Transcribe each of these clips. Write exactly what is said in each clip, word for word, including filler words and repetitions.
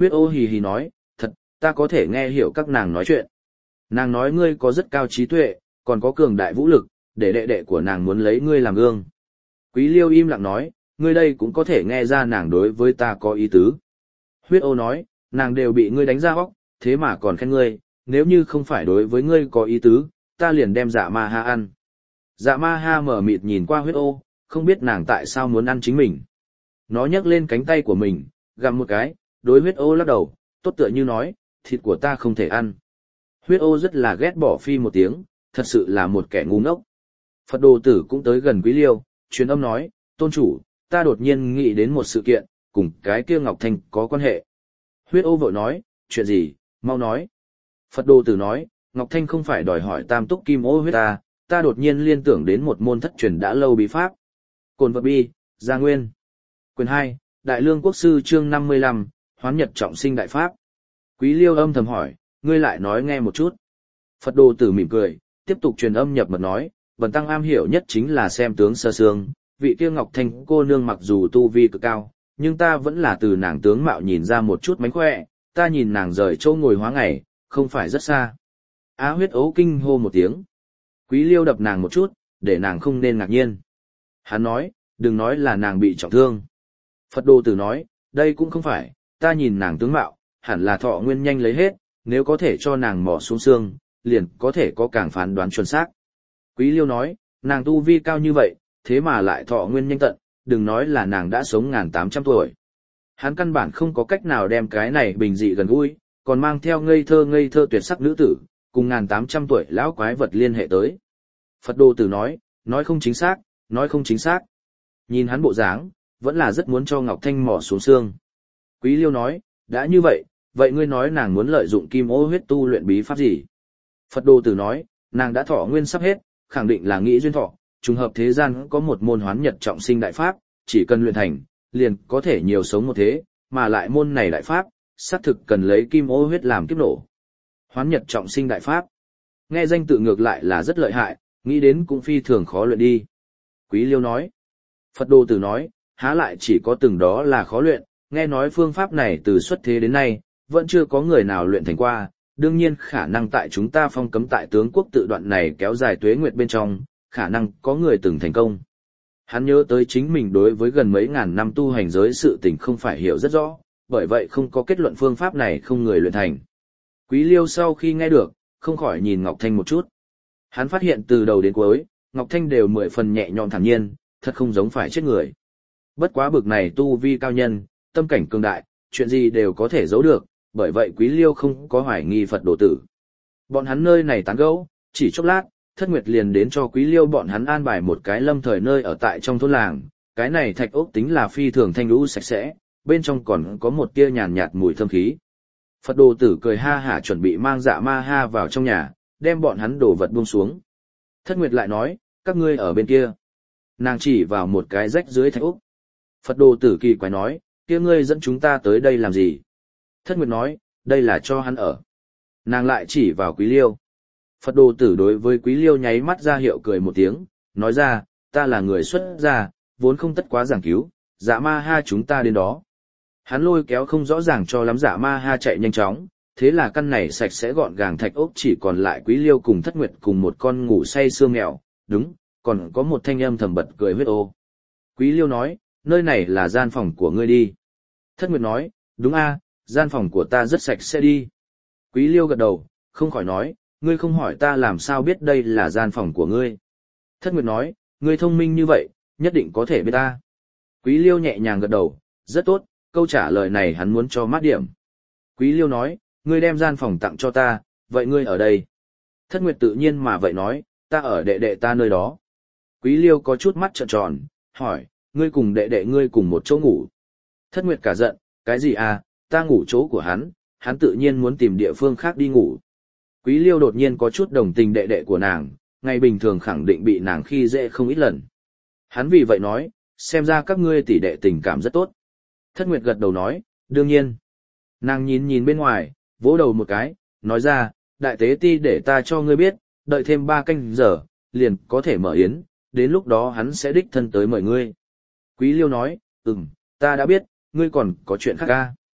Huyết ô hì hì nói, thật, ta có thể nghe hiểu các nàng nói chuyện. Nàng nói ngươi có rất cao trí tuệ, còn có cường đại vũ lực, để đệ đệ của nàng muốn lấy ngươi làm gương. Quý Liêu im lặng nói, ngươi đây cũng có thể nghe ra nàng đối với ta có ý tứ. Huyết ô nói, nàng đều bị ngươi đánh ra hóc, thế mà còn khen ngươi, nếu như không phải đối với ngươi có ý tứ, ta liền đem dạ ma ha ăn. Dạ ma ha mở mịt nhìn qua huyết ô, không biết nàng tại sao muốn ăn chính mình. Nó nhấc lên cánh tay của mình, gặm một cái, đối huyết ô lắc đầu, tốt tựa như nói, thịt của ta không thể ăn. Huyết ô rất là ghét bỏ phi một tiếng, thật sự là một kẻ ngu ngốc. Phật đồ tử cũng tới gần Quý Liêu, truyền âm nói, tôn chủ, ta đột nhiên nghĩ đến một sự kiện, cùng cái kia Ngọc Thanh có quan hệ. Huyết ô vội nói, chuyện gì, mau nói. Phật đồ tử nói, Ngọc Thanh không phải đòi hỏi tam túc kim ô huyết ta, ta đột nhiên liên tưởng đến một môn thất truyền đã lâu bí pháp. Cồn vật bi, Gia Nguyên. Quyền hai, Đại Lương Quốc Sư chương năm mươi lăm, Hoán Nhật Trọng Sinh Đại Pháp. Quý Liêu âm thầm hỏi, ngươi lại nói nghe một chút. Phật đồ tử mỉm cười, tiếp tục truyền âm nhập mật nói, bần tăng am hiểu nhất chính là xem tướng sơ sương, vị kia Ngọc Thanh cô nương mặc dù tu vi cực cao, nhưng ta vẫn là từ nàng tướng mạo nhìn ra một chút mánh khỏe, ta nhìn nàng rời châu ngồi hóa ngày, không phải rất xa. Á huyết ấu kinh hô một tiếng. Quý Liêu đập nàng một chút, để nàng không nên ngạc nhiên. Hắn nói, đừng nói là nàng bị trọng thương. Phật đồ tử nói, đây cũng không phải, ta nhìn nàng tướng mạo, hẳn là thọ nguyên nhanh lấy hết, nếu có thể cho nàng mỏ xuống xương, liền có thể có càng phán đoán chuẩn xác. Quý Liêu nói, nàng tu vi cao như vậy, thế mà lại thọ nguyên nhanh tận, đừng nói là nàng đã sống ngàn tám trăm tuổi. Hắn căn bản không có cách nào đem cái này bình dị gần gũi, còn mang theo ngây thơ ngây thơ tuyệt sắc nữ tử, cùng ngàn tám trăm tuổi lão quái vật liên hệ tới. Phật đồ tử nói, nói không chính xác, nói không chính xác. Nhìn hắn bộ dáng, vẫn là rất muốn cho Ngọc Thanh mỏ xuống xương. Quý Liêu nói, đã như vậy, vậy ngươi nói nàng muốn lợi dụng kim ô huyết tu luyện bí pháp gì? Phật đồ tử nói, nàng đã thọ nguyên sắp hết, khẳng định là nghĩ duyên thọ, trùng hợp thế gian có một môn hoán nhật trọng sinh đại pháp, chỉ cần luyện thành, liền có thể nhiều sống một thế, mà lại môn này đại pháp, xác thực cần lấy kim ô huyết làm kiếp nổ. Hoán nhật trọng sinh đại pháp. Nghe danh tự ngược lại là rất lợi hại, nghĩ đến cũng phi thường khó luyện đi. Quý Liêu nói. Phật đồ tử nói, há lại chỉ có từng đó là khó luyện, nghe nói phương pháp này từ xuất thế đến nay, vẫn chưa có người nào luyện thành qua, đương nhiên khả năng tại chúng ta phong cấm tại tướng quốc tự đoạn này kéo dài tuế nguyệt bên trong, khả năng có người từng thành công. Hắn nhớ tới chính mình đối với gần mấy ngàn năm tu hành giới sự tình không phải hiểu rất rõ, bởi vậy không có kết luận phương pháp này không người luyện thành. Quý Liêu sau khi nghe được, không khỏi nhìn Ngọc Thanh một chút. Hắn phát hiện từ đầu đến cuối, Ngọc Thanh đều mười phần nhẹ nhõm thản nhiên, thật không giống phải chết người. Bất quá bực này tu vi cao nhân, tâm cảnh cường đại, chuyện gì đều có thể giấu được, bởi vậy Quý Liêu không có hoài nghi Phật đồ tử. Bọn hắn nơi này tán gẫu, chỉ chốc lát, Thất Nguyệt liền đến cho Quý Liêu bọn hắn an bài một cái lâm thời nơi ở tại trong thôn làng, cái này thạch ốc tính là phi thường thanh lũ sạch sẽ, bên trong còn có một tia nhàn nhạt mùi thơm khí. Phật đồ tử cười ha hả chuẩn bị mang Dạ Ma Ha vào trong nhà, đem bọn hắn đổ vật buông xuống. Thất Nguyệt lại nói, các ngươi ở bên kia. Nàng chỉ vào một cái rách dưới thạch ốc. Phật đồ tử kỳ quái nói, kia ngươi dẫn chúng ta tới đây làm gì? Thất Nguyệt nói, đây là cho hắn ở. Nàng lại chỉ vào Quý Liêu. Phật đồ tử đối với Quý Liêu nháy mắt ra hiệu cười một tiếng, nói ra, ta là người xuất gia, vốn không tất quá giảng cứu, Dạ Ma Ha chúng ta đến đó. Hắn lôi kéo không rõ ràng cho lắm Dạ Ma Ha chạy nhanh chóng, thế là căn này sạch sẽ gọn gàng thạch ốc chỉ còn lại Quý Liêu cùng Thất Nguyệt cùng một con ngủ say sưa mèo, đúng, còn có một thanh âm thầm bật cười huyết ô. Quý Liêu nói, nơi này là gian phòng của ngươi đi. Thất Nguyệt nói, đúng a, gian phòng của ta rất sạch sẽ đi. Quý Liêu gật đầu, không khỏi nói, ngươi không hỏi ta làm sao biết đây là gian phòng của ngươi. Thất Nguyệt nói, ngươi thông minh như vậy, nhất định có thể biết ta. Quý Liêu nhẹ nhàng gật đầu, rất tốt, câu trả lời này hắn muốn cho mát điểm. Quý Liêu nói, ngươi đem gian phòng tặng cho ta, vậy ngươi ở đây. Thất Nguyệt tự nhiên mà vậy nói, ta ở đệ đệ ta nơi đó. Quý Liêu có chút mắt trợn tròn, hỏi, ngươi cùng đệ đệ ngươi cùng một chỗ ngủ. Thất Nguyệt cả giận, cái gì à, ta ngủ chỗ của hắn, hắn tự nhiên muốn tìm địa phương khác đi ngủ. Quý Liêu đột nhiên có chút đồng tình đệ đệ của nàng, ngày bình thường khẳng định bị nàng khi dễ không ít lần. Hắn vì vậy nói, xem ra các ngươi tỷ đệ tình cảm rất tốt. Thất Nguyệt gật đầu nói, đương nhiên. Nàng nhìn nhìn bên ngoài, vỗ đầu một cái, nói ra, đại tế ti để ta cho ngươi biết, đợi thêm ba canh giờ, liền có thể mở yến, đến lúc đó hắn sẽ đích thân tới mời ngươi. Quý Liêu nói, ừm, ta đã biết, ngươi còn có chuyện khác ca.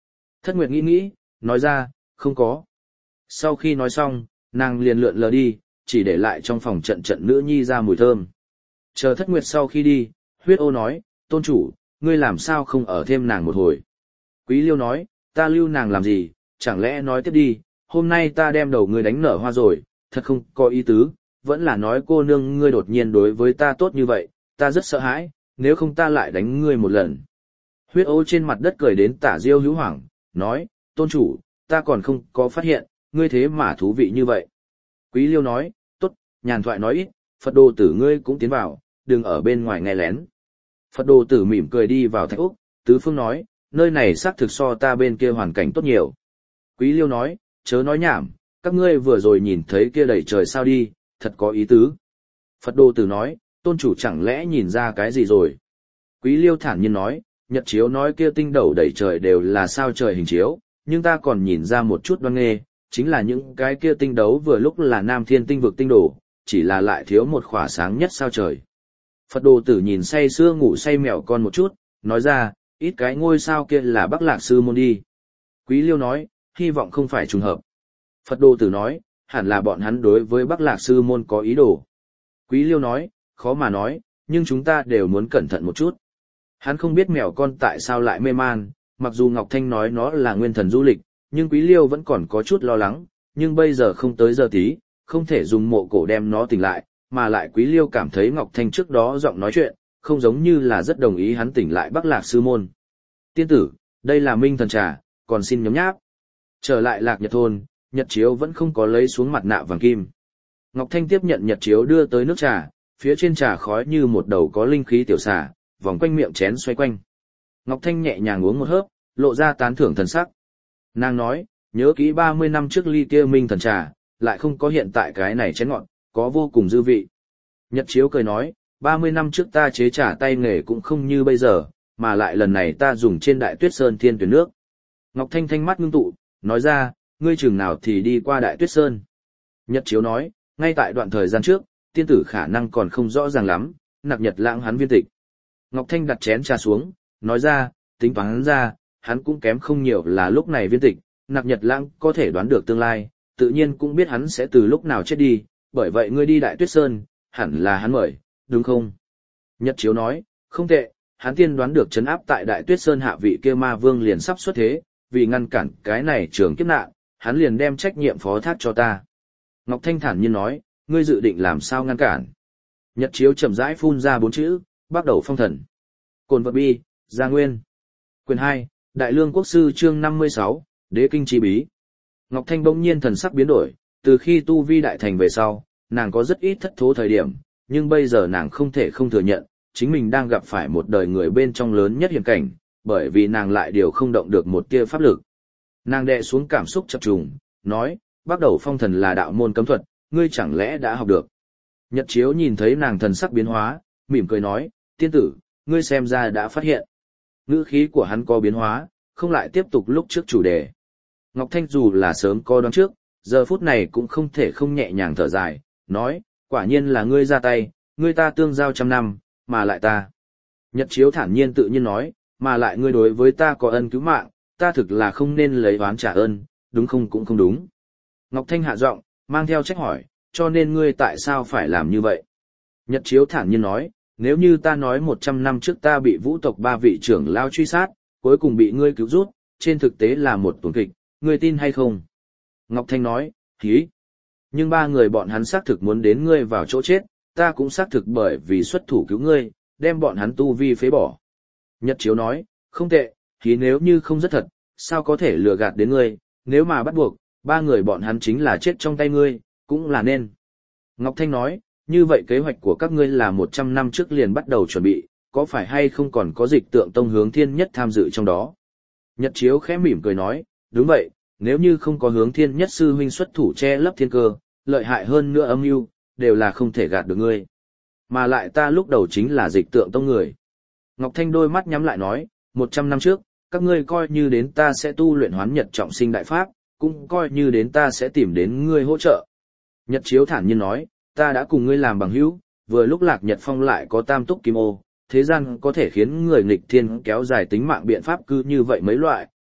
Thất Nguyệt nghĩ nghĩ, nói ra, không có. Sau khi nói xong, nàng liền lượn lờ đi, chỉ để lại trong phòng trận trận nữ nhi ra mùi thơm. Chờ Thất Nguyệt sau khi đi, Huyết Ô nói, tôn chủ, ngươi làm sao không ở thêm nàng một hồi. Quý Liêu nói, ta lưu nàng làm gì, chẳng lẽ nói tiếp đi, hôm nay ta đem đầu ngươi đánh nở hoa rồi, thật không có ý tứ, vẫn là nói cô nương ngươi đột nhiên đối với ta tốt như vậy, ta rất sợ hãi, nếu không ta lại đánh ngươi một lần. Huyết Ô trên mặt đất cười đến tả diêu hữu hoảng, nói, tôn chủ, ta còn không có phát hiện, ngươi thế mà thú vị như vậy. Quý Liêu nói, tốt, nhàn thoại nói ít, Phật đồ tử ngươi cũng tiến vào, đừng ở bên ngoài nghe lén. Phật đồ tử mỉm cười đi vào Thạch Úc, Tứ Phương nói, nơi này xác thực so ta bên kia hoàn cảnh tốt nhiều. Quý Liêu nói, chớ nói nhảm, các ngươi vừa rồi nhìn thấy kia đầy trời sao đi, thật có ý tứ. Phật đồ tử nói, tôn chủ chẳng lẽ nhìn ra cái gì rồi. Quý Liêu thản nhiên nói, nhật chiếu nói kia tinh đầu đầy trời đều là sao trời hình chiếu, nhưng ta còn nhìn ra một chút đoan nghê, chính là những cái kia tinh đấu vừa lúc là nam thiên tinh vực tinh đồ, chỉ là lại thiếu một khỏa sáng nhất sao trời. Phật đồ tử nhìn say sưa ngủ say mèo con một chút, nói ra, ít cái ngôi sao kia là Bắc Lạc Sư Môn đi. Quý Liêu nói, hy vọng không phải trùng hợp. Phật đồ tử nói, hẳn là bọn hắn đối với Bắc Lạc Sư Môn có ý đồ. Quý Liêu nói, khó mà nói, nhưng chúng ta đều muốn cẩn thận một chút. Hắn không biết mèo con tại sao lại mê man, mặc dù Ngọc Thanh nói nó là nguyên thần du lịch, nhưng Quý Liêu vẫn còn có chút lo lắng, nhưng bây giờ không tới giờ tí, không thể dùng mộ cổ đem nó tỉnh lại, mà lại Quý Liêu cảm thấy Ngọc Thanh trước đó giọng nói chuyện, không giống như là rất đồng ý hắn tỉnh lại Bắc Lạc Sư Môn. Tiên tử, đây là minh thần trà, còn xin nhấm nháp. Trở lại Lạc Nhật Thôn, Nhật Chiếu vẫn không có lấy xuống mặt nạ vàng kim. Ngọc Thanh tiếp nhận Nhật Chiếu đưa tới nước trà, phía trên trà khói như một đầu có linh khí tiểu xà, vòng quanh miệng chén xoay quanh. Ngọc Thanh nhẹ nhàng uống một hớp, lộ ra tán thưởng thần sắc. Nàng nói, nhớ kỹ ba mươi năm trước ly kia minh thần trà, lại không có hiện tại cái này chén ngọn, có vô cùng dư vị. Nhật Chiếu cười nói, ba mươi năm trước ta chế trà tay nghề cũng không như bây giờ, mà lại lần này ta dùng trên Đại Tuyết Sơn thiên tuyển nước. Ngọc Thanh thanh mắt ngưng tụ, nói ra, ngươi chừng nào thì đi qua Đại Tuyết Sơn. Nhật Chiếu nói, ngay tại đoạn thời gian trước, tiên tử khả năng còn không rõ ràng lắm, nặc Nhật Lãng hắn viên tịch. Ngọc Thanh đặt chén trà xuống, nói ra, tính toán ra, hắn cũng kém không nhiều là lúc này viên tịch, nặc Nhật Lãng có thể đoán được tương lai, tự nhiên cũng biết hắn sẽ từ lúc nào chết đi, bởi vậy ngươi đi Đại Tuyết Sơn, hẳn là hắn mời, đúng không? Nhật Chiếu nói, không tệ, hắn tiên đoán được trấn áp tại Đại Tuyết Sơn hạ vị kia ma vương liền sắp xuất thế, vì ngăn cản cái này trường kiếp nạn, hắn liền đem trách nhiệm phó thác cho ta. Ngọc Thanh thản nhiên nói, ngươi dự định làm sao ngăn cản? Nhật Chiếu chậm rãi phun ra bốn chữ, bắt đầu phong thần. Cồn vật bi, Gia Nguyên. Quyền hai, Đại Lương Quốc Sư chương năm mươi sáu, Đế Kinh Chi Bí. Ngọc Thanh bỗng nhiên thần sắc biến đổi, từ khi tu vi đại thành về sau, nàng có rất ít thất thố thời điểm, nhưng bây giờ nàng không thể không thừa nhận, chính mình đang gặp phải một đời người bên trong lớn nhất hiểm cảnh, bởi vì nàng lại điều không động được một tia pháp lực. Nàng đè xuống cảm xúc chập trùng, nói, bắt đầu phong thần là đạo môn cấm thuật, ngươi chẳng lẽ đã học được. Nhật Chiếu nhìn thấy nàng thần sắc biến hóa, mỉm cười nói, tiên tử, ngươi xem ra đã phát hiện. Ngữ khí của hắn có biến hóa, không lại tiếp tục lúc trước chủ đề. Ngọc Thanh dù là sớm có đoán trước, giờ phút này cũng không thể không nhẹ nhàng thở dài, nói, quả nhiên là ngươi ra tay, ngươi ta tương giao trăm năm, mà lại ta. Nhật Chiếu thản nhiên tự nhiên nói, mà lại ngươi đối với ta có ân cứu mạng, ta thực là không nên lấy oán trả ơn, đúng không cũng không đúng. Ngọc Thanh hạ giọng, mang theo trách hỏi, cho nên ngươi tại sao phải làm như vậy? Nhật Chiếu thản nhiên nói, nếu như ta nói một trăm năm trước ta bị vũ tộc ba vị trưởng lao truy sát, cuối cùng bị ngươi cứu rút, trên thực tế là một tuần kịch, ngươi tin hay không? Ngọc Thanh nói, hí. Nhưng ba người bọn hắn xác thực muốn đến ngươi vào chỗ chết, ta cũng xác thực bởi vì xuất thủ cứu ngươi, đem bọn hắn tu vi phế bỏ. Nhật Chiếu nói, không tệ, hí nếu như không rất thật, sao có thể lừa gạt đến ngươi, nếu mà bắt buộc, ba người bọn hắn chính là chết trong tay ngươi, cũng là nên. Ngọc Thanh nói, như vậy kế hoạch của các ngươi là một trăm năm trước liền bắt đầu chuẩn bị, có phải hay không còn có dịch tượng tông hướng thiên nhất tham dự trong đó? Nhật Chiếu khẽ mỉm cười nói, đúng vậy, nếu như không có hướng thiên nhất sư huynh xuất thủ che lấp thiên cơ, lợi hại hơn nữa âm mưu đều là không thể gạt được ngươi. Mà lại ta lúc đầu chính là dịch tượng tông người. Ngọc Thanh đôi mắt nhắm lại nói, một trăm năm trước, các ngươi coi như đến ta sẽ tu luyện hoán nhật trọng sinh đại pháp, cũng coi như đến ta sẽ tìm đến ngươi hỗ trợ. Nhật Chiếu thản nhiên nói, ta đã cùng ngươi làm bằng hữu, vừa lúc Lạc Nhật Phong lại có tam túc kim ô, thế gian có thể khiến người nghịch thiên kéo dài tính mạng biện pháp cứ như vậy mấy loại,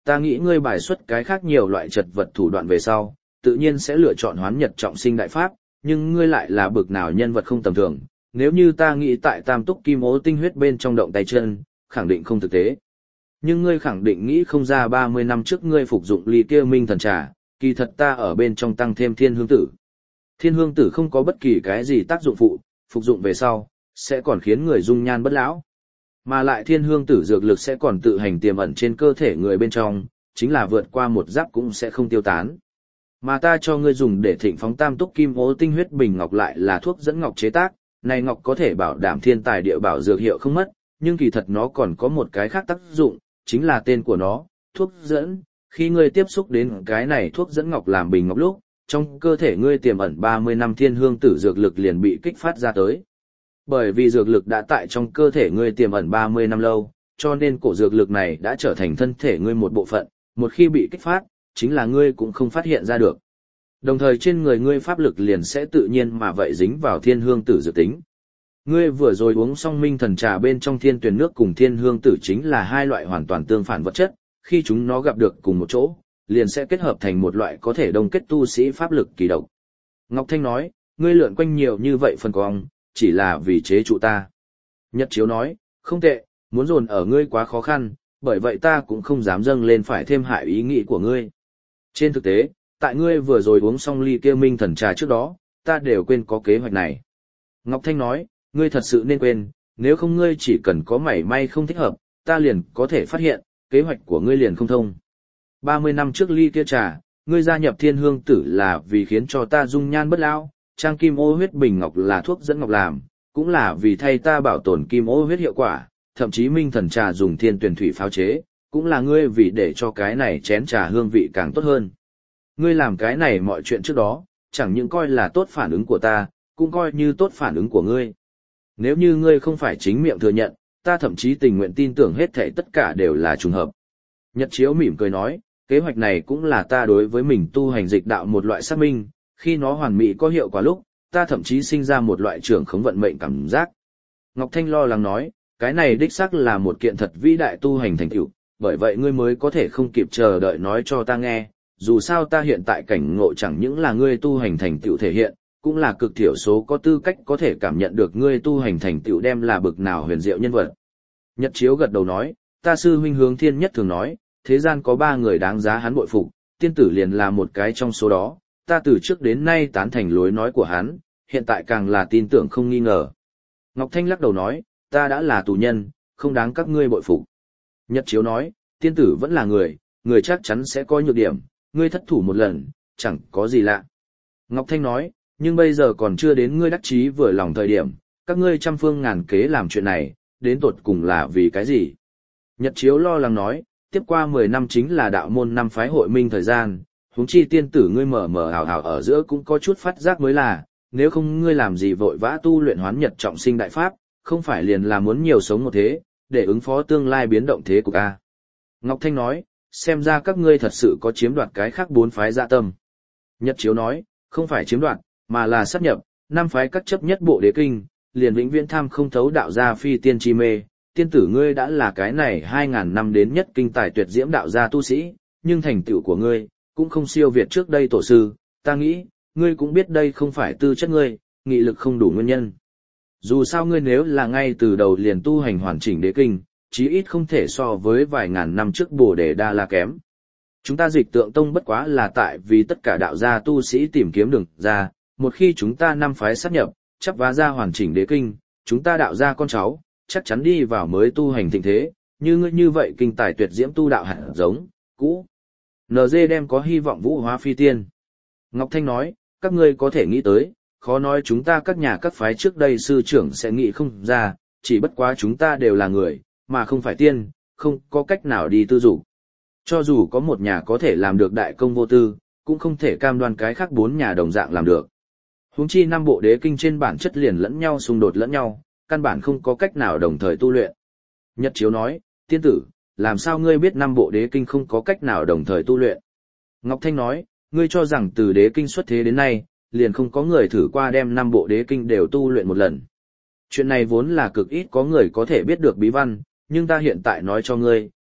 ta nghĩ ngươi bài xuất cái khác nhiều loại trật vật thủ đoạn về sau, tự nhiên sẽ lựa chọn hoán nhật trọng sinh đại pháp, nhưng ngươi lại là bực nào nhân vật không tầm thường, nếu như ta nghĩ tại tam túc kim ố tinh huyết bên trong động tay chân, khẳng định không thực tế. Nhưng ngươi khẳng định nghĩ không ra ba mươi năm trước ngươi phục dụng ly kia minh thần trà, kỳ thật ta ở bên trong tăng thêm thiên hương tử. Thiên hương tử không có bất kỳ cái gì tác dụng phụ, phục dụng về sau, sẽ còn khiến người dung nhan bất lão. Mà lại thiên hương tử dược lực sẽ còn tự hành tiềm ẩn trên cơ thể người bên trong, chính là vượt qua một giáp cũng sẽ không tiêu tán. Mà ta cho ngươi dùng để thịnh phóng tam túc kim ố tinh huyết bình ngọc lại là thuốc dẫn ngọc chế tác, này ngọc có thể bảo đảm thiên tài địa bảo dược hiệu không mất, nhưng kỳ thật nó còn có một cái khác tác dụng, chính là tên của nó, thuốc dẫn. Khi ngươi tiếp xúc đến cái này thuốc dẫn ngọc làm bình ngọc lúc, trong cơ thể ngươi tiềm ẩn ba mươi năm thiên hương tử dược lực liền bị kích phát ra tới. Bởi vì dược lực đã tại trong cơ thể ngươi tiềm ẩn ba mươi năm lâu, cho nên cổ dược lực này đã trở thành thân thể ngươi một bộ phận, một khi bị kích phát, chính là ngươi cũng không phát hiện ra được. Đồng thời trên người ngươi pháp lực liền sẽ tự nhiên mà vậy dính vào thiên hương tử dược tính. Ngươi vừa rồi uống xong minh thần trà bên trong thiên tuyển nước cùng thiên hương tử chính là hai loại hoàn toàn tương phản vật chất, khi chúng nó gặp được cùng một chỗ, liền sẽ kết hợp thành một loại có thể đông kết tu sĩ pháp lực kỳ độc. Ngọc Thanh nói, ngươi lượn quanh nhiều như vậy phần cong, chỉ là vì chế trụ ta. Nhất Chiếu nói, không tệ, muốn dồn ở ngươi quá khó khăn, bởi vậy ta cũng không dám dâng lên phải thêm hại ý nghĩ của ngươi. Trên thực tế, tại ngươi vừa rồi uống xong ly kia minh thần trà trước đó, ta đều quên có kế hoạch này. Ngọc Thanh nói, ngươi thật sự nên quên, nếu không ngươi chỉ cần có mảy may không thích hợp, ta liền có thể phát hiện, kế hoạch của ngươi liền không thông. ba mươi năm trước ly kia trà, ngươi gia nhập thiên hương tử là vì khiến cho ta dung nhan bất lão, trang kim ô huyết bình ngọc là thuốc dẫn ngọc làm, cũng là vì thay ta bảo tồn kim ô huyết hiệu quả, thậm chí minh thần trà dùng thiên tuyển thủy pháo chế, cũng là ngươi vì để cho cái này chén trà hương vị càng tốt hơn. Ngươi làm cái này mọi chuyện trước đó, chẳng những coi là tốt phản ứng của ta, cũng coi như tốt phản ứng của ngươi. Nếu như ngươi không phải chính miệng thừa nhận, ta thậm chí tình nguyện tin tưởng hết thảy tất cả đều là trùng hợp. Nhật Chiếu mỉm cười nói, kế hoạch này cũng là ta đối với mình tu hành dịch đạo một loại xác minh, khi nó hoàn mỹ có hiệu quả lúc, ta thậm chí sinh ra một loại trưởng khống vận mệnh cảm giác. Ngọc Thanh lo lắng nói, cái này đích xác là một kiện thật vĩ đại tu hành thành tựu, bởi vậy ngươi mới có thể không kịp chờ đợi nói cho ta nghe, dù sao ta hiện tại cảnh ngộ chẳng những là ngươi tu hành thành tựu thể hiện, cũng là cực thiểu số có tư cách có thể cảm nhận được ngươi tu hành thành tựu đem là bực nào huyền diệu nhân vật. Nhật Chiếu gật đầu nói, ta sư huynh Hướng Thiên nhất thường nói, thế gian có ba người đáng giá hắn bội phục, tiên tử liền là một cái trong số đó, ta từ trước đến nay tán thành lối nói của hắn, hiện tại càng là tin tưởng không nghi ngờ. Ngọc Thanh lắc đầu nói, ta đã là tù nhân, không đáng các ngươi bội phục. Nhật Chiếu nói, tiên tử vẫn là người, người chắc chắn sẽ có nhược điểm, ngươi thất thủ một lần, chẳng có gì lạ. Ngọc Thanh nói, nhưng bây giờ còn chưa đến ngươi đắc chí vừa lòng thời điểm, các ngươi trăm phương ngàn kế làm chuyện này, đến tột cùng là vì cái gì? Nhật Chiếu lo lắng nói, tiếp qua mười năm chính là đạo môn năm phái hội minh thời gian, huống chi tiên tử ngươi mở mở ảo ảo ở giữa cũng có chút phát giác mới là, nếu không ngươi làm gì vội vã tu luyện hoán nhật trọng sinh đại pháp, không phải liền là muốn nhiều sống một thế, để ứng phó tương lai biến động thế của ca. Ngọc Thanh nói, xem ra các ngươi thật sự có chiếm đoạt cái khác bốn phái dạ tâm. Nhật Chiếu nói, không phải chiếm đoạt, mà là sát nhập, năm phái các chấp nhất bộ đế kinh, liền vĩnh viễn tham không thấu đạo gia phi tiên chi mê, tiên tử ngươi đã là cái này hai ngàn năm đến nhất kinh tài tuyệt diễm đạo gia tu sĩ, nhưng thành tựu của ngươi, cũng không siêu việt trước đây tổ sư, ta nghĩ, ngươi cũng biết đây không phải tư chất ngươi, nghị lực không đủ nguyên nhân. Dù sao ngươi nếu là ngay từ đầu liền tu hành hoàn chỉnh đế kinh, chí ít không thể so với vài ngàn năm trước Bồ Đề Đa La kém. Chúng ta Dịch Tượng Tông bất quá là tại vì tất cả đạo gia tu sĩ tìm kiếm đường ra, một khi chúng ta năm phái sát nhập, chắp vá ra hoàn chỉnh đế kinh, chúng ta đạo gia con cháu, chắc chắn đi vào mới tu hành thịnh thế, như ngươi như vậy kinh tài tuyệt diễm tu đạo hạt giống, cũ. en giê đem có hy vọng vũ hóa phi tiên. Ngọc Thanh nói, các ngươi có thể nghĩ tới, khó nói chúng ta các nhà các phái trước đây sư trưởng sẽ nghĩ không ra, chỉ bất quá chúng ta đều là người, mà không phải tiên, không có cách nào đi tư dục. Cho dù có một nhà có thể làm được đại công vô tư, cũng không thể cam đoan cái khác bốn nhà đồng dạng làm được. Huống chi năm bộ đế kinh trên bản chất liền lẫn nhau xung đột lẫn nhau, căn bản không có cách nào đồng thời tu luyện. Nhật Chiếu nói, tiên tử, làm sao ngươi biết năm bộ đế kinh không có cách nào đồng thời tu luyện? Ngọc Thanh nói, ngươi cho rằng từ đế kinh xuất thế đến nay, liền không có người thử qua đem năm bộ đế kinh đều tu luyện một lần. Chuyện này vốn là cực ít có người có thể biết được bí văn, nhưng ta hiện tại nói cho ngươi,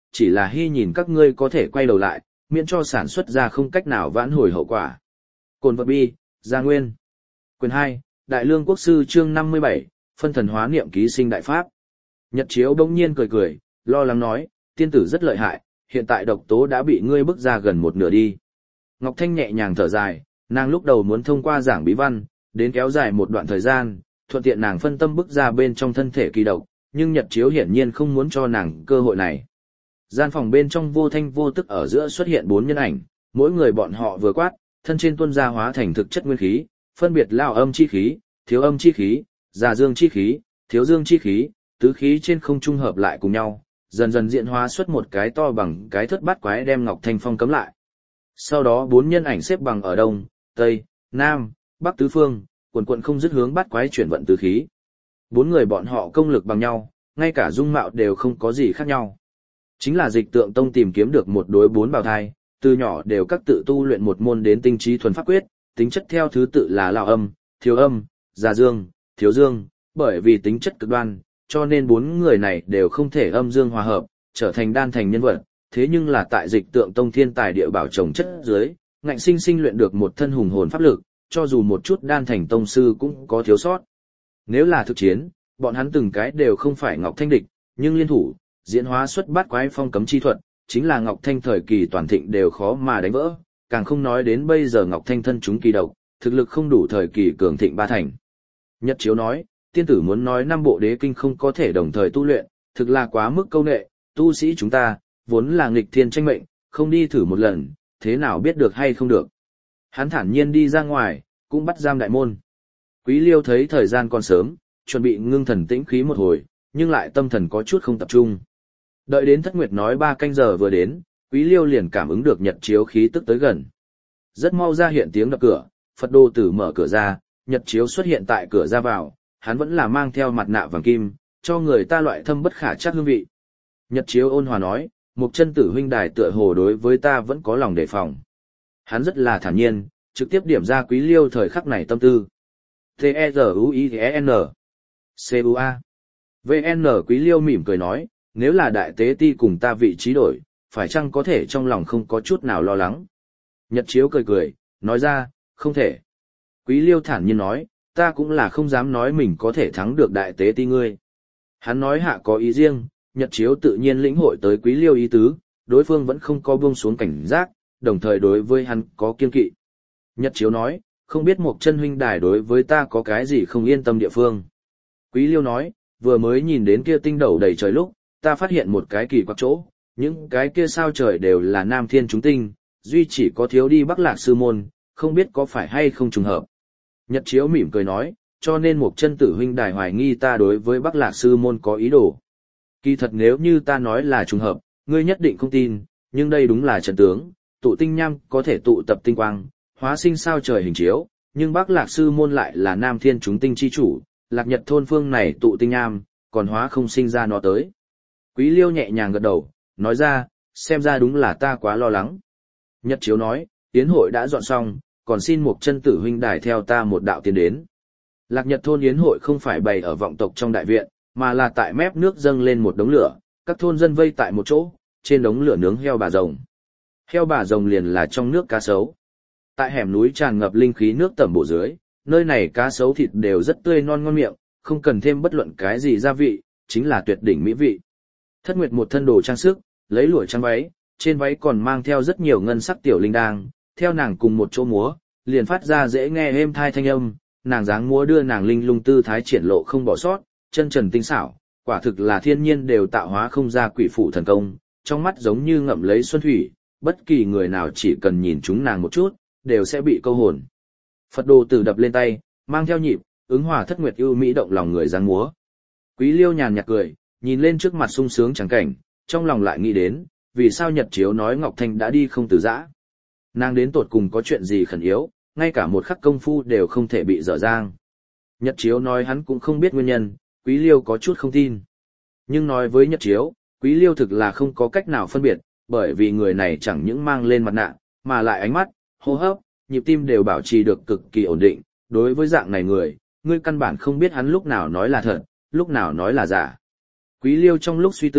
chỉ là hy nhìn các ngươi có thể quay đầu lại, miễn cho sản xuất ra không cách nào vãn hồi hậu quả. Cồn vật bi, Gia Nguyên. Quyền hai, Đại Lương Quốc Sư chương năm mươi bảy, phân thần hóa niệm ký sinh đại pháp. Nhật Chiếu bỗng nhiên cười cười, lo lắng nói, tiên tử rất lợi hại, hiện tại độc tố đã bị ngươi bức ra gần một nửa đi. Ngọc Thanh nhẹ nhàng thở dài, nàng lúc đầu muốn thông qua giảng bí văn, đến kéo dài một đoạn thời gian, thuận tiện nàng phân tâm bức ra bên trong thân thể kỳ độc, nhưng Nhật Chiếu hiển nhiên không muốn cho nàng cơ hội này. Gian phòng bên trong vô thanh vô tức ở giữa xuất hiện bốn nhân ảnh, mỗi người bọn họ vừa quát, thân trên tuôn ra hóa thành thực chất nguyên khí, phân biệt lao âm chi khí, thiếu âm chi khí, già dương chi khí, thiếu dương chi khí, tứ khí trên không trung hợp lại cùng nhau, dần dần diễn hóa xuất một cái to bằng cái thất bát quái đem Ngọc Thanh phong cấm lại. Sau đó bốn nhân ảnh xếp bằng ở đông, tây, nam, bắc tứ phương, quần quần không dứt hướng bát quái chuyển vận tứ khí. Bốn người bọn họ công lực bằng nhau, ngay cả dung mạo đều không có gì khác nhau. Chính là Dịch Tượng Tông tìm kiếm được một đối bốn bào thai, từ nhỏ đều các tự tu luyện một môn đến tinh trí thuần pháp quyết, tính chất theo thứ tự là lao âm, thiếu âm, già dương, thiếu dương, bởi vì tính chất cực đoan, cho nên bốn người này đều không thể âm dương hòa hợp, trở thành đan thành nhân vật, thế nhưng là tại Dịch Tượng Tông thiên tài địa bảo trồng chất dưới, ngạnh sinh sinh luyện được một thân hùng hồn pháp lực, cho dù một chút đan thành tông sư cũng có thiếu sót. Nếu là thực chiến, bọn hắn từng cái đều không phải Ngọc Thanh địch, nhưng liên thủ, diễn hóa xuất bát quái phong cấm chi thuật, chính là Ngọc Thanh thời kỳ toàn thịnh đều khó mà đánh vỡ, càng không nói đến bây giờ Ngọc Thanh thân chúng kỳ độc, thực lực không đủ thời kỳ cường thịnh ba thành. Nhật Chiếu nói, tiên tử muốn nói năm bộ đế kinh không có thể đồng thời tu luyện, thực là quá mức câu nệ, tu sĩ chúng ta, vốn là nghịch thiên tranh mệnh, không đi thử một lần, thế nào biết được hay không được. Hắn thản nhiên đi ra ngoài, cũng bắt giam đại môn. Quý Liêu thấy thời gian còn sớm, chuẩn bị ngưng thần tĩnh khí một hồi, nhưng lại tâm thần có chút không tập trung. Đợi đến Thất Nguyệt nói ba canh giờ vừa đến, Quý Liêu liền cảm ứng được Nhật Chiếu khí tức tới gần. Rất mau ra hiện tiếng đập cửa, Phật Đô Tử mở cửa ra, Nhật Chiếu xuất hiện tại cửa ra vào, hắn vẫn là mang theo mặt nạ vàng kim, cho người ta loại thâm bất khả trắc hương vị. Nhật Chiếu ôn hòa nói, Mục Chân Tử huynh đài tựa hồ đối với ta vẫn có lòng đề phòng. Hắn rất là thản nhiên, trực tiếp điểm ra Quý Liêu thời khắc này tâm tư. T-E-Z-U-I-E-N C-U-A V N Quý Liêu mỉm cười nói, nếu là đại tế ti cùng ta vị trí đổi, phải chăng có thể trong lòng không có chút nào lo lắng. Nhật Chiếu cười cười, nói ra, không thể. Quý Liêu thản nhiên nói, ta cũng là không dám nói mình có thể thắng được đại tế ti ngươi. Hắn nói hạ có ý riêng, Nhật Chiếu tự nhiên lĩnh hội tới Quý Liêu ý tứ, đối phương vẫn không có buông xuống cảnh giác, đồng thời đối với hắn có kiên kỵ. Nhật Chiếu nói, không biết Mục Chân huynh đài đối với ta có cái gì không yên tâm địa phương. Quý Liêu nói, vừa mới nhìn đến kia tinh đầu đầy trời lúc, ta phát hiện một cái kỳ quặc chỗ, những cái kia sao trời đều là nam thiên chúng tinh, duy chỉ có thiếu đi Bắc Lạc sư môn, không biết có phải hay không trùng hợp. Nhật Chiếu mỉm cười nói, cho nên Mục Chân tử huynh đài hoài nghi ta đối với Bắc Lạc sư môn có ý đồ. Kỳ thật nếu như ta nói là trùng hợp, ngươi nhất định không tin, nhưng đây đúng là trận tướng, tụ tinh nham có thể tụ tập tinh quang, hóa sinh sao trời hình chiếu, nhưng Bắc Lạc sư môn lại là nam thiên chúng tinh chi chủ, Lạc Nhật thôn phương này tụ tinh nham, còn hóa không sinh ra nó tới. Quý Liêu nhẹ nhàng gật đầu, nói ra, xem ra đúng là ta quá lo lắng. Nhật Chiếu nói, tiến hội đã dọn xong, còn xin Mục Chân tử huynh đài theo ta một đạo tiến đến. Lạc Nhật thôn yến hội không phải bày ở vọng tộc trong đại viện, mà là tại mép nước dâng lên một đống lửa, các thôn dân vây tại một chỗ, trên đống lửa nướng heo bà rồng. Heo bà rồng liền là trong nước cá sấu. Tại hẻm núi tràn ngập linh khí nước tẩm bổ dưới, nơi này cá sấu thịt đều rất tươi non ngon miệng, không cần thêm bất luận cái gì gia vị, chính là tuyệt đỉnh mỹ vị. Thất Nguyệt một thân đồ trang sức, lấy lụa trắng váy, trên váy còn mang theo rất nhiều ngân sắc tiểu linh đang, theo nàng cùng một chỗ múa, liền phát ra dễ nghe êm thai thanh âm, nàng dáng múa đưa nàng linh lung tư thái triển lộ không bỏ sót, chân trần tinh xảo, quả thực là thiên nhiên đều tạo hóa không ra quỷ phụ thần công, trong mắt giống như ngậm lấy xuân thủy, bất kỳ người nào chỉ cần nhìn chúng nàng một chút, đều sẽ bị câu hồn. Phật Đồ Tử đập lên tay, mang theo nhịp, ứng hòa Thất Nguyệt ưu mỹ động lòng người dáng múa. Quý Liêu nhàn nhạt cười, nhìn lên trước mặt sung sướng trắng cảnh, trong lòng lại nghĩ đến, vì sao Nhật Chiếu nói Ngọc Thanh đã đi không từ giã. Nàng đến tột cùng có chuyện gì khẩn yếu, ngay cả một khắc công phu đều không thể bị dở dang. Nhật Chiếu nói hắn cũng không biết nguyên nhân, Quý Liêu có chút không tin. Nhưng nói với Nhật Chiếu, Quý Liêu thực là không có cách nào phân biệt, bởi vì người này chẳng những mang lên mặt nạ, mà lại ánh mắt, hô hấp, nhịp tim đều bảo trì được cực kỳ ổn định. Đối với dạng này người, ngươi căn bản không biết hắn lúc nào nói là thật, lúc nào nói là giả. Quý Liêu trong lúc suy tư,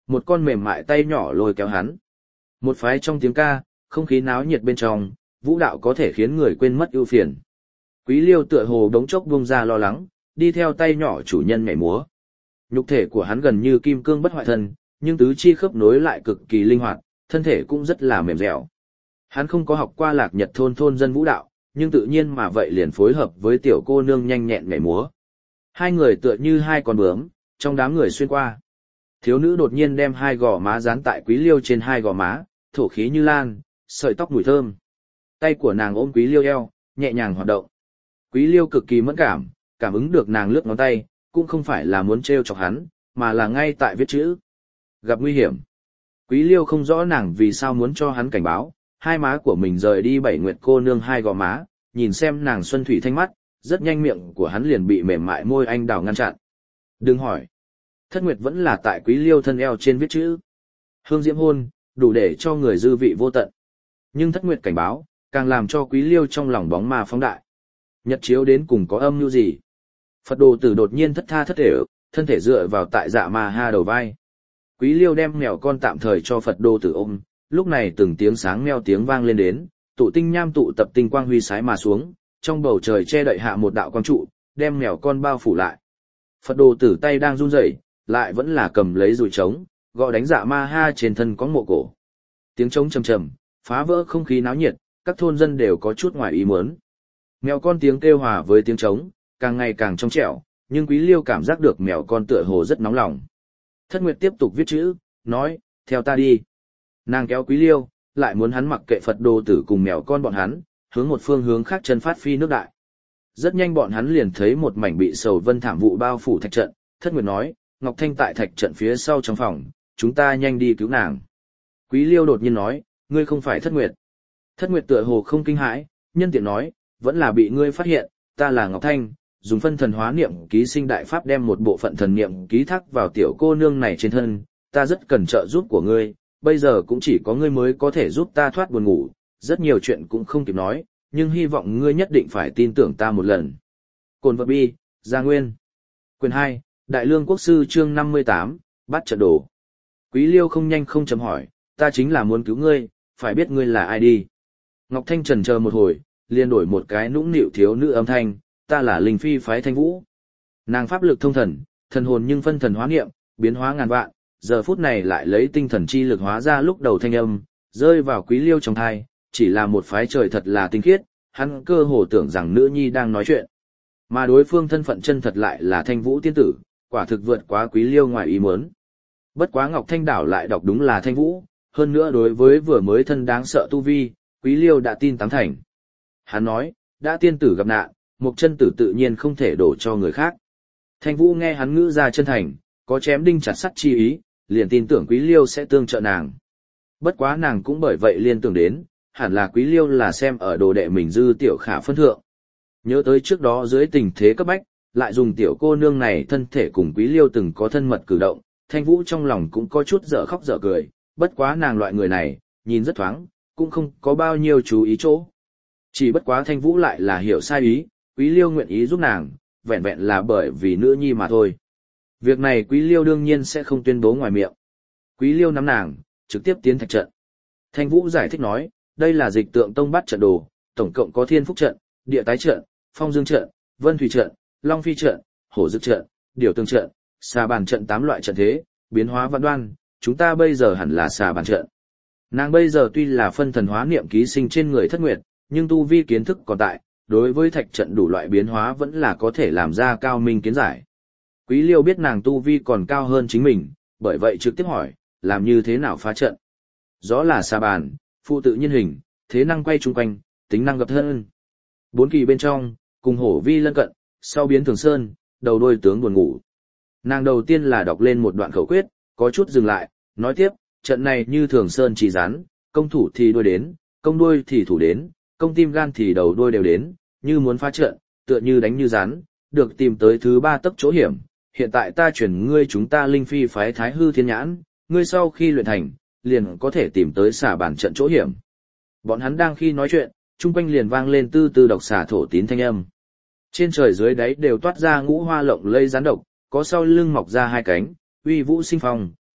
một con mềm mại tay nhỏ lôi kéo hắn. Một phái trong tiếng ca, không khí náo nhiệt bên trong, vũ đạo có thể khiến người quên mất ưu phiền. Quý Liêu tựa hồ đống chốc buông ra lo lắng, đi theo tay nhỏ chủ nhân nhảy múa. Nhục thể của hắn gần như kim cương bất hoại thân, nhưng tứ chi khớp nối lại cực kỳ linh hoạt, thân thể cũng rất là mềm dẻo. Hắn không có học qua Lạc Nhật thôn thôn dân vũ đạo, nhưng tự nhiên mà vậy liền phối hợp với tiểu cô nương nhanh nhẹn nhảy múa. Hai người tựa như hai con bướm, trong đám người xuyên qua. Thiếu nữ đột nhiên đem hai gò má dán tại Quý Liêu trên hai gò má, thổ khí như lan, sợi tóc mùi thơm. Tay của nàng ôm Quý Liêu eo, nhẹ nhàng hoạt động. Quý Liêu cực kỳ mẫn cảm, cảm ứng được nàng lướt ngón tay, cũng không phải là muốn trêu chọc hắn, mà là ngay tại viết chữ. Gặp nguy hiểm. Quý Liêu không rõ nàng vì sao muốn cho hắn cảnh báo, hai má của mình rời đi Bảy Nguyệt cô nương hai gò má, nhìn xem nàng xuân thủy thanh mắt, rất nhanh miệng của hắn liền bị mềm mại môi anh đào ngăn chặn. Đừng hỏi. Thất Nguyệt vẫn là tại Quý Liêu thân eo trên viết chữ. Hương diễm hôn, đủ để cho người dư vị vô tận. Nhưng Thất Nguyệt cảnh báo, càng làm cho Quý Liêu trong lòng bóng ma phóng đại. Nhật chiếu đến cùng có âm mưu gì? Phật đồ tử đột nhiên thất tha thất thể, thân thể dựa vào tại dạ ma ha đầu vai. Quý Liêu đem mèo con tạm thời cho Phật đồ tử ôm, lúc này từng tiếng sáng meo tiếng vang lên đến, tụ tinh nham tụ tập tinh quang huy sái mà xuống, trong bầu trời che đậy hạ một đạo quang trụ, đem mèo con bao phủ lại. Phật đồ tử tay đang run rẩy, lại vẫn là cầm lấy dùi trống, gõ đánh dạ ma ha trên thân có mộ cổ. Tiếng trống trầm trầm, phá vỡ không khí náo nhiệt, các thôn dân đều có chút ngoài ý muốn. Mèo con tiếng kêu hòa với tiếng trống, càng ngày càng trong trẻo, nhưng Quý Liêu cảm giác được mèo con tựa hồ rất nóng lòng. Thất Nguyệt tiếp tục viết chữ, nói, theo ta đi. Nàng kéo Quý Liêu, lại muốn hắn mặc kệ Phật đồ tử cùng mèo con bọn hắn, hướng một phương hướng khác chân phát phi nước đại. Rất nhanh bọn hắn liền thấy một mảnh bị sầu vân thảm vụ bao phủ thạch trận, Thất Nguyệt nói, Ngọc Thanh tại thạch trận phía sau trong phòng, chúng ta nhanh đi cứu nàng. Quý Liêu đột nhiên nói, ngươi không phải Thất Nguyệt. Thất Nguyệt tựa hồ không kinh hãi, nhân tiện nói, vẫn là bị ngươi phát hiện, ta là Ngọc Thanh, dùng phân thần hóa niệm ký sinh đại pháp đem một bộ phận thần niệm ký thác vào tiểu cô nương này trên thân, ta rất cần trợ giúp của ngươi, bây giờ cũng chỉ có ngươi mới có thể giúp ta thoát buồn ngủ, rất nhiều chuyện cũng không kịp nói, nhưng hy vọng ngươi nhất định phải tin tưởng ta một lần. Cồn vật bi, Gia Nguyên. Quyền hai, Đại Lương Quốc Sư chương năm mươi tám, bắt trận đồ. Quý Liêu không nhanh không chấm hỏi, ta chính là muốn cứu ngươi, phải biết ngươi là ai đi. Ngọc Thanh trần chờ một hồi, liền đổi một cái nũng nịu thiếu nữ âm thanh, ta là Linh Phi phái Thanh Vũ. Nàng pháp lực thông thần, thần hồn nhưng phân thần hóa niệm, biến hóa ngàn vạn, giờ phút này lại lấy tinh thần chi lực hóa ra lúc đầu thanh âm, rơi vào Quý Liêu trong thai, chỉ là một phái trời thật là tinh khiết, hắn cơ hồ tưởng rằng nữ nhi đang nói chuyện. Mà đối phương thân phận chân thật lại là Thanh Vũ tiên tử, quả thực vượt quá Quý Liêu ngoài ý muốn. Bất quá Ngọc Thanh đảo lại đọc đúng là Thanh Vũ, hơn nữa đối với vừa mới thân đáng sợ tu vi, Quý Liêu đã tin tám thành. Hắn nói, đã tiên tử gặp nạn, một chân tử tự nhiên không thể đổ cho người khác. Thanh Vũ nghe hắn ngữ ra chân thành, có chém đinh chặt sắt chi ý, liền tin tưởng Quý Liêu sẽ tương trợ nàng. Bất quá nàng cũng bởi vậy liên tưởng đến, hẳn là Quý Liêu là xem ở đồ đệ mình dư tiểu khả phân thượng. Nhớ tới trước đó dưới tình thế cấp bách, lại dùng tiểu cô nương này thân thể cùng Quý Liêu từng có thân mật cử động, Thanh Vũ trong lòng cũng có chút dở khóc dở cười, bất quá nàng loại người này, nhìn rất thoáng, cũng không có bao nhiêu chú ý chỗ. Chỉ bất quá Thanh Vũ lại là hiểu sai ý, Quý Liêu nguyện ý giúp nàng, vẹn vẹn là bởi vì nữ nhi mà thôi. Việc này Quý Liêu đương nhiên sẽ không tuyên bố ngoài miệng. Quý Liêu nắm nàng, trực tiếp tiến thạch trận. Thanh Vũ giải thích nói, đây là dịch tượng tông bắt trận đồ, tổng cộng có thiên phúc trận, địa tái trận, phong dương trận, vân thủy trận, long phi trận, hổ dực trận, điều tương trận, xà bàn trận tám loại trận thế, biến hóa văn đoan, chúng ta bây giờ hẳn là xà bàn trận. Nàng bây giờ tuy là phân thần hóa niệm ký sinh trên người Thất Nguyệt, nhưng tu vi kiến thức còn tại, đối với thạch trận đủ loại biến hóa vẫn là có thể làm ra cao minh kiến giải. Quý Liêu biết nàng tu vi còn cao hơn chính mình, bởi vậy trực tiếp hỏi, làm như thế nào phá trận? Rõ là xà bàn, phụ tự nhiên hình, thế năng quay chung quanh, tính năng gặp thân. Bốn kỳ bên trong, cùng hổ vi lân cận, sau biến thường sơn, đầu đôi tướng buồn ngủ. Nàng đầu tiên là đọc lên một đoạn khẩu quyết, có chút dừng lại, nói tiếp, trận này như thường sơn chỉ rán, công thủ thì đuôi đến, công đuôi thì thủ đến, công tim gan thì đầu đuôi đều đến, như muốn phá trận, tựa như đánh như rán, được tìm tới thứ ba tấc chỗ hiểm. Hiện tại ta chuyển ngươi chúng ta Linh Phi phái Thái Hư Thiên Nhãn, ngươi sau khi luyện thành, liền có thể tìm tới xả bản trận chỗ hiểm. Bọn hắn đang khi nói chuyện, chung quanh liền vang lên tư tư độc xả thổ tín thanh âm. Trên trời dưới đáy đều toát ra ngũ hoa lộng lây rắn độc, có sau lưng mọc ra hai cánh, uy vũ sinh phong,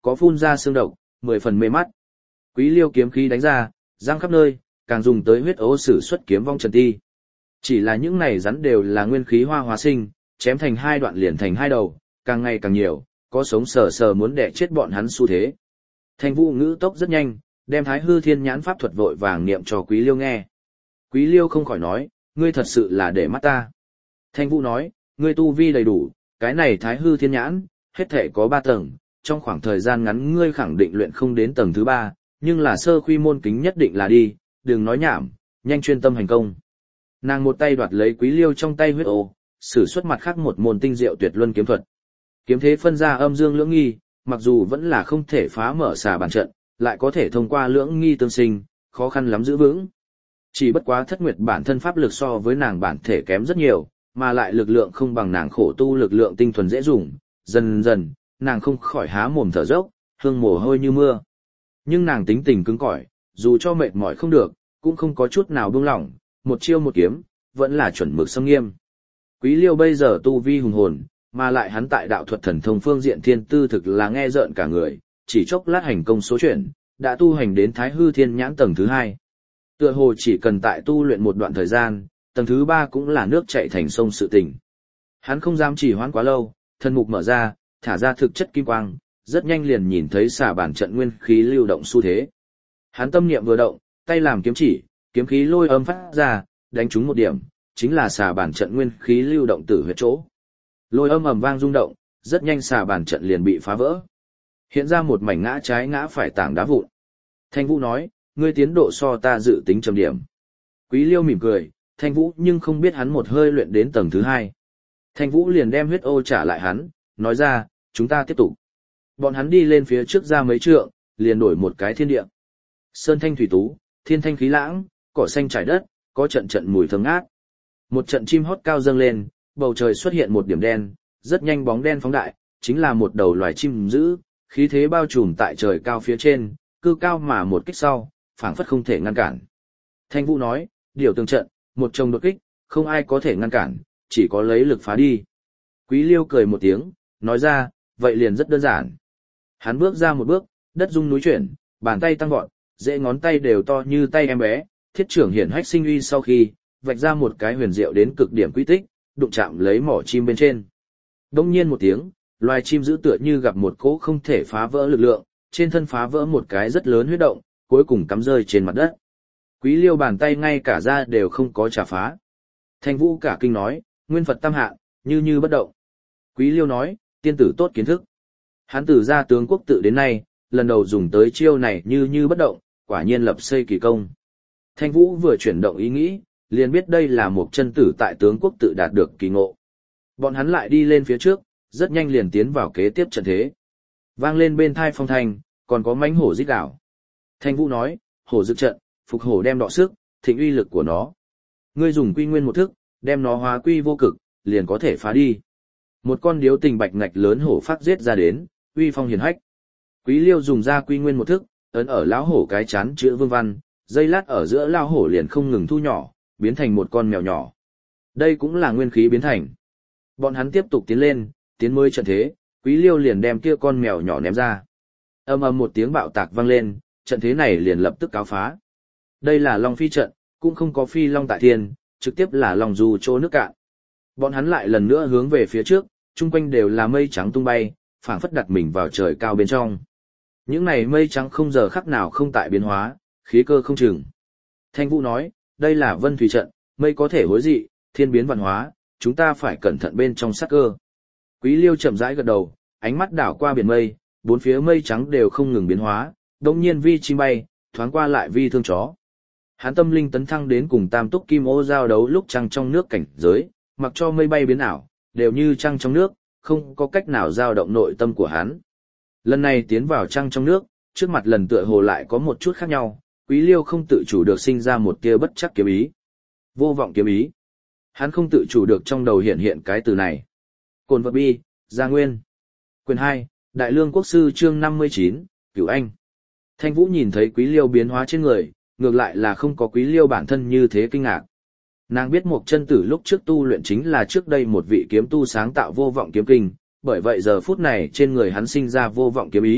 có phun ra xương độc, mười phần mê mắt. Quý Liêu kiếm khí đánh ra, giang khắp nơi, càng dùng tới huyết ấu sử xuất kiếm vong trần ti. Chỉ là những này rắn đều là nguyên khí hoa hóa sinh, chém thành hai đoạn liền thành hai đầu, càng ngày càng nhiều, có sống sờ sờ muốn đẻ chết bọn hắn xu thế. Thanh Vũ ngữ tốc rất nhanh, đem Thái Hư Thiên Nhãn pháp thuật vội vàng niệm cho Quý Liêu nghe. Quý Liêu không khỏi nói, ngươi thật sự là để mắt ta. Thanh Vũ nói, ngươi tu vi đầy đủ, cái này Thái Hư Thiên Nhãn, hết thể có ba tầng, trong khoảng thời gian ngắn ngươi khẳng định luyện không đến tầng thứ ba, nhưng là sơ khuy môn kính nhất định là đi, đừng nói nhảm, nhanh chuyên tâm hành công. Nàng một tay đoạt lấy Quý Liêu trong tay huyết ô, sử xuất mặt khác một môn tinh diệu tuyệt luân kiếm thuật. Kiếm thế phân ra âm dương lưỡng nghi, mặc dù vẫn là không thể phá mở xà bản trận, lại có thể thông qua lưỡng nghi tương sinh, khó khăn lắm giữ vững. Chỉ bất quá Thất Nguyệt bản thân pháp lực so với nàng bản thể kém rất nhiều, mà lại lực lượng không bằng nàng khổ tu lực lượng tinh thuần dễ dùng, dần dần, nàng không khỏi há mồm thở dốc, hương mồ hôi như mưa. Nhưng nàng tính tình cứng cỏi, dù cho mệt mỏi không được, cũng không có chút nào buông lỏng, một chiêu một kiếm, vẫn là chuẩn mực xâm nghiêm. Quý Liêu bây giờ tu vi hùng hồn, mà lại hắn tại đạo thuật thần thông phương diện thiên tư thực là nghe rợn cả người, chỉ chốc lát hành công số chuyển, đã tu hành đến Thái Hư Thiên Nhãn tầng thứ hai. Tựa hồ chỉ cần tại tu luyện một đoạn thời gian, tầng thứ ba cũng là nước chảy thành sông sự tình. Hắn không dám trì hoãn quá lâu, thân mục mở ra, thả ra thực chất kim quang, rất nhanh liền nhìn thấy xà bản trận nguyên khí lưu động xu thế. Hắn tâm niệm vừa động, tay làm kiếm chỉ, kiếm khí lôi âm phát ra, đánh trúng một điểm, chính là xà bản trận nguyên khí lưu động tử huyệt chỗ. Lôi âm ầm vang rung động, rất nhanh xà bản trận liền bị phá vỡ. Hiện ra một mảnh ngã trái ngã phải tảng đá vụn. Thanh Vũ nói, ngươi tiến độ so ta dự tính trầm điểm. Quý Liêu mỉm cười, Thanh Vũ nhưng không biết hắn một hơi luyện đến tầng thứ hai. Thanh Vũ liền đem huyết ô trả lại hắn, nói ra, chúng ta tiếp tục. Bọn hắn đi lên phía trước ra mấy trượng, liền đổi một cái thiên địa. Sơn thanh thủy tú, thiên thanh khí lãng, cỏ xanh trải đất, có trận trận mùi thơm ngát. Một trận chim hót cao dâng lên, bầu trời xuất hiện một điểm đen, rất nhanh bóng đen phóng đại, chính là một đầu loài chim dữ, khí thế bao trùm tại trời cao phía trên, cư cao mà một kích sau, phảng phất không thể ngăn cản. Thanh Vũ nói, điều tương trận, một chồng đột kích, không ai có thể ngăn cản, chỉ có lấy lực phá đi. Quý Liêu cười một tiếng, nói ra, vậy liền rất đơn giản. Hắn bước ra một bước, đất rung núi chuyển, bàn tay tăng vọt, dễ ngón tay đều to như tay em bé, thiết trưởng hiển hách sinh uy sau khi, vạch ra một cái huyền diệu đến cực điểm quy tích, đụng chạm lấy mỏ chim bên trên. Đông nhiên một tiếng, loài chim giữ tựa như gặp một cỗ không thể phá vỡ lực lượng, trên thân phá vỡ một cái rất lớn huyết động, cuối cùng cắm rơi trên mặt đất. Quý Liêu bàn tay ngay cả ra đều không có trả phá. Thanh Vũ cả kinh nói, nguyên Phật tam hạ, như như bất động. Quý Liêu nói, tiên tử tốt kiến thức. Hắn từ ra tướng quốc tự đến nay, lần đầu dùng tới chiêu này như như bất động, quả nhiên lập xây kỳ công. Thanh Vũ vừa chuyển động ý nghĩ, liền biết đây là một chân tử tại tướng quốc tự đạt được kỳ ngộ. Bọn hắn lại đi lên phía trước, rất nhanh liền tiến vào kế tiếp trận thế. Vang lên bên thai phong thanh, còn có mãnh hổ rít gào. Thanh Vũ nói, hổ dực trận, phục hổ đem đọ sức, thịnh uy lực của nó. Ngươi dùng quy nguyên một thức, đem nó hóa quy vô cực, liền có thể phá đi. Một con điếu tình bạch ngạch lớn hổ phát giết ra đến, uy phong hiền hách. Quý Liêu dùng ra quy nguyên một thức, ấn ở lão hổ cái chán chữ vương văn, dây lát ở giữa lão hổ liền không ngừng thu nhỏ, biến thành một con mèo nhỏ. Đây cũng là nguyên khí biến thành. Bọn hắn tiếp tục tiến lên, tiến mới trận thế, Quý Liêu liền đem kia con mèo nhỏ ném ra. Ầm ầm một tiếng bạo tạc vang lên, trận thế này liền lập tức cáo phá. Đây là Long Phi trận, cũng không có phi long tại thiên, trực tiếp là Long Du chỗ nước cạn. Bọn hắn lại lần nữa hướng về phía trước, chung quanh đều là mây trắng tung bay, phảng phất đặt mình vào trời cao bên trong. Những này mây trắng không giờ khắc nào không tại biến hóa, khí cơ không chừng. Thanh Vũ nói, đây là Vân Thủy trận, mây có thể hối dị, thiên biến văn hóa, chúng ta phải cẩn thận bên trong sát cơ. Quý Liêu chậm rãi gật đầu, ánh mắt đảo qua biển mây, bốn phía mây trắng đều không ngừng biến hóa, đột nhiên vi chim bay, thoáng qua lại vi thương chó. Hắn tâm linh tấn thăng đến cùng Tam Túc Kim Ô giao đấu lúc trăng trong nước cảnh giới, mặc cho mây bay biến ảo, đều như trăng trong nước, không có cách nào dao động nội tâm của hắn. Lần này tiến vào trăng trong nước, trước mặt lần tựa hồ lại có một chút khác nhau, Quý Liêu không tự chủ được sinh ra một tia bất chắc kiếm ý. Vô vọng kiếm ý. Hắn không tự chủ được trong đầu hiện hiện cái từ này. Cồn vật bi, Gia Nguyên. Quyền hai, Đại Lương Quốc Sư chương năm mươi chín, Cửu Anh. Thanh Vũ nhìn thấy Quý Liêu biến hóa trên người, ngược lại là không có Quý Liêu bản thân như thế kinh ngạc. Nàng biết một chân tử lúc trước tu luyện chính là trước đây một vị kiếm tu sáng tạo vô vọng kiếm kinh, bởi vậy giờ phút này trên người hắn sinh ra vô vọng kiếm ý,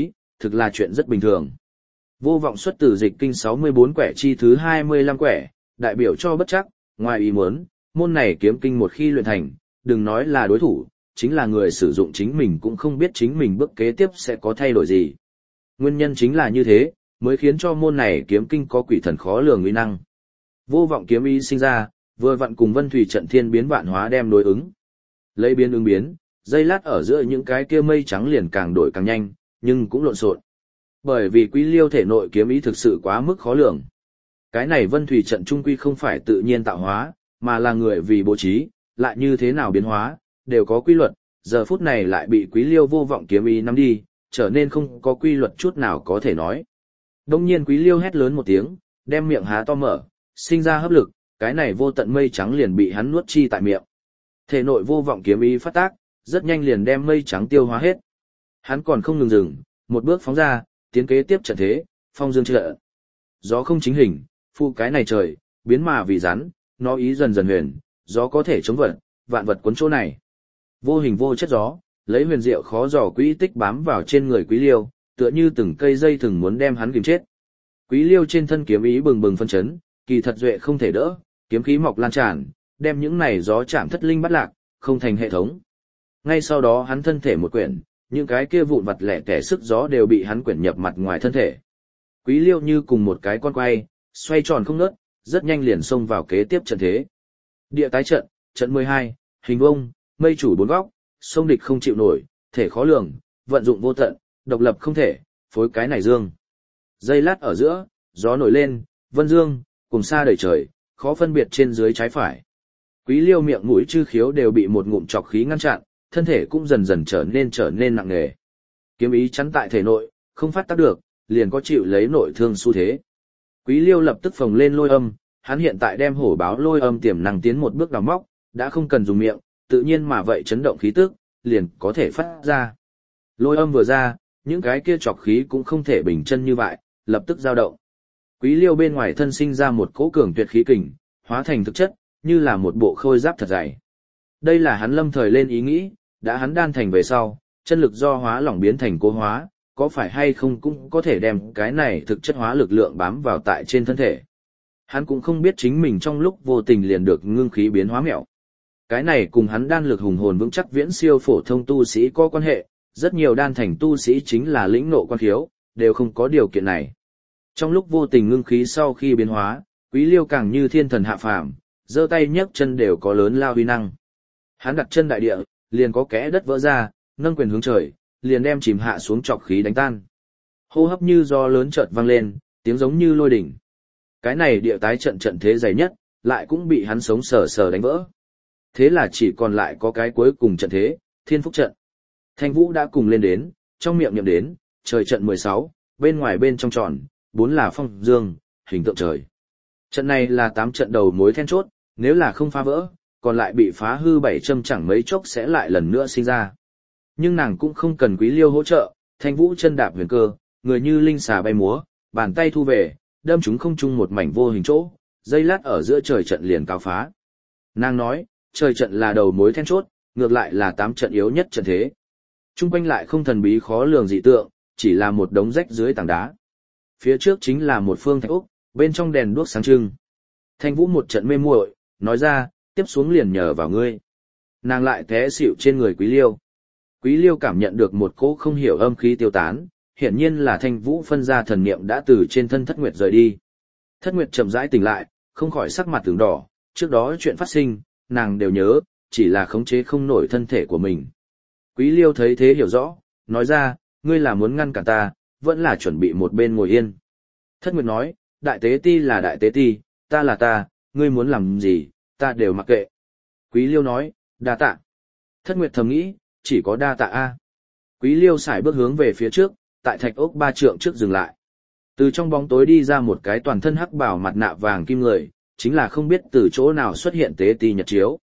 thực là chuyện rất bình thường. Vô vọng xuất từ dịch kinh sáu mươi bốn quẻ chi thứ hai mươi lăm quẻ, đại biểu cho bất chắc, ngoài ý muốn, môn này kiếm kinh một khi luyện thành, đừng nói là đối thủ, chính là người sử dụng chính mình cũng không biết chính mình bước kế tiếp sẽ có thay đổi gì. Nguyên nhân chính là như thế, mới khiến cho môn này kiếm kinh có quỷ thần khó lường uy năng. Vô vọng kiếm ý sinh ra, vừa vặn cùng Vân Thủy trận thiên biến vạn hóa đem đối ứng. Lấy biến ứng biến, giây lát ở giữa những cái kia mây trắng liền càng đổi càng nhanh, nhưng cũng lộn xộn. Bởi vì Quý Liêu thể nội kiếm ý thực sự quá mức khó lường. Cái này Vân Thủy trận trung quy không phải tự nhiên tạo hóa, mà là người vì bố trí, lại như thế nào biến hóa, đều có quy luật, giờ phút này lại bị Quý Liêu vô vọng kiếm ý nắm đi, trở nên không có quy luật chút nào có thể nói. Đông nhiên Quý Liêu hét lớn một tiếng, đem miệng há to mở, sinh ra hấp lực, cái này vô tận mây trắng liền bị hắn nuốt chi tại miệng. Thể nội vô vọng kiếm ý phát tác, rất nhanh liền đem mây trắng tiêu hóa hết. Hắn còn không ngừng dừng, một bước phóng ra, tiến kế tiếp trận thế, phong dương trợ. Gió không chính hình, phu cái này trời, biến mà vì rắn, nó ý dần dần huyền, gió có thể chống vật, vạn vật cuốn chỗ này. Vô hình vô chất gió, lấy huyền diệu khó dò quỹ tích bám vào trên người Quý Liêu, tựa như từng cây dây thừng muốn đem hắn kìm chết. Quý Liêu trên thân kiếm ý bừng bừng phân chấn, kỳ thật duệ không thể đỡ, kiếm khí mọc lan tràn, đem những này gió chạm thất linh bắt lạc, không thành hệ thống. Ngay sau đó hắn thân thể một quyển, những cái kia vụn vặt lẻ tẻ sức gió đều bị hắn quyển nhập mặt ngoài thân thể. Quý Liêu như cùng một cái con quay, xoay tròn không ngớt, rất nhanh liền xông vào kế tiếp trận thế. Địa tái trận, trận mười hai, hình vông, mây chủ bốn góc, sông địch không chịu nổi, thể khó lường, vận dụng vô tận, độc lập không thể, phối cái này dương. Giây lát ở giữa, gió nổi lên, vân dương, cùng xa đầy trời, khó phân biệt trên dưới trái phải. Quý Liêu miệng mũi chư khiếu đều bị một ngụm trọc khí ngăn chặn, thân thể cũng dần dần trở nên trở nên nặng nề. Kiếm ý chắn tại thể nội, không phát tác được, liền có chịu lấy nội thương xu thế. Quý Liêu lập tức phồng lên lôi âm, hắn hiện tại đem hổ báo lôi âm tiềm năng tiến một bước đào móc, đã không cần dùng miệng, tự nhiên mà vậy chấn động khí tức, liền có thể phát ra. Lôi âm vừa ra, những cái kia trọc khí cũng không thể bình chân như vậy, lập tức dao động. Quý Liêu bên ngoài thân sinh ra một cỗ cường tuyệt khí kình, hóa thành thực chất, như là một bộ khôi giáp thật dày. Đây là hắn lâm thời lên ý nghĩ, đã hắn đan thành về sau, chân lực do hóa lỏng biến thành cố hóa, có phải hay không cũng có thể đem cái này thực chất hóa lực lượng bám vào tại trên thân thể. Hắn cũng không biết chính mình trong lúc vô tình liền được ngưng khí biến hóa mẹo. Cái này cùng hắn đan lực hùng hồn vững chắc viễn siêu phổ thông tu sĩ có quan hệ, rất nhiều đan thành tu sĩ chính là lĩnh nộ quan khiếu, đều không có điều kiện này. Trong lúc vô tình ngưng khí sau khi biến hóa, Quý Liêu càng như thiên thần hạ phàm, giơ tay nhấc chân đều có lớn lao uy năng. Hắn đặt chân đại địa, liền có kẽ đất vỡ ra, nâng quyền hướng trời, liền đem chìm hạ xuống trọc khí đánh tan. Hô hấp như gió lớn chợt vang lên, tiếng giống như lôi đỉnh. Cái này địa tái trận trận thế dày nhất, lại cũng bị hắn sống sờ sờ đánh vỡ. Thế là chỉ còn lại có cái cuối cùng trận thế, Thiên Phúc trận. Thanh Vũ đã cùng lên đến, trong miệng niệm đến, trời trận mười sáu, bên ngoài bên trong tròn, bốn là phong dương, hình tượng trời. Trận này là tám trận đầu mối then chốt, nếu là không phá vỡ, còn lại bị phá hư bảy châm chẳng mấy chốc sẽ lại lần nữa sinh ra. Nhưng nàng cũng không cần Quý Liêu hỗ trợ, Thanh Vũ chân đạp huyền cơ, người như linh xà bay múa, bàn tay thu về, đâm chúng không chung một mảnh vô hình chỗ, dây lát ở giữa trời trận liền cao phá. Nàng nói, trời trận là đầu mối then chốt, ngược lại là tám trận yếu nhất trận thế. Trung quanh lại không thần bí khó lường dị tượng, chỉ là một đống rách dưới tảng đá. Phía trước chính là một phương thạch úc, bên trong đèn đuốc sáng trưng. Thanh Vũ một trận mê muội, nói ra, tiếp xuống liền nhờ vào ngươi. Nàng lại té xỉu trên người Quý Liêu. Quý Liêu cảm nhận được một cỗ không hiểu âm khí tiêu tán, hiển nhiên là Thanh Vũ phân ra thần niệm đã từ trên thân Thất Nguyệt rời đi. Thất Nguyệt chậm rãi tỉnh lại, không khỏi sắc mặt từng đỏ, trước đó chuyện phát sinh, nàng đều nhớ, chỉ là khống chế không nổi thân thể của mình. Quý Liêu thấy thế hiểu rõ, nói ra, ngươi là muốn ngăn cản ta, vẫn là chuẩn bị một bên ngồi yên. Thất Nguyệt nói, đại tế ti là đại tế ti, ta là ta, ngươi muốn làm gì, ta đều mặc kệ. Quý Liêu nói, đa tạ. Thất Nguyệt thầm nghĩ, chỉ có đa tạ a. Quý Liêu xài bước hướng về phía trước, tại thạch ốc ba trượng trước dừng lại. Từ trong bóng tối đi ra một cái toàn thân hắc bào mặt nạ vàng kim người, chính là không biết từ chỗ nào xuất hiện tế ti nhật chiếu.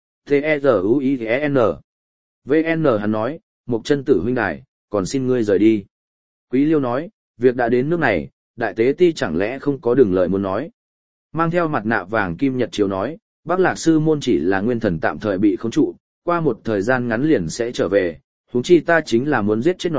T-E-Z-U-I-E-N. vê en hắn nói, Mộc Chân Tử huynh đài, còn xin ngươi rời đi. Quý Liêu nói, việc đã đến nước này, đại tế ti chẳng lẽ không có đường lời muốn nói. Mang theo mặt nạ vàng kim nhật chiếu nói, Bắc Lạc sư môn chỉ là nguyên thần tạm thời bị khống trụ, qua một thời gian ngắn liền sẽ trở về, huống chi ta chính là muốn giết chết nó,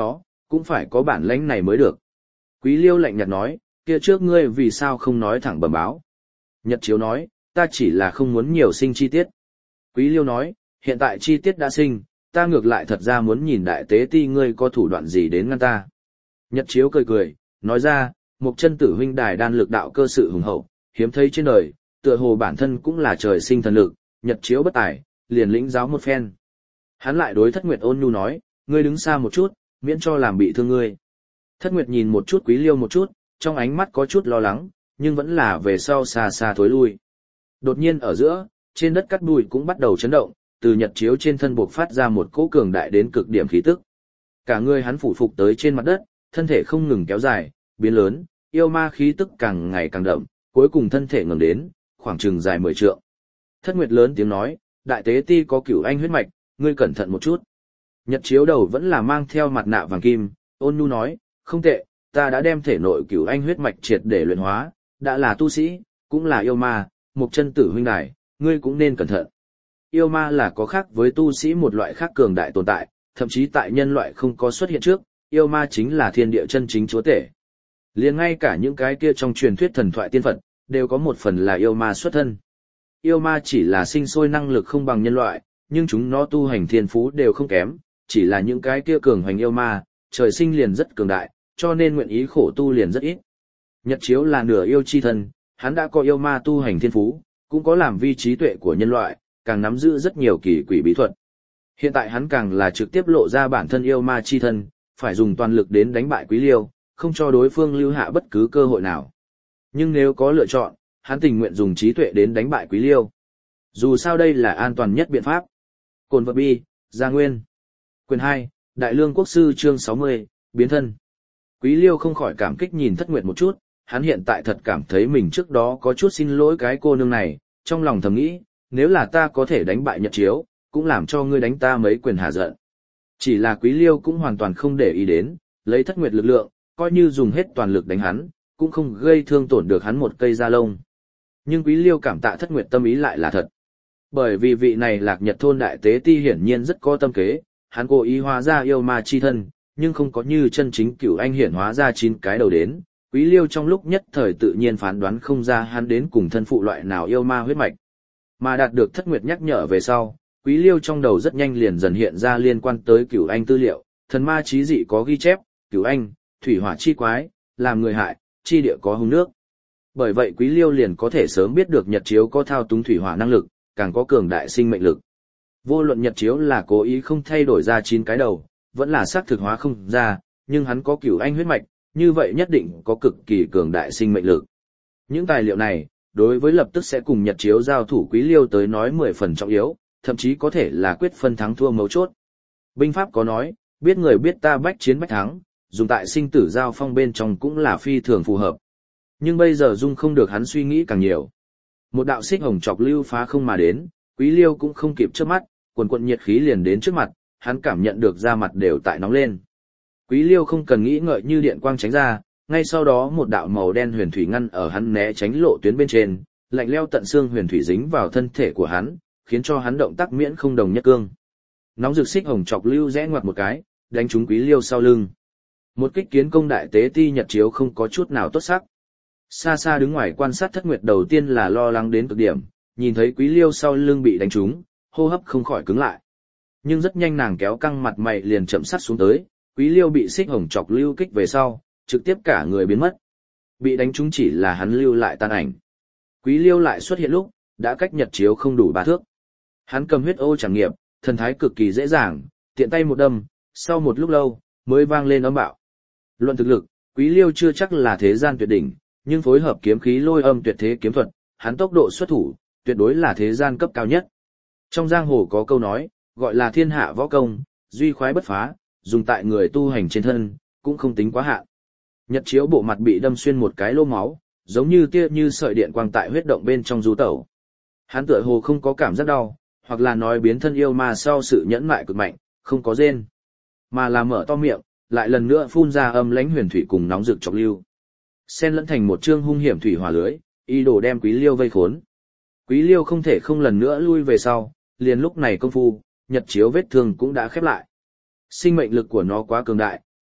cũng phải có bản lãnh này mới được. Quý Liêu lạnh nhạt nói, kia trước ngươi vì sao không nói thẳng bẩm báo. Nhật Chiếu nói, ta chỉ là không muốn nhiều sinh chi tiết. Quý Liêu nói, hiện tại chi tiết đã sinh, ta ngược lại thật ra muốn nhìn đại tế ti ngươi có thủ đoạn gì đến ngăn ta. Nhật Chiếu cười cười, nói ra, một chân tử huynh đài đan lực đạo cơ sự hùng hậu, hiếm thấy trên đời, tựa hồ bản thân cũng là trời sinh thần lực, Nhật Chiếu bất tài, liền lĩnh giáo một phen. Hắn lại đối Thất Nguyệt ôn nhu nói, ngươi đứng xa một chút, miễn cho làm bị thương ngươi. Thất Nguyệt nhìn một chút Quý Liêu một chút, trong ánh mắt có chút lo lắng, nhưng vẫn là về sau xa xa thối lui. Đột nhiên ở giữa, trên đất cát bụi cũng bắt đầu chấn động, từ Nhật Chiếu trên thân buộc phát ra một cỗ cường đại đến cực điểm khí tức. Cả người hắn phủ phục tới trên mặt đất, thân thể không ngừng kéo dài, biến lớn, yêu ma khí tức càng ngày càng đậm, cuối cùng thân thể ngẩng đến, khoảng chừng dài mười trượng. Thất Nguyệt lớn tiếng nói, đại tế ti có cửu anh huyết mạch, ngươi cẩn thận một chút. Nhật Chiếu đầu vẫn là mang theo mặt nạ vàng kim, ôn nhu nói, không tệ, ta đã đem thể nội cửu anh huyết mạch triệt để luyện hóa, đã là tu sĩ, cũng là yêu ma, một chân tử huynh đài, ngươi cũng nên cẩn thận. Yêu ma là có khác với tu sĩ một loại khác cường đại tồn tại, thậm chí tại nhân loại không có xuất hiện trước, yêu ma chính là thiên địa chân chính chúa tể. Liền ngay cả những cái kia trong truyền thuyết thần thoại tiên Phật, đều có một phần là yêu ma xuất thân. Yêu ma chỉ là sinh sôi năng lực không bằng nhân loại, nhưng chúng nó tu hành thiên phú đều không kém, chỉ là những cái kia cường hoành yêu ma, trời sinh liền rất cường đại, cho nên nguyện ý khổ tu liền rất ít. Nhật Chiếu là nửa yêu chi thân, hắn đã có yêu ma tu hành thiên phú, cũng có làm vi trí tuệ của nhân loại, càng nắm giữ rất nhiều kỳ quỷ bí thuật. Hiện tại hắn càng là trực tiếp lộ ra bản thân yêu ma chi thân, phải dùng toàn lực đến đánh bại Quý Liêu, không cho đối phương lưu hạ bất cứ cơ hội nào. Nhưng nếu có lựa chọn, hắn tình nguyện dùng trí tuệ đến đánh bại Quý Liêu. Dù sao đây là an toàn nhất biện pháp. Cồn vật bi, Gia Nguyên. Quyền hai, Đại Lương Quốc Sư chương sáu mươi, biến thân. Quý Liêu không khỏi cảm kích nhìn Thất Nguyệt một chút, hắn hiện tại thật cảm thấy mình trước đó có chút xin lỗi cái cô nương này, trong lòng thầm nghĩ, nếu là ta có thể đánh bại Nhật Chiếu, cũng làm cho ngươi đánh ta mấy quyền hạ giận. Chỉ là Quý Liêu cũng hoàn toàn không để ý đến, lấy Thất Nguyệt lực lượng, coi như dùng hết toàn lực đánh hắn, cũng không gây thương tổn được hắn một cây da lông. Nhưng Quý Liêu cảm tạ Thất Nguyệt tâm ý lại là thật. Bởi vì vị này Lạc Nhật thôn đại tế ti hiển nhiên rất có tâm kế, hắn cố ý hóa ra yêu ma chi thân, nhưng không có như chân chính cửu anh hiển hóa ra chín cái đầu đến. Quý Liêu trong lúc nhất thời tự nhiên phán đoán không ra hắn đến cùng thân phụ loại nào yêu ma huyết mạch. Mà đạt được Thất Nguyệt nhắc nhở về sau, Quý Liêu trong đầu rất nhanh liền dần hiện ra liên quan tới cửu anh tư liệu, thần ma chí dị có ghi chép, cửu anh, thủy hỏa chi quái, làm người hại, chi địa có hung nước. Bởi vậy Quý Liêu liền có thể sớm biết được Nhật Chiếu có thao túng thủy hỏa năng lực, càng có cường đại sinh mệnh lực. Vô luận Nhật Chiếu là cố ý không thay đổi ra chín cái đầu, vẫn là xác thực hóa không ra, nhưng hắn có cửu anh huyết mạch, như vậy nhất định có cực kỳ cường đại sinh mệnh lực. Những tài liệu này, đối với lập tức sẽ cùng Nhật Chiếu giao thủ Quý Liêu tới nói mười phần trọng yếu, thậm chí có thể là quyết phân thắng thua mấu chốt. Binh pháp có nói, biết người biết ta bách chiến bách thắng, dùng tại sinh tử giao phong bên trong cũng là phi thường phù hợp. Nhưng bây giờ dung không được hắn suy nghĩ càng nhiều. Một đạo xích hồng chọc lưu phá không mà đến, Quý Liêu cũng không kịp chớp mắt, quần quần nhiệt khí liền đến trước mặt, hắn cảm nhận được da mặt đều tại nóng lên. Quý Liêu không cần nghĩ ngợi như điện quang tránh ra, ngay sau đó một đạo màu đen huyền thủy ngăn ở hắn né tránh lộ tuyến bên trên, lạnh lẽo tận xương huyền thủy dính vào thân thể của hắn, khiến cho hắn động tác miễn không đồng nhất cương. Nóng rực xích hồng chọc lưu rẽ ngoặt một cái, đánh trúng Quý Liêu sau lưng. Một kích kiến công đại tế ti Nhật Chiếu không có chút nào tốt sắc. Xa xa đứng ngoài quan sát Thất Nguyệt đầu tiên là lo lắng đến cực điểm, nhìn thấy Quý Liêu sau lưng bị đánh trúng, hô hấp không khỏi cứng lại. Nhưng rất nhanh nàng kéo căng mặt mày liền chậm sát xuống tới, Quý Liêu bị xích hồng chọc lưu kích về sau, trực tiếp cả người biến mất. Bị đánh trúng chỉ là hắn lưu lại tàn ảnh. Quý Liêu lại xuất hiện lúc, đã cách Nhật Chiếu không đủ ba thước. Hắn cầm huyết ô trảm nghiệp, thần thái cực kỳ dễ dàng, tiện tay một đâm, sau một lúc lâu, mới vang lên ấm bạo. Luận thực lực, Quý Liêu chưa chắc là thế gian tuyệt đỉnh, nhưng phối hợp kiếm khí lôi âm tuyệt thế kiếm thuật, hắn tốc độ xuất thủ, tuyệt đối là thế gian cấp cao nhất. Trong giang hồ có câu nói, gọi là thiên hạ võ công, duy khoái bất phá, dùng tại người tu hành trên thân, cũng không tính quá hạn. Nhật Chiếu bộ mặt bị đâm xuyên một cái lỗ máu, giống như tia như sợi điện quang tại huyết động bên trong du tẩu. Hắn tựa hồ không có cảm giác đau, hoặc là nói biến thân yêu ma sau sự nhẫn nại cực mạnh, không có rên, mà là mở to miệng, lại lần nữa phun ra âm lãnh huyền thủy cùng nóng rực chọc lưu. Xen lẫn thành một chương hung hiểm thủy hỏa lưới, ý đồ đem Quý Liêu vây khốn. Quý Liêu không thể không lần nữa lui về sau, liền lúc này công phu, Nhật Chiếu vết thương cũng đã khép lại. Sinh mệnh lực của nó quá cường đại,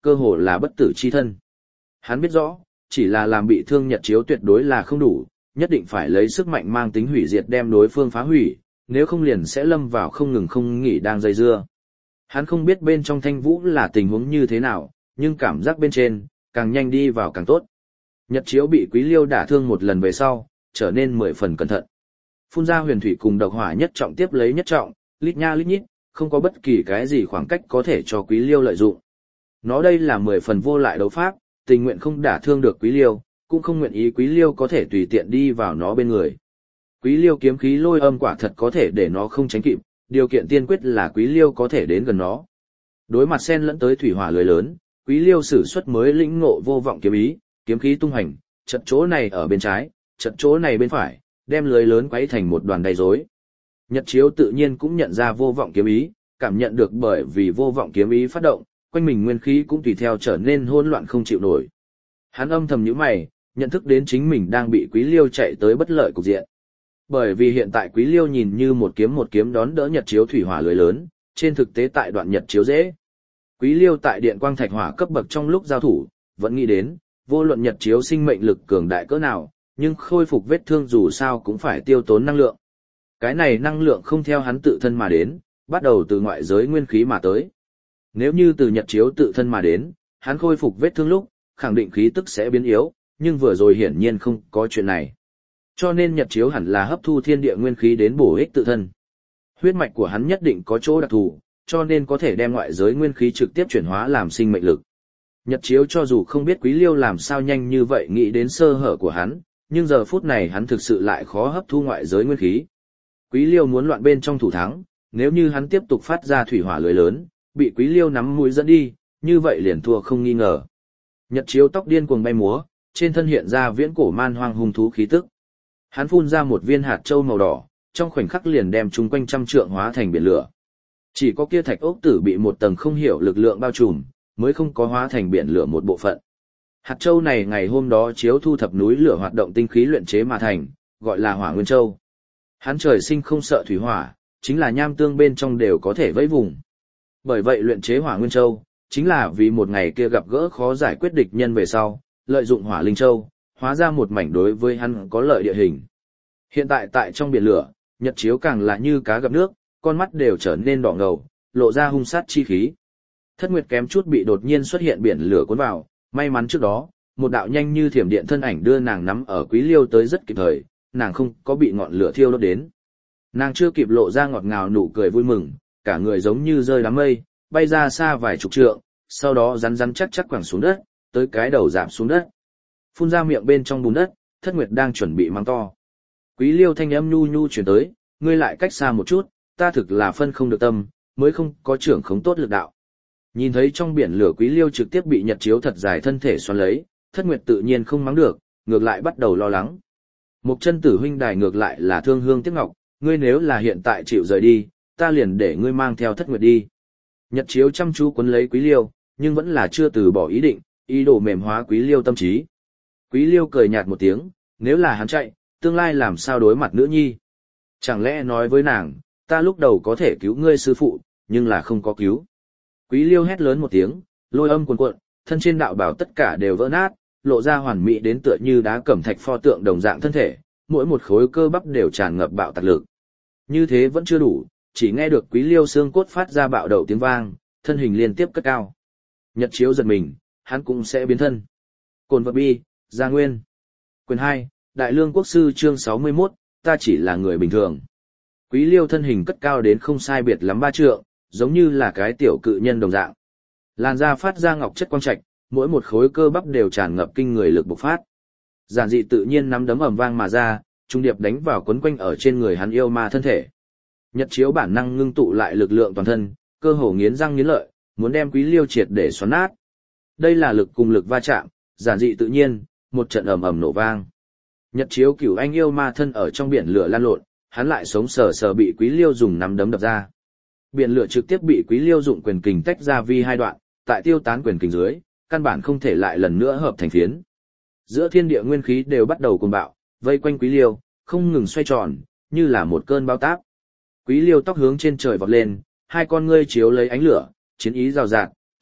cơ hồ là bất tử chi thân. Hắn biết rõ, chỉ là làm bị thương Nhật Chiếu tuyệt đối là không đủ, nhất định phải lấy sức mạnh mang tính hủy diệt đem đối phương phá hủy, nếu không liền sẽ lâm vào không ngừng không nghỉ đang dây dưa. Hắn không biết bên trong Thanh Vũ là tình huống như thế nào, nhưng cảm giác bên trên, càng nhanh đi vào càng tốt. Nhật Chiếu bị Quý Liêu đả thương một lần về sau, trở nên mười phần cẩn thận. Phun ra huyền thủy cùng độc hỏa nhất trọng tiếp lấy nhất trọng, lít nha lít nhít, không có bất kỳ cái gì khoảng cách có thể cho Quý Liêu lợi dụng. Nó đây là mười phần vô lại đấu pháp, tình nguyện không đả thương được Quý Liêu, cũng không nguyện ý Quý Liêu có thể tùy tiện đi vào nó bên người. Quý Liêu kiếm khí lôi âm quả thật có thể để nó không tránh kịp, điều kiện tiên quyết là Quý Liêu có thể đến gần nó. Đối mặt xen lẫn tới thủy hỏa lưới lớn, Quý Liêu sử xuất mới lĩnh ngộ vô vọng kiếm ý, kiếm khí tung hành, trận chỗ này ở bên trái, trận chỗ này bên phải, đem lưới lớn quấy thành một đoàn đầy rối. Nhật Chiếu tự nhiên cũng nhận ra vô vọng kiếm ý, cảm nhận được bởi vì vô vọng kiếm ý phát động, quanh mình nguyên khí cũng tùy theo trở nên hỗn loạn không chịu nổi. Hắn âm thầm nhíu mày, nhận thức đến chính mình đang bị Quý Liêu chạy tới bất lợi cục diện. Bởi vì hiện tại Quý Liêu nhìn như một kiếm một kiếm đón đỡ Nhật Chiếu thủy hỏa lưới lớn, trên thực tế tại đoạn Nhật Chiếu dễ. Quý Liêu tại điện quang thạch hỏa cấp bậc trong lúc giao thủ, vẫn nghĩ đến, vô luận Nhật Chiếu sinh mệnh lực cường đại cỡ nào, nhưng khôi phục vết thương dù sao cũng phải tiêu tốn năng lượng. Cái này năng lượng không theo hắn tự thân mà đến, bắt đầu từ ngoại giới nguyên khí mà tới. Nếu như từ Nhật Chiếu tự thân mà đến, hắn khôi phục vết thương lúc, khẳng định khí tức sẽ biến yếu, nhưng vừa rồi hiển nhiên không có chuyện này. Cho nên Nhật Chiếu hẳn là hấp thu thiên địa nguyên khí đến bổ ích tự thân. Huyết mạch của hắn nhất định có chỗ đặc thù, cho nên có thể đem ngoại giới nguyên khí trực tiếp chuyển hóa làm sinh mệnh lực. Nhật Chiếu cho dù không biết Quý Liêu làm sao nhanh như vậy nghĩ đến sơ hở của hắn, nhưng giờ phút này hắn thực sự lại khó hấp thu ngoại giới nguyên khí. Quý Liêu muốn loạn bên trong thủ thắng, nếu như hắn tiếp tục phát ra thủy hỏa lưới lớn, bị Quý Liêu nắm mũi dẫn đi, như vậy liền thua không nghi ngờ. Nhật Chiếu tóc điên cuồng bay múa, trên thân hiện ra viễn cổ man hoang hung thú khí tức. Hắn phun ra một viên hạt châu màu đỏ, trong khoảnh khắc liền đem chúng quanh trăm trượng hóa thành biển lửa. Chỉ có kia thạch ốc tử bị một tầng không hiểu lực lượng bao trùm, mới không có hóa thành biển lửa một bộ phận. Hạt châu này ngày hôm đó Chiếu thu thập núi lửa hoạt động tinh khí luyện chế mà thành, gọi là Hỏa Nguyên Châu. Hắn trời sinh không sợ thủy hỏa, chính là nham tương bên trong đều có thể vẫy vùng. Bởi vậy luyện chế Hỏa Nguyên Châu, chính là vì một ngày kia gặp gỡ khó giải quyết địch nhân về sau, lợi dụng Hỏa Linh Châu, hóa ra một mảnh đối với hắn có lợi địa hình. Hiện tại tại trong biển lửa, Nhật Chiếu càng là như cá gặp nước, con mắt đều trở nên đỏ ngầu, lộ ra hung sát chi khí. Thất Nguyệt kém chút bị đột nhiên xuất hiện biển lửa cuốn vào, may mắn trước đó, một đạo nhanh như thiểm điện thân ảnh đưa nàng nắm ở Quý Liêu tới rất kịp thời, nàng không có bị ngọn lửa thiêu đốt đến. Nàng chưa kịp lộ ra ngọt ngào nụ cười vui mừng, cả người giống như rơi đám mây, bay ra xa vài chục trượng, sau đó rắn rắn chắc chắc quẳng xuống đất, tới cái đầu giảm xuống đất. Phun ra miệng bên trong bùn đất, Thất Nguyệt đang chuẩn bị mắng to. Quý Liêu thanh âm nhu nhu chuyển tới, ngươi lại cách xa một chút, ta thực là phân không được tâm, mới không có trưởng khống tốt lực đạo. Nhìn thấy trong biển lửa Quý Liêu trực tiếp bị Nhật Chiếu thật dài thân thể xoắn lấy, Thất Nguyệt tự nhiên không mắng được, ngược lại bắt đầu lo lắng. Mục chân tử huynh đài ngược lại là thương hương tiếc ngọc, ngươi nếu là hiện tại chịu rời đi, ta liền để ngươi mang theo Thất Nguyệt đi. Nhật Chiếu chăm chú quấn lấy Quý Liêu, nhưng vẫn là chưa từ bỏ ý định, ý đồ mềm hóa Quý Liêu tâm trí. Quý Liêu cười nhạt một tiếng, nếu là hắn chạy, tương lai làm sao đối mặt nữ nhi? Chẳng lẽ nói với nàng, ta lúc đầu có thể cứu ngươi sư phụ, nhưng là không có cứu. Quý Liêu hét lớn một tiếng, lôi âm cuồn cuộn, thân trên đạo bảo tất cả đều vỡ nát, lộ ra hoàn mỹ đến tựa như đá cẩm thạch pho tượng đồng dạng thân thể, mỗi một khối cơ bắp đều tràn ngập bạo tạc lực. Như thế vẫn chưa đủ, chỉ nghe được Quý Liêu xương cốt phát ra bạo đầu tiếng vang, thân hình liên tiếp cất cao. Nhật Chiếu giật mình, hắn cũng sẽ biến thân. Cồn vật bi, Gia Nguyên. Quyền hai, Đại Lương Quốc Sư chương sáu mươi mốt, ta chỉ là người bình thường. Quý Liêu thân hình cất cao đến không sai biệt lắm ba trượng, giống như là cái tiểu cự nhân đồng dạng. Làn da phát ra ngọc chất quang trạch, mỗi một khối cơ bắp đều tràn ngập kinh người lực bộc phát. Giản dị tự nhiên nắm đấm ầm vang mà ra, trung điệp đánh vào quấn quanh ở trên người hắn yêu ma thân thể. Nhật Chiếu bản năng ngưng tụ lại lực lượng toàn thân, cơ hồ nghiến răng nghiến lợi, muốn đem Quý Liêu triệt để xoắn nát. Đây là lực cùng lực va chạm, giản dị tự nhiên, một trận ầm ầm nổ vang. Nhật Chiếu cửu anh yêu ma thân ở trong biển lửa lan lộn, hắn lại sống sờ sờ bị Quý Liêu dùng nắm đấm đập ra. Biển lửa trực tiếp bị Quý Liêu dụng quyền kình tách ra vi hai đoạn, tại tiêu tán quyền kình dưới, căn bản không thể lại lần nữa hợp thành phiến. Giữa thiên địa nguyên khí đều bắt đầu cuồng bạo, vây quanh Quý Liêu, không ngừng xoay tròn, như là một cơn bão táp. Quý Liêu tóc hướng trên trời vọt lên, hai con ngươi chiếu lấy ánh lửa, chiến ý rào rạt,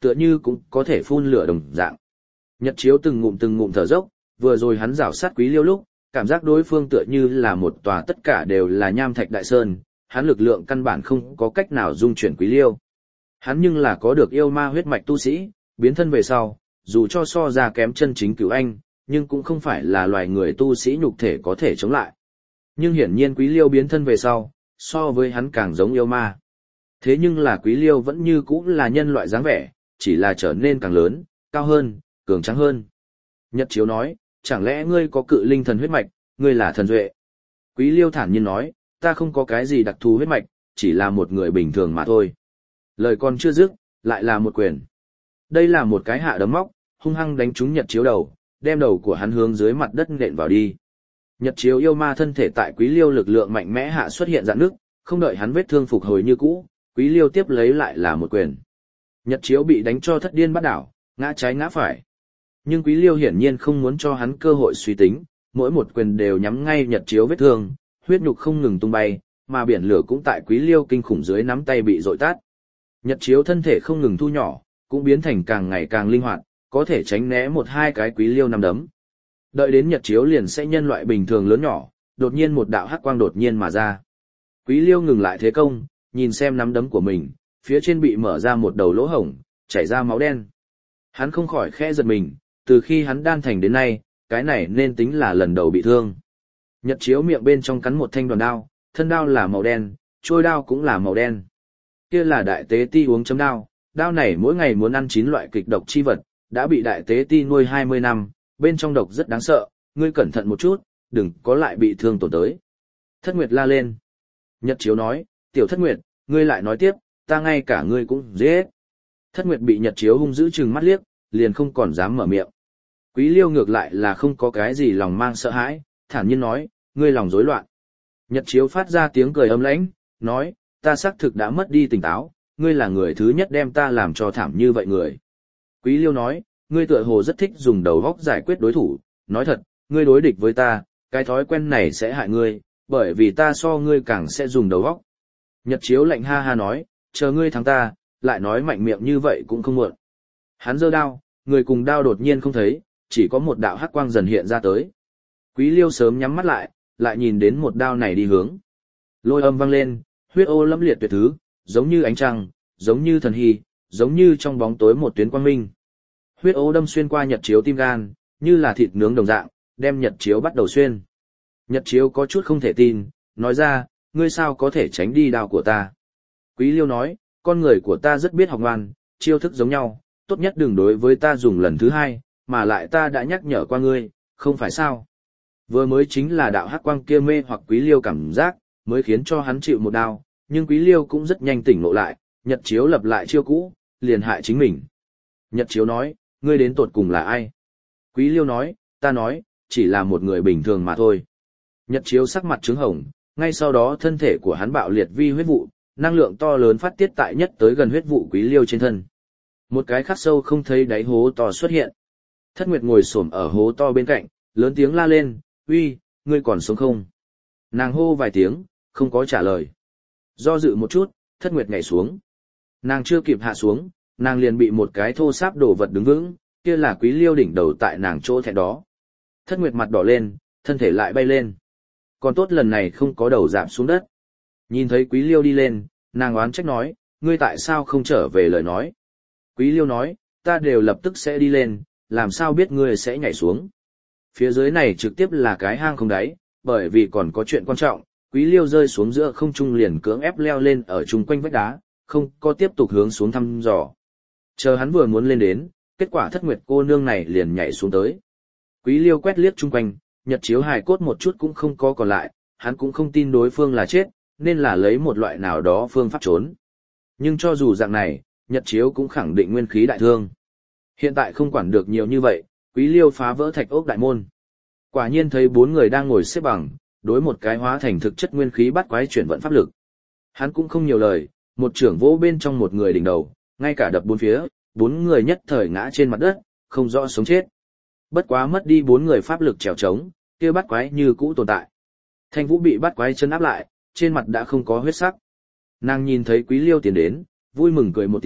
tựa như cũng có thể phun lửa đồng dạng. Nhật Chiếu từng ngụm từng ngụm thở dốc, vừa rồi hắn rảo sát Quý Liêu lúc, cảm giác đối phương tựa như là một tòa tất cả đều là nham thạch đại sơn, hắn lực lượng căn bản không có cách nào dung chuyển Quý Liêu. Hắn nhưng là có được yêu ma huyết mạch tu sĩ, biến thân về sau, dù cho so ra kém chân chính cửu anh, nhưng cũng không phải là loài người tu sĩ nhục thể có thể chống lại. Nhưng hiển nhiên Quý Liêu biến thân về sau, so với hắn càng giống yêu ma. Thế nhưng là Quý Liêu vẫn như cũ là nhân loại dáng vẻ, chỉ là trở nên càng lớn, cao hơn, cường tráng hơn. Nhật Chiếu nói, chẳng lẽ ngươi có cự linh thần huyết mạch, ngươi là thần duệ? Quý Liêu thản nhiên nói, ta không có cái gì đặc thù huyết mạch, chỉ là một người bình thường mà thôi. Lời còn chưa dứt, lại là một quyền. Đây là một cái hạ đấm móc, hung hăng đánh trúng Nhật Chiếu đầu, đem đầu của hắn hướng dưới mặt đất nện vào đi. Nhật Chiếu yêu ma thân thể tại Quý Liêu lực lượng mạnh mẽ hạ xuất hiện rạn nước, không đợi hắn vết thương phục hồi như cũ, Quý Liêu tiếp lấy lại là một quyền. Nhật Chiếu bị đánh cho thất điên bắt đảo, ngã trái ngã phải. Nhưng Quý Liêu hiển nhiên không muốn cho hắn cơ hội suy tính, mỗi một quyền đều nhắm ngay Nhật Chiếu vết thương, huyết nhục không ngừng tung bay, mà biển lửa cũng tại Quý Liêu kinh khủng dưới nắm tay bị dội tát. Nhật Chiếu thân thể không ngừng thu nhỏ, cũng biến thành càng ngày càng linh hoạt, có thể tránh né một hai cái Quý Liêu nắm đấm. Đợi đến Nhật Chiếu liền sẽ nhân loại bình thường lớn nhỏ, đột nhiên một đạo hắc quang đột nhiên mà ra. Quý Liêu ngừng lại thế công, nhìn xem nắm đấm của mình, phía trên bị mở ra một đầu lỗ hổng, chảy ra máu đen. Hắn không khỏi khẽ giật mình, từ khi hắn đan thành đến nay, cái này nên tính là lần đầu bị thương. Nhật Chiếu miệng bên trong cắn một thanh đoàn đao, thân đao là màu đen, trôi đao cũng là màu đen. Kia là đại tế ti uống chấm đao, đao này mỗi ngày muốn ăn chín loại kịch độc chi vật, đã bị đại tế ti nuôi hai mươi năm, bên trong độc rất đáng sợ, ngươi cẩn thận một chút, đừng có lại bị thương tổn tới. Thất Nguyệt la lên. Nhật Chiếu nói, tiểu Thất Nguyệt, ngươi lại nói tiếp, ta ngay cả ngươi cũng giết. Thất Nguyệt bị Nhật Chiếu hung dữ trừng mắt liếc, liền không còn dám mở miệng. Quý Liêu ngược lại là không có cái gì lòng mang sợ hãi, thản nhiên nói, ngươi lòng rối loạn. Nhật Chiếu phát ra tiếng cười âm lãnh, nói, ta xác thực đã mất đi tỉnh táo, ngươi là người thứ nhất đem ta làm cho thảm như vậy người. Quý Liêu nói, ngươi tựa hồ rất thích dùng đầu óc giải quyết đối thủ, nói thật, ngươi đối địch với ta, cái thói quen này sẽ hại ngươi, bởi vì ta so ngươi càng sẽ dùng đầu óc. Nhật Chiếu lạnh ha ha nói, chờ ngươi thắng ta, lại nói mạnh miệng như vậy cũng không muộn. Hắn giơ đao, người cùng đao đột nhiên không thấy, chỉ có một đạo hắc quang dần hiện ra tới. Quý Liêu sớm nhắm mắt lại, lại nhìn đến một đao này đi hướng. Lôi âm vang lên, huyết ô lâm liệt tuyệt thứ, giống như ánh trăng, giống như thần hy, giống như trong bóng tối một tuyến quang minh. Huyết ô đâm xuyên qua Nhật Chiếu tim gan, như là thịt nướng đồng dạng, đem Nhật Chiếu bắt đầu xuyên. Nhật Chiếu có chút không thể tin, nói ra, ngươi sao có thể tránh đi đao của ta. Quý Liêu nói, con người của ta rất biết học ngoan, chiêu thức giống nhau, tốt nhất đừng đối với ta dùng lần thứ hai, mà lại ta đã nhắc nhở qua ngươi, không phải sao. Vừa mới chính là đạo hắc quang kia mê hoặc Quý Liêu cảm giác, mới khiến cho hắn chịu một đao, nhưng Quý Liêu cũng rất nhanh tỉnh ngộ lại, Nhật Chiếu lập lại chiêu cũ, liền hại chính mình. Nhật Chiếu nói, ngươi đến tột cùng là ai? Quý Liêu nói, ta nói, chỉ là một người bình thường mà thôi. Nhật Chiếu sắc mặt trướng hồng, ngay sau đó thân thể của hắn bạo liệt vi huyết vụ, năng lượng to lớn phát tiết tại nhất tới gần huyết vụ Quý Liêu trên thân. Một cái khắc sâu không thấy đáy hố to xuất hiện. Thất Nguyệt ngồi xổm ở hố to bên cạnh, lớn tiếng la lên, uy, ngươi còn sống không? Nàng hô vài tiếng, không có trả lời. Do dự một chút, Thất Nguyệt nhảy xuống. Nàng chưa kịp hạ xuống, nàng liền bị một cái thô sáp đổ vật đứng vững, kia là Quý Liêu đỉnh đầu tại nàng chỗ thẹn đó. Thất Nguyệt mặt đỏ lên, thân thể lại bay lên. Còn tốt lần này không có đầu giảm xuống đất. Nhìn thấy Quý Liêu đi lên, nàng oán trách nói, ngươi tại sao không trở về lời nói. Quý Liêu nói, ta đều lập tức sẽ đi lên, làm sao biết ngươi sẽ nhảy xuống. Phía dưới này trực tiếp là cái hang không đáy, bởi vì còn có chuyện quan trọng, Quý Liêu rơi xuống giữa không trung liền cưỡng ép leo lên ở chung quanh vách đá, không có tiếp tục hướng xuống thăm dò. Chờ hắn vừa muốn lên đến, kết quả Thất Nguyệt cô nương này liền nhảy xuống tới. Quý Liêu quét liếc chung quanh, Nhật Chiếu hài cốt một chút cũng không có còn lại, hắn cũng không tin đối phương là chết, nên là lấy một loại nào đó phương pháp trốn. Nhưng cho dù dạng này, Nhật Chiếu cũng khẳng định nguyên khí đại thương. Hiện tại không quản được nhiều như vậy, Quý Liêu phá vỡ thạch ốc đại môn. Quả nhiên thấy bốn người đang ngồi xếp bằng, đối một cái hóa thành thực chất nguyên khí bắt quái chuyển vận pháp lực. Hắn cũng không nhiều lời, một trưởng vỗ bên trong một người đỉnh đầu, ngay cả đập bốn phía, bốn người nhất thời ngã trên mặt đất, không rõ sống chết. Bất quá mất đi bốn người pháp lực trèo trống, kia bắt quái như cũ tồn tại. Thanh Vũ bị bắt quái chân áp lại, trên mặt đã không có huyết sắc. Nàng nhìn thấy Quý Liêu tiến đến, vui mừng cười một tiếng,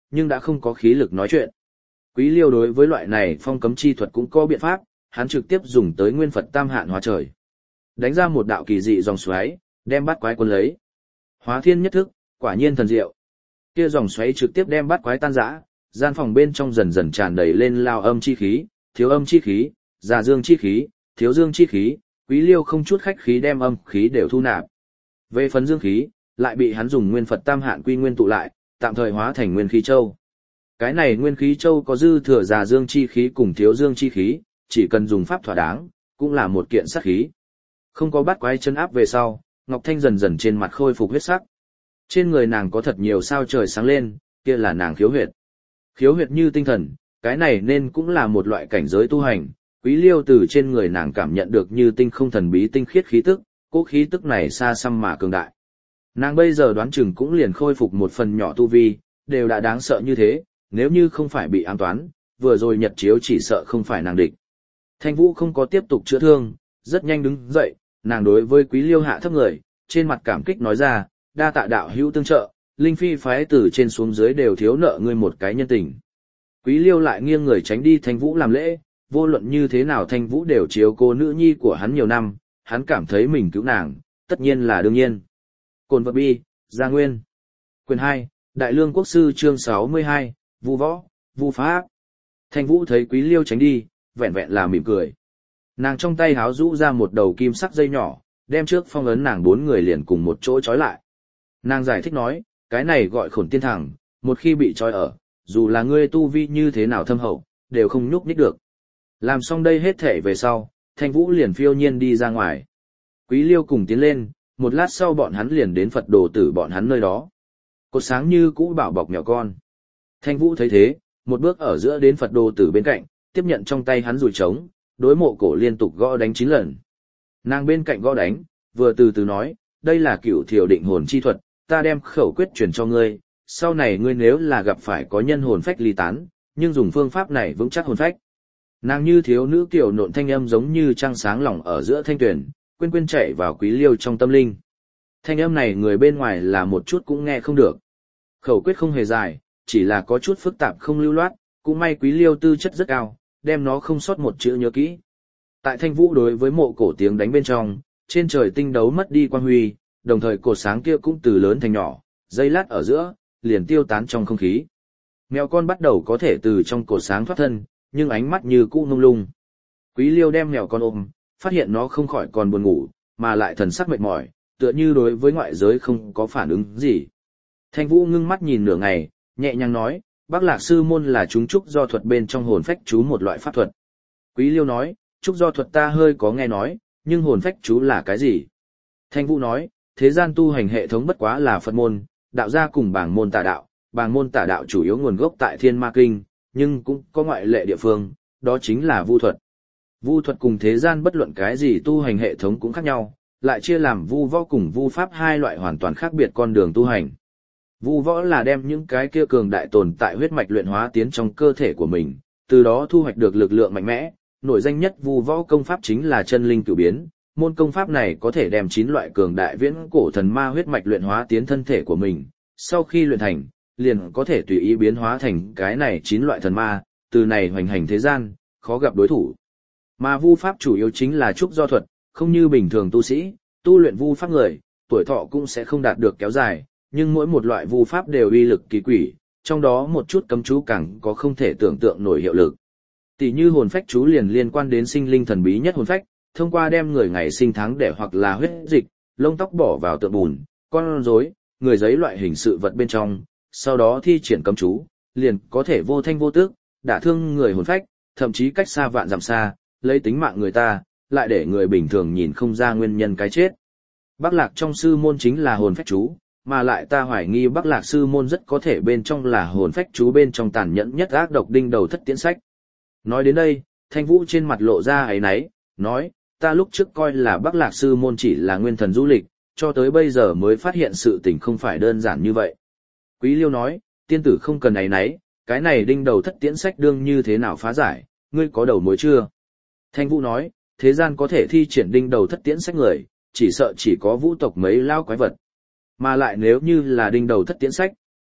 nhưng đã không có khí lực nói chuyện. Quý Liêu đối với loại này phong cấm chi thuật cũng có biện pháp, hắn trực tiếp dùng tới nguyên Phật Tam Hạn Hóa Trời. Đánh ra một đạo kỳ dị dòng xoáy, đem bát quái cuốn lấy. Hóa thiên nhất thức, quả nhiên thần diệu. Kia dòng xoáy trực tiếp đem bát quái tan rã, gian phòng bên trong dần dần tràn đầy lên lao âm chi khí, thiếu âm chi khí, già dương chi khí, thiếu dương chi khí, Quý Liêu không chút khách khí đem âm khí đều thu nạp. Về phần dương khí, lại bị hắn dùng nguyên Phật Tam Hạn quy nguyên tụ lại, tạm thời hóa thành nguyên khí châu. Cái này nguyên khí châu có dư thừa già dương chi khí cùng thiếu dương chi khí, chỉ cần dùng pháp thỏa đáng, cũng là một kiện sát khí. Không có bát quái chân áp về sau, Ngọc Thanh dần dần trên mặt khôi phục huyết sắc. Trên người nàng có thật nhiều sao trời sáng lên, kia là nàng khiếu huyệt. Khiếu huyệt như tinh thần, cái này nên cũng là một loại cảnh giới tu hành. Quý Liêu từ trên người nàng cảm nhận được như tinh không thần bí tinh khiết khí tức, cỗ khí tức này xa xăm mà cường đại. Nàng bây giờ đoán chừng cũng liền khôi phục một phần nhỏ tu vi, đều đã đáng sợ như thế, nếu như không phải bị ám toán, vừa rồi nhật chiếu chỉ sợ không phải nàng địch. Thanh Vũ không có tiếp tục chữa thương, rất nhanh đứng dậy, nàng đối với Quý Liêu hạ thấp người, trên mặt cảm kích nói ra, đa tạ đạo hữu tương trợ, Linh Phi phái từ trên xuống dưới đều thiếu nợ ngươi một cái nhân tình. Quý Liêu lại nghiêng người tránh đi Thanh Vũ làm lễ, vô luận như thế nào Thanh Vũ đều chiếu cố nữ nhi của hắn nhiều năm, hắn cảm thấy mình cứu nàng, tất nhiên là đương nhiên. Cồn vật bi, Gia Nguyên. Quyền hai, Đại Lương Quốc Sư chương sáu mươi hai, Vu Võ, Vu Pháp. Thanh Vũ thấy Quý Liêu tránh đi, vẹn vẹn là mỉm cười. Nàng trong tay háo rũ ra một đầu kim sắc dây nhỏ, đem trước phong ấn nàng bốn người liền cùng một chỗ trói lại. Nàng giải thích nói, cái này gọi Khổn Tiên Thẳng, một khi bị trói ở, dù là ngươi tu vi như thế nào thâm hậu, đều không nhúc nhích được. Làm xong đây hết thể về sau, Thanh Vũ liền phiêu nhiên đi ra ngoài. Quý Liêu cùng tiến lên, một lát sau bọn hắn liền đến Phật đồ tử bọn hắn nơi đó. Cột sáng như cũ bảo bọc mèo con. Thanh Vũ thấy thế, một bước ở giữa đến Phật đồ tử bên cạnh, tiếp nhận trong tay hắn dùi trống, đối Mộ Cổ liên tục gõ đánh chín lần. Nàng bên cạnh gõ đánh, vừa từ từ nói, đây là cửu thiểu định hồn chi thuật, ta đem khẩu quyết truyền cho ngươi, sau này ngươi nếu là gặp phải có nhân hồn phách ly tán, nhưng dùng phương pháp này vững chắc hồn phách. Nàng như thiếu nữ kiểu nộn thanh âm giống như trăng sáng lỏng ở giữa thanh tuyển, quên quên chạy vào Quý Liêu trong tâm linh. Thanh âm này người bên ngoài là một chút cũng nghe không được. Khẩu quyết không hề dài, chỉ là có chút phức tạp không lưu loát, cũng may Quý Liêu tư chất rất cao, đem nó không sót một chữ nhớ kỹ. Tại Thanh Vũ đối với Mộ Cổ tiếng đánh bên trong, trên trời tinh đấu mất đi quang huy, đồng thời cột sáng kia cũng từ lớn thành nhỏ, giây lát ở giữa, liền tiêu tán trong không khí. Mèo con bắt đầu có thể từ trong cột sáng thoát thân, nhưng ánh mắt như cũ ngông lung. Quý Liêu đem mèo con ôm, phát hiện nó không khỏi còn buồn ngủ, mà lại thần sắc mệt mỏi, tựa như đối với ngoại giới không có phản ứng gì. Thanh Vũ ngưng mắt nhìn nửa ngày, nhẹ nhàng nói, Bắc Lạc Sư môn là chúng trúc do thuật bên trong hồn phách chú một loại pháp thuật. Quý Liêu nói, trúc do thuật ta hơi có nghe nói, nhưng hồn phách chú là cái gì? Thanh Vũ nói, thế gian tu hành hệ thống bất quá là Phật môn, đạo gia cùng bảng môn tà đạo, bảng môn tà đạo chủ yếu nguồn gốc tại Thiên Ma Kinh, nhưng cũng có ngoại lệ địa phương, đó chính là vu thuật. Vu thuật cùng thế gian bất luận cái gì tu hành hệ thống cũng khác nhau, lại chia làm vu võ cùng vu pháp hai loại hoàn toàn khác biệt con đường tu hành. Vu võ là đem những cái kia cường đại tồn tại huyết mạch luyện hóa tiến trong cơ thể của mình, từ đó thu hoạch được lực lượng mạnh mẽ. Nổi danh nhất vu võ công pháp chính là chân linh cửu biến. Môn công pháp này có thể đem chín loại cường đại viễn cổ thần ma huyết mạch luyện hóa tiến thân thể của mình. Sau khi luyện thành, liền có thể tùy ý biến hóa thành cái này chín loại thần ma, từ này hoành hành thế gian, khó gặp đối thủ. Mà vu pháp chủ yếu chính là trúc do thuật, không như bình thường tu sĩ, tu luyện vu pháp người, tuổi thọ cũng sẽ không đạt được kéo dài, nhưng mỗi một loại vu pháp đều uy lực kỳ quỷ, trong đó một chút cấm chú càng có không thể tưởng tượng nổi hiệu lực. Tỷ như hồn phách chú liền liên quan đến sinh linh thần bí nhất hồn phách, thông qua đem người ngày sinh tháng đẻ hoặc là huyết dịch, lông tóc bỏ vào tượng bùn, con rối, người giấy loại hình sự vật bên trong, sau đó thi triển cấm chú, liền có thể vô thanh vô tức, đả thương người hồn phách, thậm chí cách xa vạn dặm xa, lấy tính mạng người ta, lại để người bình thường nhìn không ra nguyên nhân cái chết. Bắc Lạc trong sư môn chính là hồn phách chú, mà lại ta hoài nghi Bắc Lạc sư môn rất có thể bên trong là hồn phách chú bên trong tàn nhẫn nhất ác độc đinh đầu thất tiễn sách. Nói đến đây, Thanh Vũ trên mặt lộ ra áy náy, nói, ta lúc trước coi là Bắc Lạc sư môn chỉ là nguyên thần du lịch, cho tới bây giờ mới phát hiện sự tình không phải đơn giản như vậy. Quý Liêu nói, tiên tử không cần áy náy, cái này đinh đầu thất tiễn sách đương như thế nào phá giải, ngươi có đầu mối chưa? Thanh Vũ nói, thế gian có thể thi triển đinh đầu thất tiễn sách người, chỉ sợ chỉ có vũ tộc mấy lao quái vật. Mà lại nếu như là đinh đầu thất tiễn sách,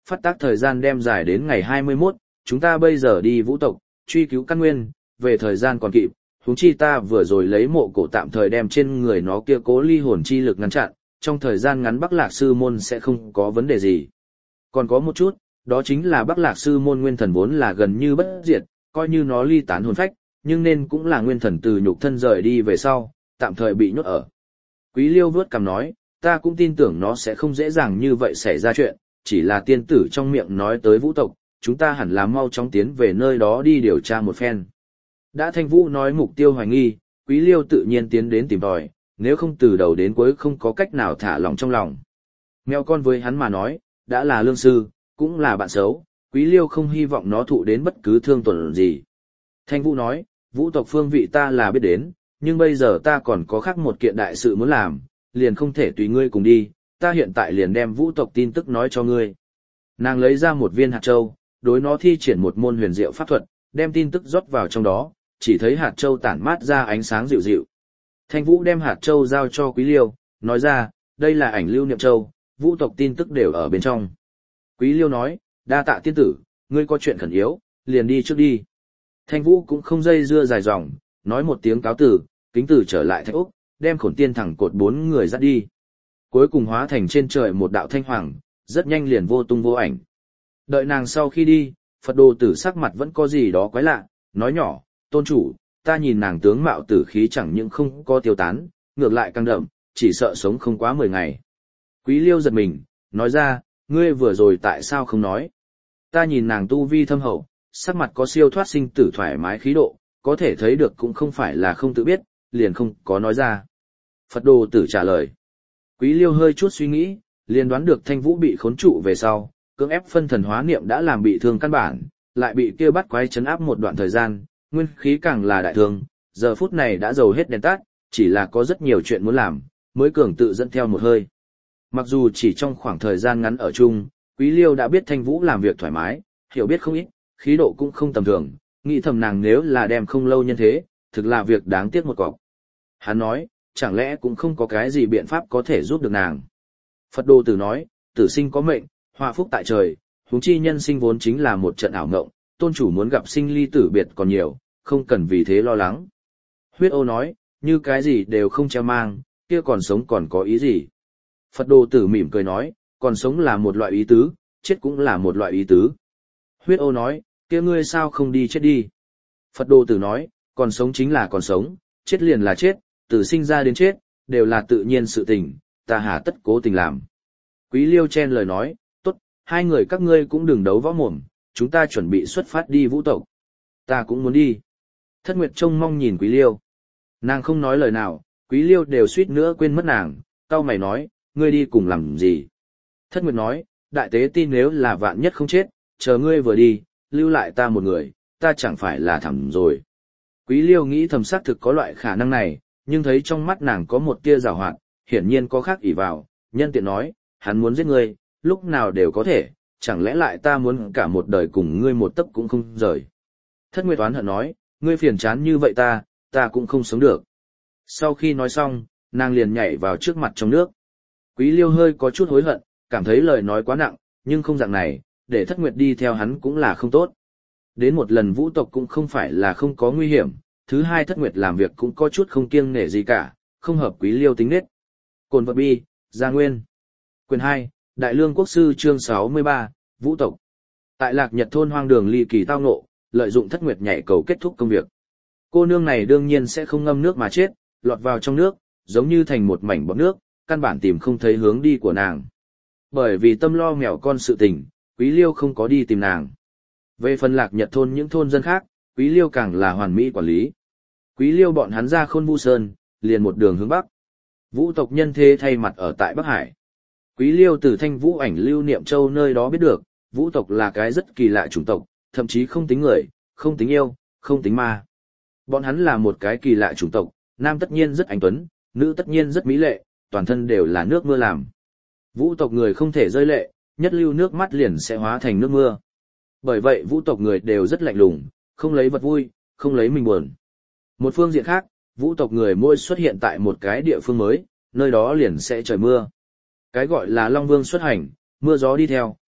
Phát tác thời gian đem dài đến ngày hai mươi mốt, chúng ta bây giờ đi vũ tộc, truy cứu căn nguyên, về thời gian còn kịp, huống chi ta vừa rồi lấy mộ cổ tạm thời đem trên người nó kia cố ly hồn chi lực ngăn chặn, trong thời gian ngắn Bắc Lạc Sư Môn sẽ không có vấn đề gì. Còn có một chút, đó chính là Bắc Lạc Sư Môn nguyên thần vốn là gần như bất diệt, coi như nó ly tán hồn phách, nhưng nên cũng là nguyên thần từ nhục thân rời đi về sau, tạm thời bị nhốt ở. Quý Liêu vuốt cằm nói, ta cũng tin tưởng nó sẽ không dễ dàng như vậy xảy ra chuyện, chỉ là tiên tử trong miệng nói tới vũ tộc, chúng ta hẳn là mau chóng tiến về nơi đó đi điều tra một phen. Đã Thanh Vũ nói mục tiêu hoài nghi, Quý Liêu tự nhiên tiến đến tìm tòi, nếu không từ đầu đến cuối không có cách nào thả lòng trong lòng. Mèo con với hắn mà nói, đã là lương sư, cũng là bạn xấu, Quý Liêu không hy vọng nó thụ đến bất cứ thương tổn gì. Thanh Vũ nói, vũ tộc phương vị ta là biết đến, nhưng bây giờ ta còn có khác một kiện đại sự muốn làm, liền không thể tùy ngươi cùng đi, ta hiện tại liền đem vũ tộc tin tức nói cho ngươi. Nàng lấy ra một viên hạt châu, đối nó thi triển một môn huyền diệu pháp thuật, đem tin tức rót vào trong đó, chỉ thấy hạt châu tản mát ra ánh sáng dịu dịu. Thanh Vũ đem hạt châu giao cho Quý Liêu, nói ra, đây là ảnh lưu niệm châu, vũ tộc tin tức đều ở bên trong. Quý Liêu nói, đa tạ tiên tử, ngươi có chuyện khẩn yếu, liền đi trước đi. Thanh Vũ cũng không dây dưa dài dòng, nói một tiếng cáo tử, kính tử trở lại Thạch Úc, đem Khổn Tiên thẳng cột bốn người dắt đi. Cuối cùng hóa thành trên trời một đạo thanh hoàng, rất nhanh liền vô tung vô ảnh. Đợi nàng sau khi đi, Phật đồ tử sắc mặt vẫn có gì đó quái lạ, nói nhỏ, tôn chủ, ta nhìn nàng tướng mạo tử khí chẳng những không có tiêu tán, ngược lại căng đậm, chỉ sợ sống không quá mười ngày. Quý Liêu giật mình, nói ra, ngươi vừa rồi tại sao không nói? Ta nhìn nàng tu vi thâm hậu, sắc mặt có siêu thoát sinh tử thoải mái khí độ, có thể thấy được cũng không phải là không tự biết, liền không có nói ra. Phật đồ tử trả lời. Quý Liêu hơi chút suy nghĩ, liền đoán được Thanh Vũ bị khốn trụ về sau, cưỡng ép phân thần hóa niệm đã làm bị thương căn bản, lại bị kia bắt quái chấn áp một đoạn thời gian, nguyên khí càng là đại thương, giờ phút này đã dầu hết đèn tắt, chỉ là có rất nhiều chuyện muốn làm, mới cường tự dẫn theo một hơi. Mặc dù chỉ trong khoảng thời gian ngắn ở chung, Quý Liêu đã biết Thanh Vũ làm việc thoải mái, hiểu biết không ít, khí độ cũng không tầm thường, nghĩ thầm nàng nếu là đem không lâu nhân thế, thực là việc đáng tiếc một cọc. Hắn nói, chẳng lẽ cũng không có cái gì biện pháp có thể giúp được nàng. Phật Đô Tử nói, tử sinh có mệnh, họa phúc tại trời, huống chi nhân sinh vốn chính là một trận ảo ngộng, tôn chủ muốn gặp sinh ly tử biệt còn nhiều, không cần vì thế lo lắng. Huyết Ô nói, như cái gì đều không treo mang, kia còn sống còn có ý gì. Phật Đô Tử mỉm cười nói, còn sống là một loại ý tứ, chết cũng là một loại ý tứ. Huyết Ô nói, kia ngươi sao không đi chết đi. Phật Đô Tử nói, còn sống chính là còn sống, chết liền là chết, từ sinh ra đến chết, đều là tự nhiên sự tình, ta hà tất cố tình làm. Quý Liêu chen lời nói, tốt, hai người các ngươi cũng đừng đấu võ mồm, chúng ta chuẩn bị xuất phát đi vũ tộc. Ta cũng muốn đi. Thất Nguyệt trông mong nhìn Quý Liêu. Nàng không nói lời nào, Quý Liêu đều suýt nữa quên mất nàng, cau mày nói, ngươi đi cùng làm gì. Thất Nguyệt nói, đại tế tin nếu là vạn nhất không chết, chờ ngươi vừa đi, lưu lại ta một người, ta chẳng phải là thẳm rồi. Quý Liêu nghĩ thầm xác thực có loại khả năng này, nhưng thấy trong mắt nàng có một tia giảo hoạt, hiển nhiên có khác ỷ vào, nhân tiện nói, hắn muốn giết ngươi, lúc nào đều có thể, chẳng lẽ lại ta muốn cả một đời cùng ngươi một tấc cũng không rời. Thất Nguyệt oán hận nói, ngươi phiền chán như vậy ta, ta cũng không sống được. Sau khi nói xong, nàng liền nhảy vào trước mặt trong nước. Quý Liêu hơi có chút hối hận, cảm thấy lời nói quá nặng, nhưng không dạng này, để Thất Nguyệt đi theo hắn cũng là không tốt. Đến một lần vũ tộc cũng không phải là không có nguy hiểm, thứ hai Thất Nguyệt làm việc cũng có chút không kiêng nể gì cả, không hợp Quý Liêu tính nết. Cồn vật bi, Gia Nguyên. Quyền hai, Đại Lương Quốc Sư chương sáu mươi ba, Vũ tộc. Tại Lạc Nhật thôn hoang đường ly kỳ tao ngộ, lợi dụng Thất Nguyệt nhảy cầu kết thúc công việc. Cô nương này đương nhiên sẽ không ngâm nước mà chết, lọt vào trong nước, giống như thành một mảnh bọt nước, căn bản tìm không thấy hướng đi của nàng. Bởi vì tâm lo mèo con sự tình, Quý Liêu không có đi tìm nàng. Về phần Lạc Nhật thôn những thôn dân khác, Quý Liêu càng là hoàn mỹ quản lý. Quý Liêu bọn hắn ra Khôn Vu Sơn, liền một đường hướng bắc. Vũ tộc nhân thế thay mặt ở tại Bắc Hải. Quý Liêu từ Thanh Vũ ảnh lưu niệm châu nơi đó biết được, Vũ tộc là cái rất kỳ lạ chủng tộc, thậm chí không tính người, không tính yêu, không tính ma. Bọn hắn là một cái kỳ lạ chủng tộc, nam tất nhiên rất anh tuấn, nữ tất nhiên rất mỹ lệ, toàn thân đều là nước mưa làm. Vũ tộc người không thể rơi lệ, nhất lưu nước mắt liền sẽ hóa thành nước mưa. Bởi vậy vũ tộc người đều rất lạnh lùng, không lấy vật vui, không lấy mình buồn. Một phương diện khác, vũ tộc người mỗi xuất hiện tại một cái địa phương mới, nơi đó liền sẽ trời mưa. Cái gọi là Long Vương xuất hành, mưa gió đi theo,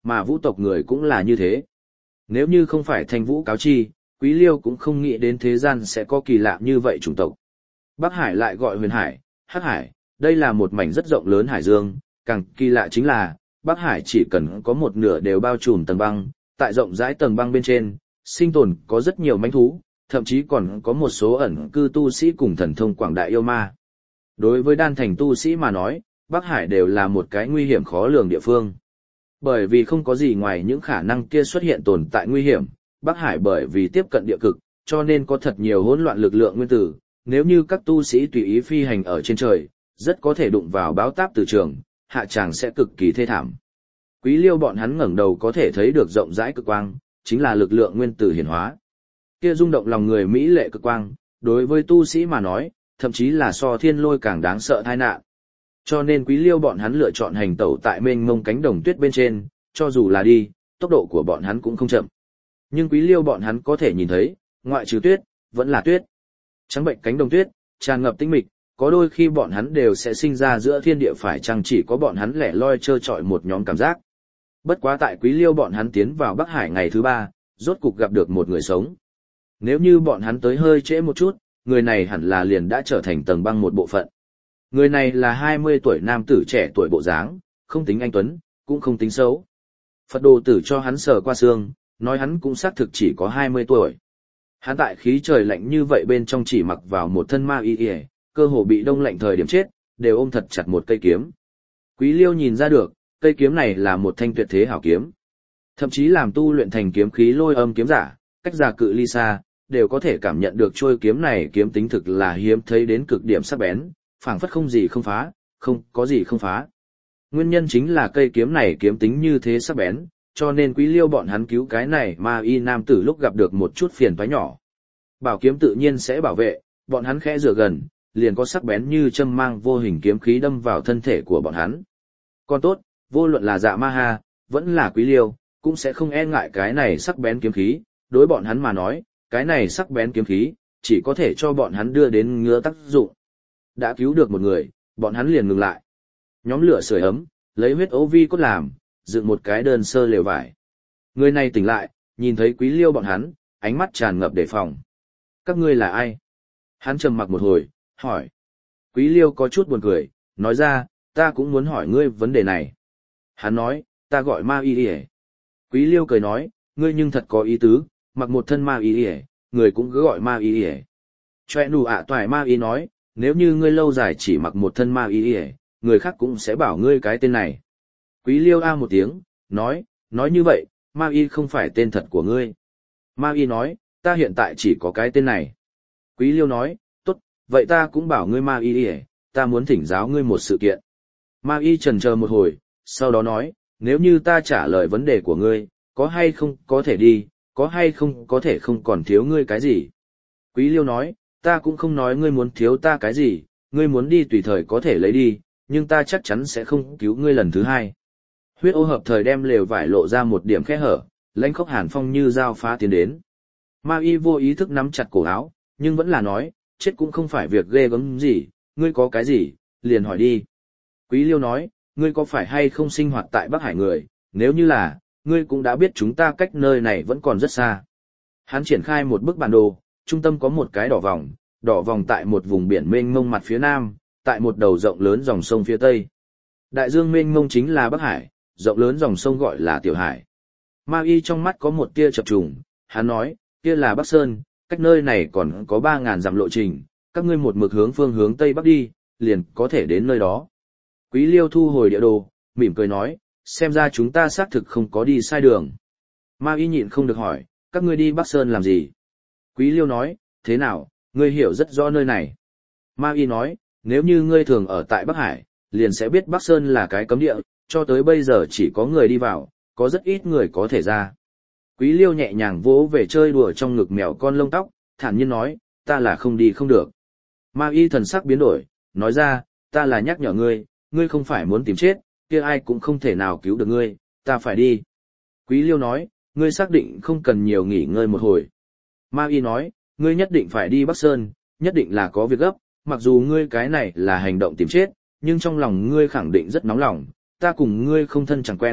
mà vũ tộc người cũng là như thế. Nếu như không phải Thanh Vũ cáo chi, Quý Liêu cũng không nghĩ đến thế gian sẽ có kỳ lạ như vậy chủng tộc. Bắc Hải lại gọi Huyền Hải, Hắc Hải, đây là một mảnh rất rộng lớn hải dương, càng kỳ lạ chính là, Bắc Hải chỉ cần có một nửa đều bao trùm tầng băng, tại rộng rãi tầng băng bên trên, sinh tồn có rất nhiều manh thú, thậm chí còn có một số ẩn cư tu sĩ cùng thần thông quảng đại yêu ma. Đối với đan thành tu sĩ mà nói, Bắc Hải đều là một cái nguy hiểm khó lường địa phương. Bởi vì không có gì ngoài những khả năng kia xuất hiện tồn tại nguy hiểm, Bắc Hải bởi vì tiếp cận địa cực, cho nên có thật nhiều hỗn loạn lực lượng nguyên tử, nếu như các tu sĩ tùy ý phi hành ở trên trời, rất có thể đụng vào báo táp từ trường, hạ tràng sẽ cực kỳ thê thảm. Quý Liêu bọn hắn ngẩng đầu có thể thấy được rộng rãi cực quang, chính là lực lượng nguyên tử hiển hóa. Kia rung động lòng người mỹ lệ cực quang, đối với tu sĩ mà nói, thậm chí là so thiên lôi càng đáng sợ tai nạn. Cho nên Quý Liêu bọn hắn lựa chọn hành tẩu tại mênh mông cánh đồng tuyết bên trên, cho dù là đi, tốc độ của bọn hắn cũng không chậm. Nhưng Quý Liêu bọn hắn có thể nhìn thấy, ngoại trừ tuyết, vẫn là tuyết. Trắng bệnh cánh đồng tuyết, tràn ngập tĩnh mịch, có đôi khi bọn hắn đều sẽ sinh ra giữa thiên địa phải chăng chỉ có bọn hắn lẻ loi trơ trọi một nhóm cảm giác. Bất quá tại Quý Liêu bọn hắn tiến vào Bắc Hải ngày thứ ba, rốt cục gặp được một người sống. Nếu như bọn hắn tới hơi trễ một chút, người này hẳn là liền đã trở thành tầng băng một bộ phận. Người này là hai mươi tuổi nam tử trẻ tuổi bộ dáng, không tính anh tuấn, cũng không tính xấu. Phật đồ tử cho hắn sờ qua xương, nói hắn cũng xác thực chỉ có hai mươi tuổi. Hắn tại khí trời lạnh như vậy bên trong chỉ mặc vào một thân ma y y, cơ hồ bị đông lạnh thời điểm chết, đều ôm thật chặt một cây kiếm. Quý Liêu nhìn ra được, cây kiếm này là một thanh tuyệt thế hảo kiếm. Thậm chí làm tu luyện thành kiếm khí lôi âm kiếm giả, cách giả cự ly xa, đều có thể cảm nhận được trôi kiếm này kiếm tính thực là hiếm thấy đến cực điểm sắc bén, phảng phất không gì không phá, không có gì không phá. Nguyên nhân chính là cây kiếm này kiếm tính như thế sắc bén, cho nên Quý Liêu bọn hắn cứu cái này ma y nam tử lúc gặp được một chút phiền toái nhỏ. Bảo kiếm tự nhiên sẽ bảo vệ, bọn hắn khẽ rửa gần, liền có sắc bén như châm mang vô hình kiếm khí đâm vào thân thể của bọn hắn. Còn tốt, vô luận là Dạ Ma Ha, vẫn là Quý Liêu, cũng sẽ không e ngại cái này sắc bén kiếm khí, đối bọn hắn mà nói, cái này sắc bén kiếm khí, chỉ có thể cho bọn hắn đưa đến ngứa tác dụng. Đã cứu được một người, bọn hắn liền ngừng lại. Nhóm lửa sưởi ấm, lấy huyết ấu vi cốt làm, dựng một cái đơn sơ lều vải. Người này tỉnh lại, nhìn thấy Quý Liêu bọn hắn, ánh mắt tràn ngập đề phòng. Các ngươi là ai? Hắn trầm mặc một hồi, hỏi. Quý Liêu có chút buồn cười, nói ra, ta cũng muốn hỏi ngươi vấn đề này. Hắn nói, ta gọi ma y y. Quý Liêu cười nói, ngươi nhưng thật có ý tứ, mặc một thân ma y y, người cũng cứ gọi ma y y. Choe nụ ạ toài ma y nói, nếu như ngươi lâu dài chỉ mặc một thân ma y y, người khác cũng sẽ bảo ngươi cái tên này. Quý Liêu a một tiếng, nói, nói như vậy, ma y không phải tên thật của ngươi. Ma y nói, ta hiện tại chỉ có cái tên này. Quý Liêu nói, tốt, vậy ta cũng bảo ngươi ma y y, ta muốn thỉnh giáo ngươi một sự kiện. Ma y chần chờ một hồi, sau đó nói, nếu như ta trả lời vấn đề của ngươi, có hay không có thể đi, có hay không có thể không còn thiếu ngươi cái gì. Quý Liêu nói, ta cũng không nói ngươi muốn thiếu ta cái gì, ngươi muốn đi tùy thời có thể lấy đi, nhưng ta chắc chắn sẽ không cứu ngươi lần thứ hai. Huyết ô hợp thời đem lều vải lộ ra một điểm khe hở, lãnh khốc hàn phong như dao phá tiến đến. Ma y vô ý thức nắm chặt cổ áo, nhưng vẫn là nói, chết cũng không phải việc ghê gớm gì, ngươi có cái gì, liền hỏi đi. Quý Liêu nói, ngươi có phải hay không sinh hoạt tại Bắc Hải người, nếu như là, ngươi cũng đã biết chúng ta cách nơi này vẫn còn rất xa. Hắn triển khai một bức bản đồ, trung tâm có một cái đỏ vòng, đỏ vòng tại một vùng biển mênh mông mặt phía nam, tại một đầu rộng lớn dòng sông phía tây. Đại dương mênh mông chính là Bắc Hải, rộng lớn dòng sông gọi là Tiểu Hải. Ma y trong mắt có một tia chập trùng, hắn nói, kia là Bắc Sơn, cách nơi này còn có ba ngàn dặm lộ trình, các ngươi một mực hướng phương hướng tây bắc đi, liền có thể đến nơi đó. Quý Liêu thu hồi địa đồ, mỉm cười nói, xem ra chúng ta xác thực không có đi sai đường. Ma y nhịn không được hỏi, các ngươi đi Bắc Sơn làm gì? Quý Liêu nói, thế nào, ngươi hiểu rất rõ nơi này. Ma y nói, nếu như ngươi thường ở tại Bắc Hải, liền sẽ biết Bắc Sơn là cái cấm địa, cho tới bây giờ chỉ có người đi vào, có rất ít người có thể ra. Quý Liêu nhẹ nhàng vỗ về chơi đùa trong ngực mèo con lông tóc, thản nhiên nói, ta là không đi không được. Ma y thần sắc biến đổi, nói ra, ta là nhắc nhở ngươi, ngươi không phải muốn tìm chết, kia ai cũng không thể nào cứu được ngươi, ta phải đi. Quý Liêu nói, ngươi xác định không cần nhiều nghỉ ngơi một hồi. Ma y nói, ngươi nhất định phải đi Bắc Sơn, nhất định là có việc gấp, mặc dù ngươi cái này là hành động tìm chết, nhưng trong lòng ngươi khẳng định rất nóng lòng, ta cùng ngươi không thân chẳng quen,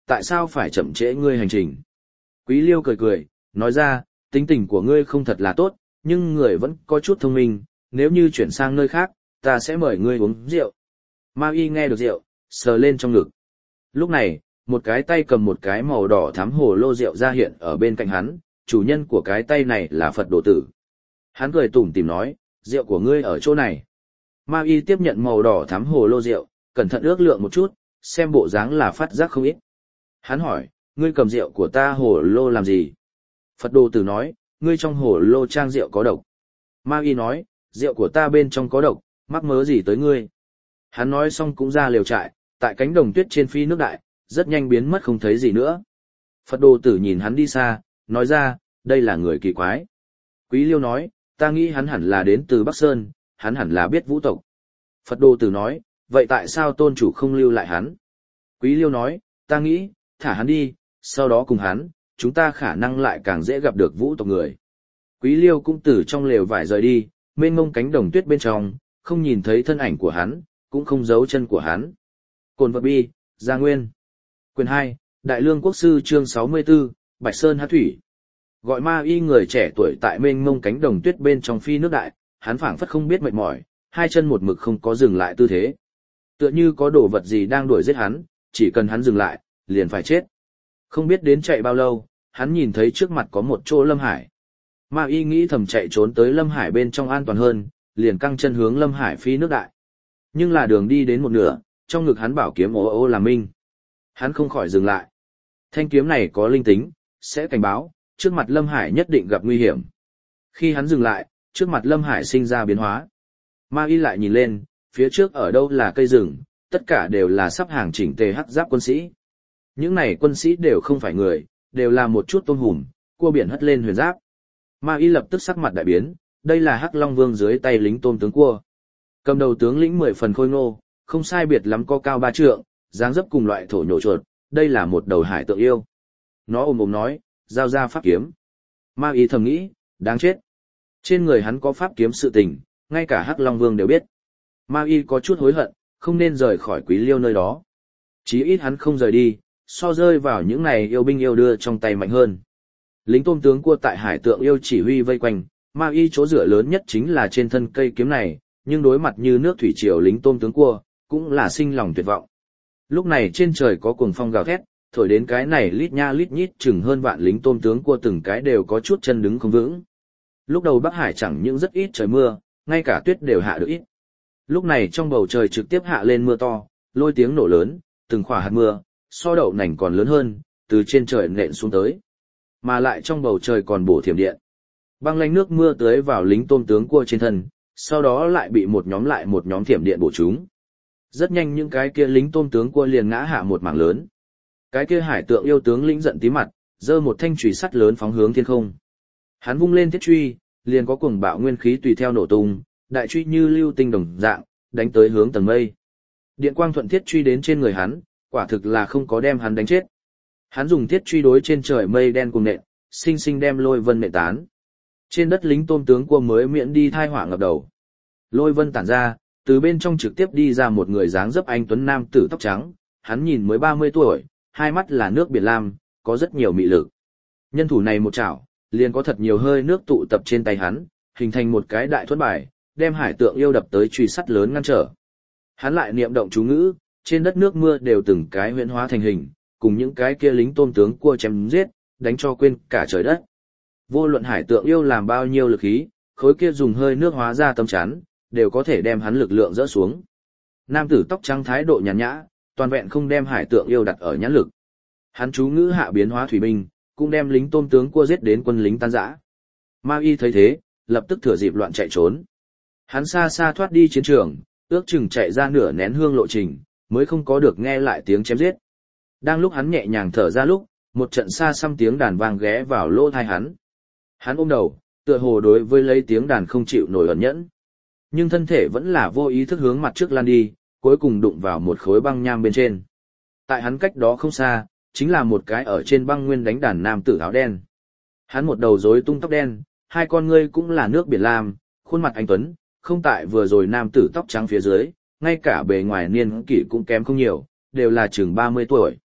tại sao phải chậm trễ ngươi hành trình? Quý Liêu cười cười, nói ra, tính tình của ngươi không thật là tốt, nhưng người vẫn có chút thông minh, nếu như chuyển sang nơi khác, ta sẽ mời ngươi uống rượu. Ma Y nghe được rượu, sờ lên trong ngực. Lúc này, một cái tay cầm một cái màu đỏ thắm hồ lô rượu ra hiện ở bên cạnh hắn, chủ nhân của cái tay này là Phật Đồ Tử. Hắn cười tủm tỉm nói, rượu của ngươi ở chỗ này. Ma Y tiếp nhận màu đỏ thắm hồ lô rượu, cẩn thận ước lượng một chút, xem bộ dáng là phát giác không ít. Hắn hỏi, ngươi cầm rượu của ta hồ lô làm gì? Phật Đồ Tử nói, ngươi trong hồ lô trang rượu có độc. Ma Y nói, rượu của ta bên trong có độc, mắc mớ gì tới ngươi? Hắn nói xong cũng ra liều trại, tại cánh đồng tuyết trên phi nước đại, rất nhanh biến mất không thấy gì nữa. Phật Đồ Tử nhìn hắn đi xa, nói ra, đây là người kỳ quái. Quý Liêu nói, ta nghĩ hắn hẳn là đến từ Bắc Sơn, hắn hẳn là biết vũ tộc. Phật Đồ Tử nói, vậy tại sao tôn chủ không lưu lại hắn? Quý Liêu nói, ta nghĩ, thả hắn đi, sau đó cùng hắn, chúng ta khả năng lại càng dễ gặp được vũ tộc người. Quý Liêu cũng từ trong lều vải rời đi, mênh mông cánh đồng tuyết bên trong, không nhìn thấy thân ảnh của hắn, cũng không giấu chân của hắn. Cồn vật bi, Gia Nguyên. Quyền hai, Đại Lương Quốc Sư chương sáu mươi tư, Bạch Sơn Hát Thủy. Gọi Ma Y người trẻ tuổi tại mênh mông cánh đồng tuyết bên trong phi nước đại, hắn phảng phất không biết mệt mỏi, hai chân một mực không có dừng lại tư thế. Tựa như có đồ vật gì đang đuổi giết hắn, chỉ cần hắn dừng lại, liền phải chết. Không biết đến chạy bao lâu, hắn nhìn thấy trước mặt có một chỗ Lâm Hải. Ma Y nghĩ thầm chạy trốn tới Lâm Hải bên trong an toàn hơn, liền căng chân hướng Lâm Hải phi nước đại. Nhưng là đường đi đến một nửa, trong ngực hắn bảo kiếm ố ô làm minh. Hắn không khỏi dừng lại. Thanh kiếm này có linh tính, sẽ cảnh báo, trước mặt Lâm Hải nhất định gặp nguy hiểm. Khi hắn dừng lại, trước mặt Lâm Hải sinh ra biến hóa. Ma Y lại nhìn lên, phía trước ở đâu là cây rừng, tất cả đều là sắp hàng chỉnh tề hắc giáp quân sĩ. Những này quân sĩ đều không phải người, đều là một chút tôm hùm, cua biển hất lên huyền giáp. Ma Y lập tức sắc mặt đại biến, đây là Hắc Long Vương dưới tay lính tôm tướng cua. Cầm đầu tướng lĩnh mười phần khôi ngô, không sai biệt lắm có cao ba trượng, dáng dấp cùng loại thổ nhổ chuột, đây là một đầu hải tượng yêu. Nó ồm ồm nói, giao ra pháp kiếm. Ma Y thầm nghĩ, đáng chết. Trên người hắn có pháp kiếm sự tình, ngay cả Hắc Long Vương đều biết. Ma Y có chút hối hận, không nên rời khỏi Quý Liêu nơi đó. Chí ít hắn không rời đi, so rơi vào những này yêu binh yêu đưa trong tay mạnh hơn. Lính tôm tướng cua tại hải tượng yêu chỉ huy vây quanh, Ma Y chỗ dựa lớn nhất chính là trên thân cây kiếm này, nhưng đối mặt như nước thủy triều lính tôm tướng cua, cũng là sinh lòng tuyệt vọng. Lúc này trên trời có cuồng phong gào thét, thổi đến cái này lít nha lít nhít chừng hơn vạn lính tôm tướng cua từng cái đều có chút chân đứng không vững. Lúc đầu Bắc Hải chẳng những rất ít trời mưa, ngay cả tuyết đều hạ được ít. Lúc này trong bầu trời trực tiếp hạ lên mưa to, lôi tiếng nổ lớn, từng khỏa hạt mưa, so đậu nành còn lớn hơn, từ trên trời nện xuống tới. Mà lại trong bầu trời còn bổ thiểm điện. Băng lanh nước mưa tưới vào lính tôm tướng cua trên thân, sau đó lại bị một nhóm lại một nhóm thiểm điện bổ chúng. Rất nhanh những cái kia lính tôm tướng cua liền ngã hạ một mảng lớn. Cái kia hải tượng yêu tướng lĩnh giận tí mặt, giơ một thanh chùy sắt lớn phóng hướng thiên không. Hắn vung lên thiết truy, liền có cuồng bạo nguyên khí tùy theo nổ tung, đại truy như lưu tinh đồng dạng, đánh tới hướng tầng mây. Điện quang thuận thiết truy đến trên người hắn, quả thực là không có đem hắn đánh chết. Hắn dùng thiết truy đối trên trời mây đen cùng nện, sinh sinh đem lôi vân nện tán. Trên đất lính tôm tướng cua mới miễn đi thai họa ngập đầu. Lôi vân tản ra, từ bên trong trực tiếp đi ra một người dáng dấp anh tuấn nam tử tóc trắng, hắn nhìn mới ba mươi tuổi, hai mắt là nước biển lam, có rất nhiều mị lực. Nhân thủ này một chảo, liền có thật nhiều hơi nước tụ tập trên tay hắn, hình thành một cái đại thuẫn bài, đem hải tượng yêu đập tới truy sắt lớn ngăn trở. Hắn lại niệm động chú ngữ, trên đất nước mưa đều từng cái huyễn hóa thành hình, cùng những cái kia lính tôm tướng cua chém giết, đánh cho quên cả trời đất. Vô luận hải tượng yêu làm bao nhiêu lực khí, khối kia dùng hơi nước hóa ra tấm chắn, đều có thể đem hắn lực lượng dỡ xuống. Nam tử tóc trắng thái độ nhàn nhã, toàn vẹn không đem hải tượng yêu đặt ở nhãn lực. Hắn chú ngữ hạ biến hóa thủy binh, cũng đem lính tôm tướng cua giết đến quân lính tan rã. Ma Y thấy thế, lập tức thừa dịp loạn chạy trốn. Hắn xa xa thoát đi chiến trường, ước chừng chạy ra nửa nén hương lộ trình, mới không có được nghe lại tiếng chém giết. Đang lúc hắn nhẹ nhàng thở ra lúc, một trận xa xăm tiếng đàn vang ghé vào lỗ tai hắn. Hắn ôm đầu, tựa hồ đối với lấy tiếng đàn không chịu nổi ẩn nhẫn. Nhưng thân thể vẫn là vô ý thức hướng mặt trước lan đi, cuối cùng đụng vào một khối băng nham bên trên. Tại hắn cách đó không xa, chính là một cái ở trên băng nguyên đánh đàn nam tử áo đen. Hắn một đầu rối tung tóc đen, hai con ngươi cũng là nước biển lam, khuôn mặt anh tuấn, không tại vừa rồi nam tử tóc trắng phía dưới, ngay cả bề ngoài niên kỷ cũng kém không nhiều, đều là chừng ba mươi tuổi.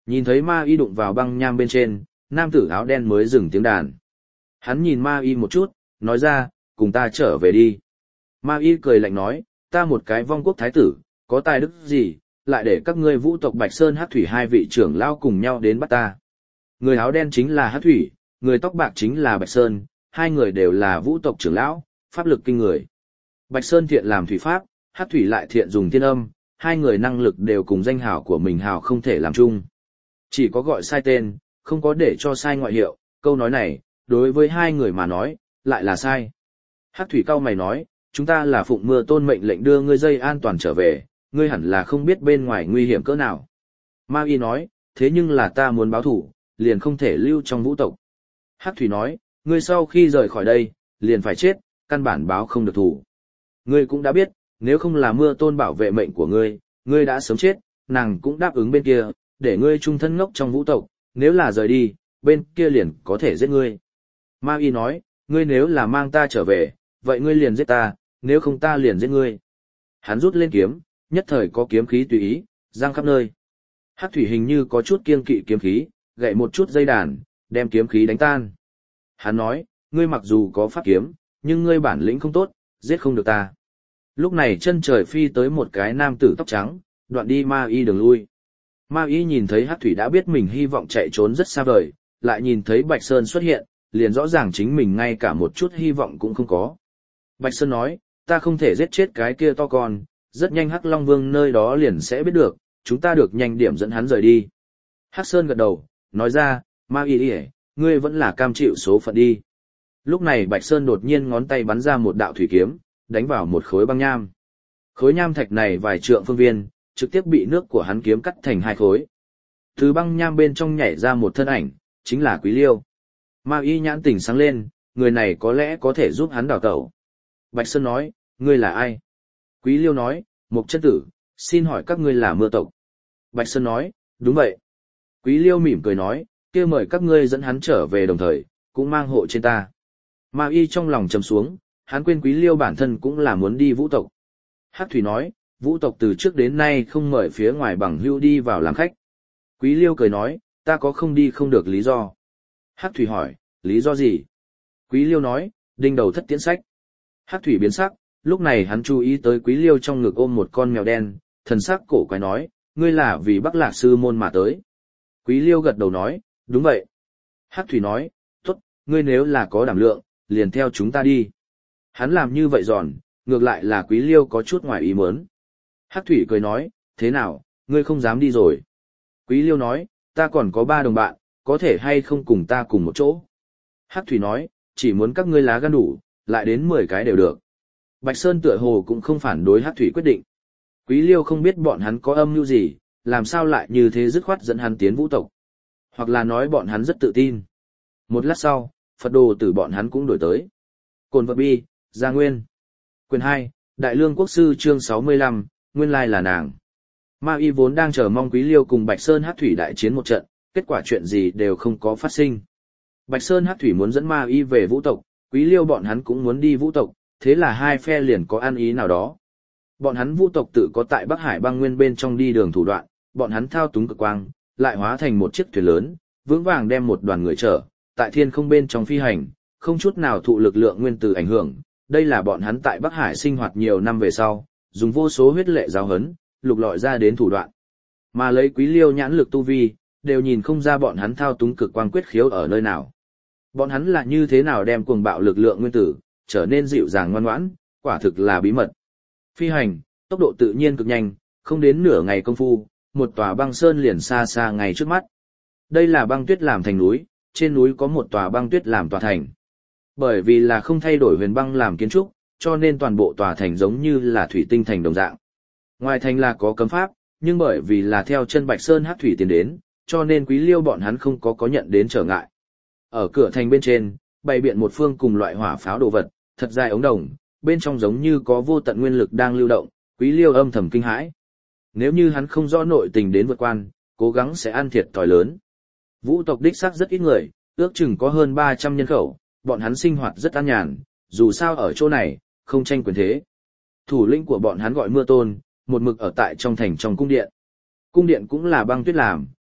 Nhìn thấy ma y đụng vào băng nham bên trên, nam tử áo đen mới dừng tiếng đàn. Hắn nhìn ma y một chút, nói ra, cùng ta trở về đi. Ma y cười lạnh nói, ta một cái vong quốc thái tử, có tài đức gì, lại để các ngươi vũ tộc Bạch Sơn Hắc Thủy hai vị trưởng lao cùng nhau đến bắt ta. Người áo đen chính là Hắc Thủy, người tóc bạc chính là Bạch Sơn, hai người đều là vũ tộc trưởng lão, pháp lực kinh người. Bạch Sơn thiện làm thủy pháp, Hắc Thủy lại thiện dùng thiên âm, hai người năng lực đều cùng danh hào của mình hào không thể làm chung. Chỉ có gọi sai tên, không có để cho sai ngoại hiệu, câu nói này, đối với hai người mà nói, lại là sai. Hắc Thủy cao mày nói, chúng ta là phụng mưa tôn mệnh lệnh đưa ngươi dây an toàn trở về, ngươi hẳn là không biết bên ngoài nguy hiểm cỡ nào. Ma Y nói, thế nhưng là ta muốn báo thủ, liền không thể lưu trong vũ tộc. Hắc Thủy nói, ngươi sau khi rời khỏi đây, liền phải chết, căn bản báo không được thủ. Ngươi cũng đã biết, nếu không là mưa tôn bảo vệ mệnh của ngươi, ngươi đã sớm chết, nàng cũng đáp ứng bên kia, để ngươi trung thân ngốc trong vũ tộc, nếu là rời đi, bên kia liền có thể giết ngươi. Ma Y nói, ngươi nếu là mang ta trở về, vậy ngươi liền giết ta, nếu không ta liền giết ngươi. Hắn rút lên kiếm, nhất thời có kiếm khí tùy ý, giăng khắp nơi. Hắc Thủy hình như có chút kiêng kỵ kiếm khí, gậy một chút dây đàn, đem kiếm khí đánh tan. Hắn nói, ngươi mặc dù có pháp kiếm, nhưng ngươi bản lĩnh không tốt, giết không được ta. Lúc này chân trời phi tới một cái nam tử tóc trắng, đoạn đi Ma Y đường lui. Ma Y nhìn thấy Hắc Thủy đã biết mình hy vọng chạy trốn rất xa vời, lại nhìn thấy Bạch Sơn xuất hiện, liền rõ ràng chính mình ngay cả một chút hy vọng cũng không có. Bạch Sơn nói, ta không thể giết chết cái kia to con, rất nhanh Hắc Long Vương nơi đó liền sẽ biết được, chúng ta được nhanh điểm dẫn hắn rời đi. Hắc Sơn gật đầu, nói ra, Ma Y, ngươi vẫn là cam chịu số phận đi. Lúc này Bạch Sơn đột nhiên ngón tay bắn ra một đạo thủy kiếm, đánh vào một khối băng nham. Khối nham thạch này vài trượng phương viên, trực tiếp bị nước của hắn kiếm cắt thành hai khối. Từ băng nham bên trong nhảy ra một thân ảnh, chính là Quý Liêu. Ma Y nhãn tỉnh sáng lên, người này có lẽ có thể giúp hắn đào tẩu. Bạch Sơn nói, ngươi là ai? Quý Liêu nói, Mục Chân Tử, xin hỏi các ngươi là mưa tộc. Bạch Sơn nói, đúng vậy. Quý Liêu mỉm cười nói, kia mời các ngươi dẫn hắn trở về đồng thời, cũng mang hộ trên ta. Ma Y trong lòng trầm xuống, hắn quên Quý Liêu bản thân cũng là muốn đi vũ tộc. Hắc Thủy nói, vũ tộc từ trước đến nay không mời phía ngoài bằng hữu đi vào làm khách. Quý Liêu cười nói, ta có không đi không được lý do. Hắc Thủy hỏi, lý do gì? Quý Liêu nói, đinh đầu thất tiễn sách. Hắc Thủy biến sắc, lúc này hắn chú ý tới Quý Liêu trong ngực ôm một con mèo đen, thần sắc cổ quái nói, ngươi là vì Bắc Lạc sư môn mà tới. Quý Liêu gật đầu nói, đúng vậy. Hắc Thủy nói, tốt, ngươi nếu là có đảm lượng, liền theo chúng ta đi. Hắn làm như vậy giòn, ngược lại là Quý Liêu có chút ngoài ý muốn. Hắc Thủy cười nói, thế nào, ngươi không dám đi rồi. Quý Liêu nói, ta còn có ba đồng bạn, có thể hay không cùng ta cùng một chỗ. Hắc Thủy nói, chỉ muốn các ngươi lá gan đủ, lại đến mười cái đều được. Bạch Sơn tựa hồ cũng không phản đối Hắc Thủy quyết định. Quý Liêu không biết bọn hắn có âm mưu gì, làm sao lại như thế dứt khoát dẫn hắn tiến vũ tộc. Hoặc là nói bọn hắn rất tự tin. Một lát sau, Phật đồ tử bọn hắn cũng đổi tới. Cồn vật bi, Gia Nguyên. Quyền hai, Đại Lương Quốc Sư chương sáu mươi lăm, nguyên lai là nàng. Ma Y vốn đang chờ mong Quý Liêu cùng Bạch Sơn Hắc Thủy đại chiến một trận, kết quả chuyện gì đều không có phát sinh. Bạch Sơn Hắc Thủy muốn dẫn Ma Y về vũ tộc, Quý Liêu bọn hắn cũng muốn đi vũ tộc, thế là hai phe liền có ăn ý nào đó. Bọn hắn vũ tộc tự có tại Bắc Hải băng nguyên bên trong đi đường thủ đoạn, bọn hắn thao túng cực quang, lại hóa thành một chiếc thuyền lớn, vững vàng đem một đoàn người chở, tại thiên không bên trong phi hành, không chút nào thụ lực lượng nguyên tử ảnh hưởng. Đây là bọn hắn tại Bắc Hải sinh hoạt nhiều năm về sau, dùng vô số huyết lệ giáo hấn, lục lọi ra đến thủ đoạn. Mà lấy Quý Liêu nhãn lực tu vi, đều nhìn không ra bọn hắn thao túng cực quang quyết khiếu ở nơi nào. Bọn hắn là như thế nào đem cuồng bạo lực lượng nguyên tử, trở nên dịu dàng ngoan ngoãn, quả thực là bí mật. Phi hành, tốc độ tự nhiên cực nhanh, không đến nửa ngày công phu, một tòa băng sơn liền xa xa ngay trước mắt. Đây là băng tuyết làm thành núi, trên núi có một tòa băng tuyết làm tòa thành. Bởi vì là không thay đổi huyền băng làm kiến trúc, cho nên toàn bộ tòa thành giống như là thủy tinh thành đồng dạng. Ngoài thành là có cấm pháp, nhưng bởi vì là theo chân Bạch Sơn Hắc Thủy tiến đến, cho nên Quý Liêu bọn hắn không có có nhận đến trở ngại. Ở cửa thành bên trên, bày biện một phương cùng loại hỏa pháo đồ vật, thật dài ống đồng, bên trong giống như có vô tận nguyên lực đang lưu động, Quý Liêu âm thầm kinh hãi. Nếu như hắn không rõ nội tình đến vượt quan, cố gắng sẽ ăn thiệt thòi lớn. Vũ tộc đích xác rất ít người, ước chừng có hơn ba trăm nhân khẩu, bọn hắn sinh hoạt rất an nhàn, dù sao ở chỗ này, không tranh quyền thế. Thủ lĩnh của bọn hắn gọi Mưa Tôn, một mực ở tại trong thành trong cung điện. Cung điện cũng là băng tuyết làm,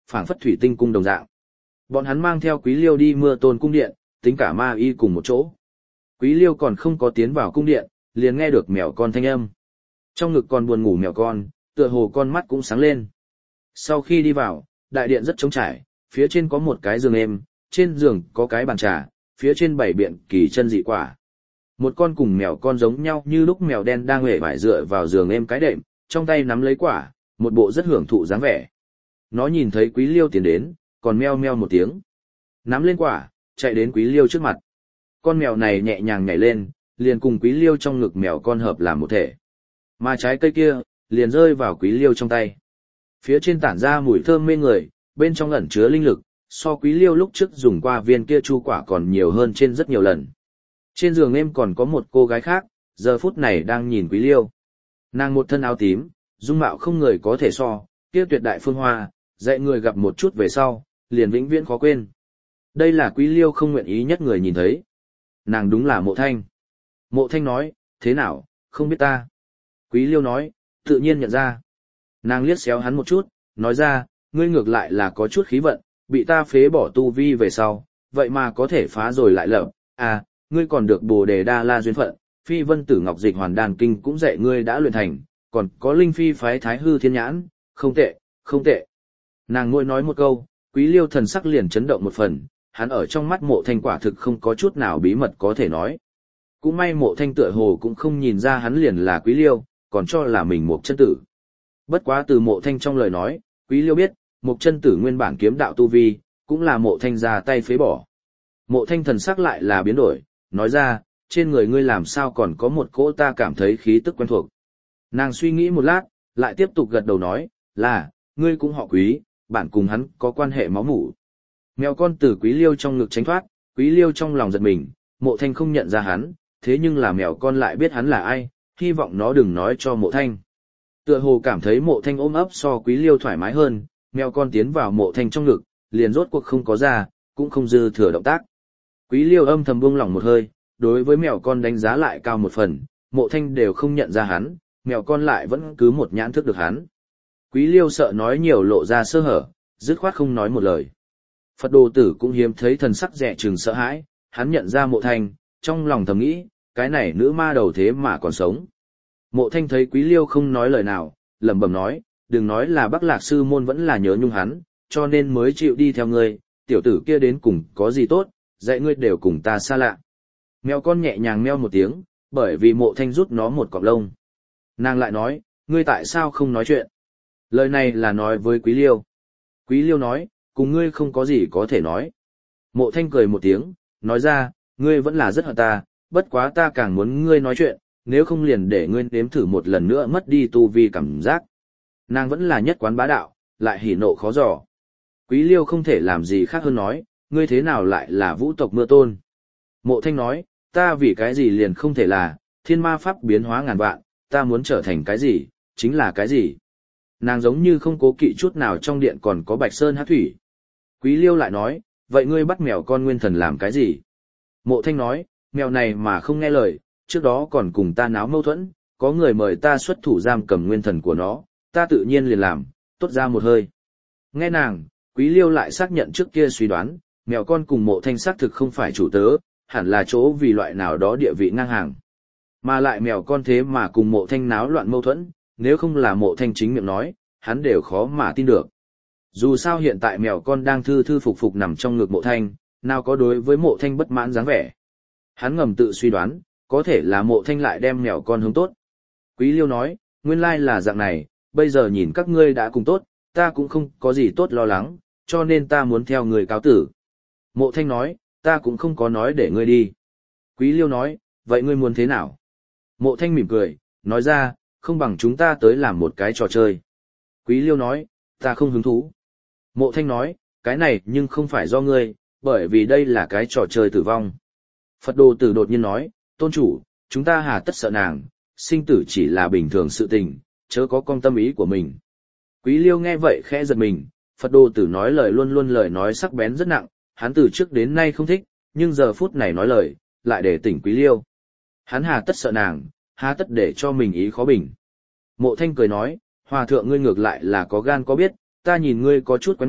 phảng phất thủy tinh cung đồng dạng. Bọn hắn mang theo Quý Liêu đi Mưa Tôn cung điện, tính cả ma y cùng một chỗ. Quý Liêu còn không có tiến vào cung điện, liền nghe được mèo con thanh âm. Trong ngực còn buồn ngủ mèo con, tựa hồ con mắt cũng sáng lên. Sau khi đi vào, đại điện rất trống trải, phía trên có một cái giường êm, trên giường có cái bàn trà, phía trên bảy biện kỳ chân dị quả. Một con cùng mèo con giống nhau như lúc mèo đen đang huệ vải dựa vào giường êm cái đệm, trong tay nắm lấy quả, một bộ rất hưởng thụ dáng vẻ. Nó nhìn thấy Quý Liêu tiến đến, còn meo meo một tiếng. Nắm lên quả, chạy đến Quý Liêu trước mặt. Con mèo này nhẹ nhàng nhảy lên, liền cùng Quý Liêu trong ngực mèo con hợp làm một thể. Mà trái cây kia, liền rơi vào Quý Liêu trong tay. Phía trên tản ra mùi thơm mê người, bên trong ẩn chứa linh lực, so Quý Liêu lúc trước dùng qua viên kia chu quả còn nhiều hơn trên rất nhiều lần. Trên giường em còn có một cô gái khác, giờ phút này đang nhìn Quý Liêu. Nàng một thân áo tím, dung mạo không người có thể so, kia tuyệt đại phương hoa, dạy người gặp một chút về sau, liền vĩnh viễn khó quên. Đây là Quý Liêu không nguyện ý nhất người nhìn thấy. Nàng đúng là Mộ Thanh. Mộ Thanh nói, thế nào, không biết ta. Quý Liêu nói, tự nhiên nhận ra. Nàng liếc xéo hắn một chút, nói ra, ngươi ngược lại là có chút khí vận, bị ta phế bỏ tu vi về sau, vậy mà có thể phá rồi lại lập. À, ngươi còn được Bồ Đề Đa La duyên phận, Phi Vân Tử Ngọc Dịch Hoàn Đan Kinh cũng dạy ngươi đã luyện thành, còn có Linh Phi phái Thái Hư Thiên Nhãn, không tệ, không tệ. Nàng ngồi nói một câu, Quý Liêu thần sắc liền chấn động một phần, hắn ở trong mắt Mộ Thanh quả thực không có chút nào bí mật có thể nói. Cũng may Mộ Thanh tựa hồ cũng không nhìn ra hắn liền là Quý Liêu, còn cho là mình một chân tử. Bất quá từ Mộ Thanh trong lời nói, Quý Liêu biết, một chân tử nguyên bản kiếm đạo tu vi, cũng là Mộ Thanh ra tay phế bỏ. Mộ Thanh thần sắc lại là biến đổi, nói ra, trên người ngươi làm sao còn có một cỗ ta cảm thấy khí tức quen thuộc. Nàng suy nghĩ một lát, lại tiếp tục gật đầu nói, là, ngươi cũng họ Quý, bản cùng hắn có quan hệ máu mủ. Mèo con từ Quý Liêu trong ngực tránh thoát, Quý Liêu trong lòng giật mình, Mộ Thanh không nhận ra hắn, thế nhưng là mèo con lại biết hắn là ai, hy vọng nó đừng nói cho Mộ Thanh. Tựa hồ cảm thấy Mộ Thanh ôm ấp so Quý Liêu thoải mái hơn, mèo con tiến vào Mộ Thanh trong ngực, liền rốt cuộc không có ra, cũng không dư thừa động tác. Quý Liêu âm thầm buông lỏng một hơi, đối với mèo con đánh giá lại cao một phần, Mộ Thanh đều không nhận ra hắn, mèo con lại vẫn cứ một nhãn thức được hắn. Quý Liêu sợ nói nhiều lộ ra sơ hở, dứt khoát không nói một lời. Phật đồ tử cũng hiếm thấy thần sắc rẻ chừng sợ hãi, hắn nhận ra Mộ Thanh, trong lòng thầm nghĩ, cái này nữ ma đầu thế mà còn sống. Mộ Thanh thấy Quý Liêu không nói lời nào, lẩm bẩm nói, đừng nói là Bắc Lạc sư môn vẫn là nhớ nhung hắn, cho nên mới chịu đi theo ngươi, tiểu tử kia đến cùng có gì tốt, dạy ngươi đều cùng ta xa lạ. Mèo con nhẹ nhàng meo một tiếng, bởi vì Mộ Thanh rút nó một cọng lông. Nàng lại nói, ngươi tại sao không nói chuyện? Lời này là nói với Quý Liêu. Quý Liêu nói, cùng ngươi không có gì có thể nói. Mộ Thanh cười một tiếng, nói ra, ngươi vẫn là rất hận ta, bất quá ta càng muốn ngươi nói chuyện, nếu không liền để ngươi nếm thử một lần nữa mất đi tu vi cảm giác. Nàng vẫn là nhất quán bá đạo, lại hỉ nộ khó dò. Quý Liêu không thể làm gì khác hơn nói, ngươi thế nào lại là vũ tộc Mưa Tôn? Mộ Thanh nói, ta vì cái gì liền không thể là, thiên ma pháp biến hóa ngàn vạn, ta muốn trở thành cái gì, chính là cái gì. Nàng giống như không cố kỵ chút nào trong điện còn có Bạch Sơn hát thủy. Quý Liêu lại nói, vậy ngươi bắt mèo con nguyên thần làm cái gì? Mộ Thanh nói, mèo này mà không nghe lời, trước đó còn cùng ta náo mâu thuẫn, có người mời ta xuất thủ giam cầm nguyên thần của nó, ta tự nhiên liền làm, tốt ra một hơi. Nghe nàng, Quý Liêu lại xác nhận trước kia suy đoán, mèo con cùng Mộ Thanh xác thực không phải chủ tớ, hẳn là chỗ vì loại nào đó địa vị ngang hàng. Mà lại mèo con thế mà cùng Mộ Thanh náo loạn mâu thuẫn, nếu không là Mộ Thanh chính miệng nói, hắn đều khó mà tin được. Dù sao hiện tại mèo con đang thư thư phục phục nằm trong ngực Mộ Thanh, nào có đối với Mộ Thanh bất mãn dáng vẻ. Hắn ngầm tự suy đoán, có thể là Mộ Thanh lại đem mèo con hướng tốt. Quý Liêu nói, nguyên lai là dạng này, bây giờ nhìn các ngươi đã cùng tốt, ta cũng không có gì tốt lo lắng, cho nên ta muốn theo người cáo tử. Mộ Thanh nói, ta cũng không có nói để ngươi đi. Quý Liêu nói, vậy ngươi muốn thế nào? Mộ Thanh mỉm cười, nói ra, không bằng chúng ta tới làm một cái trò chơi. Quý Liêu nói, ta không hứng thú. Mộ Thanh nói, cái này nhưng không phải do ngươi, bởi vì đây là cái trò chơi tử vong. Phật đồ tử đột nhiên nói, tôn chủ, chúng ta hà tất sợ nàng, sinh tử chỉ là bình thường sự tình, chớ có con tâm ý của mình. Quý Liêu nghe vậy khẽ giật mình, Phật đồ tử nói lời luôn luôn lời nói sắc bén rất nặng, hắn từ trước đến nay không thích, nhưng giờ phút này nói lời, lại để tỉnh Quý Liêu. Hắn hà tất sợ nàng, hà tất để cho mình ý khó bình. Mộ Thanh cười nói, hòa thượng ngươi ngược lại là có gan có biết, ta nhìn ngươi có chút quen mắt,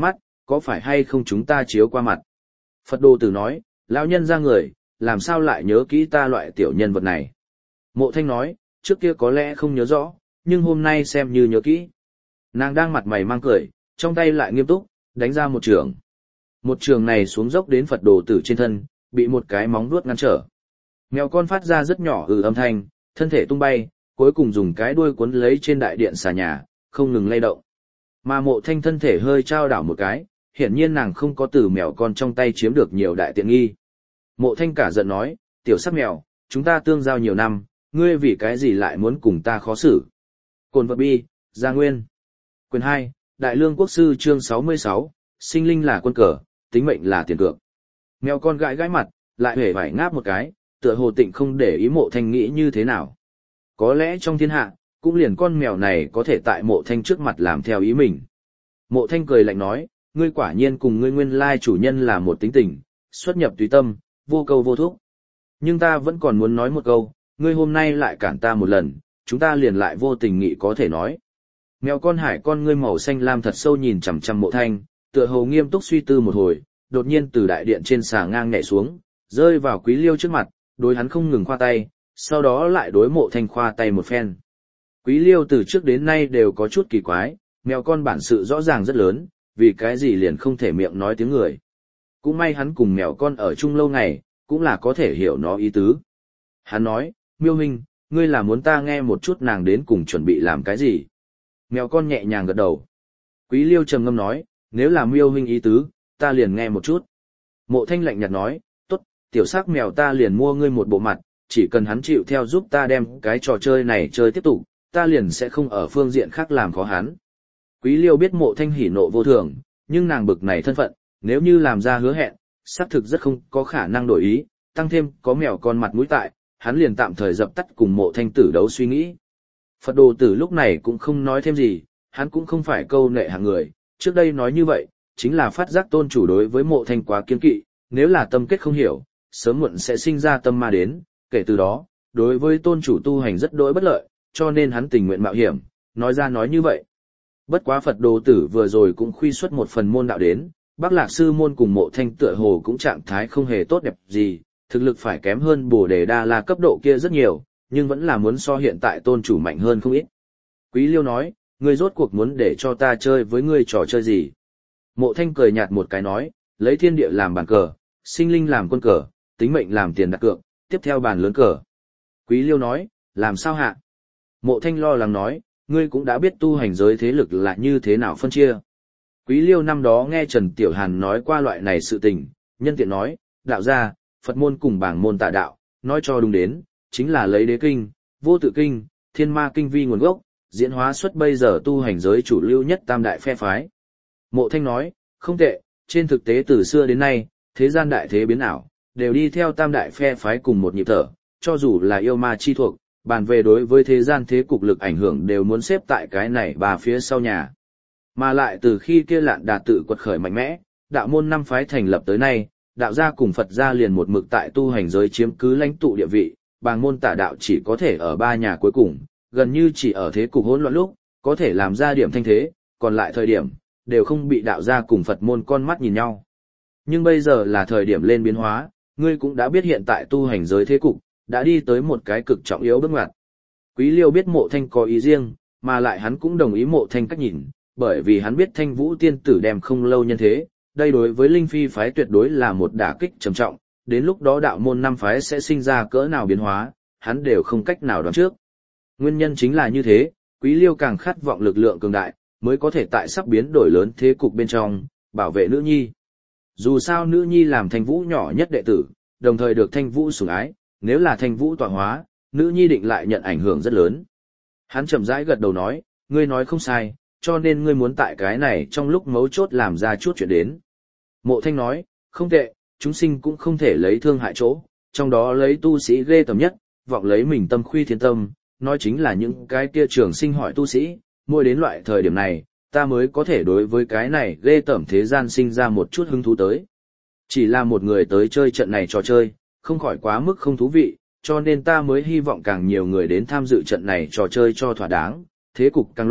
có phải hay không chúng ta chiếu qua mặt? Phật đồ tử nói, lão nhân ra người, làm sao lại nhớ kỹ ta loại tiểu nhân vật này? Mộ Thanh nói, trước kia có lẽ không nhớ rõ, nhưng hôm nay xem như nhớ kỹ. Nàng đang mặt mày mang cười, trong tay lại nghiêm túc, đánh ra một trường. Một trường này xuống dốc đến Phật đồ tử trên thân, bị một cái móng vuốt ngăn trở. Mèo con phát ra rất nhỏ ừ âm thanh, thân thể tung bay, cuối cùng dùng cái đuôi cuốn lấy trên đại điện xà nhà, không ngừng lay động. Mà Mộ Thanh thân thể hơi trao đảo một cái, hiển nhiên nàng không có từ mèo con trong tay chiếm được nhiều đại tiện nghi. Mộ Thanh cả giận nói, tiểu sắc mèo, chúng ta tương giao nhiều năm, ngươi vì cái gì lại muốn cùng ta khó xử? Cồn vật bi, Gia Nguyên. Quyền hai, Đại Lương Quốc Sư chương sáu mươi sáu, sinh linh là quân cờ, tính mệnh là tiền cược. Mèo con gãi gãi mặt, lại hề vải ngáp một cái, tựa hồ tịnh không để ý Mộ Thanh nghĩ như thế nào. Có lẽ trong thiên hạ, cũng liền con mèo này có thể tại Mộ Thanh trước mặt làm theo ý mình. Mộ Thanh cười lạnh nói, ngươi quả nhiên cùng ngươi nguyên lai chủ nhân là một tính tình, xuất nhập tùy tâm, vô câu vô thúc. Nhưng ta vẫn còn muốn nói một câu, ngươi hôm nay lại cản ta một lần, chúng ta liền lại vô tình nghị có thể nói. Mèo con hải con ngươi màu xanh lam thật sâu nhìn chằm chằm Mộ Thanh, tựa hồ nghiêm túc suy tư một hồi, đột nhiên từ đại điện trên xà ngang nhảy xuống, rơi vào Quý Liêu trước mặt, đối hắn không ngừng khoa tay, sau đó lại đối Mộ Thanh khoa tay một phen. Quý Liêu từ trước đến nay đều có chút kỳ quái, mèo con bản sự rõ ràng rất lớn, vì cái gì liền không thể miệng nói tiếng người. Cũng may hắn cùng mèo con ở chung lâu ngày, cũng là có thể hiểu nó ý tứ. Hắn nói, Miêu huynh, ngươi là muốn ta nghe một chút nàng đến cùng chuẩn bị làm cái gì? Mèo con nhẹ nhàng gật đầu. Quý Liêu trầm ngâm nói, nếu là Miêu huynh ý tứ, ta liền nghe một chút. Mộ Thanh lạnh nhạt nói, tốt, tiểu sắc mèo ta liền mua ngươi một bộ mặt, chỉ cần hắn chịu theo giúp ta đem cái trò chơi này chơi tiếp tục, ta liền sẽ không ở phương diện khác làm khó hắn. Quý Liêu biết Mộ Thanh hỉ nộ vô thường, nhưng nàng bực này thân phận, nếu như làm ra hứa hẹn, xác thực rất không có khả năng đổi ý, tăng thêm có mèo con mặt mũi tại, hắn liền tạm thời dập tắt cùng Mộ Thanh tử đấu suy nghĩ. Phật đồ tử lúc này cũng không nói thêm gì, hắn cũng không phải câu nệ hạng người, trước đây nói như vậy, chính là phát giác tôn chủ đối với Mộ Thanh quá kiên kỵ, nếu là tâm kết không hiểu, sớm muộn sẽ sinh ra tâm ma đến, kể từ đó, đối với tôn chủ tu hành rất đỗi bất lợi, cho nên hắn tình nguyện mạo hiểm, nói ra nói như vậy. Bất quá Phật đồ tử vừa rồi cũng khuy xuất một phần môn đạo đến, Bắc Lạc sư môn cùng Mộ Thanh tựa hồ cũng trạng thái không hề tốt đẹp gì, thực lực phải kém hơn Bồ Đề Đa La cấp độ kia rất nhiều, nhưng vẫn là muốn so hiện tại tôn chủ mạnh hơn không ít. Quý Liêu nói, ngươi rốt cuộc muốn để cho ta chơi với ngươi trò chơi gì? Mộ Thanh cười nhạt một cái nói, lấy thiên địa làm bàn cờ, sinh linh làm quân cờ, tính mệnh làm tiền đặt cược, tiếp theo bàn lớn cờ. Quý Liêu nói, làm sao hạ? Mộ Thanh lo lắng nói, ngươi cũng đã biết tu hành giới thế lực là như thế nào phân chia. Quý Liêu năm đó nghe Trần Tiểu Hàn nói qua loại này sự tình, nhân tiện nói, đạo gia, Phật môn cùng bảng môn tà đạo, nói cho đúng đến, chính là lấy đế kinh, vô tự kinh, thiên ma kinh vi nguồn gốc, diễn hóa xuất bây giờ tu hành giới chủ lưu nhất tam đại phe phái. Mộ Thanh nói, không tệ, trên thực tế từ xưa đến nay, thế gian đại thế biến ảo, đều đi theo tam đại phe phái cùng một nhịp thở, cho dù là yêu ma chi thuộc, bàn về đối với thế gian thế cục lực ảnh hưởng đều muốn xếp tại cái này bà phía sau nhà. Mà lại từ khi kia Lạn Đà tự quật khởi mạnh mẽ, đạo môn năm phái thành lập tới nay, đạo gia cùng Phật gia liền một mực tại tu hành giới chiếm cứ lãnh tụ địa vị, bàng môn tả đạo chỉ có thể ở ba nhà cuối cùng, gần như chỉ ở thế cục hỗn loạn lúc, có thể làm ra điểm thanh thế, còn lại thời điểm, đều không bị đạo gia cùng Phật môn con mắt nhìn nhau. Nhưng bây giờ là thời điểm lên biến hóa, ngươi cũng đã biết hiện tại tu hành giới thế cục, đã đi tới một cái cực trọng yếu bước ngoặt. Quý Liêu biết Mộ Thanh có ý riêng, mà lại hắn cũng đồng ý Mộ Thanh cách nhìn, bởi vì hắn biết Thanh Vũ tiên tử đem không lâu nhân thế, đây đối với Linh Phi phái tuyệt đối là một đả kích trầm trọng, đến lúc đó đạo môn năm phái sẽ sinh ra cỡ nào biến hóa, hắn đều không cách nào đoán trước. Nguyên nhân chính là như thế, Quý Liêu càng khát vọng lực lượng cường đại, mới có thể tại sắp biến đổi lớn thế cục bên trong, bảo vệ nữ nhi. Dù sao nữ nhi làm Thanh Vũ nhỏ nhất đệ tử, đồng thời được Thanh Vũ sủng ái, nếu là Thanh Vũ tọa hóa, nữ nhi định lại nhận ảnh hưởng rất lớn. Hắn chậm rãi gật đầu nói, ngươi nói không sai, cho nên ngươi muốn tại cái này trong lúc mấu chốt làm ra chút chuyện đến. Mộ Thanh nói, không tệ, chúng sinh cũng không thể lấy thương hại chỗ, trong đó lấy tu sĩ ghê tầm nhất, vọng lấy mình tâm khuy thiên tâm, nói chính là những cái kia trường sinh hỏi tu sĩ, mỗi đến loại thời điểm này, ta mới có thể đối với cái này ghê tởm thế gian sinh ra một chút hứng thú tới. Chỉ là một người tới chơi trận này trò chơi, không khỏi quá mức không thú vị, cho nên ta mới hy vọng càng nhiều người đến tham dự trận này trò chơi cho thỏa đáng, thế cục càng loạn,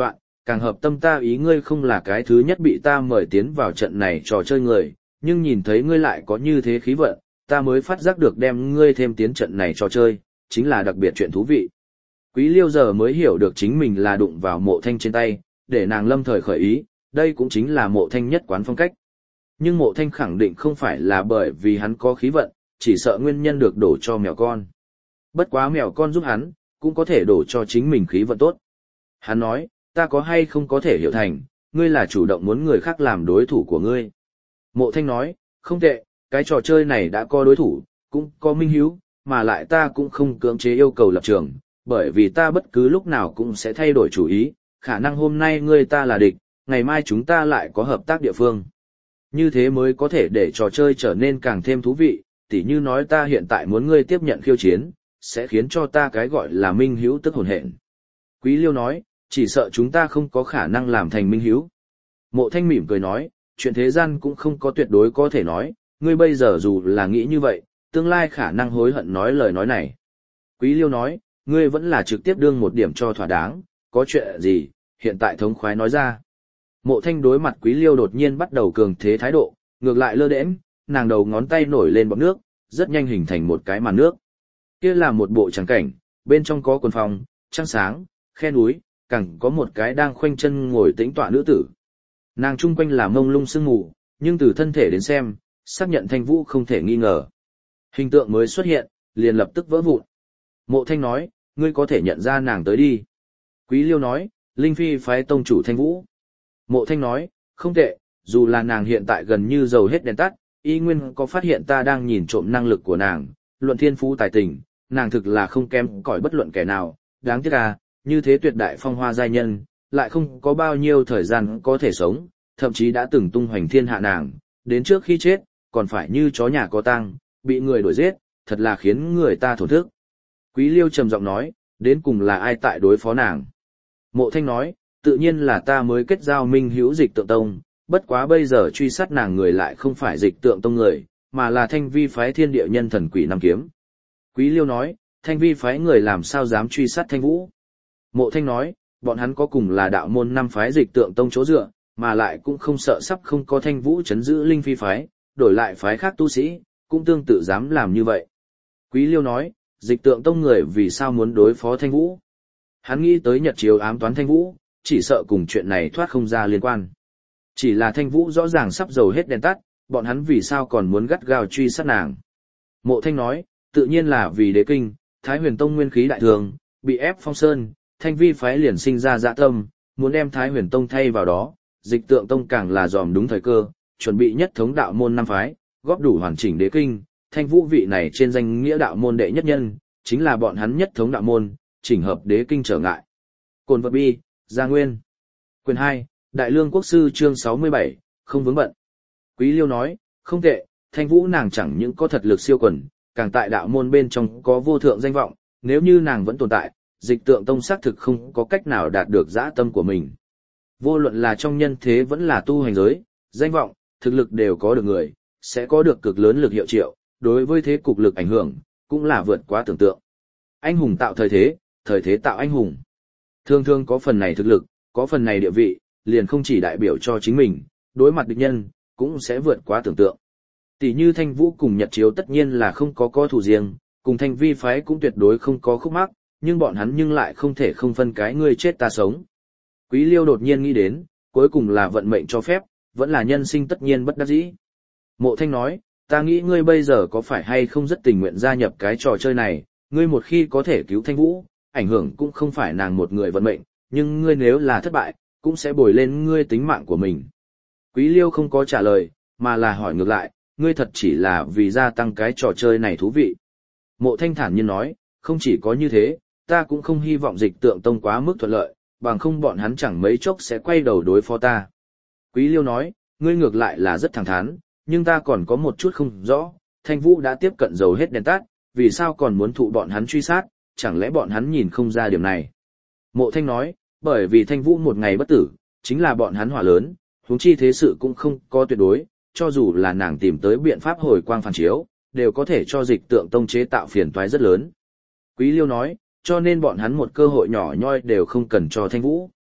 càng hợp tâm ta ý ngươi không là cái thứ nhất bị ta mời tiến vào trận này trò chơi người, nhưng nhìn thấy ngươi lại có như thế khí vận, ta mới phát giác được đem ngươi thêm tiến trận này trò chơi, chính là đặc biệt chuyện thú vị. Quý Liêu giờ mới hiểu được chính mình là đụng vào Mộ Thanh trên tay, để nàng lâm thời khởi ý, đây cũng chính là Mộ Thanh nhất quán phong cách. Nhưng Mộ Thanh khẳng định không phải là bởi vì hắn có khí vận, chỉ sợ nguyên nhân được đổ cho mèo con. Bất quá mèo con giúp hắn, cũng có thể đổ cho chính mình khí vận tốt. Hắn nói, ta có hay không có thể hiểu thành, ngươi là chủ động muốn người khác làm đối thủ của ngươi. Mộ Thanh nói, không tệ, cái trò chơi này đã có đối thủ, cũng có minh hiếu, mà lại ta cũng không cưỡng chế yêu cầu lập trường, bởi vì ta bất cứ lúc nào cũng sẽ thay đổi chủ ý, khả năng hôm nay ngươi ta là địch, ngày mai chúng ta lại có hợp tác địa phương. Như thế mới có thể để trò chơi trở nên càng thêm thú vị, tỉ như nói ta hiện tại muốn ngươi tiếp nhận khiêu chiến, sẽ khiến cho ta cái gọi là minh hiếu tức hồn hện. Quý Liêu nói, chỉ sợ chúng ta không có khả năng làm thành minh hiếu. Mộ Thanh mỉm cười nói, chuyện thế gian cũng không có tuyệt đối có thể nói, ngươi bây giờ dù là nghĩ như vậy, tương lai khả năng hối hận nói lời nói này. Quý Liêu nói, ngươi vẫn là trực tiếp đương một điểm cho thỏa đáng, có chuyện gì, hiện tại thống khoái nói ra. Mộ Thanh đối mặt Quý Liêu đột nhiên bắt đầu cường thế thái độ, ngược lại lơ đễnh, nàng đầu ngón tay nổi lên bọt nước, rất nhanh hình thành một cái màn nước. Kia là một bộ trắng cảnh, bên trong có quần phòng, trăng sáng, khe núi, càng có một cái đang khoanh chân ngồi tĩnh tọa nữ tử. Nàng chung quanh là mông lung sương mù, nhưng từ thân thể đến xem, xác nhận Thanh Vũ không thể nghi ngờ. Hình tượng mới xuất hiện, liền lập tức vỡ vụn. Mộ Thanh nói, ngươi có thể nhận ra nàng tới đi. Quý Liêu nói, Linh Phi phái tông chủ Thanh Vũ. Mộ Thanh nói, không tệ, dù là nàng hiện tại gần như dầu hết đèn tắt, y nguyên có phát hiện ta đang nhìn trộm năng lực của nàng, luận thiên phú tài tình, nàng thực là không kém cỏi bất luận kẻ nào, đáng tiếc à, như thế tuyệt đại phong hoa giai nhân, lại không có bao nhiêu thời gian có thể sống, thậm chí đã từng tung hoành thiên hạ nàng, đến trước khi chết, còn phải như chó nhà có tang, bị người đuổi giết, thật là khiến người ta thổn thức. Quý Liêu trầm giọng nói, đến cùng là ai tại đối phó nàng? Mộ Thanh nói, tự nhiên là ta mới kết giao minh hữu Dịch Tượng Tông, bất quá bây giờ truy sát nàng người lại không phải Dịch Tượng Tông người, mà là Thanh Vi phái thiên địa nhân thần quỷ năm kiếm. Quý Liêu nói, Thanh Vi phái người làm sao dám truy sát Thanh Vũ? Mộ Thanh nói, bọn hắn có cùng là đạo môn năm phái Dịch Tượng Tông chỗ dựa, mà lại cũng không sợ sắp không có Thanh Vũ chấn giữ Linh Phi phái, đổi lại phái khác tu sĩ, cũng tương tự dám làm như vậy. Quý Liêu nói, Dịch Tượng Tông người vì sao muốn đối phó Thanh Vũ? Hắn nghĩ tới Nhật Chiếu ám toán Thanh Vũ, chỉ sợ cùng chuyện này thoát không ra liên quan. Chỉ là Thanh Vũ rõ ràng sắp dầu hết đèn tắt, bọn hắn vì sao còn muốn gắt gao truy sát nàng? Mộ Thanh nói, tự nhiên là vì đế kinh, Thái Huyền Tông nguyên khí đại thường, bị ép phong sơn, Thanh Vi phái liền sinh ra dạ tâm, muốn đem Thái Huyền Tông thay vào đó, Dịch Tượng Tông càng là dòm đúng thời cơ, chuẩn bị nhất thống đạo môn năm phái, góp đủ hoàn chỉnh đế kinh, Thanh Vũ vị này trên danh nghĩa đạo môn đệ nhất nhân, chính là bọn hắn nhất thống đạo môn, chỉnh hợp đế kinh trở ngại. Cồn vật bi, Gia Nguyên. Quyền hai, Đại Lương Quốc sư chương sáu mươi bảy, không vướng bận. Quý Liêu nói, không tệ, Thanh Vũ nàng chẳng những có thật lực siêu quần, càng tại đạo môn bên trong có vô thượng danh vọng, nếu như nàng vẫn tồn tại, Dịch Tượng Tông xác thực không có cách nào đạt được dã tâm của mình. Vô luận là trong nhân thế vẫn là tu hành giới, danh vọng, thực lực đều có được người, sẽ có được cực lớn lực hiệu triệu, đối với thế cục lực ảnh hưởng, cũng là vượt quá tưởng tượng. Anh hùng tạo thời thế, thời thế tạo anh hùng. Thường thường có phần này thực lực, có phần này địa vị, liền không chỉ đại biểu cho chính mình, đối mặt địch nhân, cũng sẽ vượt quá tưởng tượng. Tỷ như Thanh Vũ cùng Nhật Chiếu tất nhiên là không có có thù riêng, cùng Thanh Vi phái cũng tuyệt đối không có khúc mắc, nhưng bọn hắn nhưng lại không thể không phân cái ngươi chết ta sống. Quý Liêu đột nhiên nghĩ đến, cuối cùng là vận mệnh cho phép, vẫn là nhân sinh tất nhiên bất đắc dĩ. Mộ Thanh nói, ta nghĩ ngươi bây giờ có phải hay không rất tình nguyện gia nhập cái trò chơi này, ngươi một khi có thể cứu Thanh Vũ, ảnh hưởng cũng không phải nàng một người vận mệnh, nhưng ngươi nếu là thất bại, cũng sẽ bồi lên ngươi tính mạng của mình. Quý Liêu không có trả lời, mà là hỏi ngược lại, ngươi thật chỉ là vì gia tăng cái trò chơi này thú vị. Mộ Thanh thản nhiên nói, không chỉ có như thế, ta cũng không hy vọng Dịch Tượng Tông quá mức thuận lợi, bằng không bọn hắn chẳng mấy chốc sẽ quay đầu đối phó ta. Quý Liêu nói, ngươi ngược lại là rất thẳng thắn, nhưng ta còn có một chút không rõ, Thanh Vũ đã tiếp cận dầu hết đèn tắt, vì sao còn muốn thụ bọn hắn truy sát, chẳng lẽ bọn hắn nhìn không ra điểm này. Mộ Thanh nói, bởi vì Thanh Vũ một ngày bất tử, chính là bọn hắn hỏa lớn, huống chi thế sự cũng không có tuyệt đối, cho dù là nàng tìm tới biện pháp hồi quang phản chiếu, đều có thể cho Dịch Tượng Tông chế tạo phiền toái rất lớn. Quý Liêu nói, cho nên bọn hắn một cơ hội nhỏ nhoi đều không cần cho Thanh Vũ.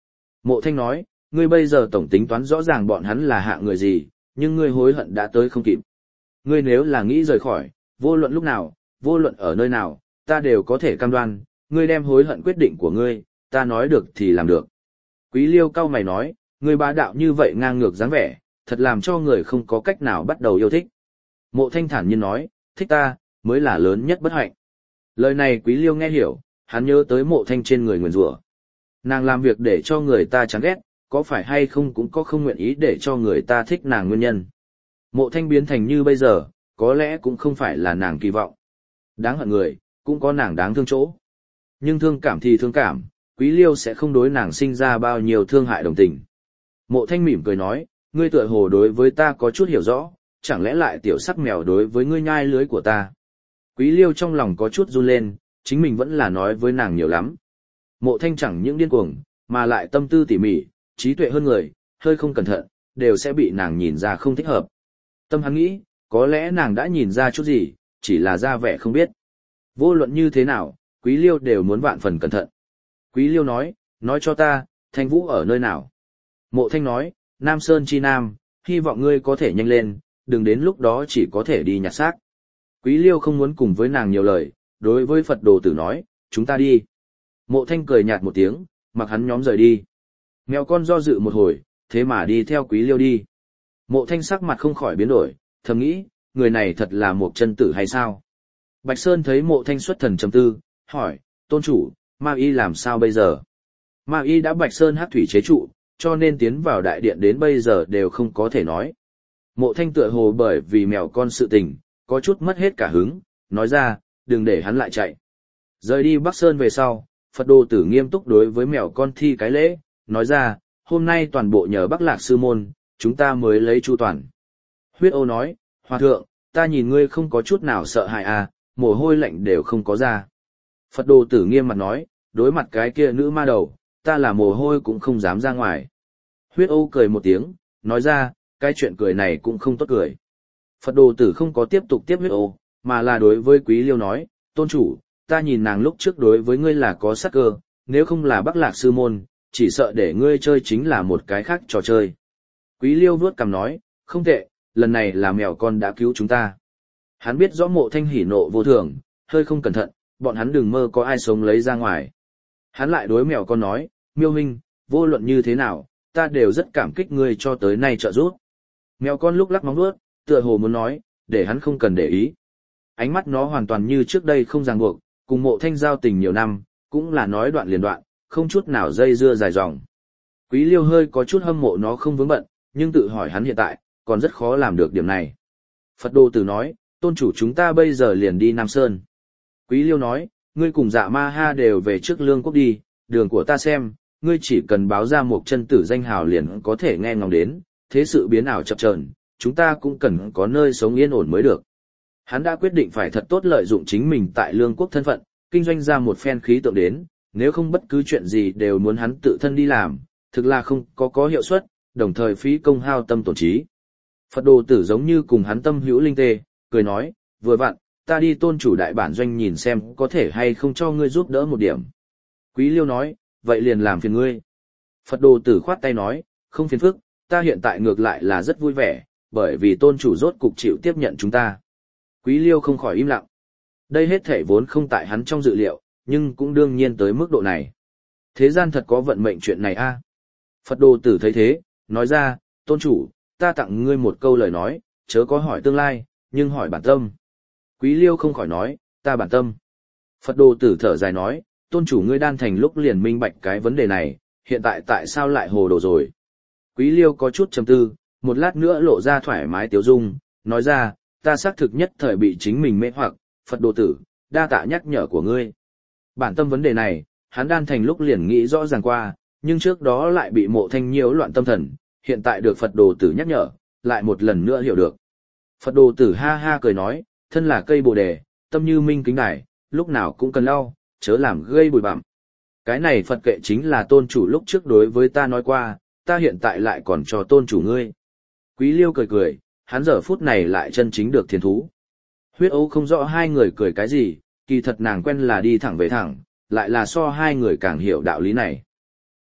Mộ Thanh nói, ngươi bây giờ tổng tính toán rõ ràng bọn hắn là hạ người gì, nhưng ngươi hối hận đã tới không kịp. Ngươi nếu là nghĩ rời khỏi, vô luận lúc nào, vô luận ở nơi nào, ta đều có thể cam đoan, ngươi đem hối hận quyết định của ngươi, ta nói được thì làm được. Quý Liêu cao mày nói, ngươi bá đạo như vậy ngang ngược dáng vẻ, thật làm cho người không có cách nào bắt đầu yêu thích. Mộ Thanh thản nhiên nói, thích ta, mới là lớn nhất bất hạnh. Lời này Quý Liêu nghe hiểu, hắn nhớ tới Mộ Thanh trên người nguyền rủa. Nàng làm việc để cho người ta chán ghét, có phải hay không cũng có không nguyện ý để cho người ta thích nàng nguyên nhân. Mộ Thanh biến thành như bây giờ, có lẽ cũng không phải là nàng kỳ vọng. Đáng hận người, cũng có nàng đáng thương chỗ. Nhưng thương cảm thì thương cảm, Quý Liêu sẽ không đối nàng sinh ra bao nhiêu thương hại đồng tình. Mộ Thanh mỉm cười nói, ngươi tựa hồ đối với ta có chút hiểu rõ, chẳng lẽ lại tiểu sắc mèo đối với ngươi nhai lưới của ta. Quý Liêu trong lòng có chút run lên, chính mình vẫn là nói với nàng nhiều lắm. Mộ Thanh chẳng những điên cuồng, mà lại tâm tư tỉ mỉ, trí tuệ hơn người, hơi không cẩn thận, đều sẽ bị nàng nhìn ra không thích hợp. Tâm hắn nghĩ, có lẽ nàng đã nhìn ra chút gì, chỉ là ra vẻ không biết. Vô luận như thế nào, Quý Liêu đều muốn vạn phần cẩn thận. Quý Liêu nói, nói cho ta, Thanh Vũ ở nơi nào? Mộ Thanh nói, Nam Sơn chi Nam, hy vọng ngươi có thể nhanh lên, đừng đến lúc đó chỉ có thể đi nhặt xác. Quý Liêu không muốn cùng với nàng nhiều lời, đối với Phật đồ tử nói, chúng ta đi. Mộ Thanh cười nhạt một tiếng, mặc hắn nhóm rời đi. Mèo con do dự một hồi, thế mà đi theo Quý Liêu đi. Mộ Thanh sắc mặt không khỏi biến đổi, thầm nghĩ, người này thật là một chân tử hay sao? Bạch Sơn thấy Mộ Thanh xuất thần trầm tư, hỏi, tôn chủ, Ma Y làm sao bây giờ? Ma Y đã Bạch Sơn hắc thủy chế trụ, cho nên tiến vào đại điện đến bây giờ đều không có thể nói. Mộ Thanh tựa hồ bởi vì mèo con sự tình, có chút mất hết cả hứng, nói ra, đừng để hắn lại chạy. Rời đi Bắc Sơn về sau, Phật đồ tử nghiêm túc đối với mèo con thi cái lễ, nói ra, hôm nay toàn bộ nhờ Bắc Lạc sư môn, chúng ta mới lấy chu toàn. Huyết Ô nói, Hòa thượng, ta nhìn ngươi không có chút nào sợ hãi à, mồ hôi lạnh đều không có ra. Phật đồ tử nghiêm mặt nói, đối mặt cái kia nữ ma đầu, ta là mồ hôi cũng không dám ra ngoài. Huyết Ô cười một tiếng, nói ra, cái chuyện cười này cũng không tốt cười. Phật đồ tử không có tiếp tục tiếp Huyết Ô, mà là đối với Quý Liêu nói, tôn chủ, ta nhìn nàng lúc trước đối với ngươi là có sắc cơ, nếu không là Bắc Lạc sư môn, chỉ sợ để ngươi chơi chính là một cái khác trò chơi. Quý Liêu vuốt cằm nói, không tệ, lần này là mèo con đã cứu chúng ta. Hắn biết rõ Mộ Thanh hỉ nộ vô thường, hơi không cẩn thận, bọn hắn đừng mơ có ai sống lấy ra ngoài. Hắn lại đối mèo con nói, Miêu huynh, vô luận như thế nào, ta đều rất cảm kích ngươi cho tới nay trợ giúp. Mèo con lúc lắc móng vuốt, tựa hồ muốn nói, để hắn không cần để ý. Ánh mắt nó hoàn toàn như trước đây không ràng buộc, cùng Mộ Thanh giao tình nhiều năm, cũng là nói đoạn liền đoạn, không chút nào dây dưa dài dòng. Quý Liêu hơi có chút hâm mộ nó không vướng bận, nhưng tự hỏi hắn hiện tại, còn rất khó làm được điểm này. Phật đồ tử nói, tôn chủ chúng ta bây giờ liền đi Nam Sơn. Quý Liêu nói, ngươi cùng Dạ Ma Ha đều về trước Lương Quốc đi, đường của ta xem, ngươi chỉ cần báo ra một chân tử danh hào liền có thể nghe ngóng đến, thế sự biến ảo chập chờn, chúng ta cũng cần có nơi sống yên ổn mới được. Hắn đã quyết định phải thật tốt lợi dụng chính mình tại Lương Quốc thân phận, kinh doanh ra một phen khí tượng đến, nếu không bất cứ chuyện gì đều muốn hắn tự thân đi làm, thực là không có có hiệu suất, đồng thời phí công hao tâm tổn trí. Phật đồ tử giống như cùng hắn tâm hữu linh tê, cười nói, vừa vặn, ta đi tôn chủ đại bản doanh nhìn xem có thể hay không cho ngươi giúp đỡ một điểm. Quý Liêu nói, vậy liền làm phiền ngươi. Phật đồ tử khoát tay nói, không phiền phức, ta hiện tại ngược lại là rất vui vẻ, bởi vì tôn chủ rốt cục chịu tiếp nhận chúng ta. Quý Liêu không khỏi im lặng. Đây hết thể vốn không tại hắn trong dự liệu, nhưng cũng đương nhiên tới mức độ này. Thế gian thật có vận mệnh chuyện này a. À? Phật đồ tử thấy thế, nói ra, tôn chủ, ta tặng ngươi một câu lời nói, chớ có hỏi tương lai, nhưng hỏi bản tâm. Quý Liêu không khỏi nói, ta bản tâm. Phật đồ tử thở dài nói, tôn chủ ngươi đan thành lúc liền minh bạch cái vấn đề này, hiện tại tại sao lại hồ đồ rồi. Quý Liêu có chút trầm tư, một lát nữa lộ ra thoải mái tiếu dung, nói ra, ta xác thực nhất thời bị chính mình mê hoặc, Phật đồ tử, đa tạ nhắc nhở của ngươi. Bản tâm vấn đề này, hắn đan thành lúc liền nghĩ rõ ràng qua, nhưng trước đó lại bị Mộ Thanh nhiễu loạn tâm thần, hiện tại được Phật đồ tử nhắc nhở, lại một lần nữa hiểu được. Phật đồ tử ha ha cười nói, thân là cây bồ đề, tâm như minh kính đài, lúc nào cũng cần lau, chớ làm gây bụi bặm. Cái này Phật kệ chính là tôn chủ lúc trước đối với ta nói qua, ta hiện tại lại còn cho tôn chủ ngươi. Quý Liêu cười cười, hắn giờ phút này lại chân chính được thiền thú. Huyết Âu không rõ hai người cười cái gì, kỳ thật nàng quen là đi thẳng về thẳng, lại là so hai người càng hiểu đạo lý này.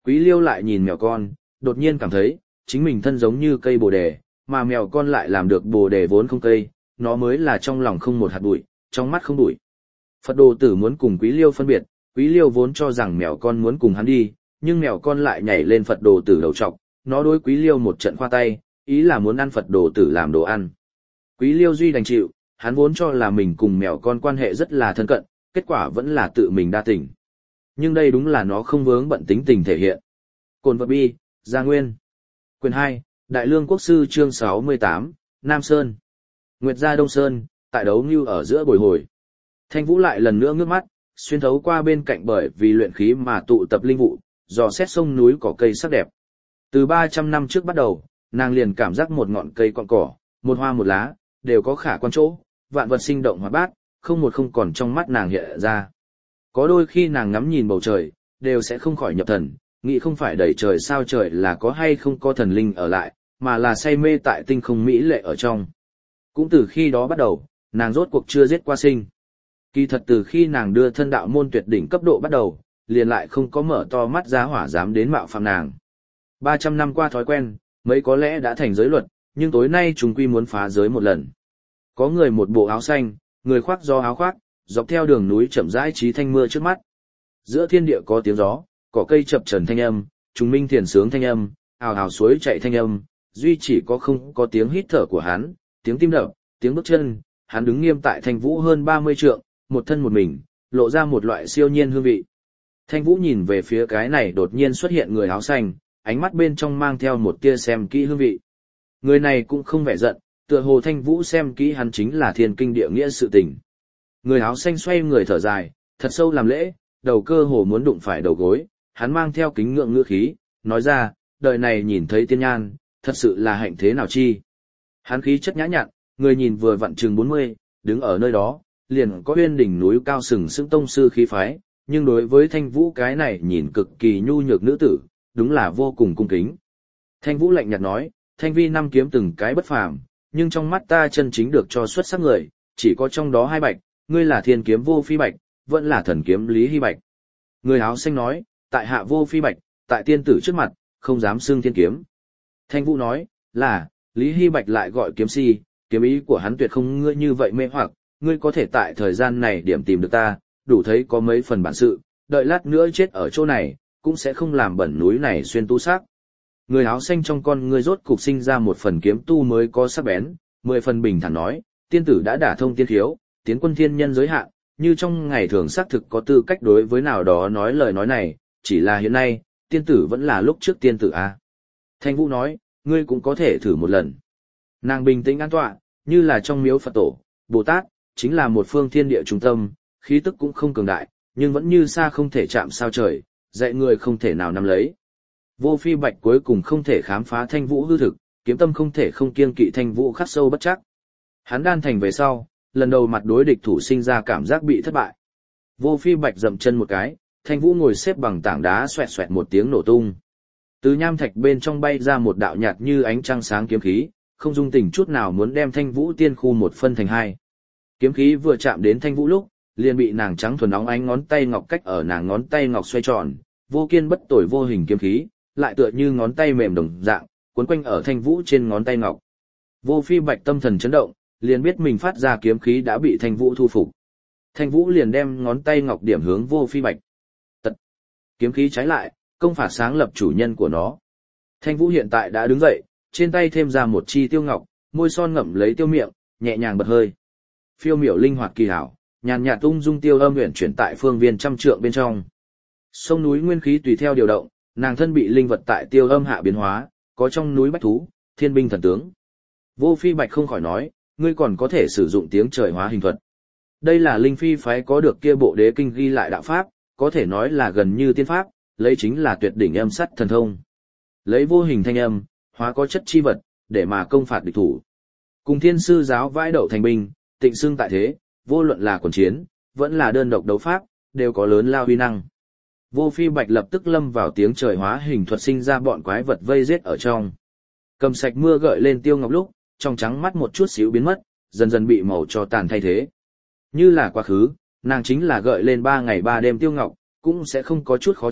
Quý Liêu lại nhìn mèo con, đột nhiên cảm thấy, chính mình thân giống như cây bồ đề, mà mèo con lại làm được bồ đề vốn không cây, nó mới là trong lòng không một hạt bụi, trong mắt không bụi. Phật đồ tử muốn cùng Quý Liêu phân biệt, Quý Liêu vốn cho rằng mèo con muốn cùng hắn đi, nhưng mèo con lại nhảy lên Phật đồ tử đầu trọc, nó đối Quý Liêu một trận khoa tay, ý là muốn ăn Phật đồ tử làm đồ ăn. Quý Liêu duy đành chịu, hắn vốn cho là mình cùng mèo con quan hệ rất là thân cận, kết quả vẫn là tự mình đa tình. Nhưng đây đúng là nó không vướng bận tính tình thể hiện. Cồn vật bi, Gia Nguyên. Quyền hai, Đại Lương Quốc Sư chương sáu mươi tám, Nam Sơn. Nguyệt gia Đông Sơn, tại đấu như ở giữa bồi hồi. Thanh Vũ lại lần nữa ngước mắt, xuyên thấu qua bên cạnh bởi vì luyện khí mà tụ tập linh vụ, dò xét sông núi cỏ cây sắc đẹp. Từ ba trăm năm trước bắt đầu, nàng liền cảm giác một ngọn cây cọn cỏ, một hoa một lá, đều có khả quan chỗ, vạn vật sinh động hoạt bát, không một không còn trong mắt nàng hiện ra. Có đôi khi nàng ngắm nhìn bầu trời, đều sẽ không khỏi nhập thần, nghĩ không phải đầy trời sao trời là có hay không có thần linh ở lại, mà là say mê tại tinh không mỹ lệ ở trong. Cũng từ khi đó bắt đầu, nàng rốt cuộc chưa giết qua sinh. Kỳ thật từ khi nàng đưa thân đạo môn tuyệt đỉnh cấp độ bắt đầu, liền lại không có mở to mắt giá hỏa dám đến mạo phạm nàng. ba trăm năm qua thói quen, mấy có lẽ đã thành giới luật, nhưng tối nay chúng quy muốn phá giới một lần. Có người một bộ áo xanh, người khoác do áo khoác, dọc theo đường núi chậm rãi trí thanh mưa trước mắt. Giữa thiên địa có tiếng gió, cỏ cây chập trần thanh âm, trùng minh thiền sướng thanh âm, ào ào suối chạy thanh âm, duy chỉ có không có tiếng hít thở của hắn, tiếng tim đập, tiếng bước chân, hắn đứng nghiêm tại Thanh Vũ hơn ba mươi trượng, một thân một mình, lộ ra một loại siêu nhiên hương vị. Thanh Vũ nhìn về phía cái này đột nhiên xuất hiện người áo xanh, ánh mắt bên trong mang theo một tia xem kỹ hương vị. Người này cũng không vẻ giận, tựa hồ Thanh Vũ xem kỹ hắn chính là thiên kinh địa nghĩa sự tình. Người áo xanh xoay người thở dài, thật sâu làm lễ, đầu cơ hồ muốn đụng phải đầu gối, hắn mang theo kính ngưỡng ngữ khí, nói ra, đời này nhìn thấy tiên nhan, thật sự là hạnh thế nào chi. Hắn khí chất nhã nhặn, người nhìn vừa vặn chừng bốn mươi, đứng ở nơi đó, liền có uyên đỉnh núi cao sừng sững tông sư khí phái, nhưng đối với Thanh Vũ cái này nhìn cực kỳ nhu nhược nữ tử, đúng là vô cùng cung kính. Thanh Vũ lạnh nhạt nói, Thanh vi năm kiếm từng cái bất phàm, nhưng trong mắt ta chân chính được cho xuất sắc người, chỉ có trong đó hai bạch, ngươi là thiên kiếm vô phi bạch, vẫn là thần kiếm lý hy bạch. Người áo xanh nói, tại hạ vô phi bạch, tại tiên tử trước mặt, không dám xưng thiên kiếm. Thanh Vũ nói, là, lý hy bạch lại gọi kiếm si, kiếm ý của hắn tuyệt không ngươi như vậy mê hoặc, ngươi có thể tại thời gian này điểm tìm được ta, đủ thấy có mấy phần bản sự, đợi lát nữa chết ở chỗ này, cũng sẽ không làm bẩn núi này xuyên tu sắc. Người áo xanh trong con ngươi rốt cục sinh ra một phần kiếm tu mới có sắc bén, mười phần bình thản nói, tiên tử đã đả thông tiên thiếu, tiến quân thiên nhân giới hạn, như trong ngày thường xác thực có tư cách đối với nào đó nói lời nói này, chỉ là hiện nay, tiên tử vẫn là lúc trước tiên tử a. Thanh Vũ nói, ngươi cũng có thể thử một lần. Nàng bình tĩnh an tọa, như là trong miếu Phật tổ, Bồ Tát, chính là một phương thiên địa trung tâm, khí tức cũng không cường đại, nhưng vẫn như xa không thể chạm sao trời, dạy người không thể nào nắm lấy. Vô phi bạch cuối cùng không thể khám phá Thanh Vũ hư thực, kiếm tâm không thể không kiêng kỵ Thanh Vũ khắc sâu bất chắc. Hắn đan thành về sau, lần đầu mặt đối địch thủ sinh ra cảm giác bị thất bại. Vô phi bạch dậm chân một cái, Thanh Vũ ngồi xếp bằng tảng đá xoẹt xoẹt một tiếng nổ tung. Từ nham thạch bên trong bay ra một đạo nhạt như ánh trăng sáng kiếm khí, không dung tình chút nào muốn đem Thanh Vũ tiên khu một phân thành hai. Kiếm khí vừa chạm đến Thanh Vũ lúc, liền bị nàng trắng thuần óng ánh ngón tay ngọc cách ở nàng ngón tay ngọc xoay tròn, vô kiên bất tồi vô hình kiếm khí, lại tựa như ngón tay mềm đồng dạng, cuốn quanh ở Thanh Vũ trên ngón tay ngọc. Vô phi bạch tâm thần chấn động, liền biết mình phát ra kiếm khí đã bị Thanh Vũ thu phục. Thanh Vũ liền đem ngón tay ngọc điểm hướng vô phi bạch. Tật. Kiếm khí trái lại, công phạt sáng lập chủ nhân của nó. Thanh Vũ hiện tại đã đứng dậy, trên tay thêm ra một chi tiêu ngọc, môi son ngậm lấy tiêu miệng, nhẹ nhàng bật hơi. Phiêu miểu linh hoạt kỳ hảo, nhàn nhạt tung dung tiêu âm huyền chuyển tại phương viên trăm trượng bên trong. Sông núi nguyên khí tùy theo điều động, nàng thân bị linh vật tại tiêu âm hạ biến hóa, có trong núi bách thú, thiên binh thần tướng. Vô phi bạch không khỏi nói, ngươi còn có thể sử dụng tiếng trời hóa hình thuật. Đây là linh phi phái có được kia bộ đế kinh ghi lại đạo pháp, có thể nói là gần như tiên pháp, lấy chính là tuyệt đỉnh âm sắt thần thông. Lấy vô hình thanh âm, hóa có chất chi vật, để mà công phạt địch thủ. Cùng thiên sư giáo vãi đậu thành binh, tịnh xưng tại thế, vô luận là quần chiến, vẫn là đơn độc đấu pháp, đều có lớn lao uy năng. Vô phi bạch lập tức lâm vào tiếng trời hóa hình thuật sinh ra bọn quái vật vây giết ở trong. Cầm sạch mưa gợi lên tiêu ngọc lúc, trong trắng mắt một chút xíu biến mất, dần dần bị màu cho tàn thay thế. Như là quá khứ, nàng chính là gợi lên ba ngày ba đêm tiêu ngọc, cũng sẽ không có chút khó chịu,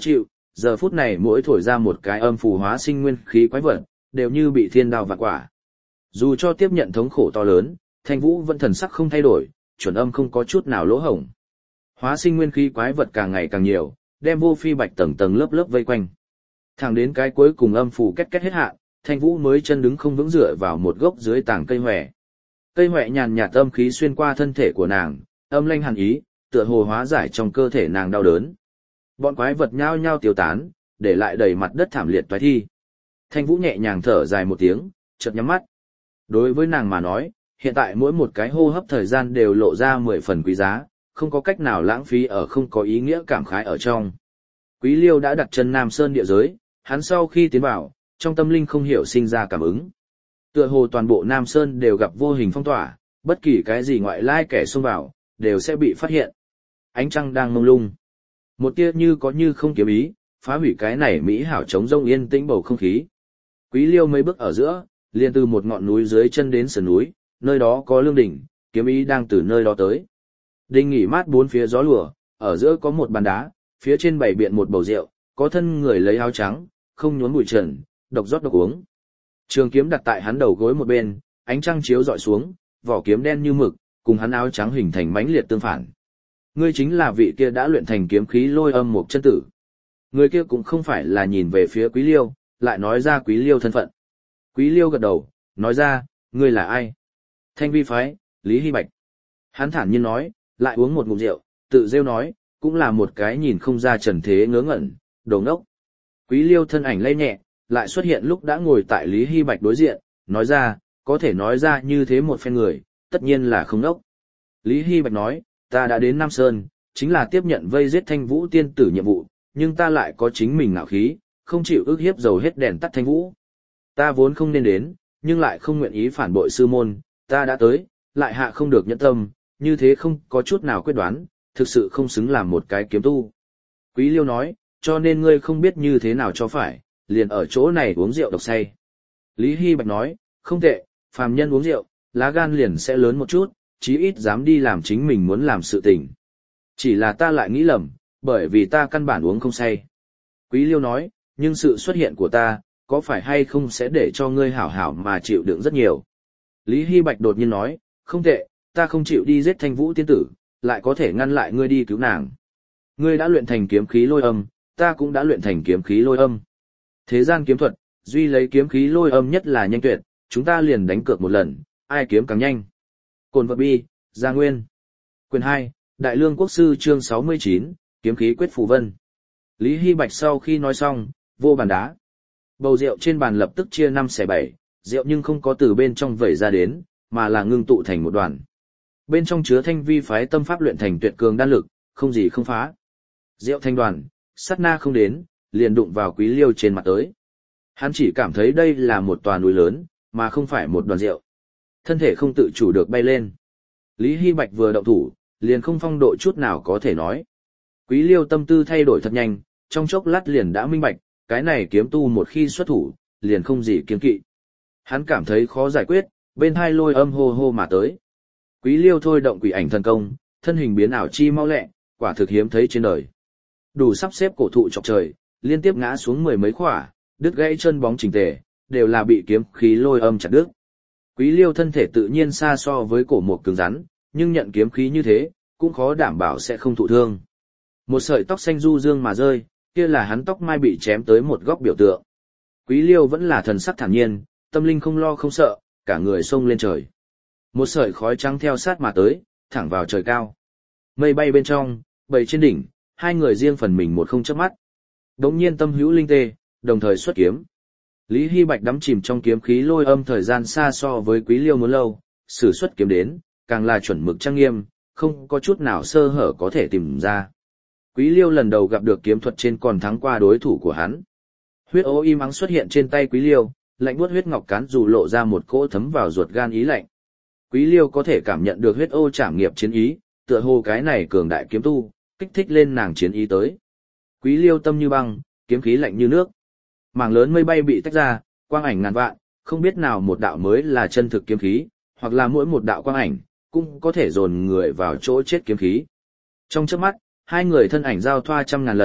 giờ phút này mỗi thổi ra một cái âm phù hóa sinh nguyên khí quái vật, đều như bị thiên đao vạn quả. Dù cho tiếp nhận thống khổ to lớn, Thanh Vũ vẫn thần sắc không thay đổi, chuẩn âm không có chút nào lỗ hổng. Hóa sinh nguyên khí quái vật càng ngày càng nhiều, đem Vô Phi Bạch tầng tầng lớp lớp vây quanh. Thẳng đến cái cuối cùng âm phù két két hết hạn, Thanh Vũ mới chân đứng không vững dựa vào một gốc dưới tảng cây hoè. Cây hoè nhàn nhạt âm khí xuyên qua thân thể của nàng, âm lanh hàn ý, tựa hồ hóa giải trong cơ thể nàng đau đớn. Bọn quái vật nhao nhao tiêu tán, để lại đầy mặt đất thảm liệt toái thi. Thanh Vũ nhẹ nhàng thở dài một tiếng, chợt nhắm mắt. Đối với nàng mà nói, hiện tại mỗi một cái hô hấp thời gian đều lộ ra mười phần quý giá, không có cách nào lãng phí ở không có ý nghĩa cảm khái ở trong. Quý Liêu đã đặt chân Nam Sơn địa giới, hắn sau khi tiến vào, trong tâm linh không hiểu sinh ra cảm ứng. Tựa hồ toàn bộ Nam Sơn đều gặp vô hình phong tỏa, bất kỳ cái gì ngoại lai kẻ xông vào, đều sẽ bị phát hiện. Ánh trăng đang mông lung. Một tia như có như không kiếm ý, phá hủy cái này mỹ hảo trống rông yên tĩnh bầu không khí. Quý Liêu mấy bước ở giữa, liền từ một ngọn núi dưới chân đến sườn núi, nơi đó có lương đỉnh, kiếm ý đang từ nơi đó tới. Đinh nghỉ mát bốn phía gió lùa, ở giữa có một bàn đá, phía trên bày biện một bầu rượu, có thân người lấy áo trắng, không nhuốm bụi trần, độc rót độc uống. Trường kiếm đặt tại hắn đầu gối một bên, ánh trăng chiếu dọi xuống, vỏ kiếm đen như mực, cùng hắn áo trắng hình thành mãnh liệt tương phản. Ngươi chính là vị kia đã luyện thành kiếm khí lôi âm một chân tử. Người kia cũng không phải là nhìn về phía Quý Liêu, lại nói ra Quý Liêu thân phận. Quý Liêu gật đầu, nói ra, ngươi là ai? Thanh Vi phái, Lý Hy Bạch. Hắn thản nhiên nói, lại uống một ngụm rượu, tự rêu nói, cũng là một cái nhìn không ra trần thế ngớ ngẩn, đồ ngốc. Quý Liêu thân ảnh lay nhẹ, lại xuất hiện lúc đã ngồi tại Lý Hy Bạch đối diện, nói ra, có thể nói ra như thế một phen người, tất nhiên là không ngốc. Lý Hy Bạch nói, ta đã đến Nam Sơn, chính là tiếp nhận vây giết Thanh Vũ tiên tử nhiệm vụ, nhưng ta lại có chính mình ngạo khí, không chịu ức hiếp dầu hết đèn tắt Thanh Vũ. Ta vốn không nên đến, nhưng lại không nguyện ý phản bội sư môn, ta đã tới, lại hạ không được nhẫn tâm, như thế không có chút nào quyết đoán, thực sự không xứng làm một cái kiếm tu. Quý Liêu nói, cho nên ngươi không biết như thế nào cho phải, liền ở chỗ này uống rượu độc say. Lý Hy Bạch nói, không tệ, phàm nhân uống rượu, lá gan liền sẽ lớn một chút, chí ít dám đi làm chính mình muốn làm sự tình. Chỉ là ta lại nghĩ lầm, bởi vì ta căn bản uống không say. Quý Liêu nói, nhưng sự xuất hiện của ta, có phải hay không sẽ để cho ngươi hảo hảo mà chịu đựng rất nhiều. Lý Hy Bạch đột nhiên nói, không tệ, ta không chịu đi giết Thanh Vũ tiên tử, lại có thể ngăn lại ngươi đi cứu nàng. Ngươi đã luyện thành kiếm khí lôi âm, ta cũng đã luyện thành kiếm khí lôi âm. Thế gian kiếm thuật, duy lấy kiếm khí lôi âm nhất là nhanh tuyệt, chúng ta liền đánh cược một lần, ai kiếm càng nhanh. Cồn vật bi, Gia Nguyên. Quyền hai, Đại Lương Quốc Sư chương sáu mươi chín, Kiếm khí quyết phù vân. Lý Hy Bạch sau khi nói xong, vô bàn đá. Bầu rượu trên bàn lập tức chia năm xẻ bảy, rượu nhưng không có từ bên trong vẩy ra đến, mà là ngưng tụ thành một đoàn. Bên trong chứa Thanh Vi phái tâm pháp luyện thành tuyệt cường đan lực, không gì không phá. Rượu thanh đoàn, sát na không đến, liền đụng vào Quý Liêu trên mặt tới. Hắn chỉ cảm thấy đây là một tòa núi lớn, mà không phải một đoàn rượu. Thân thể không tự chủ được bay lên. Lý Hy Bạch vừa động thủ, liền không phong độ chút nào có thể nói. Quý Liêu tâm tư thay đổi thật nhanh, trong chốc lát liền đã minh bạch, cái này kiếm tu một khi xuất thủ, liền không gì kiêng kỵ. Hắn cảm thấy khó giải quyết, bên hai lôi âm hô hô mà tới. Quý Liêu thôi động quỷ ảnh thần công, thân hình biến ảo chi mau lẹ, quả thực hiếm thấy trên đời. Đủ sắp xếp cổ thụ chọc trời, liên tiếp ngã xuống mười mấy khỏa, đứt gãy chân bóng chỉnh tề, đều là bị kiếm khí lôi âm chặt đứt. Quý Liêu thân thể tự nhiên xa so với cổ một cứng rắn, nhưng nhận kiếm khí như thế, cũng khó đảm bảo sẽ không thụ thương. Một sợi tóc xanh du dương mà rơi, kia là hắn tóc mai bị chém tới một góc biểu tượng. Quý Liêu vẫn là thần sắc thản nhiên, tâm linh không lo không sợ, cả người xông lên trời. Một sợi khói trắng theo sát mà tới, thẳng vào trời cao. Mây bay bên trong, bầy trên đỉnh, hai người riêng phần mình một không chớp mắt. Đống nhiên tâm hữu linh tê, đồng thời xuất kiếm. Lý Hy Bạch đắm chìm trong kiếm khí lôi âm thời gian xa so với Quý Liêu muốn lâu, sử xuất kiếm đến, càng là chuẩn mực trang nghiêm, không có chút nào sơ hở có thể tìm ra. Quý Liêu lần đầu gặp được kiếm thuật trên còn thắng qua đối thủ của hắn. Huyết ô im ắng xuất hiện trên tay Quý Liêu, lạnh buốt huyết ngọc cán dù lộ ra một cỗ thấm vào ruột gan ý lạnh. Quý Liêu có thể cảm nhận được huyết ô trảm nghiệp chiến ý, tựa hồ cái này cường đại kiếm tu, kích thích lên nàng chiến ý tới. Quý Liêu tâm như băng, kiếm khí lạnh như nước. Mảng lớn mây bay bị tách ra, quang ảnh ngàn vạn, không biết nào một đạo mới là chân thực kiếm khí, hoặc là mỗi một đạo quang ảnh cũng có thể dồn người vào chỗ chết kiếm khí. Trong chớp mắt, hai người thân ảnh giao thoa trăm ngàn lần,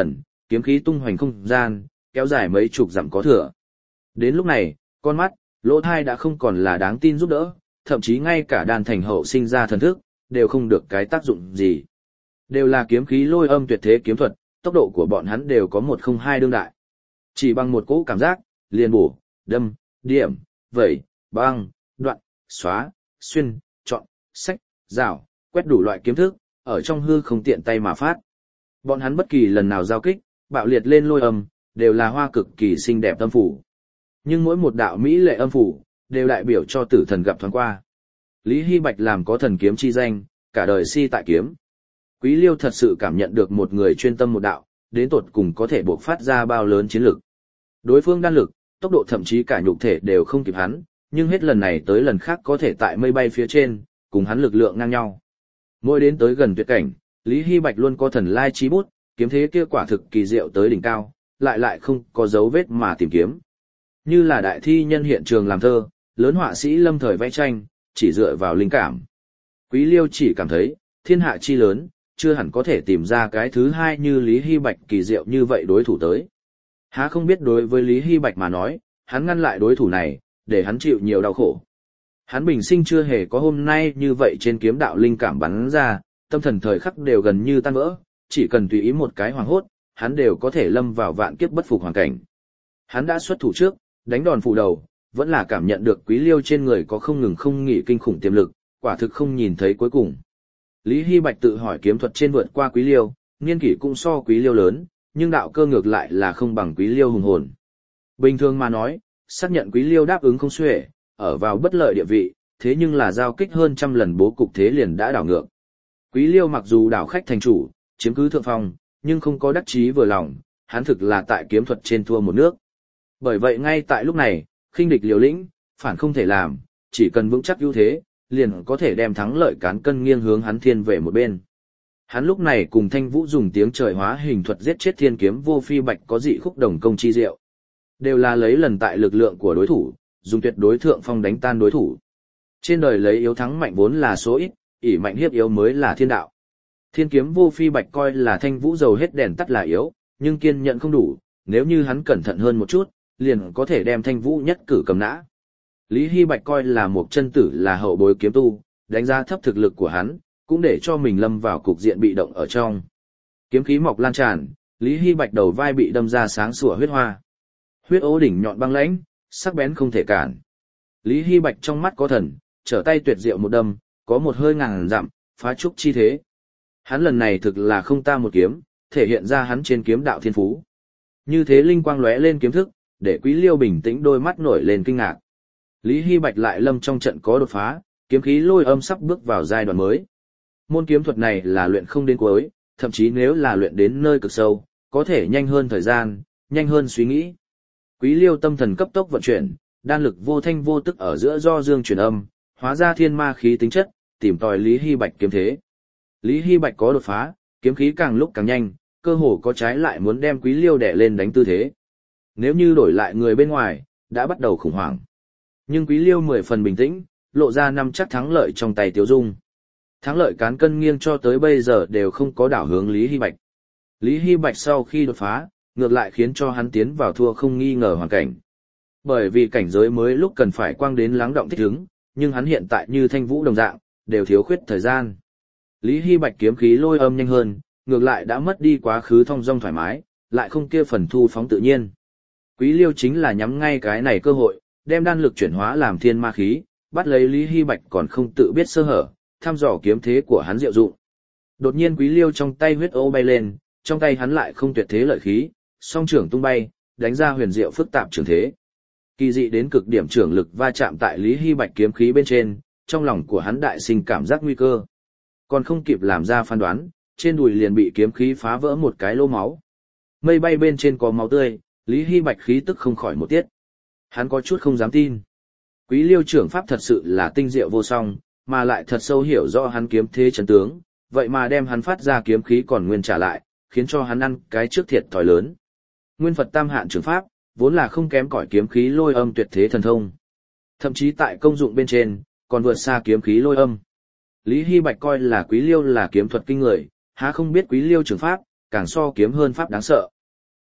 kiếm khí tung hoành không gian, kéo dài mấy chục dặm có thừa. Đến lúc này, con mắt, lỗ thai đã không còn là đáng tin giúp đỡ, thậm chí ngay cả đàn thành hậu sinh ra thần thức, đều không được cái tác dụng gì. Đều là kiếm khí lôi âm tuyệt thế kiếm thuật, tốc độ của bọn hắn đều có một không hai đương đại. Chỉ bằng một cỗ cảm giác, liền bổ, đâm, điểm, vẩy, băng, đoạn, xóa, xuyên, chọn, sách, rào, quét đủ loại kiếm thức, ở trong hư không tiện tay mà phát. Bọn hắn bất kỳ lần nào giao kích, bạo liệt lên lôi âm, đều là hoa cực kỳ xinh đẹp âm phủ. Nhưng mỗi một đạo mỹ lệ âm phủ, đều đại biểu cho tử thần gặp thoáng qua. Lý Hy Bạch làm có thần kiếm chi danh, cả đời si tại kiếm. Quý Liêu thật sự cảm nhận được một người chuyên tâm một đạo, đến tột cùng có thể buộc phát ra bao lớn chiến lực. Đối phương đan lực, tốc độ thậm chí cả nhục thể đều không kịp hắn, nhưng hết lần này tới lần khác có thể tại mây bay phía trên, cùng hắn lực lượng ngang nhau. Mỗi đến tới gần tuyệt cảnh, Lý Hy Bạch luôn có thần lai chí bút, kiếm thế kia quả thực kỳ diệu tới đỉnh cao, lại lại không có dấu vết mà tìm kiếm. Như là đại thi nhân hiện trường làm thơ, lớn họa sĩ lâm thời vẽ tranh, chỉ dựa vào linh cảm. Quý Liêu chỉ cảm thấy, thiên hạ chi lớn, chưa hẳn có thể tìm ra cái thứ hai như Lý Hy Bạch kỳ diệu như vậy đối thủ tới. Há không biết đối với Lý Hy Bạch mà nói, hắn ngăn lại đối thủ này, để hắn chịu nhiều đau khổ. Hắn bình sinh chưa hề có hôm nay như vậy trên kiếm đạo linh cảm bắn ra, tâm thần thời khắc đều gần như tan vỡ, chỉ cần tùy ý một cái hoàng hốt, hắn đều có thể lâm vào vạn kiếp bất phục hoàn cảnh. Hắn đã xuất thủ trước, đánh đòn phủ đầu, vẫn là cảm nhận được Quý Liêu trên người có không ngừng không nghỉ kinh khủng tiềm lực, quả thực không nhìn thấy cuối cùng. Lý Hy Bạch tự hỏi kiếm thuật trên vượt qua Quý Liêu, niên kỷ cũng so Quý Liêu lớn, nhưng đạo cơ ngược lại là không bằng Quý Liêu hùng hồn. Bình thường mà nói, xác nhận Quý Liêu đáp ứng không xuể, ở vào bất lợi địa vị, thế nhưng là giao kích hơn trăm lần bố cục thế liền đã đảo ngược. Quý Liêu mặc dù đảo khách thành chủ, chiếm cứ thượng phong, nhưng không có đắc chí vừa lòng, hắn thực là tại kiếm thuật trên thua một nước. Bởi vậy ngay tại lúc này, khinh địch liều lĩnh, phản không thể làm, chỉ cần vững chắc ưu thế, liền có thể đem thắng lợi cán cân nghiêng hướng hắn thiên về một bên. Hắn lúc này cùng Thanh Vũ dùng tiếng trời hóa hình thuật giết chết thiên kiếm vô phi bạch có dị khúc đồng công chi diệu. Đều là lấy lần tại lực lượng của đối thủ, dùng tuyệt đối thượng phong đánh tan đối thủ. Trên đời lấy yếu thắng mạnh vốn là số ít, ỷ mạnh hiếp yếu mới là thiên đạo. Thiên kiếm vô phi bạch coi là Thanh Vũ dầu hết đèn tắt là yếu, nhưng kiên nhẫn không đủ, nếu như hắn cẩn thận hơn một chút, liền có thể đem Thanh Vũ nhất cử cầm nã. Lý Hy Bạch coi là một chân tử là hậu bối kiếm tu, đánh giá thấp thực lực của hắn, cũng để cho mình lâm vào cục diện bị động ở trong. Kiếm khí mọc lan tràn, Lý Hy Bạch đầu vai bị đâm ra sáng sủa huyết hoa. Huyết ố đỉnh nhọn băng lãnh, sắc bén không thể cản. Lý Hy Bạch trong mắt có thần, trở tay tuyệt diệu một đâm, có một hơi ngàn dặm, phá trúc chi thế. Hắn lần này thực là không ta một kiếm, thể hiện ra hắn trên kiếm đạo thiên phú. Như thế linh quang lóe lên kiếm thức, để Quý Liêu bình tĩnh đôi mắt nổi lên kinh ngạc. Lý Hy Bạch lại lâm trong trận có đột phá, kiếm khí lôi âm sắp bước vào giai đoạn mới. Môn kiếm thuật này là luyện không đến cuối, thậm chí nếu là luyện đến nơi cực sâu, có thể nhanh hơn thời gian, nhanh hơn suy nghĩ. Quý Liêu tâm thần cấp tốc vận chuyển, đan lực vô thanh vô tức ở giữa do dương chuyển âm, hóa ra thiên ma khí tính chất, tìm tòi Lý Hy Bạch kiếm thế. Lý Hy Bạch có đột phá, kiếm khí càng lúc càng nhanh, cơ hồ có trái lại muốn đem Quý Liêu đè lên đánh tư thế. Nếu như đổi lại người bên ngoài, đã bắt đầu khủng hoảng. Nhưng Quý Liêu mười phần bình tĩnh, lộ ra năm chắc thắng lợi trong tay Tiếu Dung. Thắng lợi cán cân nghiêng cho tới bây giờ đều không có đảo hướng Lý Hy Bạch. Lý Hy Bạch sau khi đột phá, ngược lại khiến cho hắn tiến vào thua không nghi ngờ hoàn cảnh. Bởi vì cảnh giới mới lúc cần phải quang đến lắng động thích ứng, nhưng hắn hiện tại như Thanh Vũ đồng dạng, đều thiếu khuyết thời gian. Lý Hy Bạch kiếm khí lôi âm nhanh hơn, ngược lại đã mất đi quá khứ thong dong thoải mái, lại không kia phần thu phóng tự nhiên. Quý Liêu chính là nhắm ngay cái này cơ hội, đem đan lực chuyển hóa làm thiên ma khí, bắt lấy Lý Hy Bạch còn không tự biết sơ hở, thăm dò kiếm thế của hắn diệu dụng. Đột nhiên Quý Liêu trong tay huyết ô bay lên, trong tay hắn lại không tuyệt thế lợi khí, song trưởng tung bay, đánh ra huyền diệu phức tạp trường thế. Kỳ dị đến cực điểm trưởng lực va chạm tại Lý Hy Bạch kiếm khí bên trên, trong lòng của hắn đại sinh cảm giác nguy cơ. Còn không kịp làm ra phán đoán, trên đùi liền bị kiếm khí phá vỡ một cái lỗ máu. Mây bay bên trên có máu tươi, Lý Hy Bạch khí tức không khỏi một tiết. Hắn có chút không dám tin. Quý Liêu trưởng pháp thật sự là tinh diệu vô song, mà lại thật sâu hiểu rõ hắn kiếm thế chấn tướng, vậy mà đem hắn phát ra kiếm khí còn nguyên trả lại, khiến cho hắn ăn cái trước thiệt thòi lớn. Nguyên Phật Tam Hạn trưởng pháp, vốn là không kém cỏi kiếm khí lôi âm tuyệt thế thần thông. Thậm chí tại công dụng bên trên, còn vượt xa kiếm khí lôi âm. Lý Hy Bạch coi là Quý Liêu là kiếm thuật kinh người, há không biết Quý Liêu trưởng pháp, càng so kiếm hơn pháp đáng sợ.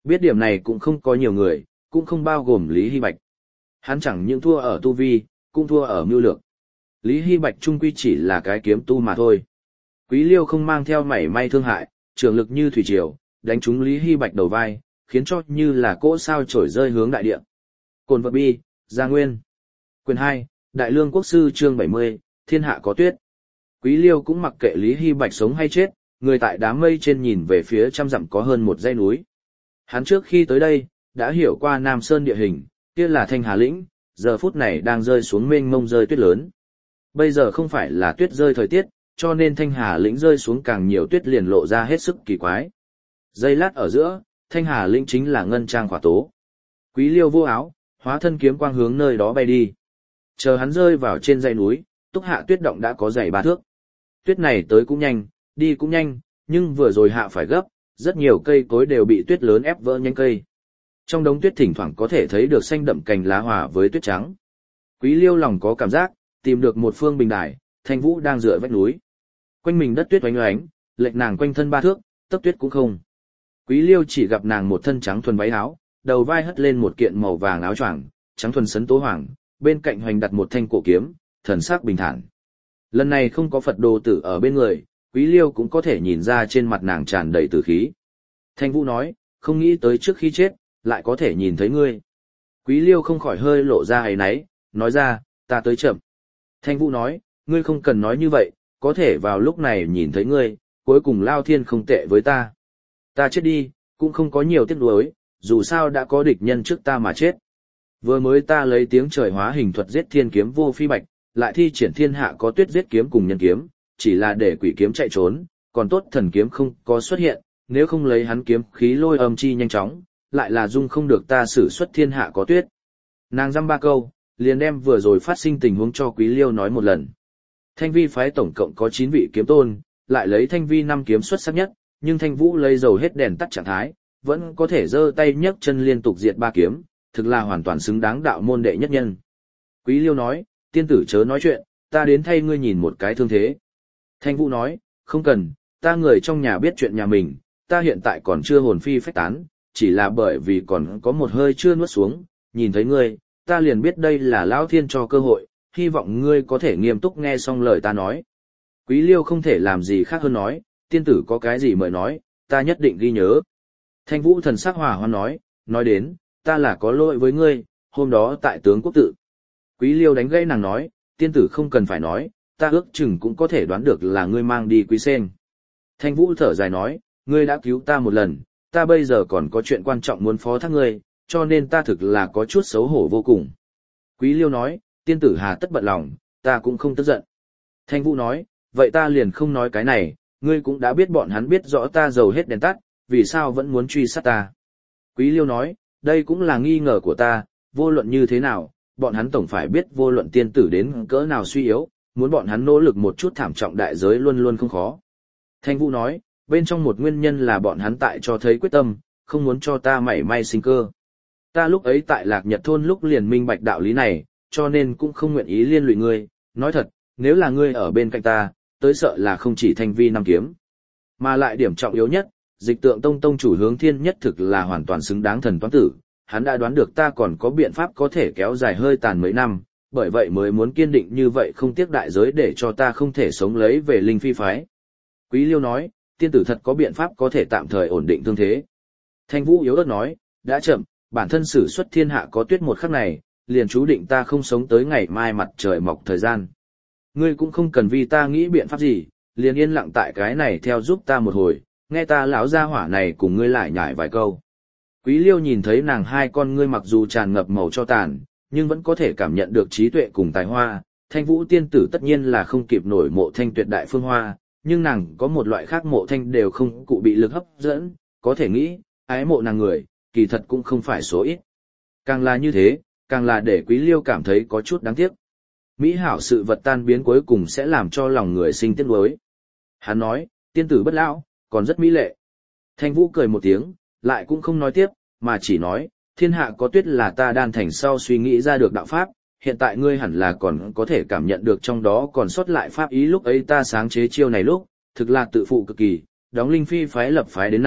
Biết điểm này cũng không có nhiều người, cũng không bao gồm Lý Hy Bạch. Hắn chẳng những thua ở tu vi, cũng thua ở mưu lược. Lý Hy Bạch trung quy chỉ là cái kiếm tu mà thôi. Quý Liêu không mang theo mảy may thương hại, trường lực như thủy triều, đánh trúng Lý Hy Bạch đầu vai, khiến cho như là cỗ sao trổi rơi hướng đại địa. Cồn vật bi, Gia Nguyên. Quyền hai, Đại Lương Quốc Sư chương bảy mươi, Thiên Hạ có tuyết. Quý Liêu cũng mặc kệ Lý Hy Bạch sống hay chết, người tại đám mây trên nhìn về phía trăm dặm có hơn một dãy núi. Hắn trước khi tới đây, đã hiểu qua Nam Sơn địa hình, kia là Thanh Hà Lĩnh, giờ phút này đang rơi xuống mênh mông rơi tuyết lớn. Bây giờ không phải là tuyết rơi thời tiết, cho nên Thanh Hà Lĩnh rơi xuống càng nhiều tuyết liền lộ ra hết sức kỳ quái. Giây lát ở giữa, Thanh Hà Lĩnh chính là ngân trang khỏa tố. Quý Liêu vô áo, hóa thân kiếm quang hướng nơi đó bay đi. Chờ hắn rơi vào trên dãy núi, Túc Hạ tuyết động đã có dày ba thước. Tuyết này tới cũng nhanh, đi cũng nhanh, nhưng vừa rồi hạ phải gấp, rất nhiều cây cối đều bị tuyết lớn ép vỡ nhánh cây. Trong đống tuyết thỉnh thoảng có thể thấy được xanh đậm cành lá hòa với tuyết trắng. Quý Liêu lòng có cảm giác, tìm được một phương bình đài, Thanh Vũ đang dựa vách núi. Quanh mình đất tuyết oánh oánh, lệch nàng quanh thân ba thước, tấc tuyết cũng không. Quý Liêu chỉ gặp nàng một thân trắng thuần váy áo, đầu vai hất lên một kiện màu vàng áo choàng, trắng thuần sấn tố hoàng, bên cạnh hoành đặt một thanh cổ kiếm, thần sắc bình thản. Lần này không có Phật đồ tử ở bên người, Quý Liêu cũng có thể nhìn ra trên mặt nàng tràn đầy tử khí. Thanh Vũ nói, không nghĩ tới trước khi chết, lại có thể nhìn thấy ngươi. Quý Liêu không khỏi hơi lộ ra áy náy, nói ra, ta tới chậm. Thanh Vũ nói, ngươi không cần nói như vậy, có thể vào lúc này nhìn thấy ngươi, cuối cùng Lao Thiên không tệ với ta. Ta chết đi, cũng không có nhiều tiếc nuối, dù sao đã có địch nhân trước ta mà chết. Vừa mới ta lấy tiếng trời hóa hình thuật giết thiên kiếm vô phi bạch, lại thi triển thiên hạ có tuyết giết kiếm cùng nhân kiếm, chỉ là để quỷ kiếm chạy trốn, còn tốt thần kiếm không có xuất hiện, nếu không lấy hắn kiếm khí lôi âm chi nhanh chóng, lại là dung không được ta sử xuất thiên hạ có tuyết. Nàng dăm ba câu, liền đem vừa rồi phát sinh tình huống cho Quý Liêu nói một lần. Thanh Vi phái tổng cộng có chín vị kiếm tôn, lại lấy Thanh Vi năm kiếm xuất sắc nhất, nhưng Thanh Vũ lấy dầu hết đèn tắt trạng thái, vẫn có thể giơ tay nhấc chân liên tục diệt ba kiếm, thực là hoàn toàn xứng đáng đạo môn đệ nhất nhân. Quý Liêu nói, tiên tử chớ nói chuyện, ta đến thay ngươi nhìn một cái thương thế. Thanh Vũ nói, không cần, ta người trong nhà biết chuyện nhà mình, ta hiện tại còn chưa hồn phi phách tán, chỉ là bởi vì còn có một hơi chưa nuốt xuống, nhìn thấy ngươi, ta liền biết đây là Lão Thiên cho cơ hội, hy vọng ngươi có thể nghiêm túc nghe xong lời ta nói. Quý Liêu không thể làm gì khác hơn nói, tiên tử có cái gì mời nói, ta nhất định ghi nhớ. Thanh Vũ thần sắc hòa hoan nói, nói đến, ta là có lỗi với ngươi, hôm đó tại tướng quốc tự. Quý Liêu đánh gãy nàng nói, tiên tử không cần phải nói, ta ước chừng cũng có thể đoán được là ngươi mang đi Quý Sen. Thanh Vũ thở dài nói, ngươi đã cứu ta một lần, ta bây giờ còn có chuyện quan trọng muốn phó thác ngươi, cho nên ta thực là có chút xấu hổ vô cùng. Quý Liêu nói, tiên tử hà tất bận lòng, ta cũng không tức giận. Thanh Vũ nói, vậy ta liền không nói cái này, ngươi cũng đã biết bọn hắn biết rõ ta dầu hết đèn tắt, vì sao vẫn muốn truy sát ta. Quý Liêu nói, đây cũng là nghi ngờ của ta, vô luận như thế nào, bọn hắn tổng phải biết vô luận tiên tử đến cỡ nào suy yếu, muốn bọn hắn nỗ lực một chút thảm trọng đại giới luôn luôn không khó. Thanh Vũ nói, bên trong một nguyên nhân là bọn hắn tại cho thấy quyết tâm, không muốn cho ta mảy may sinh cơ. Ta lúc ấy tại Lạc Nhật thôn lúc liền minh bạch đạo lý này, cho nên cũng không nguyện ý liên lụy ngươi, nói thật, nếu là ngươi ở bên cạnh ta, tới sợ là không chỉ Thanh Vi năm kiếm, mà lại điểm trọng yếu nhất, Dịch Tượng Tông tông chủ Hướng Thiên nhất thực là hoàn toàn xứng đáng thần toán tử, hắn đã đoán được ta còn có biện pháp có thể kéo dài hơi tàn mấy năm, bởi vậy mới muốn kiên định như vậy không tiếc đại giới để cho ta không thể sống lấy về Linh Phi phái. Quý Liêu nói, tiên tử thật có biện pháp có thể tạm thời ổn định thương thế. Thanh Vũ yếu ớt nói, đã chậm, bản thân sử xuất thiên hạ có tuyết một khắc này, liền chú định ta không sống tới ngày mai mặt trời mọc thời gian. Ngươi cũng không cần vì ta nghĩ biện pháp gì, liền yên lặng tại cái này theo giúp ta một hồi, nghe ta lão gia hỏa này cùng ngươi lại nhải vài câu. Quý Liêu nhìn thấy nàng hai con ngươi mặc dù tràn ngập màu cho tàn, nhưng vẫn có thể cảm nhận được trí tuệ cùng tài hoa. Thanh Vũ tiên tử tất nhiên là không kịp nổi Mộ Thanh tuyệt đại phương hoa, nhưng nàng có một loại khác Mộ Thanh đều không cụ bị lực hấp dẫn, có thể nghĩ, ái mộ nàng người, kỳ thật cũng không phải số ít. Càng là như thế, càng là để Quý Liêu cảm thấy có chút đáng tiếc. Mỹ hảo sự vật tan biến cuối cùng sẽ làm cho lòng người sinh tiếc nuối. Hắn nói, tiên tử bất lão, còn rất mỹ lệ. Thanh Vũ cười một tiếng, lại cũng không nói tiếp, mà chỉ nói, thiên hạ có tuyết là ta đan thành sau suy nghĩ ra được đạo pháp, hiện tại ngươi hẳn là còn có thể cảm nhận được trong đó còn sót lại pháp ý lúc ấy ta sáng chế chiêu này lúc, thực là tự phụ cực kỳ, đóng Linh Phi phái lập phái đến nay,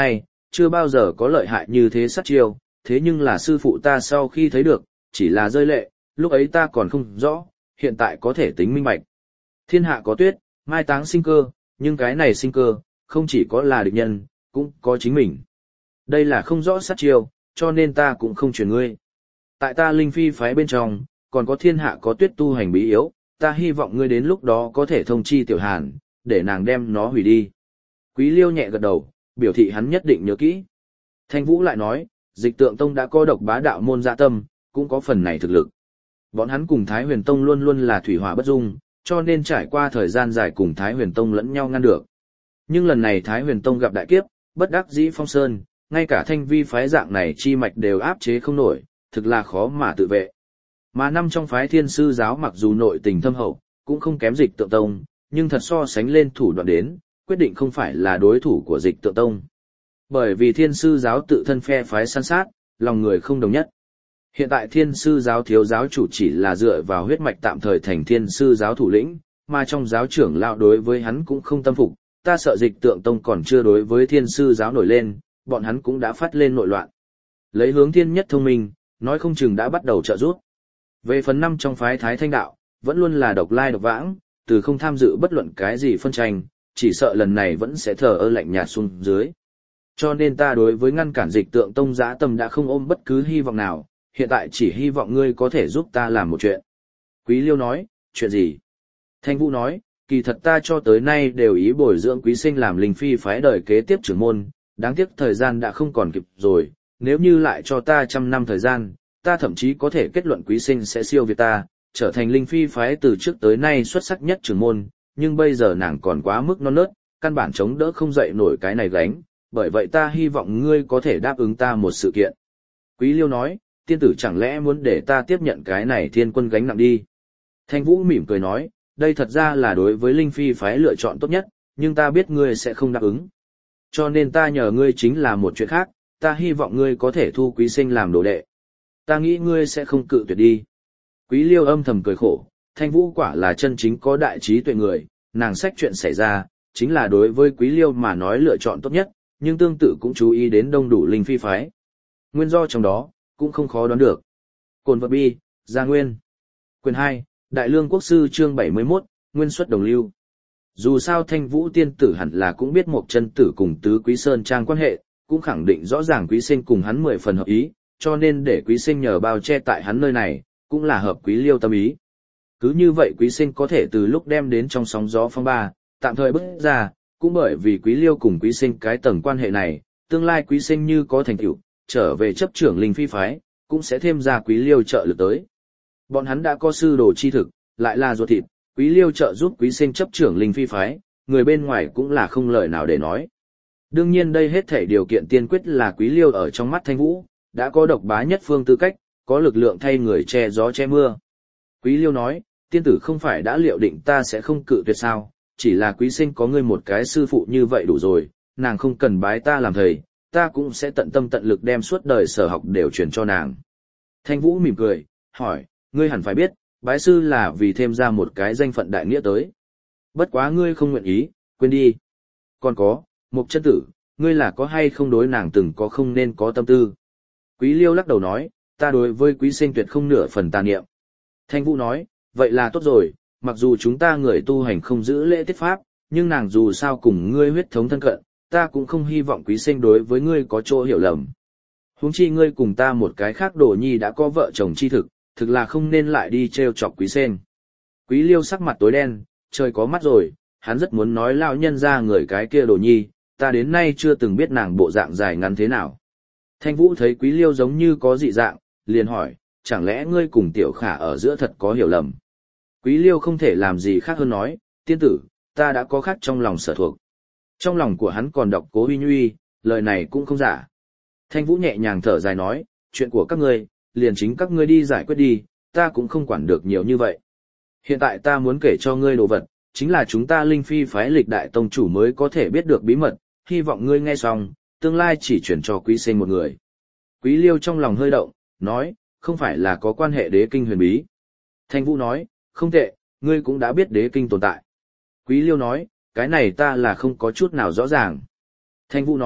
chưa bao giờ có lợi hại như thế sát chiêu, thế nhưng là sư phụ ta sau khi thấy được, chỉ là rơi lệ, lúc ấy ta còn không rõ, hiện tại có thể tính minh bạch. Thiên hạ có tuyết, mai táng sinh cơ, nhưng cái này sinh cơ, không chỉ có là địch nhân, cũng có chính mình. Đây là không rõ sát chiêu, cho nên ta cũng không truyền ngươi. Tại ta linh phi phái bên trong, còn có thiên hạ có tuyết tu hành bí yếu, ta hy vọng ngươi đến lúc đó có thể thông chi tiểu hàn, để nàng đem nó hủy đi. Quý Liêu nhẹ gật đầu, biểu thị hắn nhất định nhớ kỹ. Thanh Vũ lại nói, Dịch Tượng Tông đã có độc bá đạo môn dạ tâm, cũng có phần này thực lực. Bọn hắn cùng Thái Huyền Tông luôn luôn là thủy hỏa bất dung, cho nên trải qua thời gian dài cùng Thái Huyền Tông lẫn nhau ngăn được. Nhưng lần này Thái Huyền Tông gặp đại kiếp, bất đắc dĩ phong sơn, ngay cả thanh vi phái dạng này chi mạch đều áp chế không nổi, thực là khó mà tự vệ. Mà năm trong phái Thiên Sư giáo mặc dù nội tình thâm hậu, cũng không kém Dịch Tượng Tông, nhưng thật so sánh lên thủ đoạn đến, quyết định không phải là đối thủ của Dịch Tượng Tông. Bởi vì Thiên Sư giáo tự thân phe phái săn sát, lòng người không đồng nhất. Hiện tại Thiên Sư giáo thiếu giáo chủ chỉ là dựa vào huyết mạch tạm thời thành Thiên Sư giáo thủ lĩnh, mà trong giáo trưởng lão đối với hắn cũng không tâm phục, ta sợ Dịch Tượng Tông còn chưa đối với Thiên Sư giáo nổi lên, bọn hắn cũng đã phát lên nội loạn. Lấy hướng thiên nhất thông minh, nói không chừng đã bắt đầu trợ giúp. Về phần năm trong phái Thái Thanh đạo, vẫn luôn là độc lai độc vãng, từ không tham dự bất luận cái gì phân tranh, chỉ sợ lần này vẫn sẽ thờ ơ lạnh nhạt xuống dưới. Cho nên ta đối với ngăn cản Dịch Tượng Tông dã tâm đã không ôm bất cứ hy vọng nào, hiện tại chỉ hy vọng ngươi có thể giúp ta làm một chuyện. Quý Liêu nói, chuyện gì? Thanh Vũ nói, kỳ thật ta cho tới nay đều ý bồi dưỡng Quý Sinh làm linh phi phái đời kế tiếp trưởng môn, đáng tiếc thời gian đã không còn kịp rồi, nếu như lại cho ta trăm năm thời gian, ta thậm chí có thể kết luận Quý Sinh sẽ siêu việt ta, trở thành linh phi phái từ trước tới nay xuất sắc nhất trưởng môn, nhưng bây giờ nàng còn quá mức non nớt, căn bản chống đỡ không dậy nổi cái này gánh, bởi vậy ta hy vọng ngươi có thể đáp ứng ta một sự kiện. Quý Liêu nói, tiên tử chẳng lẽ muốn để ta tiếp nhận cái này thiên quân gánh nặng đi. Thanh Vũ mỉm cười nói, đây thật ra là đối với linh phi phái lựa chọn tốt nhất, nhưng ta biết ngươi sẽ không đáp ứng. Cho nên ta nhờ ngươi chính là một chuyện khác, ta hy vọng ngươi có thể thu Quý Sinh làm đồ đệ. Ta nghĩ ngươi sẽ không cự tuyệt đi. Quý Liêu âm thầm cười khổ, Thanh Vũ quả là chân chính có đại trí tuệ người, nàng sách chuyện xảy ra, chính là đối với Quý Liêu mà nói lựa chọn tốt nhất, nhưng tương tự cũng chú ý đến đông đủ linh phi phái. Nguyên do trong đó, cũng không khó đoán được. Cồn vật bi, Gia Nguyên. Quyền hai, Đại Lương Quốc Sư chương bảy mươi mốt, Nguyên xuất đồng lưu. Dù sao Thanh Vũ tiên tử hẳn là cũng biết một chân tử cùng tứ Quý Sơn Trang quan hệ, cũng khẳng định rõ ràng Quý Sinh cùng hắn mười phần hợp ý, cho nên để Quý Sinh nhờ bao che tại hắn nơi này, cũng là hợp Quý Liêu tâm ý. Cứ như vậy Quý Sinh có thể từ lúc đem đến trong sóng gió phong ba, tạm thời bước ra, cũng bởi vì Quý Liêu cùng Quý Sinh cái tầng quan hệ này, tương lai Quý Sinh như có thành tựu, trở về chấp trưởng linh phi phái, cũng sẽ thêm ra Quý Liêu trợ lực tới. Bọn hắn đã có sư đồ chi thực, lại là ruột thịt, Quý Liêu trợ giúp Quý Sinh chấp trưởng linh phi phái, người bên ngoài cũng là không lời nào để nói. Đương nhiên đây hết thể điều kiện tiên quyết là Quý Liêu ở trong mắt Thanh Vũ, đã có độc bá nhất phương tư cách, có lực lượng thay người che gió che mưa. Quý Liêu nói, tiên tử không phải đã liệu định ta sẽ không cự tuyệt sao, chỉ là Quý Sinh có ngươi một cái sư phụ như vậy đủ rồi, nàng không cần bái ta làm thầy, ta cũng sẽ tận tâm tận lực đem suốt đời sở học đều truyền cho nàng. Thanh Vũ mỉm cười, hỏi, ngươi hẳn phải biết, bái sư là vì thêm ra một cái danh phận đại nghĩa tới. Bất quá ngươi không nguyện ý, quên đi. Còn có, Mục chân tử, ngươi là có hay không đối nàng từng có không nên có tâm tư. Quý Liêu lắc đầu nói, ta đối với Quý Sinh tuyệt không nửa phần tà niệm. Thanh Vũ nói, vậy là tốt rồi, mặc dù chúng ta người tu hành không giữ lễ tiết pháp, nhưng nàng dù sao cùng ngươi huyết thống thân cận, ta cũng không hy vọng Quý Sinh đối với ngươi có chỗ hiểu lầm. Huống chi ngươi cùng ta một cái khác đồ nhi đã có vợ chồng chi thực, thực là không nên lại đi trêu chọc Quý Sinh. Quý Liêu sắc mặt tối đen, trời có mắt rồi, hắn rất muốn nói lão nhân ra người cái kia đồ nhi, ta đến nay chưa từng biết nàng bộ dạng dài ngắn thế nào. Thanh Vũ thấy Quý Liêu giống như có dị dạng, liền hỏi, chẳng lẽ ngươi cùng Tiểu Khả ở giữa thật có hiểu lầm. Quý Liêu không thể làm gì khác hơn nói, tiên tử, ta đã có khác trong lòng sở thuộc. Trong lòng của hắn còn đọc Cố Huy Nhuy, lời này cũng không giả. Thanh Vũ nhẹ nhàng thở dài nói, chuyện của các ngươi, liền chính các ngươi đi giải quyết đi, ta cũng không quản được nhiều như vậy. Hiện tại ta muốn kể cho ngươi đồ vật, chính là chúng ta linh phi phái lịch đại tông chủ mới có thể biết được bí mật, hy vọng ngươi nghe xong, tương lai chỉ chuyển cho Quý Sinh một người. Quý Liêu trong lòng hơi động, nói, không phải là có quan hệ đế kinh huyền bí. Thanh Vũ nói, không tệ, ngươi cũng đã biết đế kinh tồn tại. Quý Liêu nói, cái này ta là không có chút nào rõ ràng. Thanh Vũ nói,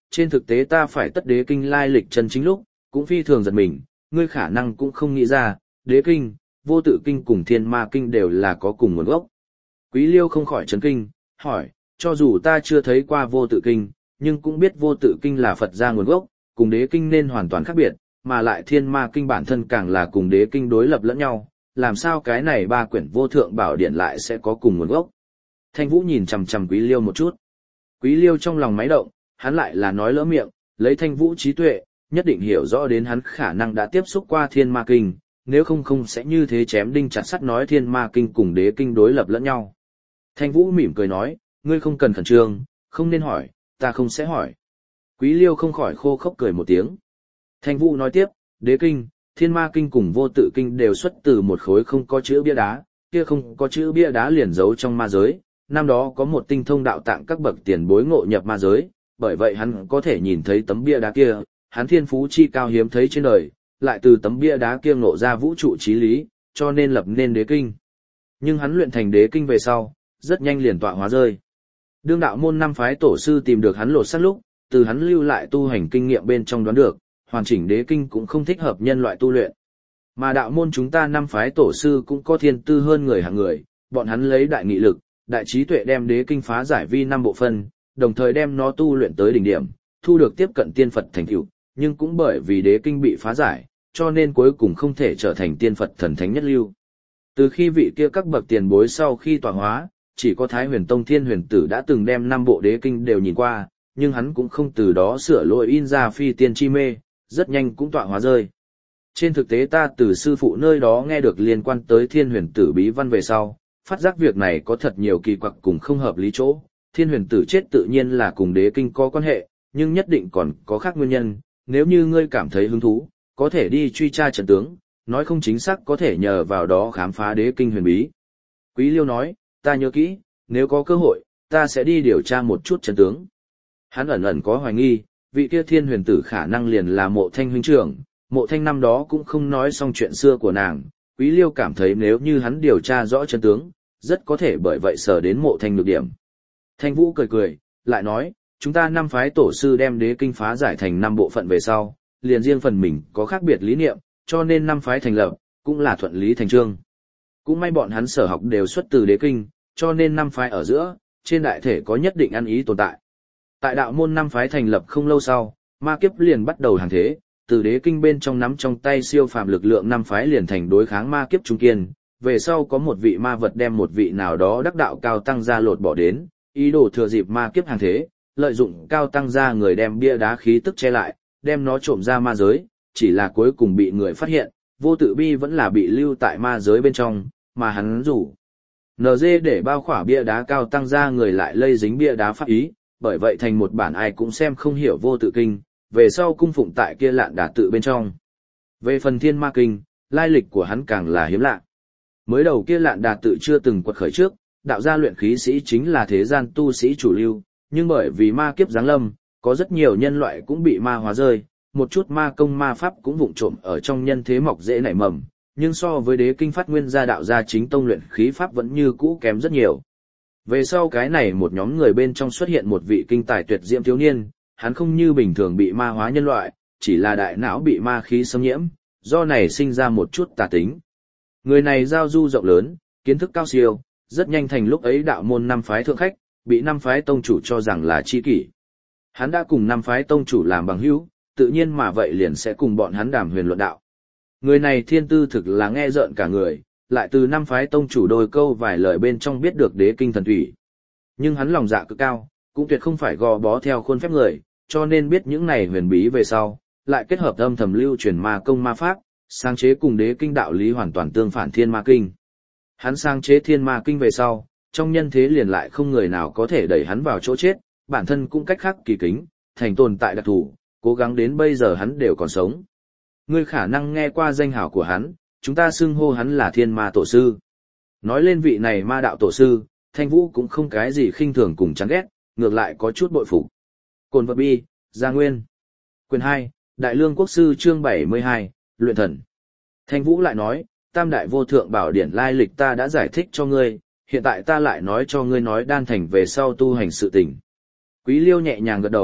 trên thực tế ta phải tất đế kinh lai lịch chân chính lúc, cũng phi thường giật mình, ngươi khả năng cũng không nghĩ ra, đế kinh, vô tự kinh cùng thiên ma kinh đều là có cùng nguồn gốc. Quý Liêu không khỏi chấn kinh, hỏi, cho dù ta chưa thấy qua vô tự kinh, nhưng cũng biết vô tự kinh là Phật gia nguồn gốc, cùng đế kinh nên hoàn toàn khác biệt, mà lại thiên ma kinh bản thân càng là cùng đế kinh đối lập lẫn nhau, làm sao cái này ba quyển vô thượng bảo điển lại sẽ có cùng nguồn gốc. Thanh Vũ nhìn chằm chằm Quý Liêu một chút. Quý Liêu trong lòng máy động, hắn lại là nói lỡ miệng, lấy Thanh Vũ trí tuệ, nhất định hiểu rõ đến hắn khả năng đã tiếp xúc qua thiên ma kinh, nếu không không sẽ như thế chém đinh chặt sắt nói thiên ma kinh cùng đế kinh đối lập lẫn nhau. Thanh Vũ mỉm cười nói, ngươi không cần khẩn trương, không nên hỏi, ta không sẽ hỏi. Quý Liêu không khỏi khô khốc cười một tiếng. Thanh Vũ nói tiếp, đế kinh, thiên ma kinh cùng vô tự kinh đều xuất từ một khối không có chữ bia đá, kia không có chữ bia đá liền giấu trong ma giới, năm đó có một tinh thông đạo tạng các bậc tiền bối ngộ nhập ma giới, bởi vậy hắn có thể nhìn thấy tấm bia đá kia, hắn thiên phú chi cao hiếm thấy trên đời, lại từ tấm bia đá kia ngộ ra vũ trụ chí lý, cho nên lập nên đế kinh. Nhưng hắn luyện thành đế kinh về sau, rất nhanh liền tọa hóa rơi. Đương đạo môn năm phái tổ sư tìm được hắn lột xác lúc, từ hắn lưu lại tu hành kinh nghiệm bên trong đoán được, hoàn chỉnh đế kinh cũng không thích hợp nhân loại tu luyện. Mà đạo môn chúng ta năm phái tổ sư cũng có thiên tư hơn người hạng người, bọn hắn lấy đại nghị lực, đại trí tuệ đem đế kinh phá giải vi năm bộ phân, đồng thời đem nó tu luyện tới đỉnh điểm, thu được tiếp cận tiên Phật thành tựu, nhưng cũng bởi vì đế kinh bị phá giải, cho nên cuối cùng không thể trở thành tiên Phật thần thánh nhất lưu. Từ khi vị kia các bậc tiền bối sau khi tọa hóa, chỉ có Thái Huyền Tông Thiên Huyền Tử đã từng đem năm bộ đế kinh đều nhìn qua, nhưng hắn cũng không từ đó sửa lỗi in ra phi tiên chi mê, rất nhanh cũng tọa hóa rơi. Trên thực tế ta từ sư phụ nơi đó nghe được liên quan tới Thiên Huyền Tử bí văn về sau, phát giác việc này có thật nhiều kỳ quặc cùng không hợp lý chỗ. Thiên Huyền Tử chết tự nhiên là cùng đế kinh có quan hệ, nhưng nhất định còn có khác nguyên nhân, nếu như ngươi cảm thấy hứng thú, có thể đi truy tra trận tướng, nói không chính xác có thể nhờ vào đó khám phá đế kinh huyền bí. Quý Liêu nói, ta nhớ kỹ, nếu có cơ hội, ta sẽ đi điều tra một chút trận tướng. Hắn ẩn ẩn có hoài nghi, vị kia Thiên Huyền Tử khả năng liền là Mộ Thanh huynh trưởng, Mộ Thanh năm đó cũng không nói xong chuyện xưa của nàng. Quý Liêu cảm thấy nếu như hắn điều tra rõ trận tướng, rất có thể bởi vậy sở đến Mộ Thanh nhược điểm. Thanh Vũ cười cười, lại nói, chúng ta năm phái tổ sư đem đế kinh phá giải thành năm bộ phận về sau, liền riêng phần mình có khác biệt lý niệm, cho nên năm phái thành lập, cũng là thuận lý thành trương. Cũng may bọn hắn sở học đều xuất từ đế kinh, cho nên năm phái ở giữa, trên đại thể có nhất định ăn ý tồn tại. Tại đạo môn năm phái thành lập không lâu sau, ma kiếp liền bắt đầu hàng thế, từ đế kinh bên trong nắm trong tay siêu phàm lực lượng năm phái liền thành đối kháng ma kiếp trung kiên, về sau có một vị ma vật đem một vị nào đó đắc đạo cao tăng ra lột bỏ đến, ý đồ thừa dịp ma kiếp hàng thế, lợi dụng cao tăng ra người đem bia đá khí tức che lại, đem nó trộm ra ma giới, chỉ là cuối cùng bị người phát hiện, vô tự bi vẫn là bị lưu tại ma giới bên trong, mà hắn rủ en giê để bao khỏa bia đá cao tăng ra người lại lây dính bia đá pháp ý, bởi vậy thành một bản ai cũng xem không hiểu vô tự kinh, về sau cung phụng tại kia lạn đà tự bên trong. Về phần thiên ma kinh, lai lịch của hắn càng là hiếm lạ. Mới đầu kia lạn đà tự chưa từng quật khởi trước, đạo gia luyện khí sĩ chính là thế gian tu sĩ chủ lưu, nhưng bởi vì ma kiếp giáng lâm, có rất nhiều nhân loại cũng bị ma hóa rơi, một chút ma công ma pháp cũng vụng trộm ở trong nhân thế mọc dễ nảy mầm, nhưng so với đế kinh phát nguyên gia đạo gia chính tông luyện khí pháp vẫn như cũ kém rất nhiều. Về sau cái này một nhóm người bên trong xuất hiện một vị kinh tài tuyệt diễm thiếu niên, hắn không như bình thường bị ma hóa nhân loại, chỉ là đại não bị ma khí xâm nhiễm, do này sinh ra một chút tà tính. Người này giao du rộng lớn, kiến thức cao siêu, rất nhanh thành lúc ấy đạo môn năm phái thượng khách, bị năm phái tông chủ cho rằng là chi kỷ. Hắn đã cùng năm phái tông chủ làm bằng hữu, tự nhiên mà vậy liền sẽ cùng bọn hắn đàm huyền luận đạo. Người này thiên tư thực là nghe rợn cả người, lại từ năm phái tông chủ đôi câu vài lời bên trong biết được đế kinh thần thủy. Nhưng hắn lòng dạ cực cao, cũng tuyệt không phải gò bó theo khuôn phép người, cho nên biết những này huyền bí về sau, lại kết hợp âm thầm lưu truyền ma công ma pháp, sáng chế cùng đế kinh đạo lý hoàn toàn tương phản thiên ma kinh. Hắn sáng chế thiên ma kinh về sau, trong nhân thế liền lại không người nào có thể đẩy hắn vào chỗ chết, bản thân cũng cách khắc kỳ kính, thành tồn tại đặc thù, cố gắng đến bây giờ hắn đều còn sống. Ngươi khả năng nghe qua danh hào của hắn, chúng ta xưng hô hắn là thiên ma tổ sư. Nói lên vị này ma đạo tổ sư, Thanh Vũ cũng không cái gì khinh thường cùng chán ghét, ngược lại có chút bội phục. Cồn vật bi, Gia Nguyên. Quyền hai, Đại Lương Quốc Sư chương bảy mươi hai, Luyện Thần. Thanh Vũ lại nói, Tam Đại Vô Thượng Bảo Điển lai lịch ta đã giải thích cho ngươi, hiện tại ta lại nói cho ngươi nói đan thành về sau tu hành sự tình. Quý Liêu nhẹ nhàng gật đầu,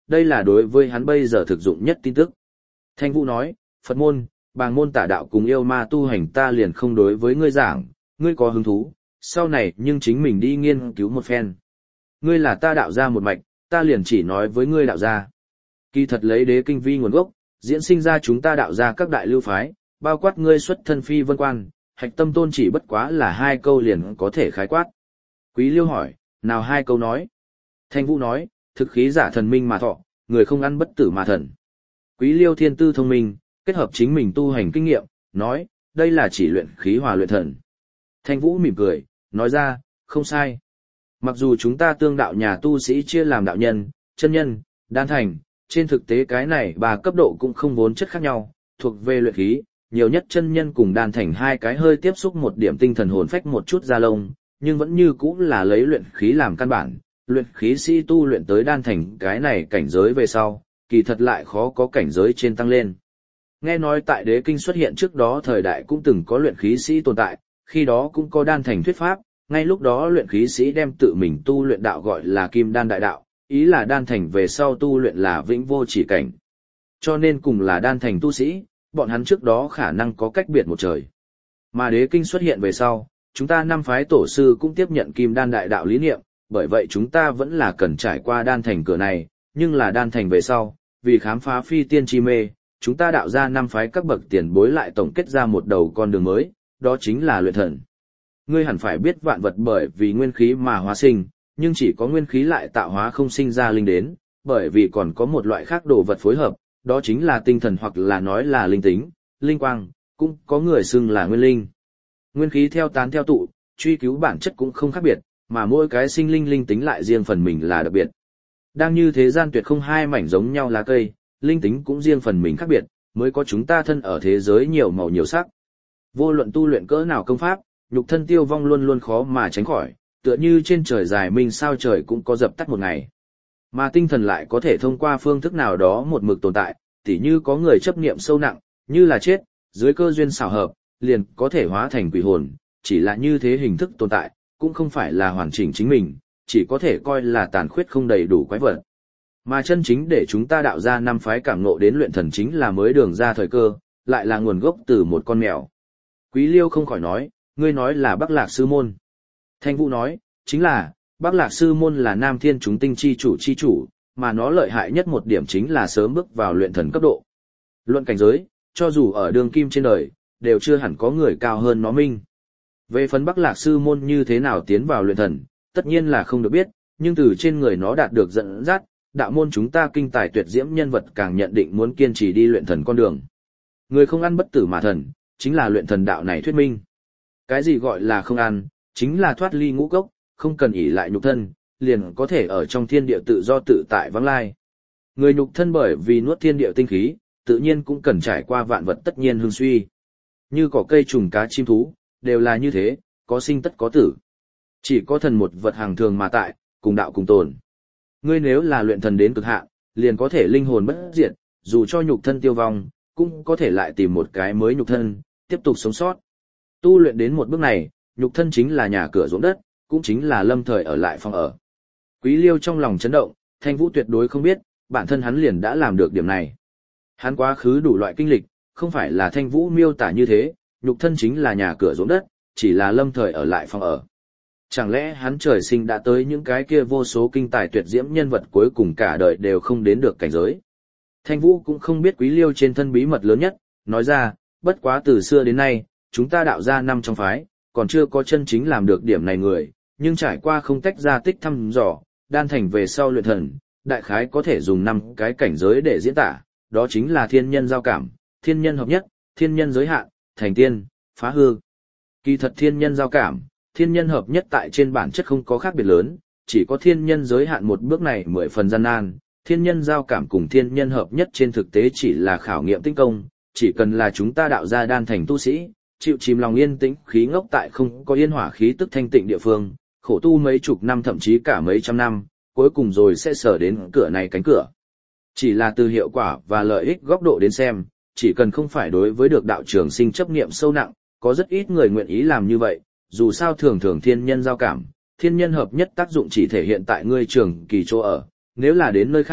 đây là đối với hắn bây giờ thực dụng nhất tin tức. Thanh Vũ nói, Phật môn, Bàng môn tả đạo cùng yêu ma tu hành ta liền không đối với ngươi giảng, ngươi có hứng thú, sau này nhưng chính mình đi nghiên cứu một phen. Ngươi là ta đạo ra một mạch, ta liền chỉ nói với ngươi đạo ra. Kỳ thật lấy đế kinh vi nguồn gốc, diễn sinh ra chúng ta đạo ra các đại lưu phái, bao quát ngươi xuất thân phi vân quan, hạch tâm tôn chỉ bất quá là hai câu liền có thể khái quát. Quý Liêu hỏi, nào hai câu nói? Thanh Vũ nói, thực khí giả thần minh mà thọ, người không ăn bất tử mà thần. Quý Liêu thiên tư thông minh, kết hợp chính mình tu hành kinh nghiệm, nói, đây là chỉ luyện khí hòa luyện thần. Thanh Vũ mỉm cười, nói ra, không sai. Mặc dù chúng ta tương đạo nhà tu sĩ chia làm đạo nhân, chân nhân, đan thành, trên thực tế cái này ba cấp độ cũng không vốn chất khác nhau, thuộc về luyện khí, nhiều nhất chân nhân cùng đan thành hai cái hơi tiếp xúc một điểm tinh thần hồn phách một chút da lông, nhưng vẫn như cũng là lấy luyện khí làm căn bản, luyện khí sĩ tu luyện tới đan thành cái này cảnh giới về sau, kỳ thật lại khó có cảnh giới trên tăng lên. Nghe nói tại đế kinh xuất hiện trước đó thời đại cũng từng có luyện khí sĩ tồn tại, khi đó cũng có đan thành thuyết pháp, ngay lúc đó luyện khí sĩ đem tự mình tu luyện đạo gọi là kim đan đại đạo, ý là đan thành về sau tu luyện là vĩnh vô chỉ cảnh. Cho nên cùng là đan thành tu sĩ, bọn hắn trước đó khả năng có cách biệt một trời. Mà đế kinh xuất hiện về sau, chúng ta năm phái tổ sư cũng tiếp nhận kim đan đại đạo lý niệm, bởi vậy chúng ta vẫn là cần trải qua đan thành cửa này, nhưng là đan thành về sau, vì khám phá phi tiên chi mê, chúng ta đạo ra năm phái các bậc tiền bối lại tổng kết ra một đầu con đường mới, đó chính là luyện thần. Ngươi hẳn phải biết vạn vật bởi vì nguyên khí mà hóa sinh, nhưng chỉ có nguyên khí lại tạo hóa không sinh ra linh đến, bởi vì còn có một loại khác đồ vật phối hợp, đó chính là tinh thần hoặc là nói là linh tính, linh quang, cũng có người xưng là nguyên linh. Nguyên khí theo tán theo tụ, truy cứu bản chất cũng không khác biệt, mà mỗi cái sinh linh linh tính lại riêng phần mình là đặc biệt. Đang như thế gian tuyệt không hai mảnh giống nhau lá cây, linh tính cũng riêng phần mình khác biệt, mới có chúng ta thân ở thế giới nhiều màu nhiều sắc. Vô luận tu luyện cỡ nào công pháp, nhục thân tiêu vong luôn luôn khó mà tránh khỏi, tựa như trên trời dài minh sao trời cũng có dập tắt một ngày. Mà tinh thần lại có thể thông qua phương thức nào đó một mực tồn tại, tỉ như có người chấp niệm sâu nặng, như là chết, dưới cơ duyên xảo hợp, liền có thể hóa thành quỷ hồn, chỉ là như thế hình thức tồn tại, cũng không phải là hoàn chỉnh chính mình, chỉ có thể coi là tàn khuyết không đầy đủ quái vật. Mà chân chính để chúng ta đạo ra năm phái cảm ngộ đến luyện thần chính là mới đường ra thời cơ, lại là nguồn gốc từ một con mèo. Quý Liêu không khỏi nói, ngươi nói là Bắc Lạc Sư Môn. Thanh Vũ nói, chính là, Bắc Lạc Sư Môn là Nam Thiên chúng tinh chi chủ chi chủ, mà nó lợi hại nhất một điểm chính là sớm bước vào luyện thần cấp độ. Luận cảnh giới, cho dù ở đường kim trên đời, đều chưa hẳn có người cao hơn nó minh. Về phần Bắc Lạc Sư Môn như thế nào tiến vào luyện thần, tất nhiên là không được biết, nhưng từ trên người nó đạt được dẫn dắt, đạo môn chúng ta kinh tài tuyệt diễm nhân vật càng nhận định muốn kiên trì đi luyện thần con đường. Người không ăn bất tử mà thần, chính là luyện thần đạo này thuyết minh. Cái gì gọi là không ăn, chính là thoát ly ngũ cốc, không cần ỷ lại nhục thân, liền có thể ở trong thiên địa tự do tự tại vắng lai. Người nhục thân bởi vì nuốt thiên địa tinh khí, tự nhiên cũng cần trải qua vạn vật tất nhiên hương suy. Như cỏ cây trùng cá chim thú, đều là như thế, có sinh tất có tử. Chỉ có thần một vật hàng thường mà tại, cùng đạo cùng tồn. Ngươi nếu là luyện thần đến cực hạn, liền có thể linh hồn bất diệt, dù cho nhục thân tiêu vong, cũng có thể lại tìm một cái mới nhục thân, tiếp tục sống sót. Tu luyện đến một bước này, nhục thân chính là nhà cửa ruộng đất, cũng chính là lâm thời ở lại phòng ở. Quý Liêu trong lòng chấn động, Thanh Vũ tuyệt đối không biết, bản thân hắn liền đã làm được điểm này. Hắn quá khứ đủ loại kinh lịch, không phải là Thanh Vũ miêu tả như thế, nhục thân chính là nhà cửa ruộng đất, chỉ là lâm thời ở lại phòng ở. Chẳng lẽ hắn trời sinh đã tới những cái kia vô số kinh tài tuyệt diễm nhân vật cuối cùng cả đời đều không đến được cảnh giới. Thanh Vũ cũng không biết Quý Liêu trên thân bí mật lớn nhất, nói ra, bất quá từ xưa đến nay, chúng ta đạo ra năm trong phái, còn chưa có chân chính làm được điểm này người, nhưng trải qua không tách ra tích thăm dò, đan thành về sau luyện thần, đại khái có thể dùng năm cái cảnh giới để diễn tả, đó chính là thiên nhân giao cảm, thiên nhân hợp nhất, thiên nhân giới hạn, thành tiên, phá hư. Kỳ thật thiên nhân giao cảm, thiên nhân hợp nhất tại trên bản chất không có khác biệt lớn, chỉ có thiên nhân giới hạn một bước này mười phần gian nan, thiên nhân giao cảm cùng thiên nhân hợp nhất trên thực tế chỉ là khảo nghiệm tinh công, chỉ cần là chúng ta đạo ra đan thành tu sĩ, chịu chìm lòng yên tĩnh khí ngốc tại không có yên hỏa khí tức thanh tịnh địa phương, khổ tu mấy chục năm thậm chí cả mấy trăm năm, cuối cùng rồi sẽ sở đến cửa này cánh cửa. Chỉ là từ hiệu quả và lợi ích góc độ đến xem, chỉ cần không phải đối với được đạo trường sinh chấp niệm sâu nặng, có rất ít người nguyện ý làm như vậy, dù sao thường thường thiên nhân giao cảm, thiên nhân hợp nhất tác dụng chỉ thể hiện tại ngươi trường kỳ chỗ ở, nếu là đến nơi khác,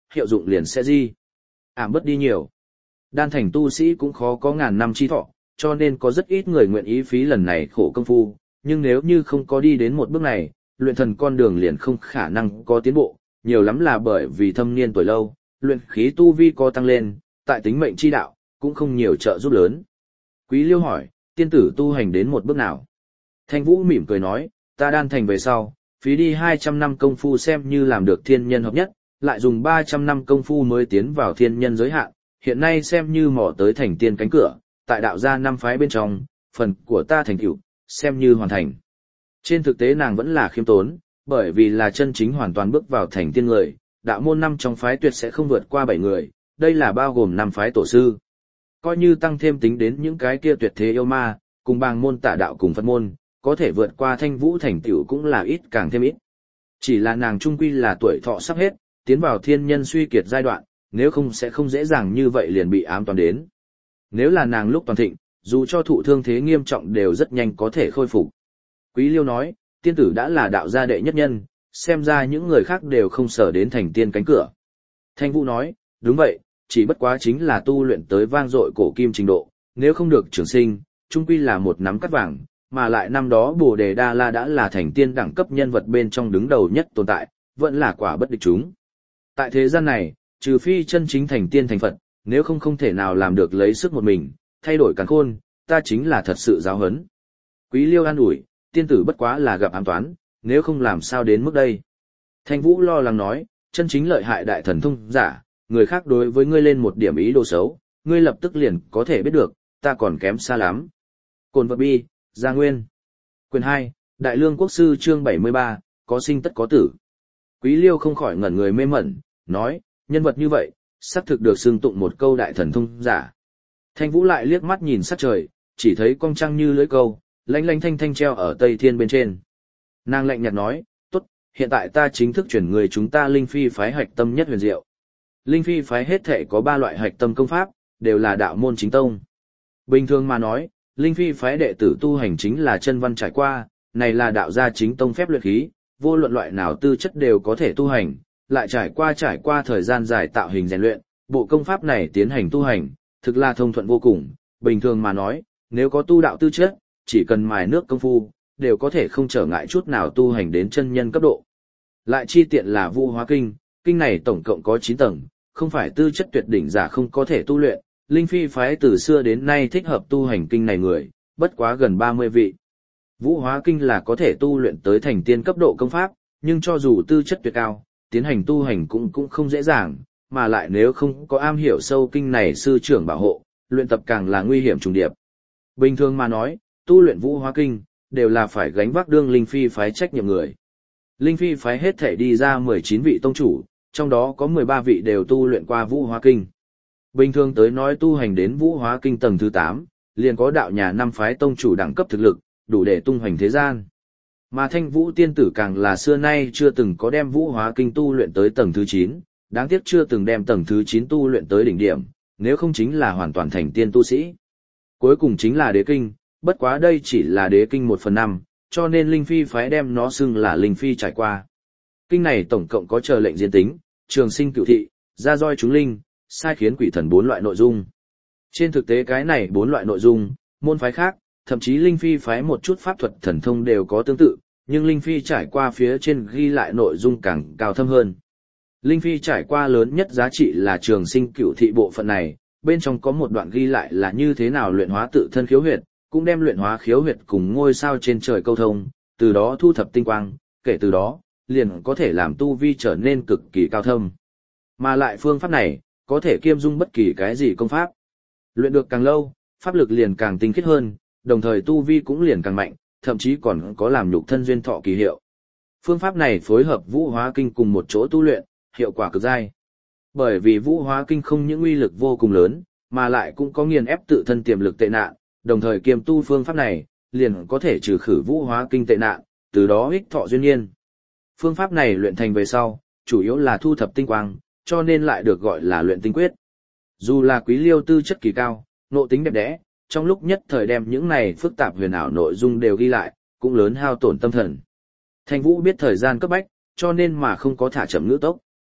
hiệu dụng liền sẽ di. Ảm bớt đi nhiều. Đan thành tu sĩ cũng khó có ngàn năm chi thọ, cho nên có rất ít người nguyện ý phí lần này khổ công phu, nhưng nếu như không có đi đến một bước này, luyện thần con đường liền không khả năng có tiến bộ, nhiều lắm là bởi vì thâm niên tuổi lâu, luyện khí tu vi có tăng lên, tại tính mệnh chi đạo, cũng không nhiều trợ giúp lớn. Quý Liêu hỏi, tiên tử tu hành đến một bước nào? Thanh Vũ mỉm cười nói, ta đan thành về sau, phí đi hai trăm năm công phu xem như làm được thiên nhân hợp nhất, lại dùng ba trăm năm công phu mới tiến vào thiên nhân giới hạn, hiện nay xem như mò tới thành tiên cánh cửa, tại đạo gia năm phái bên trong, phần của ta thành tựu xem như hoàn thành. Trên thực tế nàng vẫn là khiêm tốn, bởi vì là chân chính hoàn toàn bước vào thành tiên người, đạo môn năm trong phái tuyệt sẽ không vượt qua bảy người, đây là bao gồm năm phái tổ sư. Coi như tăng thêm tính đến những cái kia tuyệt thế yêu ma, cùng bàng môn tả đạo cùng Phật môn, có thể vượt qua Thanh Vũ thành tựu cũng là ít càng thêm ít. Chỉ là nàng trung quy là tuổi thọ sắp hết, tiến vào thiên nhân suy kiệt giai đoạn, nếu không sẽ không dễ dàng như vậy liền bị ám toán đến. Nếu là nàng lúc toàn thịnh, dù cho thụ thương thế nghiêm trọng đều rất nhanh có thể khôi phục. Quý Liêu nói, tiên tử đã là đạo gia đệ nhất nhân, xem ra những người khác đều không sở đến thành tiên cánh cửa. Thanh Vũ nói, đúng vậy, chỉ bất quá chính là tu luyện tới vang dội cổ kim trình độ, nếu không được trường sinh, trung quy là một nắm cắt vàng, mà lại năm đó Bồ Đề Đa La đã là thành tiên đẳng cấp nhân vật bên trong đứng đầu nhất tồn tại, vẫn là quả bất địch chúng. Tại thế gian này, trừ phi chân chính thành tiên thành Phật, nếu không không thể nào làm được lấy sức một mình, thay đổi càn khôn, ta chính là thật sự giáo huấn. Quý Liêu an ủi, tiên tử bất quá là gặp ám toán, nếu không làm sao đến mức đây. Thanh Vũ lo lắng nói, chân chính lợi hại đại thần thông giả, người khác đối với ngươi lên một điểm ý đồ xấu, ngươi lập tức liền có thể biết được, ta còn kém xa lắm. Cồn vật bi, Gia Nguyên. Quyền hai, Đại Lương Quốc Sư chương bảy mươi ba, có sinh tất có tử. Quý Liêu không khỏi ngẩn người mê mẩn, nói, nhân vật như vậy, xác thực được xưng tụng một câu đại thần thông giả. Thanh Vũ lại liếc mắt nhìn sát trời, chỉ thấy cong trăng như lưỡi câu, lanh lanh thanh thanh treo ở tây thiên bên trên. Nàng lạnh nhạt nói, tốt, hiện tại ta chính thức chuyển người chúng ta Linh Phi phái hạch tâm nhất huyền diệu. Linh Phi phái hết thể có ba loại hạch tâm công pháp, đều là đạo môn chính tông. Bình thường mà nói, Linh Phi phái đệ tử tu hành chính là chân văn trải qua, này là đạo gia chính tông phép luyện khí, vô luận loại nào tư chất đều có thể tu hành, lại trải qua trải qua thời gian dài tạo hình rèn luyện, bộ công pháp này tiến hành tu hành, thực là thông thuận vô cùng. Bình thường mà nói, nếu có tu đạo tư chất, chỉ cần mài nước công phu, đều có thể không trở ngại chút nào tu hành đến chân nhân cấp độ. Lại chi tiện là Vũ Hóa Kinh, kinh này tổng cộng có chín tầng, không phải tư chất tuyệt đỉnh giả không có thể tu luyện, Linh Phi phái từ xưa đến nay thích hợp tu hành kinh này người, bất quá gần ba mươi vị. Vũ Hóa Kinh là có thể tu luyện tới thành tiên cấp độ công pháp, nhưng cho dù tư chất tuyệt cao, tiến hành tu hành cũng cũng không dễ dàng, mà lại nếu không có am hiểu sâu kinh này sư trưởng bảo hộ, luyện tập càng là nguy hiểm trùng điệp. Bình thường mà nói, tu luyện Vũ Hóa Kinh, đều là phải gánh vác đương Linh Phi phái trách nhiệm người. Linh Phi phái hết thể đi ra mười chín vị tông chủ, trong đó có mười ba vị đều tu luyện qua Vũ Hóa Kinh. Bình thường tới nói tu hành đến Vũ Hóa Kinh tầng thứ tám, liền có đạo nhà năm phái tông chủ đẳng cấp thực lực, đủ để tung hoành thế gian. Mà Thanh Vũ tiên tử càng là xưa nay chưa từng có đem Vũ Hóa Kinh tu luyện tới tầng thứ chín, đáng tiếc chưa từng đem tầng thứ chín tu luyện tới đỉnh điểm, nếu không chính là hoàn toàn thành tiên tu sĩ. Cuối cùng chính là Đế Kinh, bất quá đây chỉ là Đế Kinh một phần năm, cho nên Linh Phi phái đem nó xưng là Linh Phi trải qua. Kinh này tổng cộng có chờ lệnh diễn tính, trường sinh cửu thị, ra roi chúng linh, sai khiến quỷ thần bốn loại nội dung. Trên thực tế cái này bốn loại nội dung, môn phái khác, thậm chí Linh Phi phái một chút pháp thuật thần thông đều có tương tự, nhưng Linh Phi trải qua phía trên ghi lại nội dung càng cao thâm hơn. Linh Phi trải qua lớn nhất giá trị là trường sinh cửu thị bộ phận này, bên trong có một đoạn ghi lại là như thế nào luyện hóa tự thân khiếu huyệt, cũng đem luyện hóa khiếu huyệt cùng ngôi sao trên trời câu thông, từ đó thu thập tinh quang, kể từ đó, liền có thể làm tu vi trở nên cực kỳ cao thâm. Mà lại phương pháp này, có thể kiêm dung bất kỳ cái gì công pháp. Luyện được càng lâu, pháp lực liền càng tinh khiết hơn, đồng thời tu vi cũng liền càng mạnh, thậm chí còn có làm nhục thân duyên thọ kỳ hiệu. Phương pháp này phối hợp Vũ Hóa Kinh cùng một chỗ tu luyện, hiệu quả cực dai. Bởi vì Vũ Hóa Kinh không những uy lực vô cùng lớn, mà lại cũng có nghiền ép tự thân tiềm lực tệ nạn, đồng thời kiêm tu phương pháp này, liền có thể trừ khử Vũ Hóa Kinh tệ nạn, từ đó ích thọ duyên nhiên. Phương pháp này luyện thành về sau, chủ yếu là thu thập tinh quang, cho nên lại được gọi là luyện tinh quyết. Dù là Quý Liêu tư chất kỳ cao, nộ tính đẹp đẽ, trong lúc nhất thời đem những này phức tạp huyền ảo nội dung đều ghi lại, cũng lớn hao tổn tâm thần. Thanh Vũ biết thời gian cấp bách, cho nên mà không có thả chậm ngữ tốc.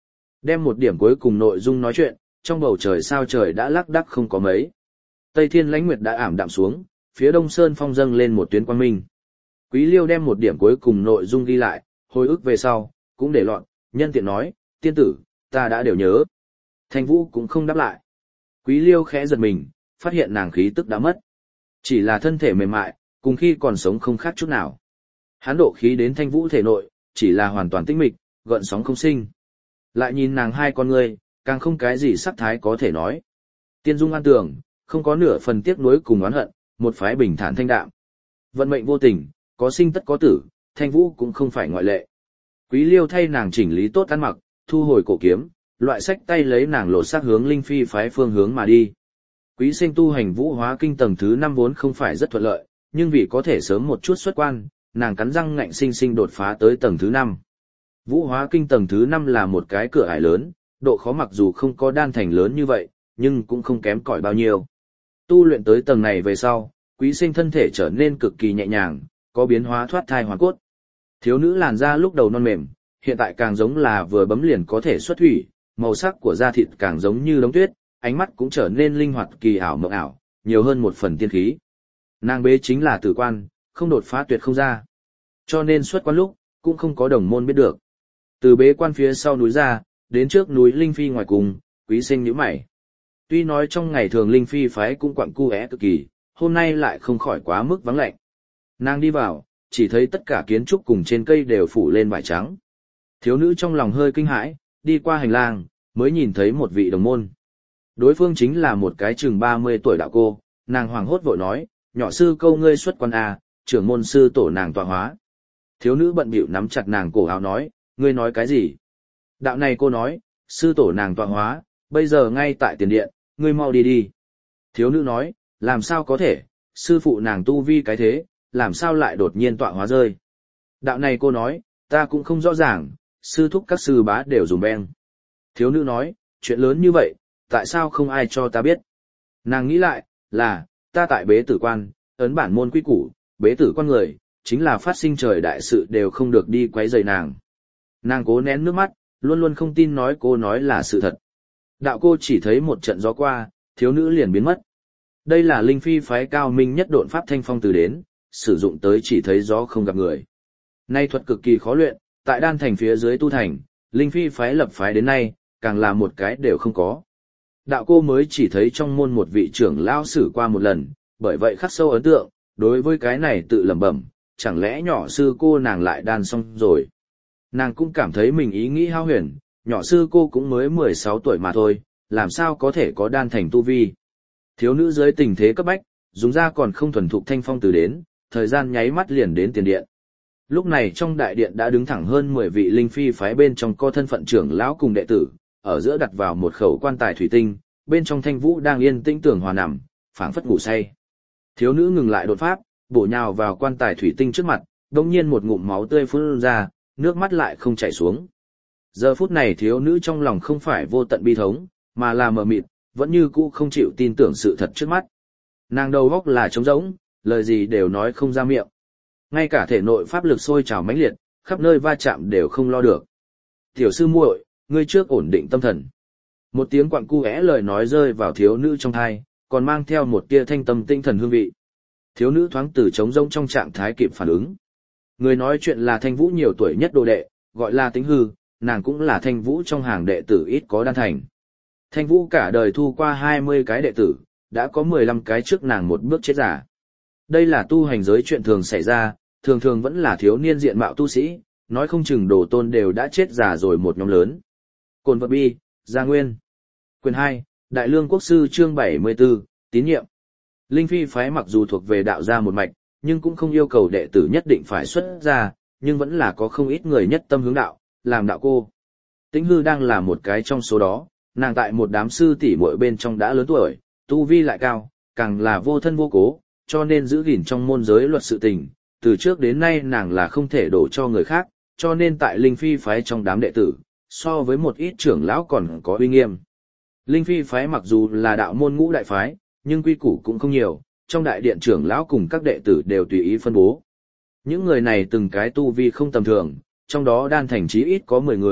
Đem một điểm cuối cùng nội dung nói chuyện, trong bầu trời sao trời đã lác đác không có mấy. Tây thiên lãnh nguyệt đã ảm đạm xuống, phía đông sơn phong dâng lên một tuyến quang minh. Quý Liêu đem một điểm cuối cùng nội dung ghi lại, hồi ức về sau, cũng để lọt, nhân tiện nói, tiên tử, ta đã đều nhớ. Thanh Vũ cũng không đáp lại. Quý Liêu khẽ giật mình, phát hiện nàng khí tức đã mất. Chỉ là thân thể mềm mại, cùng khi còn sống không khác chút nào. Hắn độ khí đến Thanh Vũ thể nội, chỉ là hoàn toàn tĩnh mịch, gợn sóng không sinh. Lại nhìn nàng hai con ngươi, càng không cái gì sắc thái có thể nói. Tiên dung an tường, không có nửa phần tiếc nuối cùng oán hận, một phái bình thản thanh đạm. Vận mệnh vô tình, có sinh tất có tử, Thanh Vũ cũng không phải ngoại lệ. Quý Liêu thay nàng chỉnh lý tốt ăn mặc, thu hồi cổ kiếm, loại sách tay lấy nàng lột xác hướng linh phi phái phương hướng mà đi. Quý Sinh tu hành vũ hóa kinh tầng thứ năm vốn không phải rất thuận lợi, nhưng vì có thể sớm một chút xuất quan, nàng cắn răng ngạnh sinh sinh đột phá tới tầng thứ năm. Vũ hóa kinh tầng thứ năm là một cái cửa ải lớn, độ khó mặc dù không có đan thành lớn như vậy, nhưng cũng không kém cỏi bao nhiêu. Tu luyện tới tầng này về sau, Quý Sinh thân thể trở nên cực kỳ nhẹ nhàng, có biến hóa thoát thai hoàn cốt. Thiếu nữ làn da lúc đầu non mềm, hiện tại càng giống là vừa bấm liền có thể xuất thủy, màu sắc của da thịt càng giống như đống tuyết, ánh mắt cũng trở nên linh hoạt kỳ ảo mộng ảo, nhiều hơn một phần tiên khí. Nàng bế chính là tử quan, không đột phá tuyệt không ra. Cho nên xuất quan lúc, cũng không có đồng môn biết được. Từ bế quan phía sau núi ra, đến trước núi Linh Phi ngoài cùng, Quý Sinh nhíu mày. Tuy nói trong ngày thường Linh Phi phái cũng quặng cu é cực kỳ, hôm nay lại không khỏi quá mức vắng lạnh. Nàng đi vào, chỉ thấy tất cả kiến trúc cùng trên cây đều phủ lên vải trắng. Thiếu nữ trong lòng hơi kinh hãi, đi qua hành lang, mới nhìn thấy một vị đồng môn. Đối phương chính là một cái chừng ba mươi tuổi đạo cô, nàng hoảng hốt vội nói, nhỏ sư câu ngươi xuất quan à, trưởng môn sư tổ nàng tọa hóa. Thiếu nữ bận bịu nắm chặt nàng cổ áo nói, ngươi nói cái gì? Đạo này cô nói, sư tổ nàng tọa hóa, bây giờ ngay tại tiền điện, ngươi mau đi đi. Thiếu nữ nói, làm sao có thể, sư phụ nàng tu vi cái thế, làm sao lại đột nhiên tọa hóa rơi. Đạo này cô nói, ta cũng không rõ ràng, sư thúc các sư bá đều dùng beng. Thiếu nữ nói, chuyện lớn như vậy, tại sao không ai cho ta biết? Nàng nghĩ lại, là, ta tại bế tử quan, ấn bản môn quy củ, bế tử quan người, chính là phát sinh trời đại sự đều không được đi quấy rầy nàng. Nàng cố nén nước mắt, luôn luôn không tin nói cô nói là sự thật. Đạo cô chỉ thấy một trận gió qua, thiếu nữ liền biến mất. Đây là Linh Phi phái cao minh nhất độn pháp thanh phong từ đến, sử dụng tới chỉ thấy gió không gặp người. Nay thuật cực kỳ khó luyện, tại đan thành phía dưới tu thành, Linh Phi phái lập phái đến nay, càng là một cái đều không có. Đạo cô mới chỉ thấy trong môn một vị trưởng lão sử qua một lần, bởi vậy khắc sâu ấn tượng, đối với cái này tự lẩm bẩm, chẳng lẽ nhỏ sư cô nàng lại đan xong rồi. Nàng cũng cảm thấy mình ý nghĩ hao huyền, nhỏ sư cô cũng mới mười sáu tuổi mà thôi, làm sao có thể có đan thành tu vi. Thiếu nữ dưới tình thế cấp bách, dùng ra còn không thuần thục thanh phong từ đến, thời gian nháy mắt liền đến tiền điện. Lúc này trong đại điện đã đứng thẳng hơn mười vị Linh Phi phái bên trong có thân phận trưởng lão cùng đệ tử, ở giữa đặt vào một khẩu quan tài thủy tinh, bên trong Thanh Vũ đang yên tĩnh tưởng hòa nằm, phảng phất ngủ say. Thiếu nữ ngừng lại đột pháp, bổ nhào vào quan tài thủy tinh trước mặt, đột nhiên một ngụm máu tươi phun ra, nước mắt lại không chảy xuống. Giờ phút này thiếu nữ trong lòng không phải vô tận bi thống, mà là mờ mịt, vẫn như cũ không chịu tin tưởng sự thật trước mắt. Nàng đầu óc là trống rỗng, lời gì đều nói không ra miệng. Ngay cả thể nội pháp lực sôi trào mãnh liệt, khắp nơi va chạm đều không lo được. Tiểu sư muội, ngươi trước ổn định tâm thần. Một tiếng quặn cu é lời nói rơi vào thiếu nữ trong thai, còn mang theo một tia thanh tâm tinh thần hương vị. Thiếu nữ thoáng từ trống rỗng trong trạng thái kịp phản ứng. Người nói chuyện là Thanh Vũ nhiều tuổi nhất đồ đệ, gọi là Tĩnh Hư, nàng cũng là Thanh Vũ trong hàng đệ tử ít có đan thành. Thanh Vũ cả đời thu qua hai mươi cái đệ tử, đã có mười lăm cái trước nàng một bước chết giả. Đây là tu hành giới chuyện thường xảy ra, thường thường vẫn là thiếu niên diện mạo tu sĩ, nói không chừng đồ tôn đều đã chết giả rồi một nhóm lớn. Cồn vật bi, Gia Nguyên. Quyền hai, Đại Lương Quốc Sư chương bảy mươi tư, tín nhiệm. Linh Phi phái mặc dù thuộc về đạo gia một mạch, nhưng cũng không yêu cầu đệ tử nhất định phải xuất gia, nhưng vẫn là có không ít người nhất tâm hướng đạo, làm đạo cô. Tĩnh Hư đang là một cái trong số đó, nàng tại một đám sư tỷ muội bên trong đã lớn tuổi, tu vi lại cao, càng là vô thân vô cố, cho nên giữ gìn trong môn giới luật sự tình, từ trước đến nay nàng là không thể đổ cho người khác, cho nên tại Linh Phi phái trong đám đệ tử, so với một ít trưởng lão còn có uy nghiêm. Linh Phi phái mặc dù là đạo môn ngũ đại phái, nhưng quy củ cũng không nhiều, trong đại điện trưởng lão cùng các đệ tử đều tùy ý phân bố. Những người này từng cái tu vi không tầm thường, trong đó đan thành chí ít có mười người,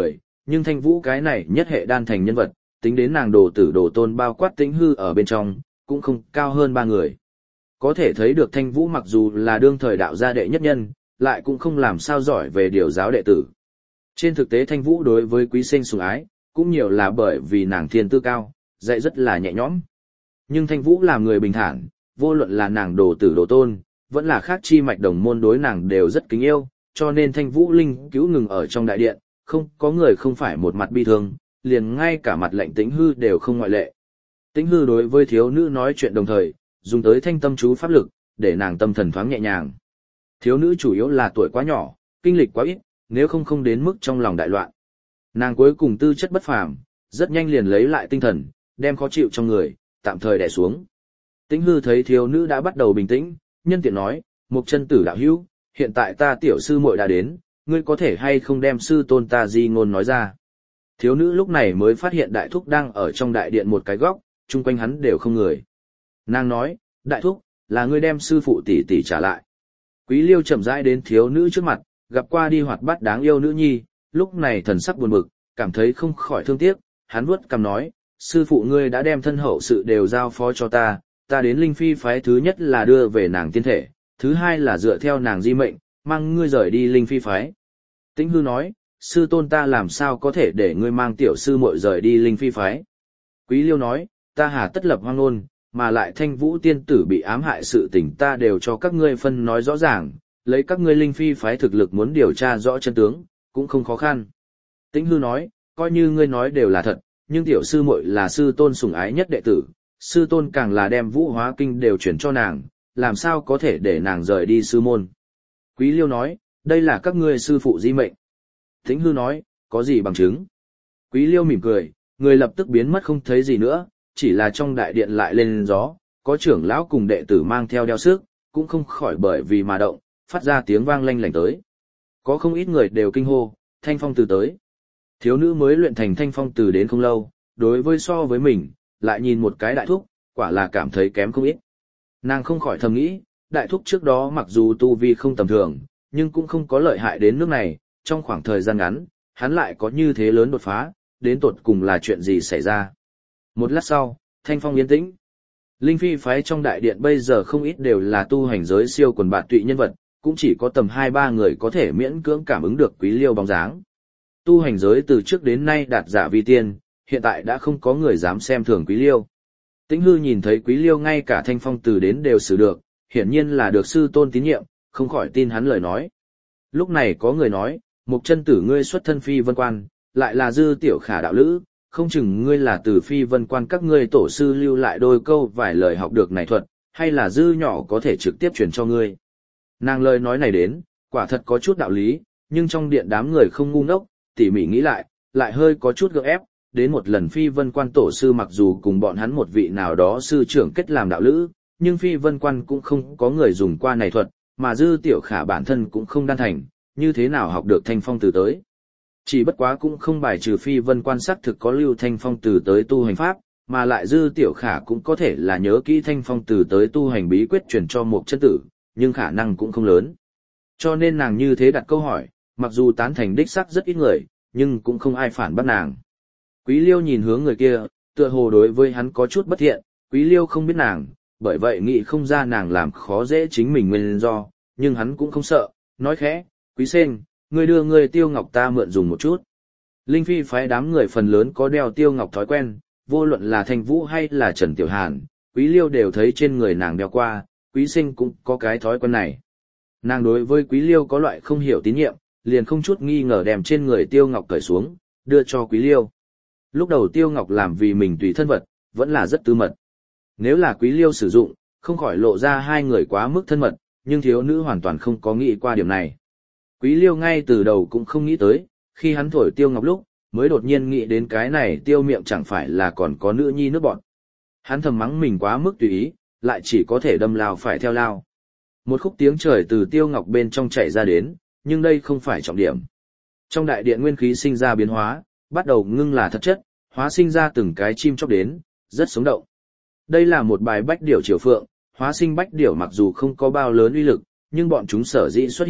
nhưng Thanh Vũ cái này nhất hệ đan thành nhân vật, tính đến nàng đồ tử đồ tôn bao quát Tĩnh Hư ở bên trong, cũng không cao hơn ba người. Có thể thấy được Thanh Vũ mặc dù là đương thời đạo gia đệ nhất nhân, lại cũng không làm sao giỏi về điều giáo đệ tử. Trên thực tế Thanh Vũ đối với Quý Sinh sủng ái, cũng nhiều là bởi vì nàng thiên tư cao, dạy rất là nhẹ nhõm. Nhưng Thanh Vũ làm người bình thản, vô luận là nàng đồ tử đồ tôn, vẫn là khác chi mạch đồng môn đối nàng đều rất kính yêu, cho nên Thanh Vũ linh cứu ngừng ở trong đại điện, không có người không phải một mặt bi thương, liền ngay cả mặt lệnh Tĩnh Hư đều không ngoại lệ. Tĩnh Hư đối với thiếu nữ nói chuyện đồng thời, dùng tới thanh tâm chú pháp lực, để nàng tâm thần thoáng nhẹ nhàng. Thiếu nữ chủ yếu là tuổi quá nhỏ, kinh lịch quá ít, nếu không không đến mức trong lòng đại loạn. Nàng cuối cùng tư chất bất phàm, rất nhanh liền lấy lại tinh thần, đem khó chịu trong người, tạm thời đè xuống. Tĩnh Hư thấy thiếu nữ đã bắt đầu bình tĩnh, nhân tiện nói, Mục chân tử đạo hữu, hiện tại ta tiểu sư muội đã đến, ngươi có thể hay không đem sư tôn ta di ngôn nói ra. Thiếu nữ lúc này mới phát hiện đại thúc đang ở trong đại điện một cái góc, chung quanh hắn đều không người. Nàng nói, đại thúc, là ngươi đem sư phụ tỷ tỷ trả lại. Quý Liêu chậm rãi đến thiếu nữ trước mặt, gặp qua đi hoạt bát đáng yêu nữ nhi, lúc này thần sắc buồn bực, cảm thấy không khỏi thương tiếc, hắn vuốt cằm nói, sư phụ ngươi đã đem thân hậu sự đều giao phó cho ta, ta đến Linh Phi phái thứ nhất là đưa về nàng tiên thể, thứ hai là dựa theo nàng di mệnh, mang ngươi rời đi Linh Phi phái. Tĩnh Hư nói, sư tôn ta làm sao có thể để ngươi mang tiểu sư muội rời đi Linh Phi phái. Quý Liêu nói, ta hà tất lập hoang ngôn, mà lại Thanh Vũ tiên tử bị ám hại sự tình ta đều cho các ngươi phân nói rõ ràng, lấy các ngươi Linh Phi phái thực lực muốn điều tra rõ chân tướng, cũng không khó khăn. Tĩnh Hư nói, coi như ngươi nói đều là thật, nhưng tiểu sư muội là sư tôn sủng ái nhất đệ tử, sư tôn càng là đem Vũ Hóa Kinh đều chuyển cho nàng, làm sao có thể để nàng rời đi sư môn. Quý Liêu nói, đây là các ngươi sư phụ di mệnh. Tĩnh Hư nói, có gì bằng chứng? Quý Liêu mỉm cười, người lập tức biến mất không thấy gì nữa, chỉ là trong đại điện lại lên gió, có trưởng lão cùng đệ tử mang theo đeo sức, cũng không khỏi bởi vì mà động, phát ra tiếng vang lanh lảnh tới. Có không ít người đều kinh hô, Thanh Phong Từ tới. Thiếu nữ mới luyện thành Thanh Phong Từ đến không lâu, đối với so với mình, lại nhìn một cái đại thúc, quả là cảm thấy kém không ít. Nàng không khỏi thầm nghĩ, đại thúc trước đó mặc dù tu vi không tầm thường, nhưng cũng không có lợi hại đến nước này, trong khoảng thời gian ngắn, hắn lại có như thế lớn đột phá, đến tột cùng là chuyện gì xảy ra. Một lát sau, Thanh Phong yên tĩnh. Linh Phi phái trong đại điện bây giờ không ít đều là tu hành giới siêu quần bạt tụy nhân vật, cũng chỉ có tầm hai ba người có thể miễn cưỡng cảm ứng được Quý Liêu bóng dáng. Tu hành giới từ trước đến nay đạt giả vi tiên, hiện tại đã không có người dám xem thường Quý Liêu. Tĩnh Hư nhìn thấy Quý Liêu ngay cả Thanh Phong Từ đến đều xử được, hiển nhiên là được sư tôn tín nhiệm, không khỏi tin hắn lời nói. Lúc này có người nói, Mục chân tử ngươi xuất thân Phi Vân Quan, lại là Dư tiểu khả đạo lữ, không chừng ngươi là từ Phi Vân Quan các ngươi tổ sư lưu lại đôi câu vài lời học được này thuật, hay là Dư nhỏ có thể trực tiếp truyền cho ngươi. Nàng lời nói này đến, quả thật có chút đạo lý, nhưng trong điện đám người không ngu ngốc, tỉ mỉ nghĩ lại, lại hơi có chút gượng ép, đến một lần Phi Vân Quan tổ sư mặc dù cùng bọn hắn một vị nào đó sư trưởng kết làm đạo lữ, nhưng Phi Vân Quan cũng không có người dùng qua này thuật, mà Dư tiểu khả bản thân cũng không đan thành, như thế nào học được Thanh Phong Từ tới. Chỉ bất quá cũng không bài trừ Phi Vân Quan xác thực có lưu Thanh Phong Từ tới tu hành pháp, mà lại Dư tiểu khả cũng có thể là nhớ kỹ Thanh Phong Từ tới tu hành bí quyết truyền cho Mục chân tử, nhưng khả năng cũng không lớn. Cho nên nàng như thế đặt câu hỏi, mặc dù tán thành đích xác rất ít người, nhưng cũng không ai phản bác nàng. Quý Liêu nhìn hướng người kia, tựa hồ đối với hắn có chút bất thiện, Quý Liêu không biết nàng, bởi vậy nghĩ không ra nàng làm khó dễ chính mình nguyên do, nhưng hắn cũng không sợ, nói khẽ, Quý Sên, ngươi đưa ngươi tiêu ngọc ta mượn dùng một chút. Linh Phi phái đám người phần lớn có đeo tiêu ngọc thói quen, vô luận là Thanh Vũ hay là Trần Tiểu Hàn, Quý Liêu đều thấy trên người nàng đeo qua, Quý Sinh cũng có cái thói quen này. Nàng đối với Quý Liêu có loại không hiểu tín nhiệm, liền không chút nghi ngờ đem trên người tiêu ngọc cởi xuống, đưa cho Quý Liêu. Lúc đầu tiêu ngọc làm vì mình tùy thân vật, vẫn là rất tư mật. Nếu là Quý Liêu sử dụng, không khỏi lộ ra hai người quá mức thân mật, nhưng thiếu nữ hoàn toàn không có nghĩ qua điểm này. Quý Liêu ngay từ đầu cũng không nghĩ tới, khi hắn thổi tiêu ngọc lúc, mới đột nhiên nghĩ đến cái này tiêu miệng chẳng phải là còn có nữ nhi nước bọn. Hắn thầm mắng mình quá mức tùy ý, lại chỉ có thể đâm lao phải theo lao. Một khúc tiếng trời từ tiêu ngọc bên trong chảy ra đến, nhưng đây không phải trọng điểm. Trong đại điện nguyên khí sinh ra biến hóa, bắt đầu ngưng là thật chất, hóa sinh ra từng cái chim chóc đến, rất sống động. Đây là một bài bách điểu triều phượng, hóa sinh bách điểu mặc dù không có bao lớn uy lực, nhưng bọn chúng sở dĩ xuất hiện,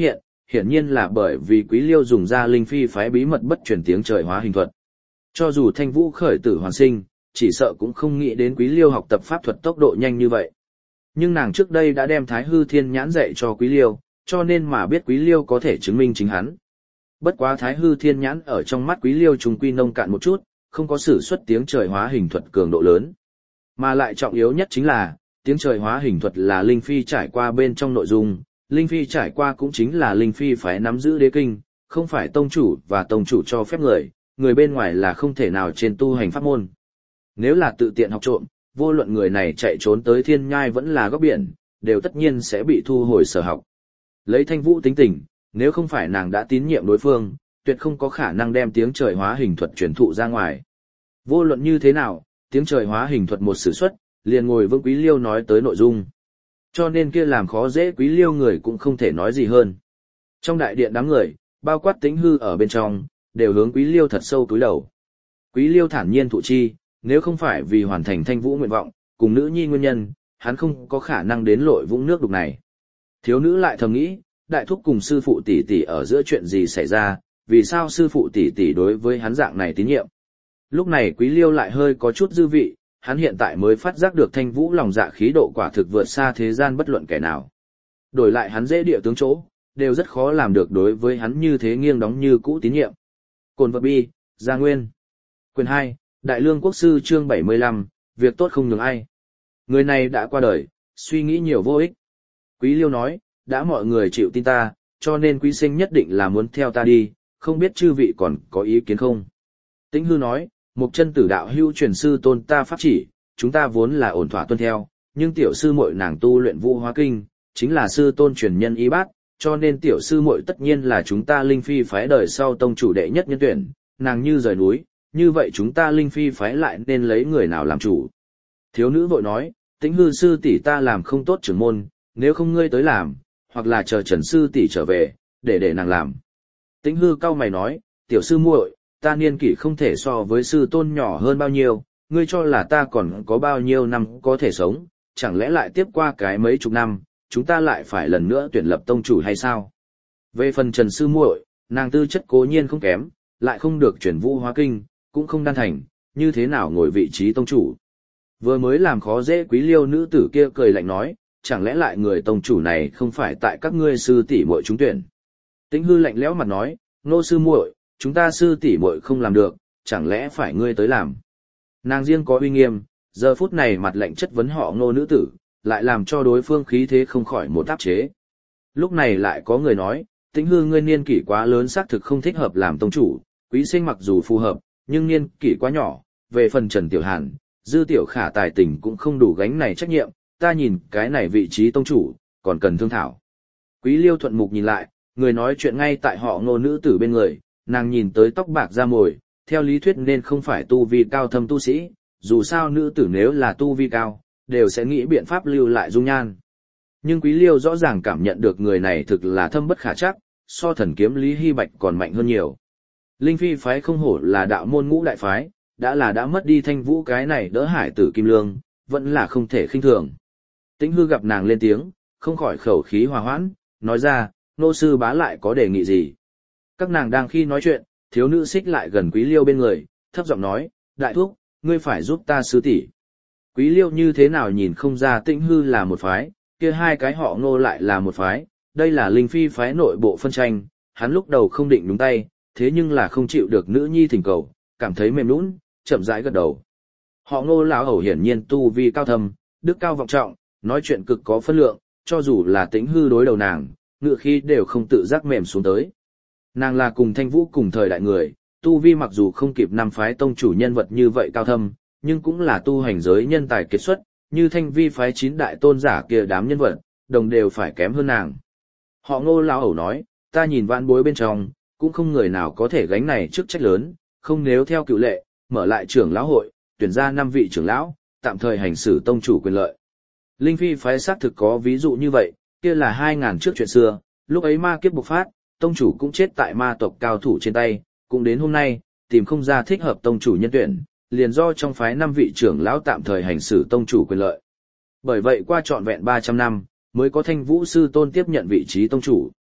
hiển nhiên là bởi vì Quý Liêu dùng ra linh phi phái bí mật bất truyền tiếng trời hóa hình thuật. Cho dù Thanh Vũ khởi tử hoàn sinh, chỉ sợ cũng không nghĩ đến Quý Liêu học tập pháp thuật tốc độ nhanh như vậy. Nhưng nàng trước đây đã đem Thái Hư Thiên Nhãn dạy cho Quý Liêu, cho nên mà biết Quý Liêu có thể chứng minh chính hắn. Bất quá Thái Hư Thiên Nhãn ở trong mắt Quý Liêu trùng quy nông cạn một chút, không có sử xuất tiếng trời hóa hình thuật cường độ lớn. Mà lại trọng yếu nhất chính là, tiếng trời hóa hình thuật là linh phi trải qua bên trong nội dung, linh phi trải qua cũng chính là linh phi phải nắm giữ đế kinh, không phải tông chủ và tông chủ cho phép người, người bên ngoài là không thể nào trên tu hành pháp môn. Nếu là tự tiện học trộm, vô luận người này chạy trốn tới thiên nhai vẫn là góc biển, đều tất nhiên sẽ bị thu hồi sở học. Lấy Thanh Vũ tính tình, nếu không phải nàng đã tín nhiệm đối phương, tuyệt không có khả năng đem tiếng trời hóa hình thuật truyền thụ ra ngoài. Vô luận như thế nào, tiếng trời hóa hình thuật một sử xuất, liền ngồi vương Quý Liêu nói tới nội dung. Cho nên kia làm khó dễ Quý Liêu người cũng không thể nói gì hơn. Trong đại điện đám người, bao quát Tĩnh Hư ở bên trong, đều hướng Quý Liêu thật sâu cúi đầu. Quý Liêu thản nhiên thụ chi, nếu không phải vì hoàn thành Thanh Vũ nguyện vọng, cùng nữ nhi nguyên nhân, hắn không có khả năng đến lội vũng nước đục này. Thiếu nữ lại thầm nghĩ, đại thúc cùng sư phụ tỷ tỷ ở giữa chuyện gì xảy ra, vì sao sư phụ tỷ tỷ đối với hắn dạng này tín nhiệm. Lúc này Quý Liêu lại hơi có chút dư vị, hắn hiện tại mới phát giác được Thanh Vũ lòng dạ khí độ quả thực vượt xa thế gian bất luận kẻ nào. Đổi lại hắn dễ địa tướng chỗ, đều rất khó làm được đối với hắn như thế nghiêng đóng như cũ tín nhiệm. Cồn vật bi, Gia Nguyên. Quyền hai, Đại Lương Quốc Sư chương bảy mươi lăm, việc tốt không nhường ai. Người này đã qua đời, suy nghĩ nhiều vô ích. Quý Liêu nói, đã mọi người chịu tin ta, cho nên quý sinh nhất định là muốn theo ta đi, không biết chư vị còn có ý kiến không. Tĩnh Hư nói, một chân tử đạo hưu truyền sư tôn ta pháp chỉ, chúng ta vốn là ổn thỏa tuân theo, nhưng tiểu sư muội nàng tu luyện Vũ Hóa Kinh, chính là sư tôn truyền nhân y bát, cho nên tiểu sư muội tất nhiên là chúng ta linh phi phái đời sau tông chủ đệ nhất nhân tuyển, nàng như rời núi, như vậy chúng ta linh phi phái lại nên lấy người nào làm chủ. Thiếu nữ vội nói, Tĩnh Hư sư tỷ ta làm không tốt trưởng môn, nếu không ngươi tới làm, hoặc là chờ Trần sư tỷ trở về, để để nàng làm. Tĩnh Hư cau mày nói, tiểu sư muội, ta niên kỷ không thể so với sư tôn nhỏ hơn bao nhiêu, ngươi cho là ta còn có bao nhiêu năm có thể sống, chẳng lẽ lại tiếp qua cái mấy chục năm, chúng ta lại phải lần nữa tuyển lập tông chủ hay sao? Về phần Trần sư muội, nàng tư chất cố nhiên không kém, lại không được chuyển Vũ Hóa Kinh, cũng không đan thành, như thế nào ngồi vị trí tông chủ? Vừa mới làm khó dễ Quý Liêu nữ tử kia cười lạnh nói, chẳng lẽ lại người tông chủ này không phải tại các ngươi sư tỷ muội trúng tuyển? Tĩnh Hư lạnh lẽo mặt nói, nô sư muội, chúng ta sư tỷ muội không làm được, chẳng lẽ phải ngươi tới làm? Nàng riêng có uy nghiêm, giờ phút này mặt lạnh chất vấn họ Ngô nữ tử, lại làm cho đối phương khí thế không khỏi một áp chế. Lúc này lại có người nói, Tĩnh Hư ngươi niên kỷ quá lớn xác thực không thích hợp làm tông chủ, quý sinh mặc dù phù hợp, nhưng niên kỷ quá nhỏ, về phần Trần Tiểu Hàn, Dư Tiểu Khả tài tình cũng không đủ gánh này trách nhiệm, ta nhìn cái này vị trí tông chủ, còn cần thương thảo. Quý Liêu thuận mục nhìn lại, người nói chuyện ngay tại họ Ngô nữ tử bên người, nàng nhìn tới tóc bạc da mồi, theo lý thuyết nên không phải tu vi cao thâm tu sĩ, dù sao nữ tử nếu là tu vi cao, đều sẽ nghĩ biện pháp lưu lại dung nhan. Nhưng Quý Liêu rõ ràng cảm nhận được người này thực là thâm bất khả trắc, so thần kiếm Lý Hy Bạch còn mạnh hơn nhiều. Linh phi phái không hổ là đạo môn ngũ đại phái, đã là đã mất đi Thanh Vũ cái này đỡ hải tử kim lương, vẫn là không thể khinh thường. Tĩnh Hư gặp nàng lên tiếng, không khỏi khẩu khí hòa hoãn, nói ra, nô sư bá lại có đề nghị gì. Các nàng đang khi nói chuyện, thiếu nữ xích lại gần Quý Liêu bên người, thấp giọng nói, đại thúc, ngươi phải giúp ta sư tỷ. Quý Liêu như thế nào nhìn không ra Tĩnh Hư là một phái, kia hai cái họ Ngô lại là một phái, đây là linh phi phái nội bộ phân tranh, hắn lúc đầu không định đúng tay, thế nhưng là không chịu được nữ nhi thỉnh cầu, cảm thấy mềm nũng, chậm rãi gật đầu. Họ Ngô lão hầu hiển nhiên tu vi cao thâm, đức cao vọng trọng, nói chuyện cực có phân lượng, cho dù là Tĩnh Hư đối đầu nàng, ngựa khí đều không tự giác mềm xuống tới. Nàng là cùng Thanh Vũ cùng thời đại người, tu vi mặc dù không kịp năm phái tông chủ nhân vật như vậy cao thâm, nhưng cũng là tu hành giới nhân tài kiệt xuất, như Thanh Vi phái chín đại tôn giả kia đám nhân vật, đồng đều phải kém hơn nàng. Họ Ngô lão hầu nói, ta nhìn vạn bối bên trong, cũng không người nào có thể gánh này chức trách lớn, không nếu theo cựu lệ, mở lại trưởng lão hội, tuyển ra năm vị trưởng lão, tạm thời hành xử tông chủ quyền lợi. Linh phi phái xác thực có ví dụ như vậy, kia là hai ngàn trước chuyện xưa, lúc ấy ma kiếp bộc phát, tông chủ cũng chết tại ma tộc cao thủ trên tay, cũng đến hôm nay, tìm không ra thích hợp tông chủ nhân tuyển, liền do trong phái năm vị trưởng lão tạm thời hành xử tông chủ quyền lợi. Bởi vậy qua trọn vẹn ba trăm năm, mới có Thanh Vũ sư tôn tiếp nhận vị trí tông chủ.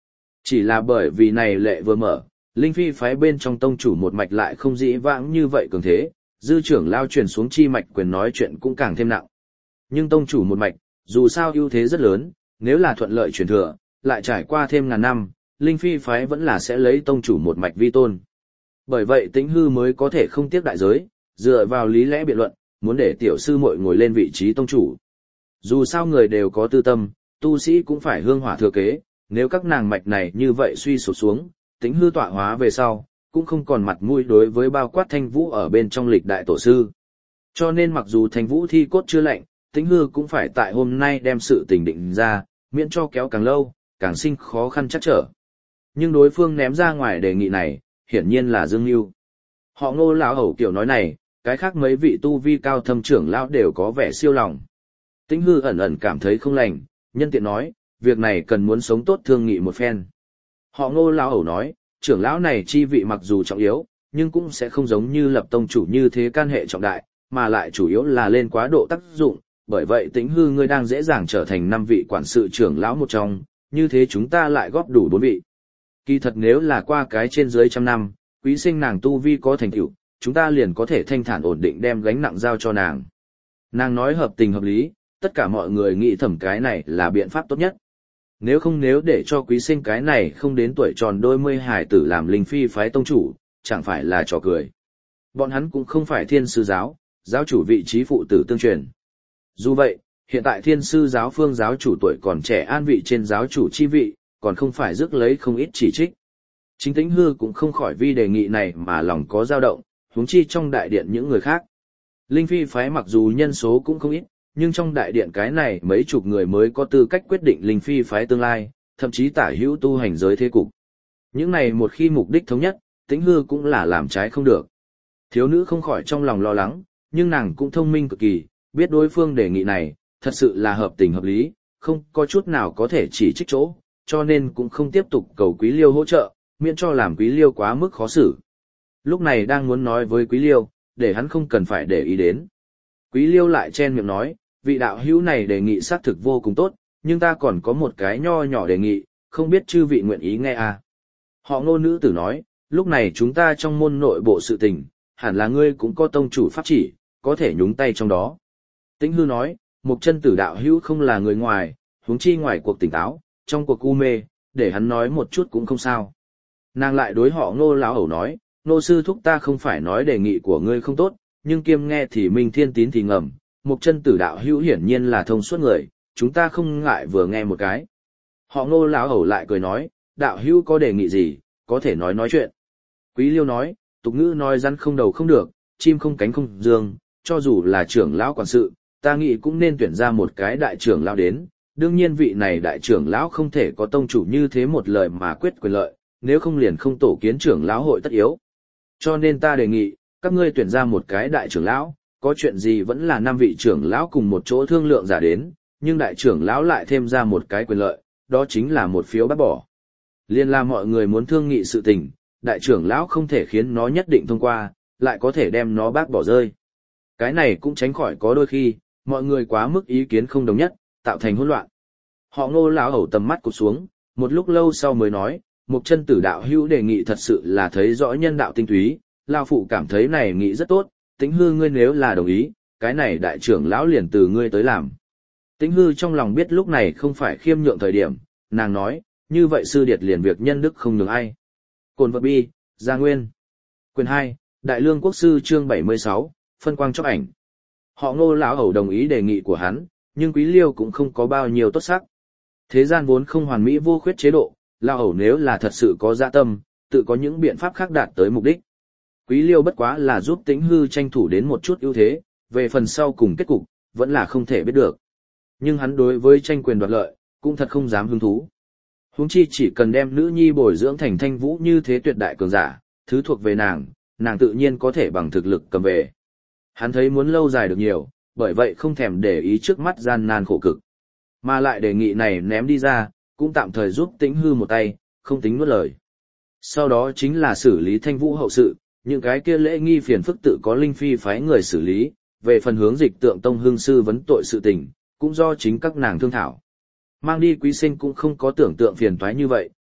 Chỉ là bởi vì này lệ vừa mở, Linh Phi phái bên trong tông chủ một mạch lại không dĩ vãng như vậy cường thế, dư trưởng lao truyền xuống chi mạch quyền nói chuyện cũng càng thêm nặng. Nhưng tông chủ một mạch, dù sao ưu thế rất lớn, nếu là thuận lợi truyền thừa, lại trải qua thêm ngàn năm, Linh Phi phái vẫn là sẽ lấy tông chủ một mạch vi tôn. Bởi vậy Tĩnh Hư mới có thể không tiếc đại giới, dựa vào lý lẽ biện luận, muốn để tiểu sư muội ngồi lên vị trí tông chủ. Dù sao người đều có tư tâm, tu sĩ cũng phải hương hỏa thừa kế, nếu các nàng mạch này như vậy suy sụp xuống, Tĩnh Hư tọa hóa về sau, cũng không còn mặt mũi đối với bao quát Thanh Vũ ở bên trong lịch đại tổ sư. Cho nên mặc dù Thanh Vũ thi cốt chưa lạnh, Tĩnh Hư cũng phải tại hôm nay đem sự tình định ra, miễn cho kéo càng lâu, càng sinh khó khăn chắc trở. Nhưng đối phương ném ra ngoài đề nghị này, hiển nhiên là Dương Nưu. Họ Ngô lão hầu kiểu nói này, cái khác mấy vị tu vi cao thâm trưởng lão đều có vẻ siêu lòng. Tĩnh Hư ẩn ẩn cảm thấy không lành, nhân tiện nói, việc này cần muốn sống tốt thương nghị một phen. Họ Ngô lão hầu nói, trưởng lão này chi vị mặc dù trọng yếu, nhưng cũng sẽ không giống như lập tông chủ như thế can hệ trọng đại, mà lại chủ yếu là lên quá độ tác dụng, bởi vậy Tĩnh Hư ngươi đang dễ dàng trở thành năm vị quản sự trưởng lão một trong, như thế chúng ta lại góp đủ bốn vị. Kỳ thật nếu là qua cái trên dưới trăm năm, quý sinh nàng tu vi có thành tựu, chúng ta liền có thể thanh thản ổn định đem gánh nặng giao cho nàng. Nàng nói hợp tình hợp lý, tất cả mọi người nghĩ thầm cái này là biện pháp tốt nhất. Nếu không nếu để cho quý sinh cái này không đến tuổi tròn đôi mươi hải tử làm Linh Phi phái tông chủ, chẳng phải là trò cười. Bọn hắn cũng không phải thiên sư giáo, giáo chủ vị trí phụ tử tương truyền. Dù vậy, hiện tại thiên sư giáo phương giáo chủ tuổi còn trẻ an vị trên giáo chủ chi vị, còn không phải rước lấy không ít chỉ trích. Chính Tĩnh Hư cũng không khỏi vì đề nghị này mà lòng có dao động, huống chi trong đại điện những người khác. Linh Phi phái mặc dù nhân số cũng không ít, nhưng trong đại điện cái này mấy chục người mới có tư cách quyết định Linh Phi phái tương lai, thậm chí tả hữu tu hành giới thế cục. Những này một khi mục đích thống nhất, Tĩnh Hư cũng là làm trái không được. Thiếu nữ không khỏi trong lòng lo lắng, nhưng nàng cũng thông minh cực kỳ, biết đối phương đề nghị này, thật sự là hợp tình hợp lý, không có chút nào có thể chỉ trích chỗ, cho nên cũng không tiếp tục cầu Quý Liêu hỗ trợ, miễn cho làm Quý Liêu quá mức khó xử. Lúc này đang muốn nói với Quý Liêu, để hắn không cần phải để ý đến. Quý Liêu lại chen miệng nói, vị đạo hữu này đề nghị xác thực vô cùng tốt, nhưng ta còn có một cái nho nhỏ đề nghị, không biết chư vị nguyện ý nghe à. Họ Ngô nữ tử nói, lúc này chúng ta trong môn nội bộ sự tình, hẳn là ngươi cũng có tông chủ pháp chỉ, có thể nhúng tay trong đó. Tĩnh Hư nói, Mục chân tử đạo hữu không là người ngoài, huống chi ngoài cuộc tỉnh táo, trong cuộc u mê, để hắn nói một chút cũng không sao. Nàng lại đối họ Ngô lão hầu nói, Ngô sư thúc ta không phải nói đề nghị của ngươi không tốt, nhưng kiêm nghe thì minh thiên tín thì ngầm, Mục chân tử đạo hữu hiển nhiên là thông suốt người, chúng ta không ngại vừa nghe một cái. Họ Ngô lão hầu lại cười nói, đạo hữu có đề nghị gì, có thể nói nói chuyện. Quý Liêu nói, tục ngữ nói rắn không đầu không được, chim không cánh không dương, cho dù là trưởng lão quản sự, ta nghĩ cũng nên tuyển ra một cái đại trưởng lão đến. Đương nhiên vị này đại trưởng lão không thể có tông chủ như thế một lời mà quyết quyền lợi, nếu không liền không tổ kiến trưởng lão hội tất yếu. Cho nên ta đề nghị, các ngươi tuyển ra một cái đại trưởng lão, có chuyện gì vẫn là năm vị trưởng lão cùng một chỗ thương lượng giả đến, nhưng đại trưởng lão lại thêm ra một cái quyền lợi, đó chính là một phiếu bác bỏ. Liên là mọi người muốn thương nghị sự tình, đại trưởng lão không thể khiến nó nhất định thông qua, lại có thể đem nó bác bỏ rơi. Cái này cũng tránh khỏi có đôi khi, mọi người quá mức ý kiến không đồng nhất, tạo thành hỗn loạn. Họ Ngô lão hầu tầm mắt cụp xuống, một lúc lâu sau mới nói, Mục chân tử đạo hữu đề nghị thật sự là thấy rõ nhân đạo tinh túy, lão phụ cảm thấy này nghị rất tốt, Tĩnh Hư ngươi nếu là đồng ý, cái này đại trưởng lão liền từ ngươi tới làm. Tĩnh Hư trong lòng biết lúc này không phải khiêm nhượng thời điểm, nàng nói, như vậy sư điệt liền việc nhân đức không nhường ai. Cồn vật bi, Gia Nguyên. Quyền hai, Đại Lương Quốc sư chương bảy mươi sáu, phân quang chóc ảnh. Họ Ngô lão hầu đồng ý đề nghị của hắn, nhưng Quý Liêu cũng không có bao nhiêu tốt sắc. Thế gian vốn không hoàn mỹ vô khuyết chế độ, lão hầu nếu là thật sự có dạ tâm, tự có những biện pháp khác đạt tới mục đích. Quý Liêu bất quá là giúp Tĩnh Hư tranh thủ đến một chút ưu thế, về phần sau cùng kết cục, vẫn là không thể biết được. Nhưng hắn đối với tranh quyền đoạt lợi, cũng thật không dám hứng thú. Huống chi chỉ cần đem nữ nhi bồi dưỡng thành Thanh Vũ như thế tuyệt đại cường giả, thứ thuộc về nàng, nàng tự nhiên có thể bằng thực lực cầm về. Hắn thấy muốn lâu dài được nhiều, bởi vậy không thèm để ý trước mắt gian nan khổ cực. Mà lại đề nghị này ném đi ra, cũng tạm thời giúp Tĩnh Hư một tay, không tính nuốt lời. Sau đó chính là xử lý Thanh Vũ hậu sự, những cái kia lễ nghi phiền phức tự có Linh Phi phái người xử lý, về phần hướng Dịch Tượng Tông hương sư vấn tội sự tình, cũng do chính các nàng thương thảo. Mang đi Quý Sinh cũng không có tưởng tượng phiền toái như vậy,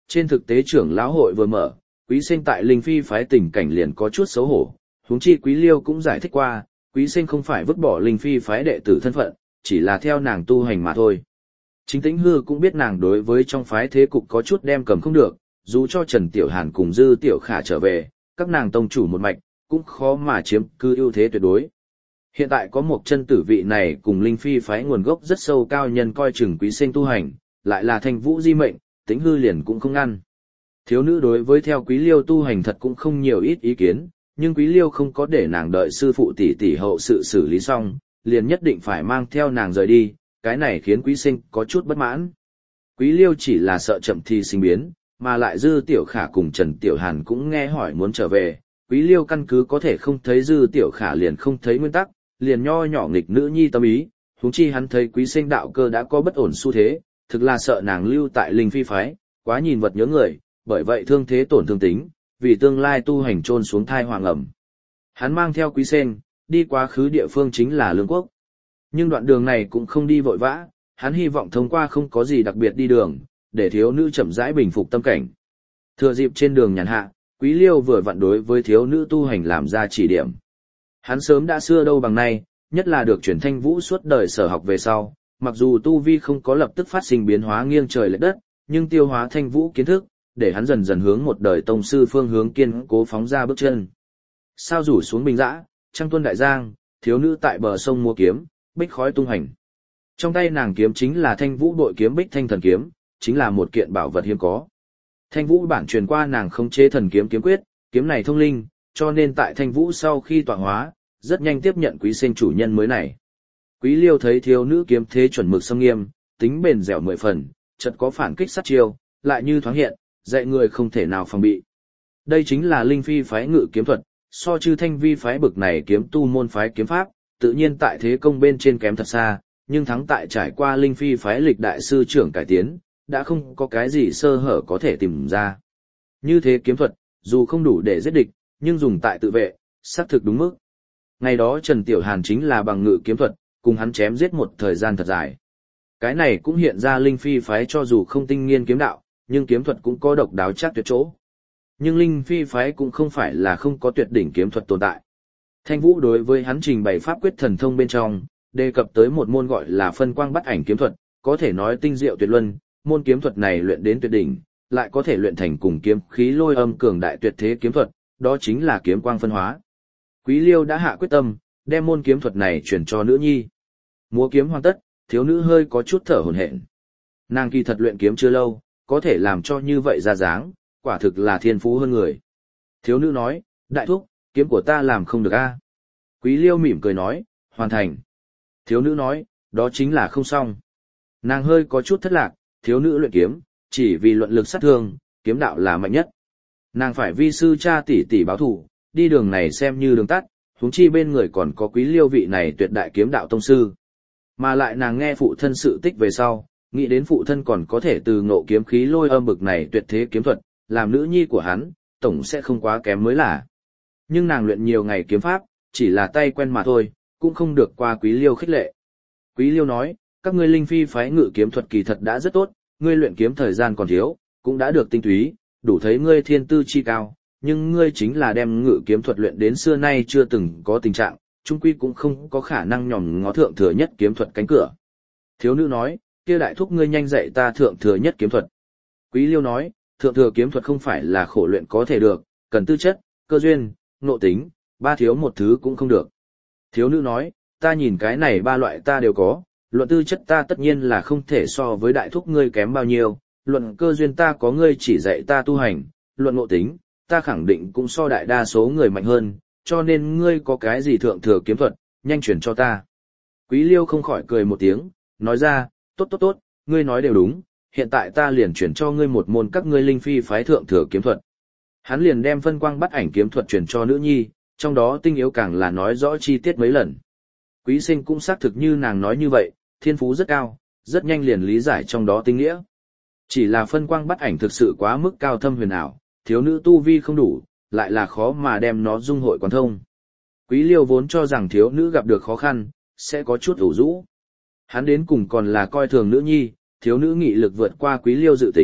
trên thực tế trưởng lão hội vừa mở, Quý Sinh tại Linh Phi phái tình cảnh liền có chút xấu hổ, huống chi Quý Liêu cũng giải thích qua, Quý Sinh không phải vứt bỏ Linh Phi phái đệ tử thân phận, chỉ là theo nàng tu hành mà thôi. Chính Tĩnh Hư cũng biết nàng đối với trong phái thế cục có chút đem cầm không được, dù cho Trần Tiểu Hàn cùng Dư Tiểu Khả trở về, các nàng tông chủ một mạch, cũng khó mà chiếm cứ ưu thế tuyệt đối. Hiện tại có một chân tử vị này cùng Linh Phi phái nguồn gốc rất sâu cao nhân coi chừng Quý Sinh tu hành, lại là Thanh Vũ di mệnh, Tĩnh Hư liền cũng không ngăn. Thiếu nữ đối với theo Quý Liêu tu hành thật cũng không nhiều ít ý kiến, nhưng Quý Liêu không có để nàng đợi sư phụ tỷ tỷ hậu sự xử lý xong, liền nhất định phải mang theo nàng rời đi, cái này khiến Quý Sinh có chút bất mãn. Quý Liêu chỉ là sợ chậm thì sinh biến, mà lại Dư Tiểu Khả cùng Trần Tiểu Hàn cũng nghe hỏi muốn trở về, Quý Liêu căn cứ có thể không thấy Dư Tiểu Khả liền không thấy nguyên tắc, liền nho nhỏ nghịch nữ nhi tâm ý, huống chi hắn thấy Quý Sinh đạo cơ đã có bất ổn xu thế, thực là sợ nàng lưu tại Linh Phi phái, quá nhìn vật nhớ người, bởi vậy thương thế tổn thương tính, vì tương lai tu hành trôn xuống thai hoàng ẩm. Hắn mang theo Quý Sinh, đi quá khứ địa phương chính là Lương Quốc. Nhưng đoạn đường này cũng không đi vội vã, hắn hy vọng thông qua không có gì đặc biệt đi đường, để thiếu nữ chậm rãi bình phục tâm cảnh. Thừa dịp trên đường nhàn hạ, Quý Liêu vừa vặn đối với thiếu nữ tu hành làm ra chỉ điểm. Hắn sớm đã xưa đâu bằng nay, nhất là được chuyển Thanh Vũ suốt đời sở học về sau, mặc dù tu vi không có lập tức phát sinh biến hóa nghiêng trời lệch đất, nhưng tiêu hóa Thanh Vũ kiến thức, để hắn dần dần hướng một đời tông sư phương hướng kiên cố phóng ra bước chân. Sao rủ xuống bình dã, trăng tuân đại giang, thiếu nữ tại bờ sông mua kiếm, bích khói tung hành. Trong tay nàng kiếm chính là Thanh Vũ đội kiếm Bích Thanh thần kiếm, chính là một kiện bảo vật hiếm có. Thanh Vũ bản truyền qua nàng không chế thần kiếm kiếm quyết, kiếm này thông linh, cho nên tại Thanh Vũ sau khi tọa hóa, rất nhanh tiếp nhận Quý Sinh chủ nhân mới này. Quý Liêu thấy thiếu nữ kiếm thế chuẩn mực xâm nghiêm, tính bền dẻo mười phần, chợt có phản kích sát chiêu, lại như thoáng hiện, dạy người không thể nào phòng bị. Đây chính là Linh Phi phái ngự kiếm thuật, so chư Thanh Vi phái bực này kiếm tu môn phái kiếm pháp, tự nhiên tại thế công bên trên kém thật xa, nhưng thắng tại trải qua Linh Phi phái lịch đại sư trưởng cải tiến, đã không có cái gì sơ hở có thể tìm ra. Như thế kiếm thuật, dù không đủ để giết địch, nhưng dùng tại tự vệ, xác thực đúng mức. Ngày đó Trần Tiểu Hàn chính là bằng ngự kiếm thuật, cùng hắn chém giết một thời gian thật dài. Cái này cũng hiện ra Linh Phi phái cho dù không tinh nghiên kiếm đạo, nhưng kiếm thuật cũng có độc đáo chắc tuyệt chỗ. Nhưng Linh Phi phái cũng không phải là không có tuyệt đỉnh kiếm thuật tồn tại. Thanh Vũ đối với hắn trình bày pháp quyết thần thông bên trong, đề cập tới một môn gọi là phân quang bắt ảnh kiếm thuật, có thể nói tinh diệu tuyệt luân, môn kiếm thuật này luyện đến tuyệt đỉnh, lại có thể luyện thành cùng kiếm khí lôi âm cường đại tuyệt thế kiếm thuật, đó chính là kiếm quang phân hóa. Quý Liêu đã hạ quyết tâm, đem môn kiếm thuật này truyền cho nữ nhi. Múa kiếm hoàn tất, thiếu nữ hơi có chút thở hổn hển. Nàng kỳ thật luyện kiếm chưa lâu, có thể làm cho như vậy ra dáng, quả thực là thiên phú hơn người. Thiếu nữ nói, đại thúc, kiếm của ta làm không được a. Quý Liêu mỉm cười nói, hoàn thành. Thiếu nữ nói, đó chính là không xong. Nàng hơi có chút thất lạc, thiếu nữ luyện kiếm, chỉ vì luận lực sát thương, kiếm đạo là mạnh nhất. Nàng phải vi sư cha tỷ tỷ báo thù, đi đường này xem như đường tắt, huống chi bên người còn có Quý Liêu vị này tuyệt đại kiếm đạo tông sư. Mà lại nàng nghe phụ thân sự tích về sau, nghĩ đến phụ thân còn có thể từ ngộ kiếm khí lôi âm bực này tuyệt thế kiếm thuật, làm nữ nhi của hắn, tổng sẽ không quá kém mới là. Nhưng nàng luyện nhiều ngày kiếm pháp, chỉ là tay quen mà thôi, cũng không được qua Quý Liêu khích lệ. Quý Liêu nói, các ngươi Linh Phi phái ngự kiếm thuật kỳ thật đã rất tốt, ngươi luyện kiếm thời gian còn thiếu, cũng đã được tinh túy, đủ thấy ngươi thiên tư chi cao, nhưng ngươi chính là đem ngự kiếm thuật luyện đến xưa nay chưa từng có tình trạng, chung quy cũng không có khả năng nhòm ngó thượng thừa nhất kiếm thuật cánh cửa. Thiếu nữ nói, kia đại thúc ngươi nhanh dạy ta thượng thừa nhất kiếm thuật. Quý Liêu nói, thượng thừa kiếm thuật không phải là khổ luyện có thể được, cần tư chất, cơ duyên, nộ tính, ba thiếu một thứ cũng không được. Thiếu nữ nói, ta nhìn cái này ba loại ta đều có, luận tư chất ta tất nhiên là không thể so với đại thúc ngươi kém bao nhiêu, luận cơ duyên ta có ngươi chỉ dạy ta tu hành, luận ngộ tính, ta khẳng định cũng so đại đa số người mạnh hơn, cho nên ngươi có cái gì thượng thừa kiếm thuật, nhanh chuyển cho ta. Quý Liêu không khỏi cười một tiếng, nói ra, tốt tốt tốt, ngươi nói đều đúng, hiện tại ta liền chuyển cho ngươi một môn các ngươi Linh Phi phái thượng thừa kiếm thuật. Hắn liền đem phân quang bắt ảnh kiếm thuật chuyển cho nữ nhi, trong đó tinh yếu càng là nói rõ chi tiết mấy lần. Quý Sinh cũng xác thực như nàng nói như vậy, thiên phú rất cao, rất nhanh liền lý giải trong đó tinh nghĩa. Chỉ là phân quang bắt ảnh thực sự quá mức cao thâm huyền ảo, thiếu nữ tu vi không đủ, lại là khó mà đem nó dung hội quán thông. Quý Liêu vốn cho rằng thiếu nữ gặp được khó khăn, sẽ có chút ủ rũ. Hắn đến cùng còn là coi thường nữ nhi, thiếu nữ nghị lực vượt qua Quý Liêu dự tính,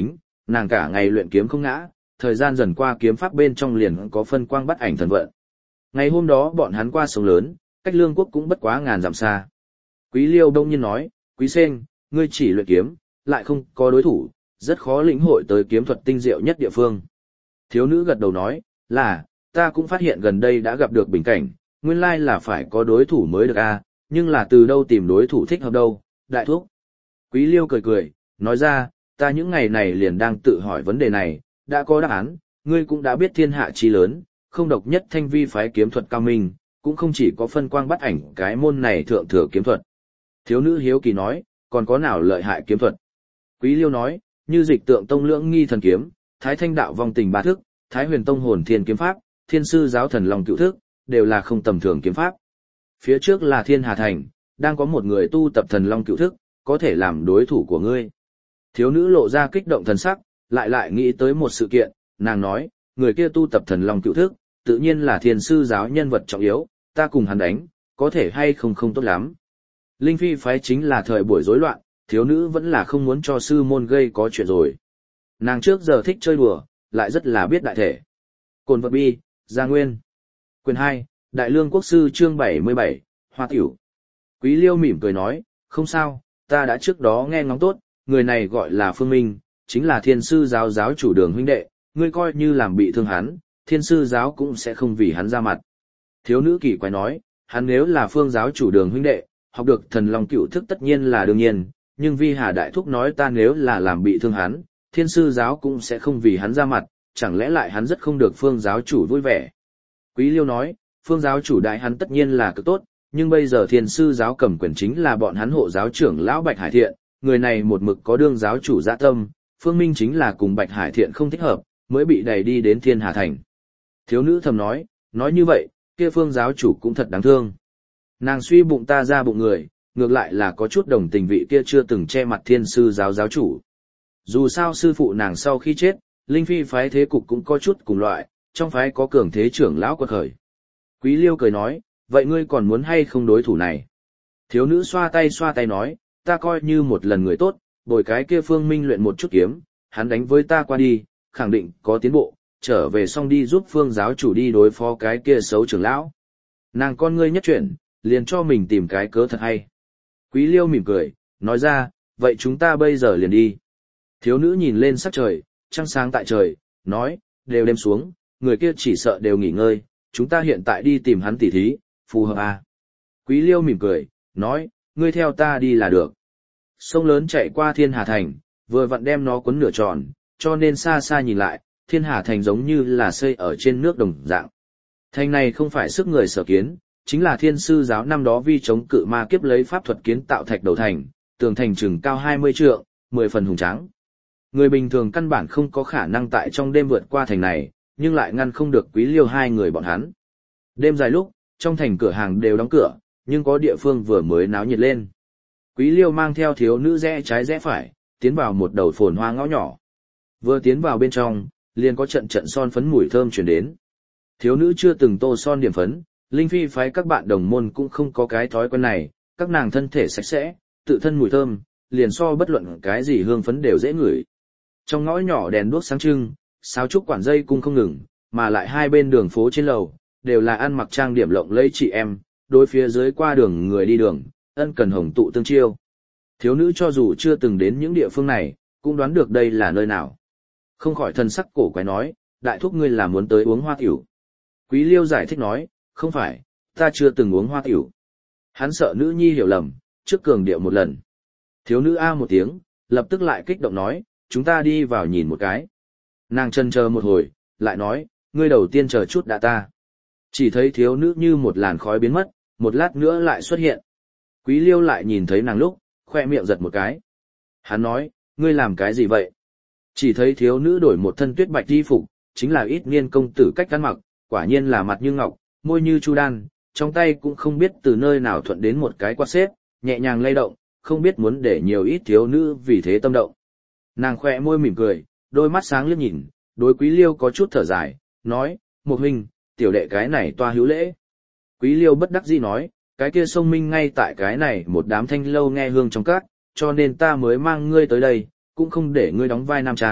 nàng cả ngày luyện kiếm không ngã, thời gian dần qua kiếm pháp bên trong liền có phân quang bắt ảnh thần vận. Ngày hôm đó bọn hắn qua sông lớn, cách Lương quốc cũng bất quá ngàn dặm xa. Quý Liêu đông nhiên nói, Quý Sên, ngươi chỉ luyện kiếm, lại không có đối thủ, rất khó lĩnh hội tới kiếm thuật tinh diệu nhất địa phương. Thiếu nữ gật đầu nói, là, ta cũng phát hiện gần đây đã gặp được bình cảnh, nguyên lai là phải có đối thủ mới được a, nhưng là từ đâu tìm đối thủ thích hợp đâu, đại thúc. Quý Liêu cười cười, nói ra, ta những ngày này liền đang tự hỏi vấn đề này, đã có đáp án, ngươi cũng đã biết thiên hạ chi lớn, không độc nhất thanh vi phái kiếm thuật cao minh, cũng không chỉ có phân quang bắt ảnh cái môn này thượng thừa kiếm thuật. Thiếu nữ hiếu kỳ nói, còn có nào lợi hại kiếm thuật? Quý Liêu nói, như dịch tượng tông lưỡng nghi thần kiếm, thái thanh đạo vong tình ba thức, thái huyền tông hồn thiên kiếm pháp, thiên sư giáo thần long cựu thức, đều là không tầm thường kiếm pháp. Phía trước là Thiên Hà Thành, đang có một người tu tập thần long cựu thức, có thể làm đối thủ của ngươi. Thiếu nữ lộ ra kích động thần sắc, lại lại nghĩ tới một sự kiện, nàng nói, người kia tu tập thần long cựu thức, tự nhiên là thiên sư giáo nhân vật trọng yếu, ta cùng hắn đánh, có thể hay không không tốt lắm. Linh Phi phái chính là thời buổi rối loạn, thiếu nữ vẫn là không muốn cho sư môn gây có chuyện rồi. Nàng trước giờ thích chơi đùa, lại rất là biết đại thể. Cồn vật bi, Gia Nguyên. Quyền hai, Đại Lương Quốc sư chương bảy mươi bảy, Hoa Tiểu. Quý Liêu mỉm cười nói, không sao, ta đã trước đó nghe ngóng tốt, người này gọi là Phương Minh, chính là thiên sư giáo giáo chủ Đường huynh đệ, ngươi coi như làm bị thương hắn, thiên sư giáo cũng sẽ không vì hắn ra mặt. Thiếu nữ kỳ quái nói, hắn nếu là Phương giáo chủ Đường huynh đệ, học được thần long cựu thức tất nhiên là đương nhiên, nhưng Vi Hà đại thúc nói ta nếu là làm bị thương hắn, thiên sư giáo cũng sẽ không vì hắn ra mặt, chẳng lẽ lại hắn rất không được Phương giáo chủ vui vẻ. Quý Liêu nói, Phương giáo chủ đại hắn tất nhiên là cực tốt, nhưng bây giờ thiên sư giáo cầm quyền chính là bọn hắn hộ giáo trưởng lão Bạch Hải Thiện, người này một mực có đương giáo chủ dạ tâm, Phương Minh chính là cùng Bạch Hải Thiện không thích hợp, mới bị đẩy đi đến Thiên Hà Thành. Thiếu nữ thầm nói, nói như vậy, kia Phương giáo chủ cũng thật đáng thương. Nàng suy bụng ta ra bụng người, ngược lại là có chút đồng tình vị kia chưa từng che mặt thiên sư giáo giáo chủ. Dù sao sư phụ nàng sau khi chết, Linh Phi phái thế cục cũng có chút cùng loại, trong phái có cường thế trưởng lão quật khởi. Quý Liêu cười nói, vậy ngươi còn muốn hay không đối thủ này? Thiếu nữ xoa tay xoa tay nói, ta coi như một lần người tốt, bồi cái kia Phương Minh luyện một chút kiếm, hắn đánh với ta qua đi, khẳng định có tiến bộ, trở về xong đi giúp Phương giáo chủ đi đối phó cái kia xấu trưởng lão. Nàng con ngươi nhất chuyển, liền cho mình tìm cái cớ thật hay. Quý Liêu mỉm cười, nói ra, vậy chúng ta bây giờ liền đi. Thiếu nữ nhìn lên sắc trời, trăng sáng tại trời, nói, đều đêm xuống, người kia chỉ sợ đều nghỉ ngơi, chúng ta hiện tại đi tìm hắn tỉ thí, phù hợp à. Quý Liêu mỉm cười, nói, ngươi theo ta đi là được. Sông lớn chạy qua Thiên Hà Thành, vừa vặn đem nó quấn nửa tròn, cho nên xa xa nhìn lại, Thiên Hà Thành giống như là xây ở trên nước đồng dạng. Thành này không phải sức người sở kiến, chính là thiên sư giáo năm đó vi chống cự ma kiếp lấy pháp thuật kiến tạo thạch đầu thành, tường thành chừng cao hai mươi trượng, mười phần hùng tráng. Người bình thường căn bản không có khả năng tại trong đêm vượt qua thành này, nhưng lại ngăn không được Quý Liêu hai người bọn hắn. Đêm dài lúc, trong thành cửa hàng đều đóng cửa, nhưng có địa phương vừa mới náo nhiệt lên. Quý Liêu mang theo thiếu nữ rẽ trái rẽ phải, tiến vào một đầu phồn hoa ngõ nhỏ. Vừa tiến vào bên trong, liền có trận trận son phấn mùi thơm truyền đến. Thiếu nữ chưa từng tô son điểm phấn, Linh Phi phái các bạn đồng môn cũng không có cái thói quen này, các nàng thân thể sạch sẽ, tự thân mùi thơm, liền so bất luận cái gì hương phấn đều dễ ngửi. Trong ngõ nhỏ đèn đuốc sáng trưng, sáo trúc quản dây cung không ngừng, mà lại hai bên đường phố trên lầu, đều là ăn mặc trang điểm lộng lẫy chị em, đối phía dưới qua đường người đi đường, ân cần hồng tụ tương chiêu. Thiếu nữ cho dù chưa từng đến những địa phương này, cũng đoán được đây là nơi nào. Không khỏi thần sắc cổ quái nói, đại thúc ngươi là muốn tới uống hoa tiểu. Quý Liêu giải thích nói, không phải, ta chưa từng uống hoa tiểu. Hắn sợ nữ nhi hiểu lầm, trước cường điệu một lần. Thiếu nữ a một tiếng, lập tức lại kích động nói, chúng ta đi vào nhìn một cái. Nàng chần chờ một hồi, lại nói, ngươi đầu tiên chờ chút đã ta. Chỉ thấy thiếu nữ như một làn khói biến mất, một lát nữa lại xuất hiện. Quý Liêu lại nhìn thấy nàng lúc, khoe miệng giật một cái. Hắn nói, ngươi làm cái gì vậy? Chỉ thấy thiếu nữ đổi một thân tuyết bạch y phục, chính là ít niên công tử cách ăn mặc, quả nhiên là mặt như ngọc, môi như chu đan, trong tay cũng không biết từ nơi nào thuận đến một cái quạt xếp, nhẹ nhàng lay động, không biết muốn để nhiều ít thiếu nữ vì thế tâm động. Nàng khoe môi mỉm cười, đôi mắt sáng liếc nhìn, đối Quý Liêu có chút thở dài, nói, một huynh, tiểu đệ cái này toa hữu lễ. Quý Liêu bất đắc dĩ nói, cái kia sông minh ngay tại cái này một đám thanh lâu nghe hương trong các, cho nên ta mới mang ngươi tới đây, cũng không để ngươi đóng vai nam trang,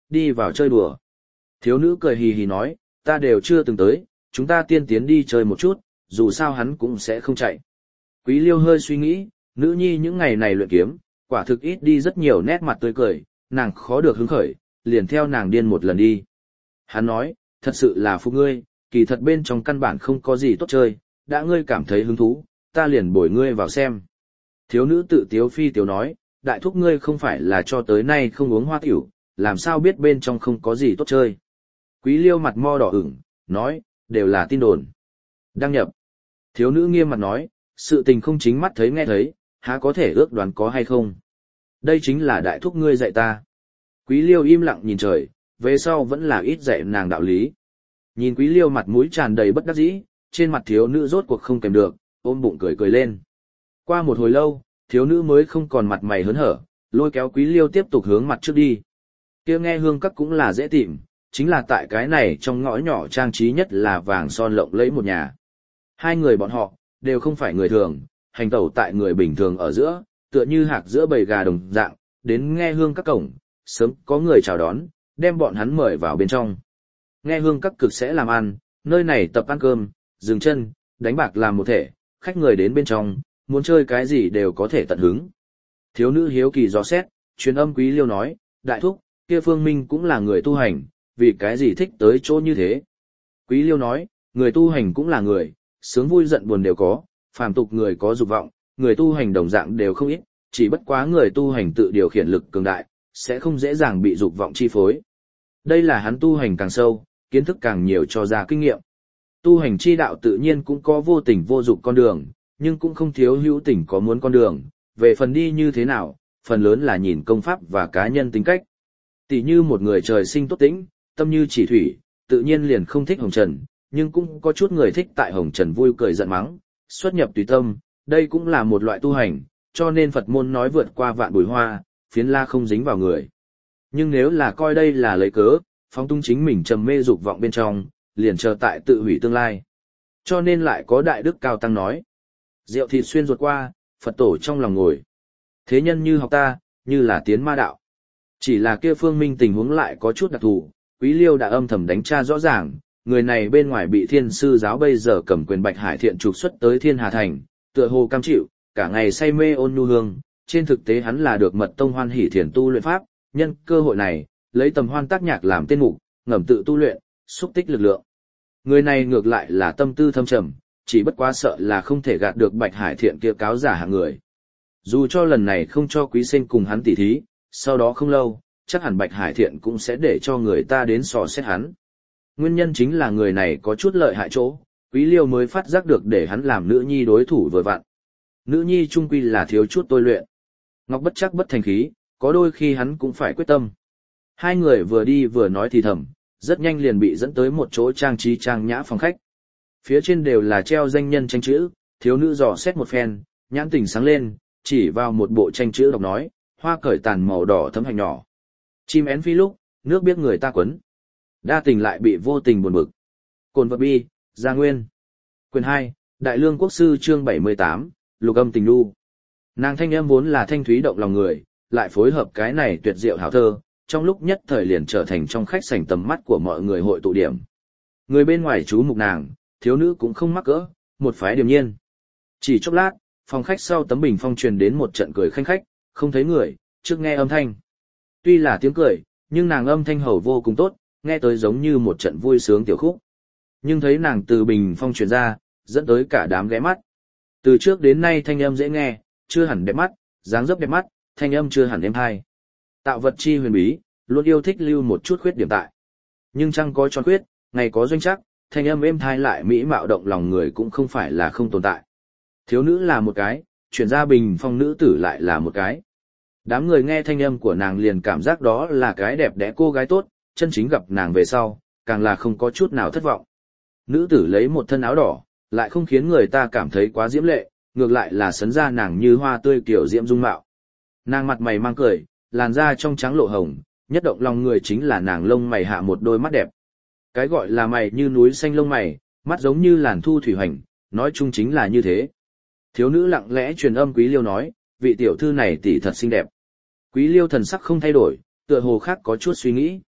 đi vào chơi đùa. Thiếu nữ cười hì hì nói, ta đều chưa từng tới, chúng ta tiên tiến đi chơi một chút, dù sao hắn cũng sẽ không chạy. Quý Liêu hơi suy nghĩ, nữ nhi những ngày này luyện kiếm, quả thực ít đi rất nhiều nét mặt tươi cười, nàng khó được hứng khởi, liền theo nàng điên một lần đi. Hắn nói, thật sự là phụ ngươi, kỳ thật bên trong căn bản không có gì tốt chơi, đã ngươi cảm thấy hứng thú, ta liền bồi ngươi vào xem. Thiếu nữ tự tiếu phi tiếu nói, đại thúc ngươi không phải là cho tới nay không uống hoa tiểu, làm sao biết bên trong không có gì tốt chơi. Quý Liêu mặt mo đỏ ửng, nói, đều là tin đồn. Đăng nhập. Thiếu nữ nghiêm mặt nói, sự tình không chính mắt thấy nghe thấy, há có thể ước đoán có hay không. Đây chính là đại thúc ngươi dạy ta. Quý Liêu im lặng nhìn trời, về sau vẫn là ít dạy nàng đạo lý. Nhìn Quý Liêu mặt mũi tràn đầy bất đắc dĩ, trên mặt thiếu nữ rốt cuộc không kèm được, ôm bụng cười cười lên. Qua một hồi lâu, thiếu nữ mới không còn mặt mày hớn hở, lôi kéo Quý Liêu tiếp tục hướng mặt trước đi. Kia nghe hương các cũng là dễ tìm, chính là tại cái này trong ngõ nhỏ trang trí nhất là vàng son lộng lẫy một nhà. Hai người bọn họ, đều không phải người thường, hành tẩu tại người bình thường ở giữa, tựa như hạc giữa bầy gà đồng dạng, đến nghe hương các cổng, sớm có người chào đón, đem bọn hắn mời vào bên trong. Nghe hương các cực sẽ làm ăn, nơi này tập ăn cơm, dừng chân, đánh bạc làm một thể, khách người đến bên trong, muốn chơi cái gì đều có thể tận hứng. Thiếu nữ hiếu kỳ dò xét, truyền âm Quý Liêu nói, đại thúc, kia Phương Minh cũng là người tu hành, vì cái gì thích tới chỗ như thế. Quý Liêu nói, người tu hành cũng là người, sướng vui giận buồn đều có, phàm tục người có dục vọng, người tu hành đồng dạng đều không ít, chỉ bất quá người tu hành tự điều khiển lực cường đại, sẽ không dễ dàng bị dục vọng chi phối. Đây là hắn tu hành càng sâu, kiến thức càng nhiều cho ra kinh nghiệm. Tu hành chi đạo tự nhiên cũng có vô tình vô dục con đường, nhưng cũng không thiếu hữu tình có muốn con đường, về phần đi như thế nào, phần lớn là nhìn công pháp và cá nhân tính cách. Tỷ như một người trời sinh tốt tĩnh, tâm như chỉ thủy, tự nhiên liền không thích hồng trần, nhưng cũng có chút người thích tại hồng trần vui cười giận mắng, xuất nhập tùy tâm, đây cũng là một loại tu hành, cho nên Phật môn nói vượt qua vạn bụi hoa, phiến la không dính vào người. Nhưng nếu là coi đây là lấy cớ, phóng tung chính mình trầm mê dục vọng bên trong, liền chờ tại tự hủy tương lai. Cho nên lại có đại đức cao tăng nói, rượu thịt xuyên ruột qua, Phật tổ trong lòng ngồi. Thế nhân như học ta, như là tiến ma đạo. Chỉ là kia Phương Minh tình huống lại có chút đặc thù, Quý Liêu đã âm thầm đánh tra rõ ràng, người này bên ngoài bị thiên sư giáo bây giờ cầm quyền Bạch Hải Thiện trục xuất tới Thiên Hà Thành, tựa hồ cam chịu, cả ngày say mê ôn nhu hương, trên thực tế hắn là được mật tông hoan hỷ thiền tu luyện pháp, nhân cơ hội này, lấy tầm hoan tác nhạc làm tên mục, ngầm tự tu luyện, xúc tích lực lượng. Người này ngược lại là tâm tư thâm trầm, chỉ bất quá sợ là không thể gạt được Bạch Hải Thiện kia cáo giả hạng người. Dù cho lần này không cho Quý Sinh cùng hắn tỉ thí, sau đó không lâu, chắc hẳn Bạch Hải Thiện cũng sẽ để cho người ta đến sò xét hắn. Nguyên nhân chính là người này có chút lợi hại chỗ, Quý Liêu mới phát giác được để hắn làm nữ nhi đối thủ vừa vặn. Nữ nhi trung quy là thiếu chút tôi luyện. Ngọc bất chắc bất thành khí, có đôi khi hắn cũng phải quyết tâm. Hai người vừa đi vừa nói thì thầm, rất nhanh liền bị dẫn tới một chỗ trang trí trang nhã phòng khách. Phía trên đều là treo danh nhân tranh chữ, thiếu nữ dò xét một phen, nhãn tình sáng lên, chỉ vào một bộ tranh chữ đọc nói, hoa cởi tàn màu đỏ thấm hành nhỏ. Chim én phi lúc, nước biết người ta quấn. Đa tình lại bị vô tình buồn bực. Cồn vật bi, Gia Nguyên. Quyền hai, Đại Lương Quốc Sư chương bảy mươi tám, Lục âm tình đu. Nàng thanh âm vốn là thanh thúy động lòng người, lại phối hợp cái này tuyệt diệu hảo thơ, trong lúc nhất thời liền trở thành trong khách sảnh tầm mắt của mọi người hội tụ điểm. Người bên ngoài chú mục nàng, thiếu nữ cũng không mắc cỡ, một phái điềm nhiên. Chỉ chốc lát, phòng khách sau tấm bình phong truyền đến một trận cười khanh khách, không thấy người, trước nghe âm thanh. Tuy là tiếng cười, nhưng nàng âm thanh hầu vô cùng tốt, nghe tới giống như một trận vui sướng tiểu khúc. Nhưng thấy nàng từ bình phong truyền ra, dẫn tới cả đám ghé mắt. Từ trước đến nay thanh âm dễ nghe, chưa hẳn đẹp mắt, dáng dấp đẹp mắt, thanh âm chưa hẳn êm hay. Tạo vật chi huyền bí, luôn yêu thích lưu một chút khuyết điểm tại. Nhưng chăng có tròn khuyết, ngày có doanh chắc, thanh âm êm thai lại mỹ mạo động lòng người cũng không phải là không tồn tại. Thiếu nữ là một cái, chuyển ra bình phong nữ tử lại là một cái. Đám người nghe thanh âm của nàng liền cảm giác đó là cái đẹp đẽ cô gái tốt, chân chính gặp nàng về sau, càng là không có chút nào thất vọng. Nữ tử lấy một thân áo đỏ, lại không khiến người ta cảm thấy quá diễm lệ, ngược lại là sấn ra nàng như hoa tươi kiểu diễm dung mạo. Nàng mặt mày mang cười, làn da trong trắng lộ hồng, nhất động lòng người chính là nàng lông mày hạ một đôi mắt đẹp. Cái gọi là mày như núi xanh lông mày, mắt giống như làn thu thủy hành, nói chung chính là như thế. Thiếu nữ lặng lẽ truyền âm Quý Liêu nói, vị tiểu thư này tỷ thật xinh đẹp. Quý Liêu thần sắc không thay đổi, tựa hồ khác có chút suy nghĩ.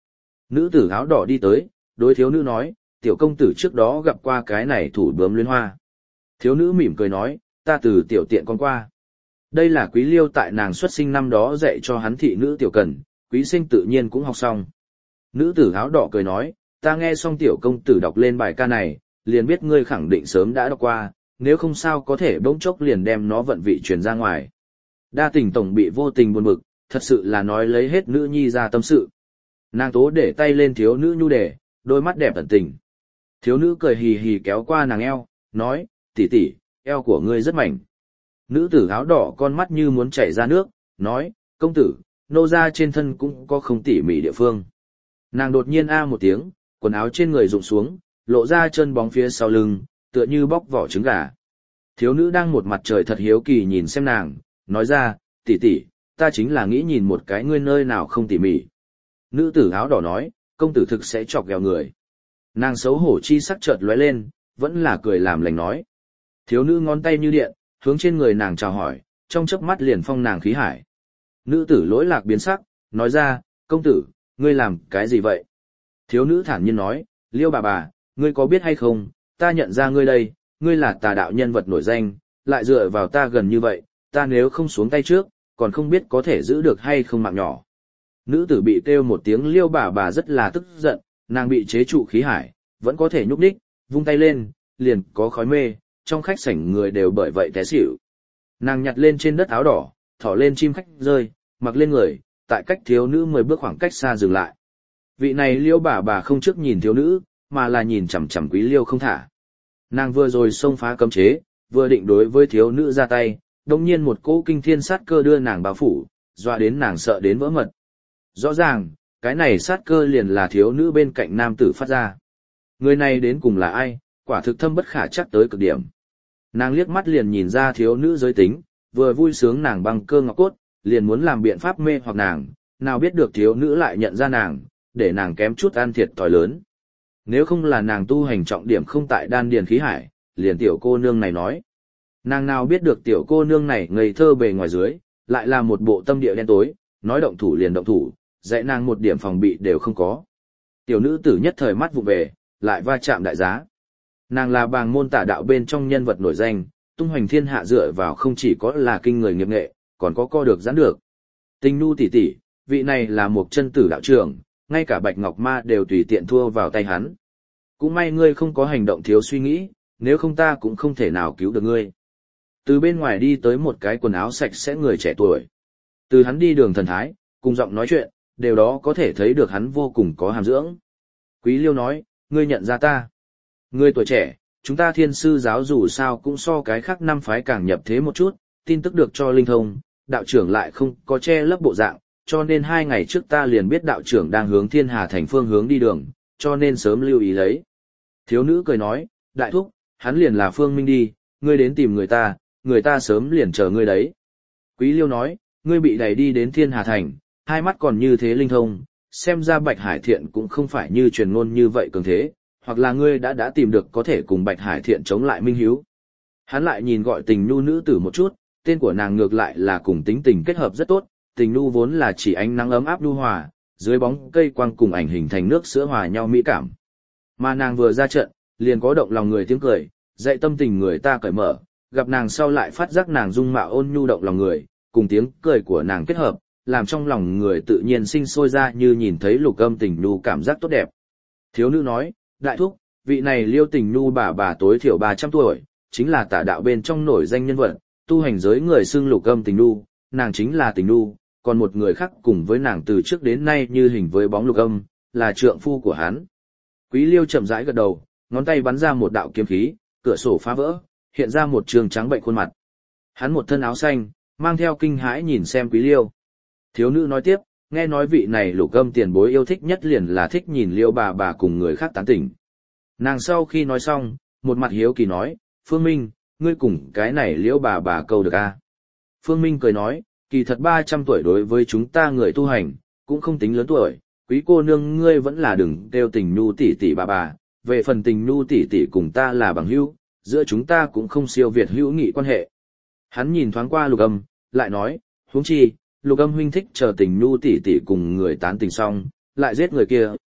Nữ tử áo đỏ đi tới, đối thiếu nữ nói, tiểu công tử trước đó gặp qua cái này thủ bướm luyến hoa. Thiếu nữ mỉm cười nói, ta từ tiểu tiện con qua. Đây là Quý Liêu tại nàng xuất sinh năm đó dạy cho hắn thị nữ tiểu cần, Quý Sinh tự nhiên cũng học xong. Nữ tử áo đỏ cười nói, ta nghe xong tiểu công tử đọc lên bài ca này, liền biết ngươi khẳng định sớm đã đọc qua, nếu không sao có thể bỗng chốc liền đem nó vận vị truyền ra ngoài. Đa tình tổng bị vô tình buồn bực, thật sự là nói lấy hết nữ nhi ra tâm sự. Nàng tố để tay lên thiếu nữ nhu đề, đôi mắt đẹp tận tình. Thiếu nữ cười hì hì kéo qua nàng eo, nói, tỷ tỷ, eo của ngươi rất mảnh. Nữ tử áo đỏ con mắt như muốn chảy ra nước, nói, công tử, nô ra trên thân cũng có không tỉ mỉ địa phương. Nàng đột nhiên a một tiếng, quần áo trên người rụng xuống, lộ ra chân bóng phía sau lưng, tựa như bóc vỏ trứng gà. Thiếu nữ đang một mặt trời thật hiếu kỳ nhìn xem nàng, nói ra, tỷ tỷ, ta chính là nghĩ nhìn một cái ngươi nơi nào không tỉ mỉ. Nữ tử áo đỏ nói, công tử thực sẽ chọc ghẹo người. Nàng xấu hổ chi sắc chợt lóe lên, vẫn là cười làm lành nói. Thiếu nữ ngón tay như điện, hướng trên người nàng chào hỏi, trong chớp mắt liền phong nàng khí hải. Nữ tử lỗi lạc biến sắc, nói ra, công tử, ngươi làm cái gì vậy? Thiếu nữ thản nhiên nói, Liêu bà bà, ngươi có biết hay không, ta nhận ra ngươi đây, ngươi là tà đạo nhân vật nổi danh, lại dựa vào ta gần như vậy, ta nếu không xuống tay trước, còn không biết có thể giữ được hay không mạng nhỏ. Nữ tử bị kêu một tiếng Liêu bà bà rất là tức giận, nàng bị chế trụ khí hải, vẫn có thể nhúc nhích, vung tay lên, liền có khói mê, trong khách sảnh người đều bởi vậy té xỉu. Nàng nhặt lên trên đất áo đỏ, thỏ lên chim khách rơi, mặc lên người, tại cách thiếu nữ mười bước khoảng cách xa dừng lại. Vị này Liêu bà bà không trước nhìn thiếu nữ, mà là nhìn chằm chằm Quý Liêu không thả. Nàng vừa rồi xông phá cấm chế, vừa định đối với thiếu nữ ra tay, đồng nhiên một cỗ kinh thiên sát cơ đưa nàng bao phủ, dọa đến nàng sợ đến vỡ mật. Rõ ràng, cái này sát cơ liền là thiếu nữ bên cạnh nam tử phát ra. Người này đến cùng là ai, quả thực thâm bất khả chắc tới cực điểm. Nàng liếc mắt liền nhìn ra thiếu nữ giới tính, vừa vui sướng nàng băng cơ ngọc cốt, liền muốn làm biện pháp mê hoặc nàng, nào biết được thiếu nữ lại nhận ra nàng, để nàng kém chút ăn thiệt thòi lớn. Nếu không là nàng tu hành trọng điểm không tại đan điền khí hải, liền tiểu cô nương này nói. Nàng nào biết được tiểu cô nương này ngây thơ bề ngoài dưới, lại là một bộ tâm địa đen tối, nói động thủ liền động thủ, dạy nàng một điểm phòng bị đều không có. Tiểu nữ tử nhất thời mắt vụ về, lại va chạm đại giá. Nàng là bàng môn tả đạo bên trong nhân vật nổi danh, tung hoành thiên hạ dựa vào không chỉ có là kinh người nghiệp nghệ, còn có co được giãn được. Tình nu tỷ tỷ, vị này là một chân tử đạo trưởng, ngay cả Bạch Ngọc Ma đều tùy tiện thua vào tay hắn. Cũng may ngươi không có hành động thiếu suy nghĩ, nếu không ta cũng không thể nào cứu được ngươi. Từ bên ngoài đi tới một cái quần áo sạch sẽ người trẻ tuổi. Từ hắn đi đường thần thái, cùng giọng nói chuyện, điều đó có thể thấy được hắn vô cùng có hàm dưỡng. Quý Liêu nói, ngươi nhận ra ta. Ngươi tuổi trẻ, chúng ta thiên sư giáo dù sao cũng so cái khác năm phái càng nhập thế một chút, tin tức được cho linh thông, đạo trưởng lại không có che lấp bộ dạng, cho nên hai ngày trước ta liền biết đạo trưởng đang hướng Thiên Hà thành phương hướng đi đường, cho nên sớm lưu ý lấy. Thiếu nữ cười nói, đại thúc, hắn liền là Phương Minh đi, ngươi đến tìm người ta, người ta sớm liền chờ ngươi đấy. Quý Liêu nói, ngươi bị đẩy đi đến Thiên Hà thành, hai mắt còn như thế linh thông, xem ra Bạch Hải Thiện cũng không phải như truyền ngôn như vậy cường thế, hoặc là ngươi đã đã tìm được có thể cùng Bạch Hải Thiện chống lại Minh Hiếu. Hắn lại nhìn gọi tình nhu nữ tử một chút, tên của nàng ngược lại là cùng tính tình kết hợp rất tốt, tình nhu vốn là chỉ ánh nắng ấm áp nhu hòa, dưới bóng cây quang cùng ảnh hình thành nước sữa hòa nhau mỹ cảm. Mà nàng vừa ra trận, liền có động lòng người tiếng cười, dạy tâm tình người ta cởi mở, gặp nàng sau lại phát giác nàng dung mạo ôn nhu động lòng người, cùng tiếng cười của nàng kết hợp, làm trong lòng người tự nhiên sinh sôi ra như nhìn thấy Lục Âm tình nhu cảm giác tốt đẹp. Thiếu nữ nói, đại thúc, vị này Liêu tình nhu bà bà tối thiểu ba trăm tuổi, chính là tả đạo bên trong nổi danh nhân vật, tu hành giới người xưng Lục Âm tình nhu, nàng chính là tình nhu, còn một người khác cùng với nàng từ trước đến nay như hình với bóng Lục Âm, là trượng phu của hắn. Quý Liêu chậm rãi gật đầu, ngón tay bắn ra một đạo kiếm khí, cửa sổ phá vỡ, hiện ra một trường trắng bệnh khuôn mặt. Hắn một thân áo xanh, mang theo kinh hãi nhìn xem Quý Liêu. Thiếu nữ nói tiếp, nghe nói vị này Lục Âm tiền bối yêu thích nhất liền là thích nhìn Liêu bà bà cùng người khác tán tỉnh. Nàng sau khi nói xong, một mặt hiếu kỳ nói, Phương Minh, ngươi cùng cái này Liêu bà bà câu được à? Phương Minh cười nói, kỳ thật ba trăm tuổi đối với chúng ta người tu hành, cũng không tính lớn tuổi, quý cô nương ngươi vẫn là đừng kêu tình nhu tỷ tỷ bà bà, về phần tình nhu tỷ tỷ cùng ta là bằng hữu, giữa chúng ta cũng không siêu việt hữu nghị quan hệ. Hắn nhìn thoáng qua Lục Âm, lại nói, huống chi, Lục Âm huynh thích chờ tình nhu tỷ tỷ cùng người tán tình xong, lại giết người kia,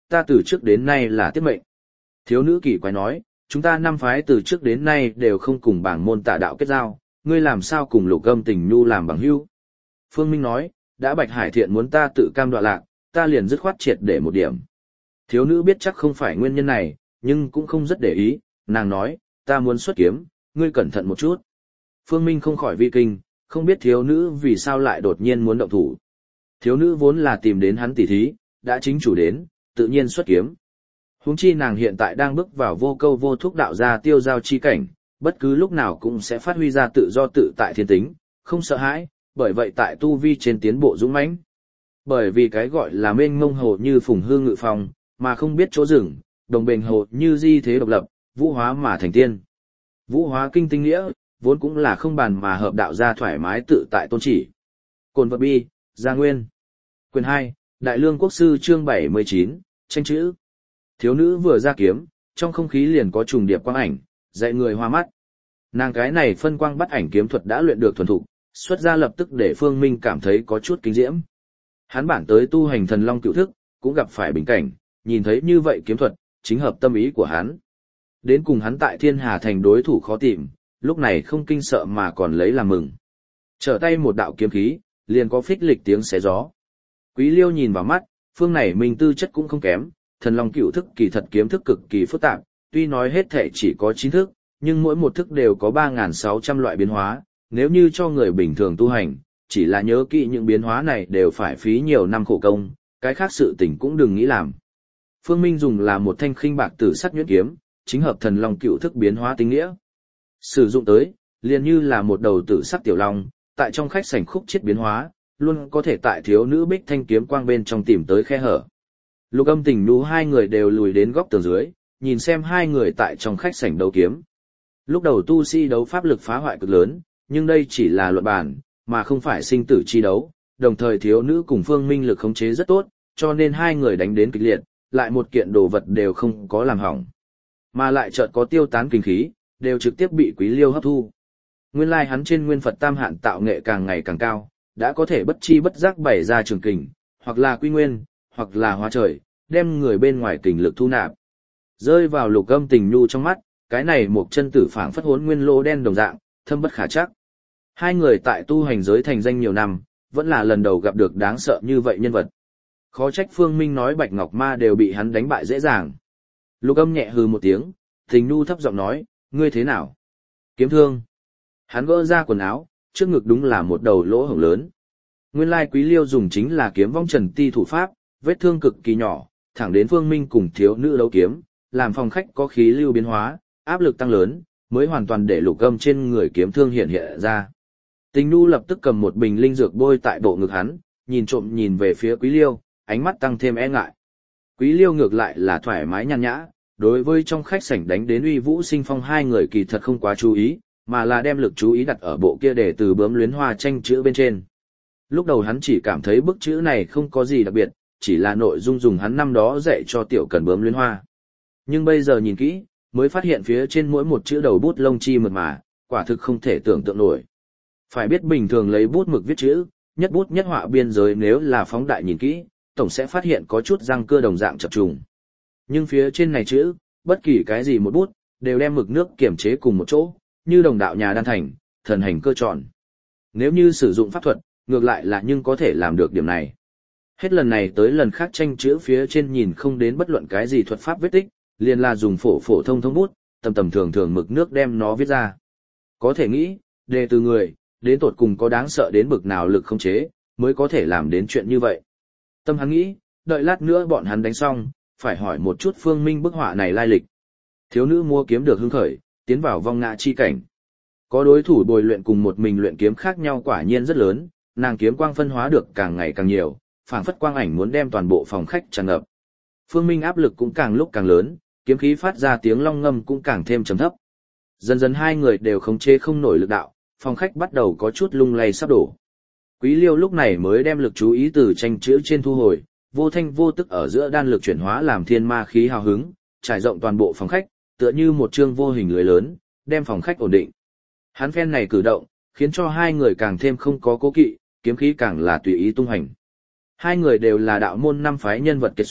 ta từ trước đến nay là tiết mệnh. Thiếu nữ kỳ quái nói, chúng ta năm phái từ trước đến nay đều không cùng bảng môn tà đạo kết giao, ngươi làm sao cùng Lục Âm Tình Nhu làm bằng hữu? Phương Minh nói, đã Bạch Hải Thiện muốn ta tự cam đoạ lạc, ta liền dứt khoát triệt để một điểm. Thiếu nữ biết chắc không phải nguyên nhân này, nhưng cũng không rất để ý, nàng nói, ta muốn xuất kiếm, ngươi cẩn thận một chút. Phương Minh không khỏi vi kinh, không biết thiếu nữ vì sao lại đột nhiên muốn động thủ. Thiếu nữ vốn là tìm đến hắn tỉ thí, đã chính chủ đến, tự nhiên xuất kiếm. Huống chi nàng hiện tại đang bước vào vô câu vô thúc đạo ra tiêu giao chi cảnh, bất cứ lúc nào cũng sẽ phát huy ra tự do tự tại thiên tính, không sợ hãi, bởi vậy tại tu vi trên tiến bộ dũng mãnh. Bởi vì cái gọi là mênh mông hồ như phùng hương ngự phòng, mà không biết chỗ dừng, đồng bền hồ như di thế độc lập, vũ hóa mà thành tiên. Vũ hóa kinh tinh nghĩa, vốn cũng là không bàn mà hợp đạo ra thoải mái tự tại tôn chỉ. Cồn vật bi, Gia Nguyên. Quyền hai, Đại Lương Quốc Sư chương bảy mươi chín, tranh chữ. Thiếu nữ vừa ra kiếm, trong không khí liền có trùng điệp quang ảnh, dạy người hoa mắt. Nàng cái này phân quang bắt ảnh kiếm thuật đã luyện được thuần thục, xuất ra lập tức để Phương Minh cảm thấy có chút kinh diễm. Hắn bản tới tu hành thần long cựu thức, cũng gặp phải bình cảnh, nhìn thấy như vậy kiếm thuật, chính hợp tâm ý của hắn. Đến cùng hắn tại Thiên Hà Thành đối thủ khó tìm, lúc này không kinh sợ mà còn lấy làm mừng. Trở tay một đạo kiếm khí, liền có phích lịch tiếng xé gió. Quý Liêu nhìn vào mắt, phương này mình tư chất cũng không kém, thần long cựu thức kỳ thật kiếm thức cực kỳ phức tạp, tuy nói hết thể chỉ có chín thức, nhưng mỗi một thức đều có ba nghìn sáu trăm loại biến hóa, nếu như cho người bình thường tu hành, chỉ là nhớ kỹ những biến hóa này đều phải phí nhiều năm khổ công, cái khác sự tình cũng đừng nghĩ làm. Phương Minh dùng là một thanh khinh bạc tử sắc nhuyễn kiếm, chính hợp thần long cựu thức biến hóa tinh nghĩa. Sử dụng tới, liền như là một đầu tử sắc tiểu long, tại trong khách sảnh khúc chiết biến hóa, luôn có thể tại thiếu nữ bích thanh kiếm quang bên trong tìm tới khe hở. Lục Âm Tình Nhu hai người đều lùi đến góc tường dưới, nhìn xem hai người tại trong khách sảnh đấu kiếm. Lúc đầu tu sĩ đấu pháp lực phá hoại cực lớn, nhưng đây chỉ là luận bàn, mà không phải sinh tử chi đấu, đồng thời thiếu nữ cùng Phương Minh lực khống chế rất tốt, cho nên hai người đánh đến kịch liệt, lại một kiện đồ vật đều không có làm hỏng. Mà lại chợt có tiêu tán kinh khí, đều trực tiếp bị Quý Liêu hấp thu. Nguyên lai hắn trên nguyên Phật Tam Hạn tạo nghệ càng ngày càng cao, đã có thể bất chi bất giác bày ra trường kình, hoặc là quy nguyên, hoặc là hóa trời, đem người bên ngoài kình lực thu nạp. Rơi vào Lục Âm Tình Nhu trong mắt, cái này một chân tử phảng phất hốn nguyên lô đen đồng dạng, thâm bất khả trắc. Hai người tại tu hành giới thành danh nhiều năm, vẫn là lần đầu gặp được đáng sợ như vậy nhân vật. Khó trách Phương Minh nói Bạch Ngọc Ma đều bị hắn đánh bại dễ dàng. Lục Âm nhẹ hừ một tiếng, Tình Nhu thấp giọng nói, ngươi thế nào? Kiếm thương. Hắn gỡ ra quần áo, trước ngực đúng là một đầu lỗ hổng lớn. Nguyên lai Quý Liêu dùng chính là kiếm vong trần ti thủ pháp, vết thương cực kỳ nhỏ, thẳng đến Phương Minh cùng thiếu nữ đấu kiếm, làm phòng khách có khí lưu biến hóa, áp lực tăng lớn, mới hoàn toàn để Lục Âm trên người kiếm thương hiện hiện ra. Tình Nhu lập tức cầm một bình linh dược bôi tại bộ ngực hắn, nhìn trộm nhìn về phía Quý Liêu, ánh mắt tăng thêm e ngại. Quý Liêu ngược lại là thoải mái nhàn nhã, đối với trong khách sảnh đánh đến uy vũ sinh phong hai người kỳ thật không quá chú ý, mà là đem lực chú ý đặt ở bộ kia để từ bướm luyến hoa tranh chữ bên trên. Lúc đầu hắn chỉ cảm thấy bức chữ này không có gì đặc biệt, chỉ là nội dung dùng hắn năm đó dạy cho tiểu cần bướm luyến hoa. Nhưng bây giờ nhìn kỹ, mới phát hiện phía trên mỗi một chữ đầu bút lông chi mượt mà, quả thực không thể tưởng tượng nổi. Phải biết bình thường lấy bút mực viết chữ, nhất bút nhất họa biên giới nếu là phóng đại nhìn kỹ, tổng sẽ phát hiện có chút răng cưa đồng dạng chập trùng. Nhưng phía trên này chữ, bất kỳ cái gì một bút, đều đem mực nước kiểm chế cùng một chỗ, như đồng đạo nhà đan thành, thần hành cơ tròn. Nếu như sử dụng pháp thuật, ngược lại là nhưng có thể làm được điểm này. Hết lần này tới lần khác tranh chữ phía trên nhìn không đến bất luận cái gì thuật pháp vết tích, liền là dùng phổ phổ thông thông bút, tầm tầm thường thường mực nước đem nó viết ra. Có thể nghĩ, đề từ người, đến tột cùng có đáng sợ đến bực nào lực không chế, mới có thể làm đến chuyện như vậy. Tâm hắn nghĩ, đợi lát nữa bọn hắn đánh xong, phải hỏi một chút Phương Minh bức họa này lai lịch. Thiếu nữ mua kiếm được hưng khởi, tiến vào vong ngã chi cảnh. Có đối thủ bồi luyện cùng một mình luyện kiếm khác nhau quả nhiên rất lớn, nàng kiếm quang phân hóa được càng ngày càng nhiều, phảng phất quang ảnh muốn đem toàn bộ phòng khách tràn ngập. Phương Minh áp lực cũng càng lúc càng lớn, kiếm khí phát ra tiếng long ngâm cũng càng thêm trầm thấp. Dần dần hai người đều khống chế không nổi lực đạo, phòng khách bắt đầu có chút lung lay sắp đổ. Quý Liêu lúc này mới đem lực chú ý từ tranh chữ trên thu hồi, vô thanh vô tức ở giữa đan lực chuyển hóa làm thiên ma khí hào hứng, trải rộng toàn bộ phòng khách, tựa như một chương vô hình lưới lớn, đem phòng khách ổn định. Hắn phen này cử động, khiến cho hai người càng thêm không có cố kỵ, kiếm khí càng là tùy ý tung hành. Hai người đều là đạo môn năm phái nhân vật kết xuất,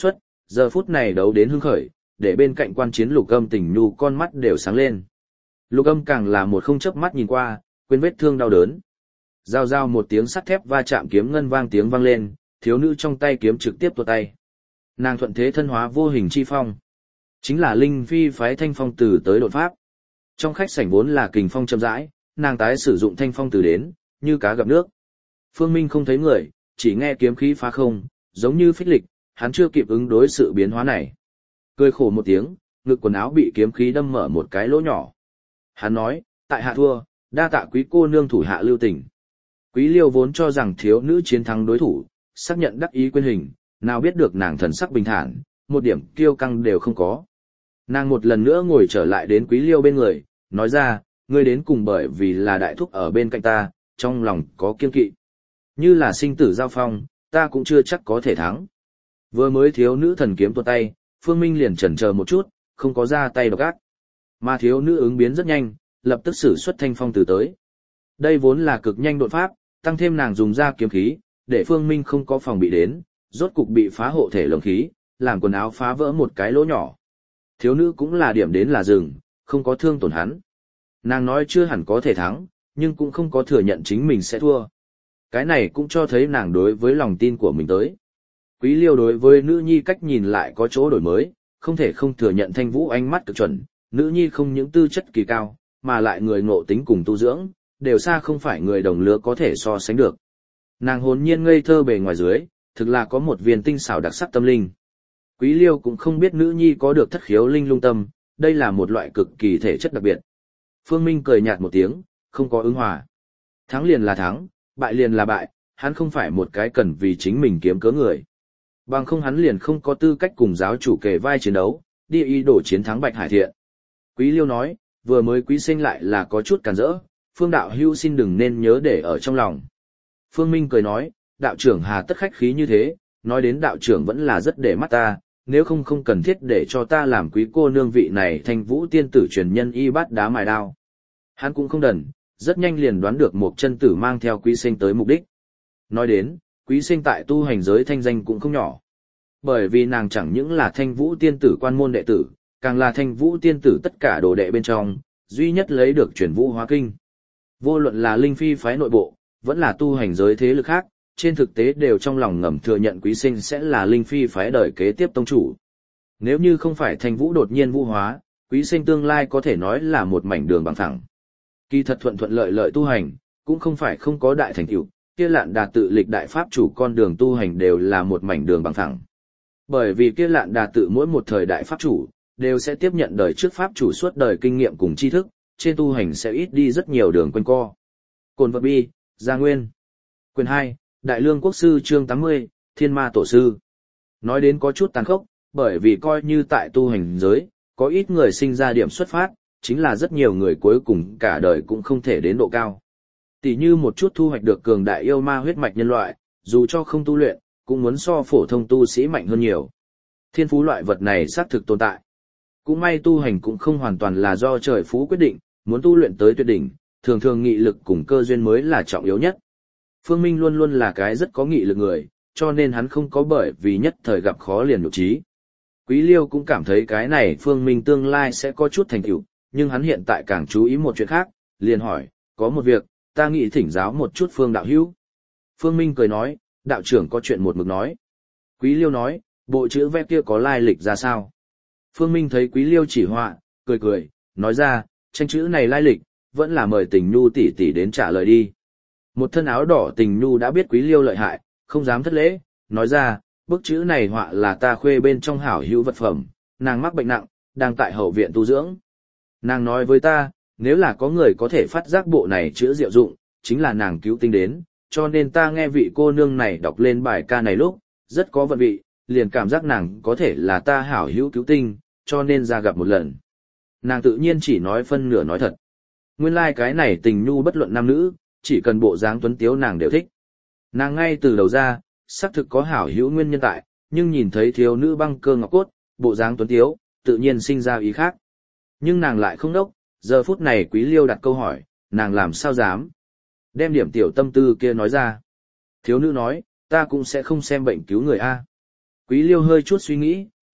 giờ phút này đấu đến hưng khởi, để bên cạnh quan chiến Lục Âm Tình Nhu con mắt đều sáng lên. Lục Âm càng là một không chớp mắt nhìn qua, quên vết thương đau đớn. Giao giao một tiếng sắt thép va chạm kiếm ngân vang tiếng vang lên, thiếu nữ trong tay kiếm trực tiếp tuột tay. Nàng thuận thế thân hóa vô hình chi phong. Chính là linh phi phái thanh phong từ tới đột pháp. Trong khách sảnh vốn là kình phong chậm rãi, nàng tái sử dụng thanh phong từ đến, như cá gặp nước. Phương Minh không thấy người, chỉ nghe kiếm khí phá không, giống như phích lịch, hắn chưa kịp ứng đối sự biến hóa này. Cười khổ một tiếng, ngực quần áo bị kiếm khí đâm mở một cái lỗ nhỏ. Hắn nói, tại hạ thua, đa tạ quý cô nương thủ hạ lưu tình. Quý Liêu vốn cho rằng thiếu nữ chiến thắng đối thủ, xác nhận đắc ý quên hình, nào biết được nàng thần sắc bình thản, một điểm kiêu căng đều không có. Nàng một lần nữa ngồi trở lại đến Quý Liêu bên người, nói ra, ngươi đến cùng bởi vì là đại thúc ở bên cạnh ta, trong lòng có kiên kỵ. Như là sinh tử giao phong, ta cũng chưa chắc có thể thắng. Vừa mới thiếu nữ thần kiếm tuột tay, Phương Minh liền chần chờ một chút, không có ra tay độc ác. Mà thiếu nữ ứng biến rất nhanh, lập tức sử xuất thanh phong từ tới. Đây vốn là cực nhanh đột pháp, tăng thêm nàng dùng ra kiếm khí, để Phương Minh không có phòng bị đến, rốt cục bị phá hộ thể lồng khí, làm quần áo phá vỡ một cái lỗ nhỏ. Thiếu nữ cũng là điểm đến là dừng, không có thương tổn hắn. Nàng nói chưa hẳn có thể thắng, nhưng cũng không có thừa nhận chính mình sẽ thua. Cái này cũng cho thấy nàng đối với lòng tin của mình tới. Quý Liêu đối với nữ nhi cách nhìn lại có chỗ đổi mới, không thể không thừa nhận Thanh Vũ ánh mắt cực chuẩn, nữ nhi không những tư chất kỳ cao, mà lại người ngộ tính cùng tu dưỡng, đều xa không phải người đồng lứa có thể so sánh được. Nàng hồn nhiên ngây thơ bề ngoài dưới, thực là có một viên tinh xảo đặc sắc tâm linh. Quý Liêu cũng không biết nữ nhi có được thất khiếu linh lung tâm, đây là một loại cực kỳ thể chất đặc biệt. Phương Minh cười nhạt một tiếng, không có ứng hòa. Thắng liền là thắng, bại liền là bại, hắn không phải một cái cần vì chính mình kiếm cớ người. Bằng không hắn liền không có tư cách cùng giáo chủ kề vai chiến đấu, đi ý đồ chiến thắng Bạch Hải Thiện. Quý Liêu nói, vừa mới quý sinh lại là có chút cản rỡ, Phương đạo hưu xin đừng nên nhớ để ở trong lòng. Phương Minh cười nói, đạo trưởng hà tất khách khí như thế, nói đến đạo trưởng vẫn là rất để mắt ta, nếu không không cần thiết để cho ta làm quý cô nương vị này Thanh Vũ tiên tử truyền nhân y bát đá mài đao. Hắn cũng không đần, rất nhanh liền đoán được một chân tử mang theo quý sinh tới mục đích. Nói đến, quý sinh tại tu hành giới thanh danh cũng không nhỏ. Bởi vì nàng chẳng những là Thanh Vũ tiên tử quan môn đệ tử, càng là Thanh Vũ tiên tử tất cả đồ đệ bên trong, duy nhất lấy được chuyển vũ hóa kinh. Vô luận là linh phi phái nội bộ, vẫn là tu hành giới thế lực khác, trên thực tế đều trong lòng ngầm thừa nhận quý sinh sẽ là linh phi phái đời kế tiếp tông chủ. Nếu như không phải Thanh Vũ đột nhiên vũ hóa, quý sinh tương lai có thể nói là một mảnh đường bằng phẳng. Kỳ thật thuận thuận lợi lợi tu hành, cũng không phải không có đại thành tựu, kia Lạn Đà tự lịch đại pháp chủ con đường tu hành đều là một mảnh đường bằng phẳng. Bởi vì kia Lạn Đà tự mỗi một thời đại pháp chủ, đều sẽ tiếp nhận đời trước pháp chủ suốt đời kinh nghiệm cùng tri thức, trên tu hành sẽ ít đi rất nhiều đường quanh co. Cồn vật bi, Gia Nguyên. Quyền hai, Đại Lương Quốc Sư chương tám mươi, Thiên Ma Tổ Sư. Nói đến có chút tàn khốc, bởi vì coi như tại tu hành giới, có ít người sinh ra điểm xuất phát, chính là rất nhiều người cuối cùng cả đời cũng không thể đến độ cao. Tỷ như một chút thu hoạch được cường đại yêu ma huyết mạch nhân loại, dù cho không tu luyện, cũng muốn so phổ thông tu sĩ mạnh hơn nhiều. Thiên phú loại vật này xác thực tồn tại. Cũng may tu hành cũng không hoàn toàn là do trời phú quyết định, muốn tu luyện tới tuyệt đỉnh, thường thường nghị lực cùng cơ duyên mới là trọng yếu nhất. Phương Minh luôn luôn là cái rất có nghị lực người, cho nên hắn không có bởi vì nhất thời gặp khó liền nhục trí. Quý Liêu cũng cảm thấy cái này Phương Minh tương lai sẽ có chút thành tựu, nhưng hắn hiện tại càng chú ý một chuyện khác, liền hỏi, có một việc, ta nghĩ thỉnh giáo một chút Phương đạo hữu. Phương Minh cười nói, đạo trưởng có chuyện một mực nói. Quý Liêu nói, bộ chữ vẽ kia có lai lịch ra sao? Phương Minh thấy Quý Liêu chỉ họa, cười cười, nói ra, tranh chữ này lai lịch, vẫn là mời Tình Nhu tỷ tỷ đến trả lời đi. Một thân áo đỏ Tình Nhu đã biết Quý Liêu lợi hại, không dám thất lễ, nói ra, bức chữ này họa là ta khuê bên trong hảo hữu vật phẩm, nàng mắc bệnh nặng, đang tại hậu viện tu dưỡng. Nàng nói với ta, nếu là có người có thể phát giác bộ này chữ diệu dụng, chính là nàng cứu tinh đến, cho nên ta nghe vị cô nương này đọc lên bài ca này lúc, rất có vận vị, liền cảm giác nàng có thể là ta hảo hữu cứu tinh, cho nên ra gặp một lần. Nàng tự nhiên chỉ nói phân nửa nói thật. Nguyên lai like cái này Tình Nhu bất luận nam nữ, chỉ cần bộ dáng tuấn tiếu nàng đều thích. Nàng ngay từ đầu ra, xác thực có hảo hữu nguyên nhân tại, nhưng nhìn thấy thiếu nữ băng cơ ngọc cốt, bộ dáng tuấn tiếu, tự nhiên sinh ra ý khác. Nhưng nàng lại không đốc, giờ phút này Quý Liêu đặt câu hỏi, nàng làm sao dám? Đem điểm tiểu tâm tư kia nói ra. Thiếu nữ nói, ta cũng sẽ không xem bệnh cứu người A. Quý Liêu hơi chút suy nghĩ,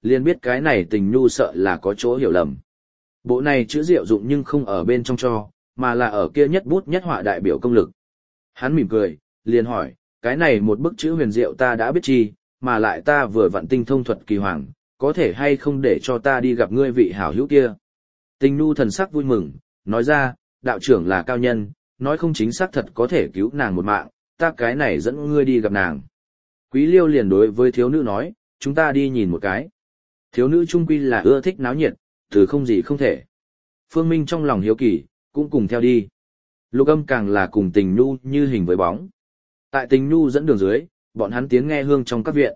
liền biết cái này tình nhu sợ là có chỗ hiểu lầm. Bộ này chữ diệu dụng nhưng không ở bên trong cho, mà là ở kia nhất bút nhất họa đại biểu công lực. Hắn mỉm cười, liền hỏi, cái này một bức chữ huyền diệu ta đã biết chi, mà lại ta vừa vặn tinh thông thuật kỳ hoàng, có thể hay không để cho ta đi gặp ngươi vị hảo hữu kia. Tình nhu thần sắc vui mừng, nói ra, đạo trưởng là cao nhân, nói không chính xác thật có thể cứu nàng một mạng, ta cái này dẫn ngươi đi gặp nàng. Quý Liêu liền đối với thiếu nữ nói, chúng ta đi nhìn một cái. Thiếu nữ trung quy là ưa thích náo nhiệt, từ không gì không thể. Phương Minh trong lòng hiếu kỳ, cũng cùng theo đi. Lục Âm càng là cùng Tình Nhu như hình với bóng. Tại Tình Nhu dẫn đường dưới, bọn hắn tiến nghe hương trong các viện.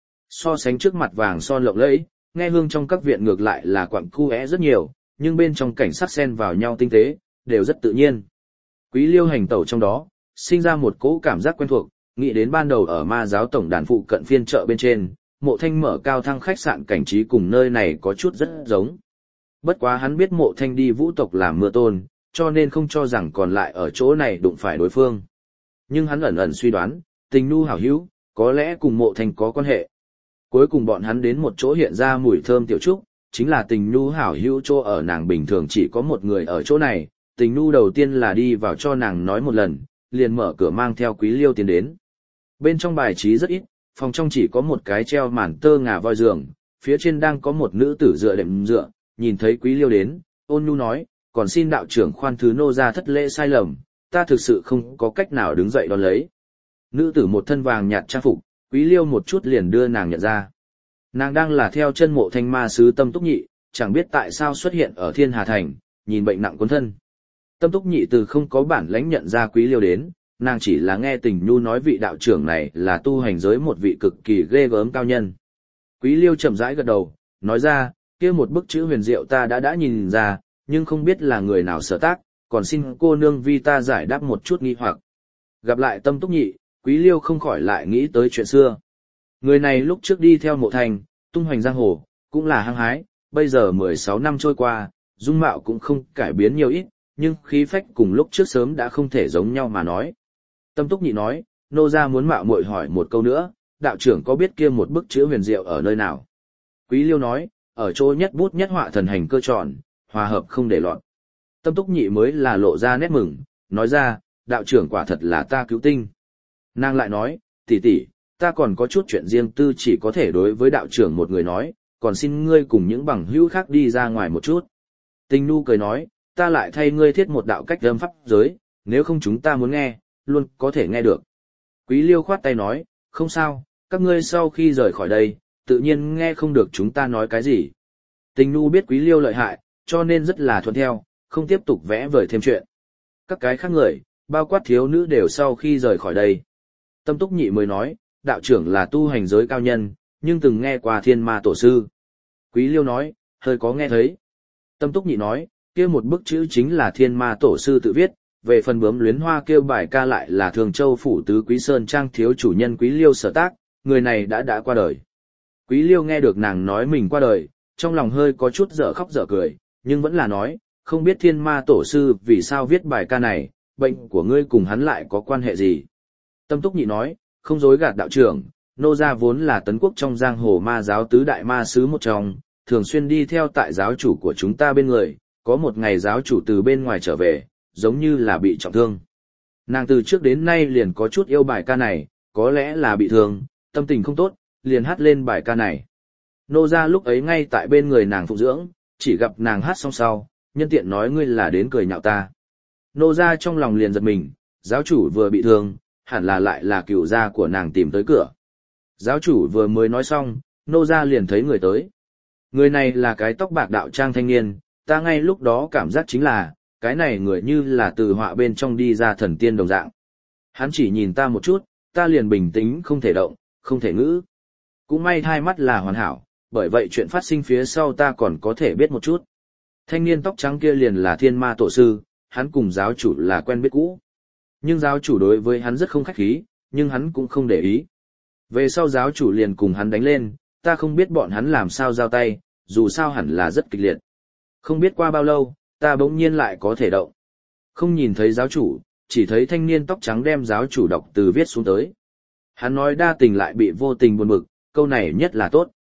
So sánh trước mặt vàng son lộng lẫy, nghe hương trong các viện ngược lại là quặng cu é rất nhiều, nhưng bên trong cảnh sắc xen vào nhau tinh tế, đều rất tự nhiên. Quý Liêu hành tẩu trong đó, sinh ra một cỗ cảm giác quen thuộc, nghĩ đến ban đầu ở ma giáo tổng đàn phụ cận phiên chợ bên trên, Mộ Thanh mở cao thăng khách sạn cảnh trí cùng nơi này có chút rất giống. Bất quá hắn biết Mộ Thanh đi vũ tộc làm mưa tôn, cho nên không cho rằng còn lại ở chỗ này đụng phải đối phương. Nhưng hắn ẩn ẩn suy đoán, Tình Nhu hảo hữu, có lẽ cùng Mộ Thanh có quan hệ. Cuối cùng bọn hắn đến một chỗ hiện ra mùi thơm tiểu trúc, chính là Tình Nhu hảo hữu chỗ ở. Nàng bình thường chỉ có một người ở chỗ này, Tình Nhu đầu tiên là đi vào cho nàng nói một lần, liền mở cửa mang theo Quý Liêu tiến đến. Bên trong bài trí rất ít, phòng trong chỉ có một cái treo màn tơ ngà voi giường, phía trên đang có một nữ tử dựa đệm dựa, nhìn thấy Quý Liêu đến, ôn nhu nói, còn xin đạo trưởng khoan thứ nô ra thất lễ sai lầm, ta thực sự không có cách nào đứng dậy đón lấy. Nữ tử một thân vàng nhạt trang phục, Quý Liêu một chút liền đưa nàng nhận ra. Nàng đang là theo chân Mộ Thanh ma sứ Tâm Túc Nhị, chẳng biết tại sao xuất hiện ở Thiên Hà Thành, nhìn bệnh nặng cuốn thân. Tâm Túc Nhị từ không có bản lãnh nhận ra Quý Liêu đến, nàng chỉ là nghe Tình Nhu nói vị đạo trưởng này là tu hành giới một vị cực kỳ ghê gớm cao nhân. Quý Liêu chậm rãi gật đầu, nói ra, kia một bức chữ huyền diệu ta đã đã nhìn ra, nhưng không biết là người nào sở tác, còn xin cô nương vi ta giải đáp một chút nghi hoặc. Gặp lại Tâm Túc Nhị, Quý Liêu không khỏi lại nghĩ tới chuyện xưa. Người này lúc trước đi theo Mộ Thanh, tung hoành giang hồ, cũng là hăng hái, bây giờ mười sáu năm trôi qua, dung mạo cũng không cải biến nhiều ít, nhưng khí phách cùng lúc trước sớm đã không thể giống nhau mà nói. Tâm Túc Nhị nói, nô gia muốn mạo muội hỏi một câu nữa, đạo trưởng có biết kia một bức chữ huyền diệu ở nơi nào? Quý Liêu nói, ở chỗ nhất bút nhất họa thần hành cơ tròn, hòa hợp không để loạn. Tâm Túc Nhị mới là lộ ra nét mừng, nói ra, đạo trưởng quả thật là ta cứu tinh. Nàng lại nói, tỷ tỷ, ta còn có chút chuyện riêng tư chỉ có thể đối với đạo trưởng một người nói, còn xin ngươi cùng những bằng hữu khác đi ra ngoài một chút. Tình Nhu cười nói, ta lại thay ngươi thiết một đạo cách âm pháp giới, nếu không chúng ta muốn nghe, luôn có thể nghe được. Quý Liêu khoát tay nói, không sao, các ngươi sau khi rời khỏi đây, tự nhiên nghe không được chúng ta nói cái gì. Tình Nhu biết Quý Liêu lợi hại, cho nên rất là thuận theo, không tiếp tục vẽ vời thêm chuyện. Các cái khác người, bao quát thiếu nữ đều sau khi rời khỏi đây. Tâm Túc Nhị mới nói, đạo trưởng là tu hành giới cao nhân, nhưng từng nghe qua Thiên Ma Tổ Sư. Quý Liêu nói, hơi có nghe thấy. Tâm Túc Nhị nói, kia một bức chữ chính là Thiên Ma Tổ Sư tự viết, về phần bướm luyến hoa kêu bài ca lại là Thường Châu phủ tứ Quý Sơn Trang thiếu chủ nhân Quý Liêu sở tác, người này đã đã qua đời. Quý Liêu nghe được nàng nói mình qua đời, trong lòng hơi có chút dở khóc dở cười, nhưng vẫn là nói, không biết Thiên Ma Tổ Sư vì sao viết bài ca này, bệnh của ngươi cùng hắn lại có quan hệ gì. Tâm Túc Nhị nói, không dối gạt đạo trưởng, nô gia vốn là tấn quốc trong giang hồ ma giáo tứ đại ma sứ một trong, thường xuyên đi theo tại giáo chủ của chúng ta bên người, có một ngày giáo chủ từ bên ngoài trở về, giống như là bị trọng thương. Nàng từ trước đến nay liền có chút yêu bài ca này, có lẽ là bị thương, tâm tình không tốt, liền hát lên bài ca này. Nô gia lúc ấy ngay tại bên người nàng phụ dưỡng, chỉ gặp nàng hát xong sau, nhân tiện nói ngươi là đến cười nhạo ta. Nô gia trong lòng liền giật mình, giáo chủ vừa bị thương, hẳn là lại là cựu gia của nàng tìm tới cửa. Giáo chủ vừa mới nói xong, nô gia liền thấy người tới. Người này là cái tóc bạc đạo trang thanh niên, ta ngay lúc đó cảm giác chính là, cái này người như là từ họa bên trong đi ra thần tiên đồng dạng. Hắn chỉ nhìn ta một chút, ta liền bình tĩnh không thể động, không thể ngữ. Cũng may hai mắt là hoàn hảo, bởi vậy chuyện phát sinh phía sau ta còn có thể biết một chút. Thanh niên tóc trắng kia liền là Thiên Ma Tổ Sư, hắn cùng giáo chủ là quen biết cũ. Nhưng giáo chủ đối với hắn rất không khách khí, nhưng hắn cũng không để ý. Về sau giáo chủ liền cùng hắn đánh lên, ta không biết bọn hắn làm sao giao tay, dù sao hẳn là rất kịch liệt. Không biết qua bao lâu, ta bỗng nhiên lại có thể động. Không nhìn thấy giáo chủ, chỉ thấy thanh niên tóc trắng đem giáo chủ đọc từ viết xuống tới. Hắn nói đa tình lại bị vô tình buồn bực, câu này nhất là tốt.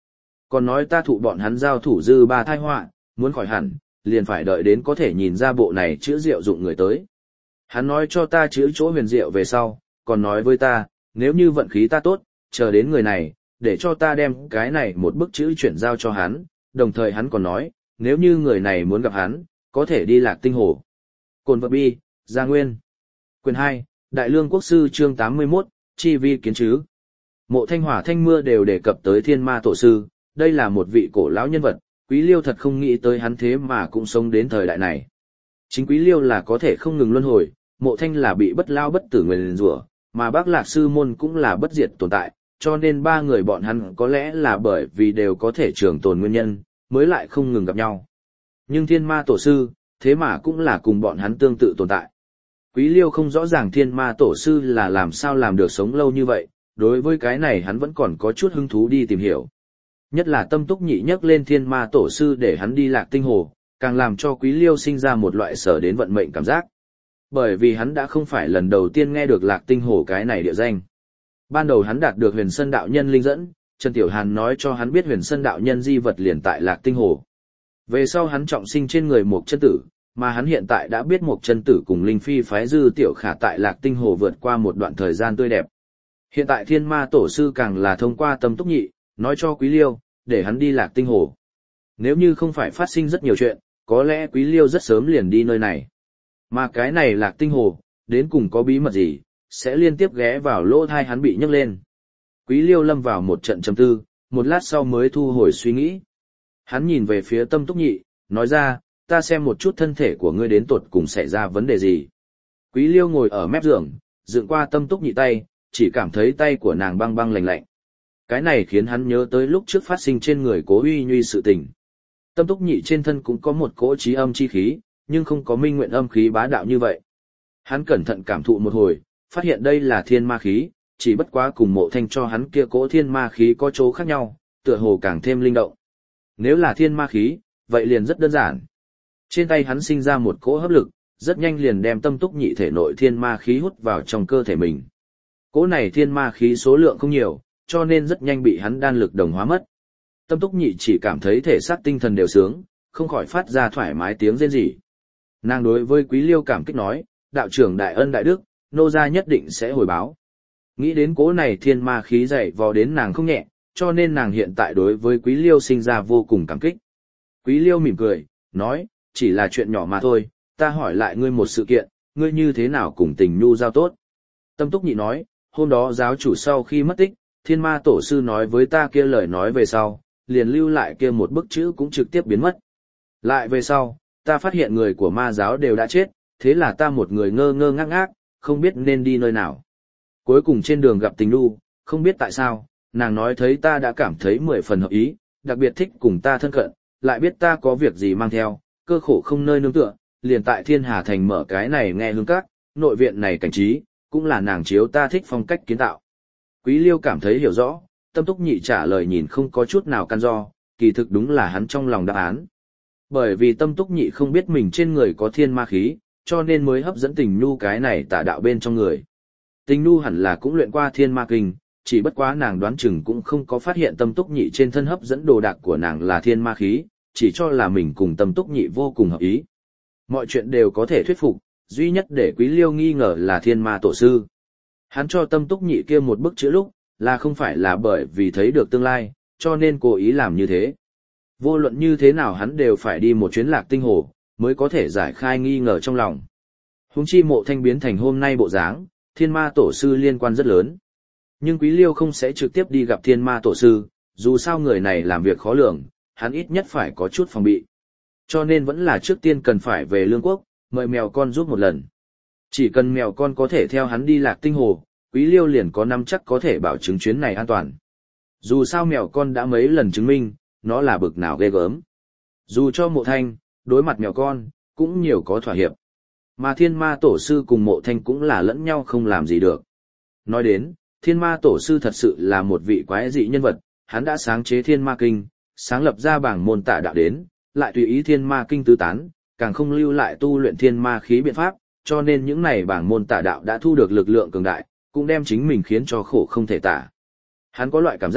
Còn nói ta thụ bọn hắn giao thủ dư ba thai họa, muốn khỏi hẳn, liền phải đợi đến có thể nhìn ra bộ này chữa rượu dụng người tới. Hắn nói cho ta chữa chỗ huyền diệu về sau, còn nói với ta, nếu như vận khí ta tốt, chờ đến người này, để cho ta đem cái này một bức chữ chuyển giao cho hắn, đồng thời hắn còn nói, nếu như người này muốn gặp hắn, có thể đi Lạc Tinh Hồ. Cồn vật bi, Gia Nguyên. Quyền hai, Đại Lương Quốc Sư chương tám mươi mốt, Chi vi kiến chứ. Mộ Thanh Hỏa Thanh Mưa đều đề cập tới Thiên Ma Tổ Sư, đây là một vị cổ lão nhân vật, Quý Liêu thật không nghĩ tới hắn thế mà cũng sống đến thời đại này. Chính Quý Liêu là có thể không ngừng luân hồi, Mộ Thanh là bị bất lao bất tử nguyền rủa, mà Bác Lạc Sư Môn cũng là bất diệt tồn tại, cho nên ba người bọn hắn có lẽ là bởi vì đều có thể trường tồn nguyên nhân, mới lại không ngừng gặp nhau. Nhưng Thiên Ma Tổ Sư, thế mà cũng là cùng bọn hắn tương tự tồn tại. Quý Liêu không rõ ràng Thiên Ma Tổ Sư là làm sao làm được sống lâu như vậy, đối với cái này hắn vẫn còn có chút hứng thú đi tìm hiểu. Nhất là Tâm Túc Nhị nhắc lên Thiên Ma Tổ Sư để hắn đi Lạc Tinh Hồ, càng làm cho Quý Liêu sinh ra một loại sở đến vận mệnh cảm giác. Bởi vì hắn đã không phải lần đầu tiên nghe được Lạc Tinh Hồ cái này địa danh. Ban đầu hắn đạt được Huyền Sơn đạo nhân linh dẫn, Trần Tiểu Hàn nói cho hắn biết Huyền Sơn đạo nhân di vật liền tại Lạc Tinh Hồ. Về sau hắn trọng sinh trên người Mộc Chân Tử, mà hắn hiện tại đã biết Mộc Chân Tử cùng Linh Phi phái Dư Tiểu Khả tại Lạc Tinh Hồ vượt qua một đoạn thời gian tươi đẹp. Hiện tại Thiên Ma Tổ Sư càng là thông qua Tâm Túc Nhị, nói cho Quý Liêu, để hắn đi Lạc Tinh Hồ. Nếu như không phải phát sinh rất nhiều chuyện, có lẽ Quý Liêu rất sớm liền đi nơi này. Mà cái này Lạc Tinh Hồ, đến cùng có bí mật gì, sẽ liên tiếp ghé vào lỗ thai hắn bị nhấc lên. Quý Liêu lâm vào một trận trầm tư, một lát sau mới thu hồi suy nghĩ. Hắn nhìn về phía Tâm Túc Nhị, nói ra, ta xem một chút thân thể của ngươi đến tột cùng xảy ra vấn đề gì. Quý Liêu ngồi ở mép giường, dựng qua Tâm Túc Nhị tay, chỉ cảm thấy tay của nàng băng băng lạnh lạnh. Cái này khiến hắn nhớ tới lúc trước phát sinh trên người Cố Uy Nhuy sự tình. Tâm Túc Nhị trên thân cũng có một cỗ trí âm chi khí, nhưng không có minh nguyện âm khí bá đạo như vậy. Hắn cẩn thận cảm thụ một hồi, phát hiện đây là thiên ma khí, chỉ bất quá cùng Mộ Thanh cho hắn kia cỗ thiên ma khí có chỗ khác nhau, tựa hồ càng thêm linh động. Nếu là thiên ma khí, vậy liền rất đơn giản. Trên tay hắn sinh ra một cỗ hấp lực, rất nhanh liền đem Tâm Túc Nhị thể nội thiên ma khí hút vào trong cơ thể mình. Cỗ này thiên ma khí số lượng không nhiều, cho nên rất nhanh bị hắn đan lực đồng hóa mất. Tâm Túc Nhị chỉ cảm thấy thể xác tinh thần đều sướng, không khỏi phát ra thoải mái tiếng rên rỉ. Nàng đối với Quý Liêu cảm kích nói, đạo trưởng đại ân đại đức, nô gia nhất định sẽ hồi báo. Nghĩ đến cố này thiên ma khí dày vò đến nàng không nhẹ, cho nên nàng hiện tại đối với Quý Liêu sinh ra vô cùng cảm kích. Quý Liêu mỉm cười, nói, chỉ là chuyện nhỏ mà thôi, ta hỏi lại ngươi một sự kiện, ngươi như thế nào cùng Tình Nhu giao tốt. Tâm Túc Nhị nói, hôm đó giáo chủ sau khi mất tích, Thiên Ma Tổ Sư nói với ta kia lời nói về sau, liền lưu lại kia một bức chữ cũng trực tiếp biến mất. Lại về sau, ta phát hiện người của ma giáo đều đã chết, thế là ta một người ngơ ngơ ngác ngác, không biết nên đi nơi nào. Cuối cùng trên đường gặp Tình Nhu, không biết tại sao, nàng nói thấy ta đã cảm thấy mười phần hợp ý, đặc biệt thích cùng ta thân cận, lại biết ta có việc gì mang theo, cơ khổ không nơi nương tựa, liền tại Thiên Hà Thành mở cái này nghe hương các, nội viện này cảnh trí, cũng là nàng chiếu ta thích phong cách kiến tạo. Quý Liêu cảm thấy hiểu rõ, Tâm Túc Nhị trả lời nhìn không có chút nào căn do, kỳ thực đúng là hắn trong lòng đáp án. Bởi vì Tâm Túc Nhị không biết mình trên người có thiên ma khí, cho nên mới hấp dẫn Tình Nhu cái này tà đạo bên trong người. Tình Nhu hẳn là cũng luyện qua thiên ma kinh, chỉ bất quá nàng đoán chừng cũng không có phát hiện Tâm Túc Nhị trên thân hấp dẫn đồ đạc của nàng là thiên ma khí, chỉ cho là mình cùng Tâm Túc Nhị vô cùng hợp ý. Mọi chuyện đều có thể thuyết phục, duy nhất để Quý Liêu nghi ngờ là Thiên Ma Tổ Sư. Hắn cho Tâm Túc Nhị kia một bức chữ lúc, là không phải là bởi vì thấy được tương lai, cho nên cố ý làm như thế. Vô luận như thế nào hắn đều phải đi một chuyến Lạc Tinh Hồ, mới có thể giải khai nghi ngờ trong lòng. Huống chi Mộ Thanh biến thành hôm nay bộ dáng, Thiên Ma Tổ Sư liên quan rất lớn. Nhưng Quý Liêu không sẽ trực tiếp đi gặp Thiên Ma Tổ Sư, dù sao người này làm việc khó lường, hắn ít nhất phải có chút phòng bị. Cho nên vẫn là trước tiên cần phải về Lương Quốc, mời mèo con giúp một lần. Chỉ cần mèo con có thể theo hắn đi Lạc Tinh Hồ, Quý Liêu liền có nắm chắc có thể bảo chứng chuyến này an toàn. Dù sao mèo con đã mấy lần chứng minh, nó là bực nào ghê gớm. Dù cho Mộ Thanh, đối mặt mèo con, cũng nhiều có thỏa hiệp. Mà Thiên Ma Tổ Sư cùng Mộ Thanh cũng là lẫn nhau không làm gì được. Nói đến, Thiên Ma Tổ Sư thật sự là một vị quái dị nhân vật, hắn đã sáng chế Thiên Ma Kinh, sáng lập ra bảng môn tả đạo đến, lại tùy ý Thiên Ma Kinh tứ tán, càng không lưu lại tu luyện thiên ma khí biện pháp, cho nên những này bảng môn tả đạo đã thu được lực lượng cường đại, cũng đem chính mình khiến cho khổ không thể tả. Hắn có loại cảm giác,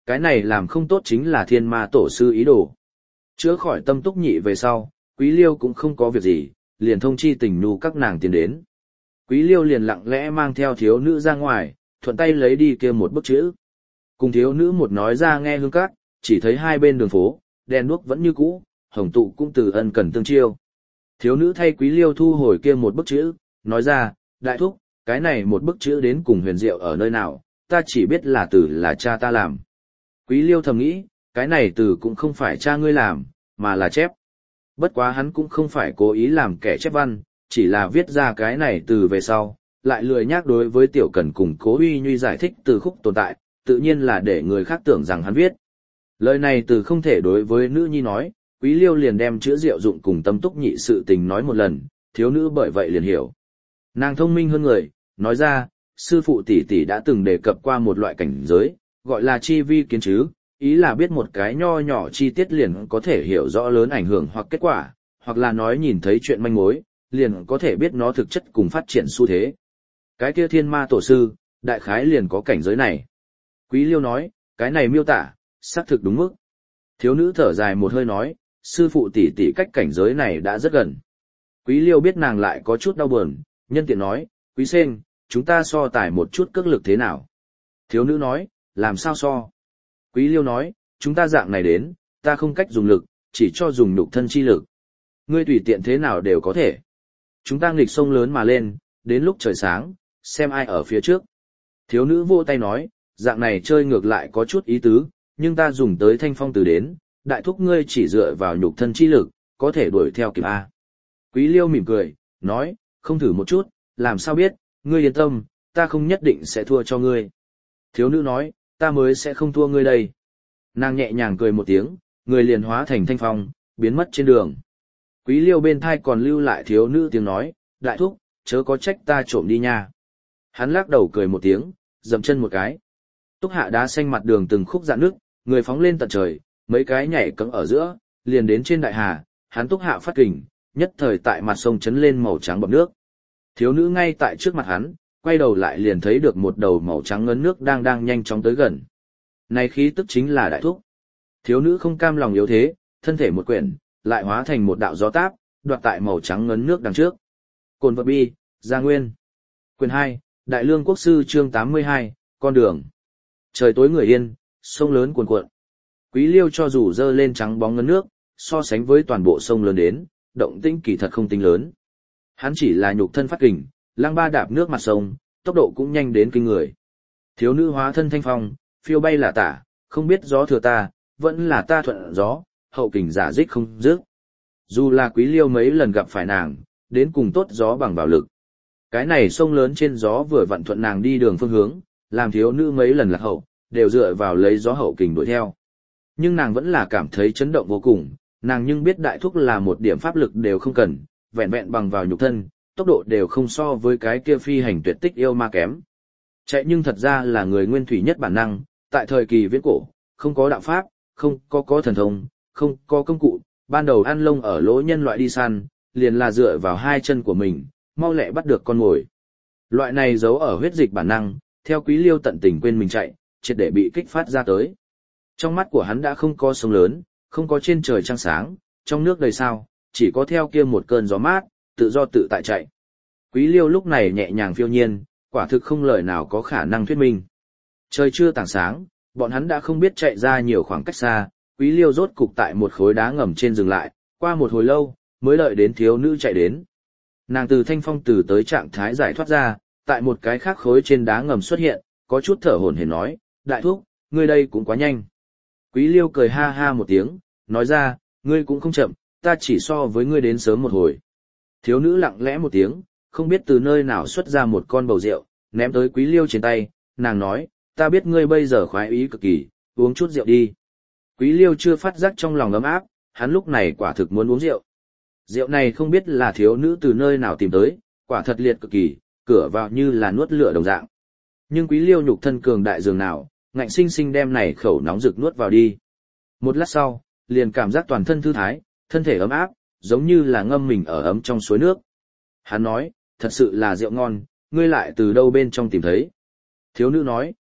cái này làm không tốt chính là thiên ma tổ sư ý đồ. Chữa khỏi tâm túc nhị về sau, Quý Liêu cũng không có việc gì, liền thông chi tình nhu các nàng tiến đến. Quý Liêu liền lặng lẽ mang theo thiếu nữ ra ngoài, thuận tay lấy đi kia một bức chữ. Cùng thiếu nữ một nói ra nghe hương các, chỉ thấy hai bên đường phố, đèn đuốc vẫn như cũ, hồng tụ cũng từ ân cần tương chiêu. Thiếu nữ thay Quý Liêu thu hồi kia một bức chữ, nói ra, đại thúc, cái này một bức chữ đến cùng huyền diệu ở nơi nào, ta chỉ biết là từ là cha ta làm. Quý Liêu thầm nghĩ, cái này từ cũng không phải cha ngươi làm, mà là chép. Bất quá hắn cũng không phải cố ý làm kẻ chép văn, chỉ là viết ra cái này từ về sau, lại lười nhác đối với tiểu cần cùng Cố Uy Nhuy giải thích từ khúc tồn tại, tự nhiên là để người khác tưởng rằng hắn viết. Lời này từ không thể đối với nữ nhi nói, Quý Liêu liền đem chữ diệu dụng cùng tâm túc nhị sự tình nói một lần, thiếu nữ bởi vậy liền hiểu. Nàng thông minh hơn người, nói ra, sư phụ tỷ tỷ đã từng đề cập qua một loại cảnh giới, gọi là chi vi kiến chứ, ý là biết một cái nho nhỏ chi tiết liền có thể hiểu rõ lớn ảnh hưởng hoặc kết quả, hoặc là nói nhìn thấy chuyện manh mối, liền có thể biết nó thực chất cùng phát triển xu thế. Cái kia thiên ma tổ sư, đại khái liền có cảnh giới này. Quý Liêu nói, cái này miêu tả, xác thực đúng mức. Thiếu nữ thở dài một hơi nói, sư phụ tỷ tỷ cách cảnh giới này đã rất gần. Quý Liêu biết nàng lại có chút đau buồn, nhân tiện nói, Quý Sên, chúng ta so tài một chút cước lực thế nào? Thiếu nữ nói, làm sao so? Quý Liêu nói, chúng ta dạng này đến, ta không cách dùng lực, chỉ cho dùng nhục thân chi lực. Ngươi tùy tiện thế nào đều có thể. Chúng ta nghịch sông lớn mà lên, đến lúc trời sáng, xem ai ở phía trước. Thiếu nữ vô tay nói, dạng này chơi ngược lại có chút ý tứ, nhưng ta dùng tới thanh phong từ đến, đại thúc ngươi chỉ dựa vào nhục thân chi lực, có thể đuổi theo kịp A. Quý Liêu mỉm cười, nói, không thử một chút, làm sao biết, ngươi yên tâm, ta không nhất định sẽ thua cho ngươi. Thiếu nữ nói, ta mới sẽ không thua ngươi đây. Nàng nhẹ nhàng cười một tiếng, người liền hóa thành thanh phong, biến mất trên đường. Quý Liêu bên thai còn lưu lại thiếu nữ tiếng nói, đại thúc, chớ có trách ta trộm đi nha. Hắn lắc đầu cười một tiếng, dậm chân một cái. Túc hạ đá xanh mặt đường từng khúc dạn nước, người phóng lên tận trời, mấy cái nhảy cẫng ở giữa, liền đến trên đại hà, hắn túc hạ phát kình, nhất thời tại mặt sông chấn lên màu trắng bọt nước. Thiếu nữ ngay tại trước mặt hắn, quay đầu lại liền thấy được một đầu màu trắng ngấn nước đang đang nhanh chóng tới gần. Này khí tức chính là đại thúc. Thiếu nữ không cam lòng yếu thế, thân thể một quyển, lại hóa thành một đạo gió táp, đoạt tại màu trắng ngấn nước đằng trước. Cồn vật bi, Gia Nguyên. Quyền hai, Đại Lương Quốc Sư chương tám mươi hai, con đường. Trời tối người yên, sông lớn cuồn cuộn. Quý Liêu cho dù dơ lên trắng bóng ngấn nước, so sánh với toàn bộ sông lớn đến, động tĩnh kỳ thật không tính lớn. Hắn chỉ là nhục thân phát kình, lăng ba đạp nước mặt sông, tốc độ cũng nhanh đến kinh người. Thiếu nữ hóa thân thanh phong, phiêu bay là tả, không biết gió thừa ta, vẫn là ta thuận gió, hậu kình giả dích không dứt. Dù là Quý Liêu mấy lần gặp phải nàng, đến cùng tốt gió bằng bảo lực. Cái này sông lớn trên gió vừa vặn thuận nàng đi đường phương hướng, làm thiếu nữ mấy lần lạc hậu, đều dựa vào lấy gió hậu kình đuổi theo. Nhưng nàng vẫn là cảm thấy chấn động vô cùng, nàng nhưng biết đại thúc là một điểm pháp lực đều không cần, vẹn vẹn bằng vào nhục thân, tốc độ đều không so với cái kia phi hành tuyệt tích yêu ma kém. Chạy nhưng thật ra là người nguyên thủy nhất bản năng, tại thời kỳ viễn cổ, không có đạo pháp, không có có thần thông, không có công cụ, ban đầu ăn lông ở lỗ nhân loại đi săn, liền là dựa vào hai chân của mình, mau lẹ bắt được con mồi. Loại này giấu ở huyết dịch bản năng, theo Quý Liêu tận tình quên mình chạy, triệt để bị kích phát ra tới. Trong mắt của hắn đã không có sông lớn, không có trên trời trăng sáng, trong nước đầy sao, chỉ có theo kia một cơn gió mát, tự do tự tại chạy. Quý Liêu lúc này nhẹ nhàng phiêu nhiên, quả thực không lời nào có khả năng thuyết minh. Trời chưa tảng sáng, bọn hắn đã không biết chạy ra nhiều khoảng cách xa, Quý Liêu rốt cục tại một khối đá ngầm trên dừng lại, qua một hồi lâu, mới đợi đến thiếu nữ chạy đến. Nàng từ thanh phong từ tới trạng thái giải thoát ra, tại một cái khác khối trên đá ngầm xuất hiện, có chút thở hổn hển nói, đại thúc, ngươi đây cũng quá nhanh. Quý Liêu cười ha ha một tiếng, nói ra, ngươi cũng không chậm, ta chỉ so với ngươi đến sớm một hồi. Thiếu nữ lặng lẽ một tiếng, không biết từ nơi nào xuất ra một con bầu rượu, ném tới Quý Liêu trên tay, nàng nói, ta biết ngươi bây giờ khoái ý cực kỳ, uống chút rượu đi. Quý Liêu chưa phát giác trong lòng ấm áp, hắn lúc này quả thực muốn uống rượu. Rượu này không biết là thiếu nữ từ nơi nào tìm tới, quả thật liệt cực kỳ, cửa vào như là nuốt lửa đồng dạng. Nhưng Quý Liêu nhục thân cường đại dường nào, ngạnh sinh sinh đem này khẩu nóng rực nuốt vào đi. Một lát sau, liền cảm giác toàn thân thư thái, thân thể ấm áp, giống như là ngâm mình ở ấm trong suối nước. Hắn nói, thật sự là rượu ngon, ngươi lại từ đâu bên trong tìm thấy. Thiếu nữ nói,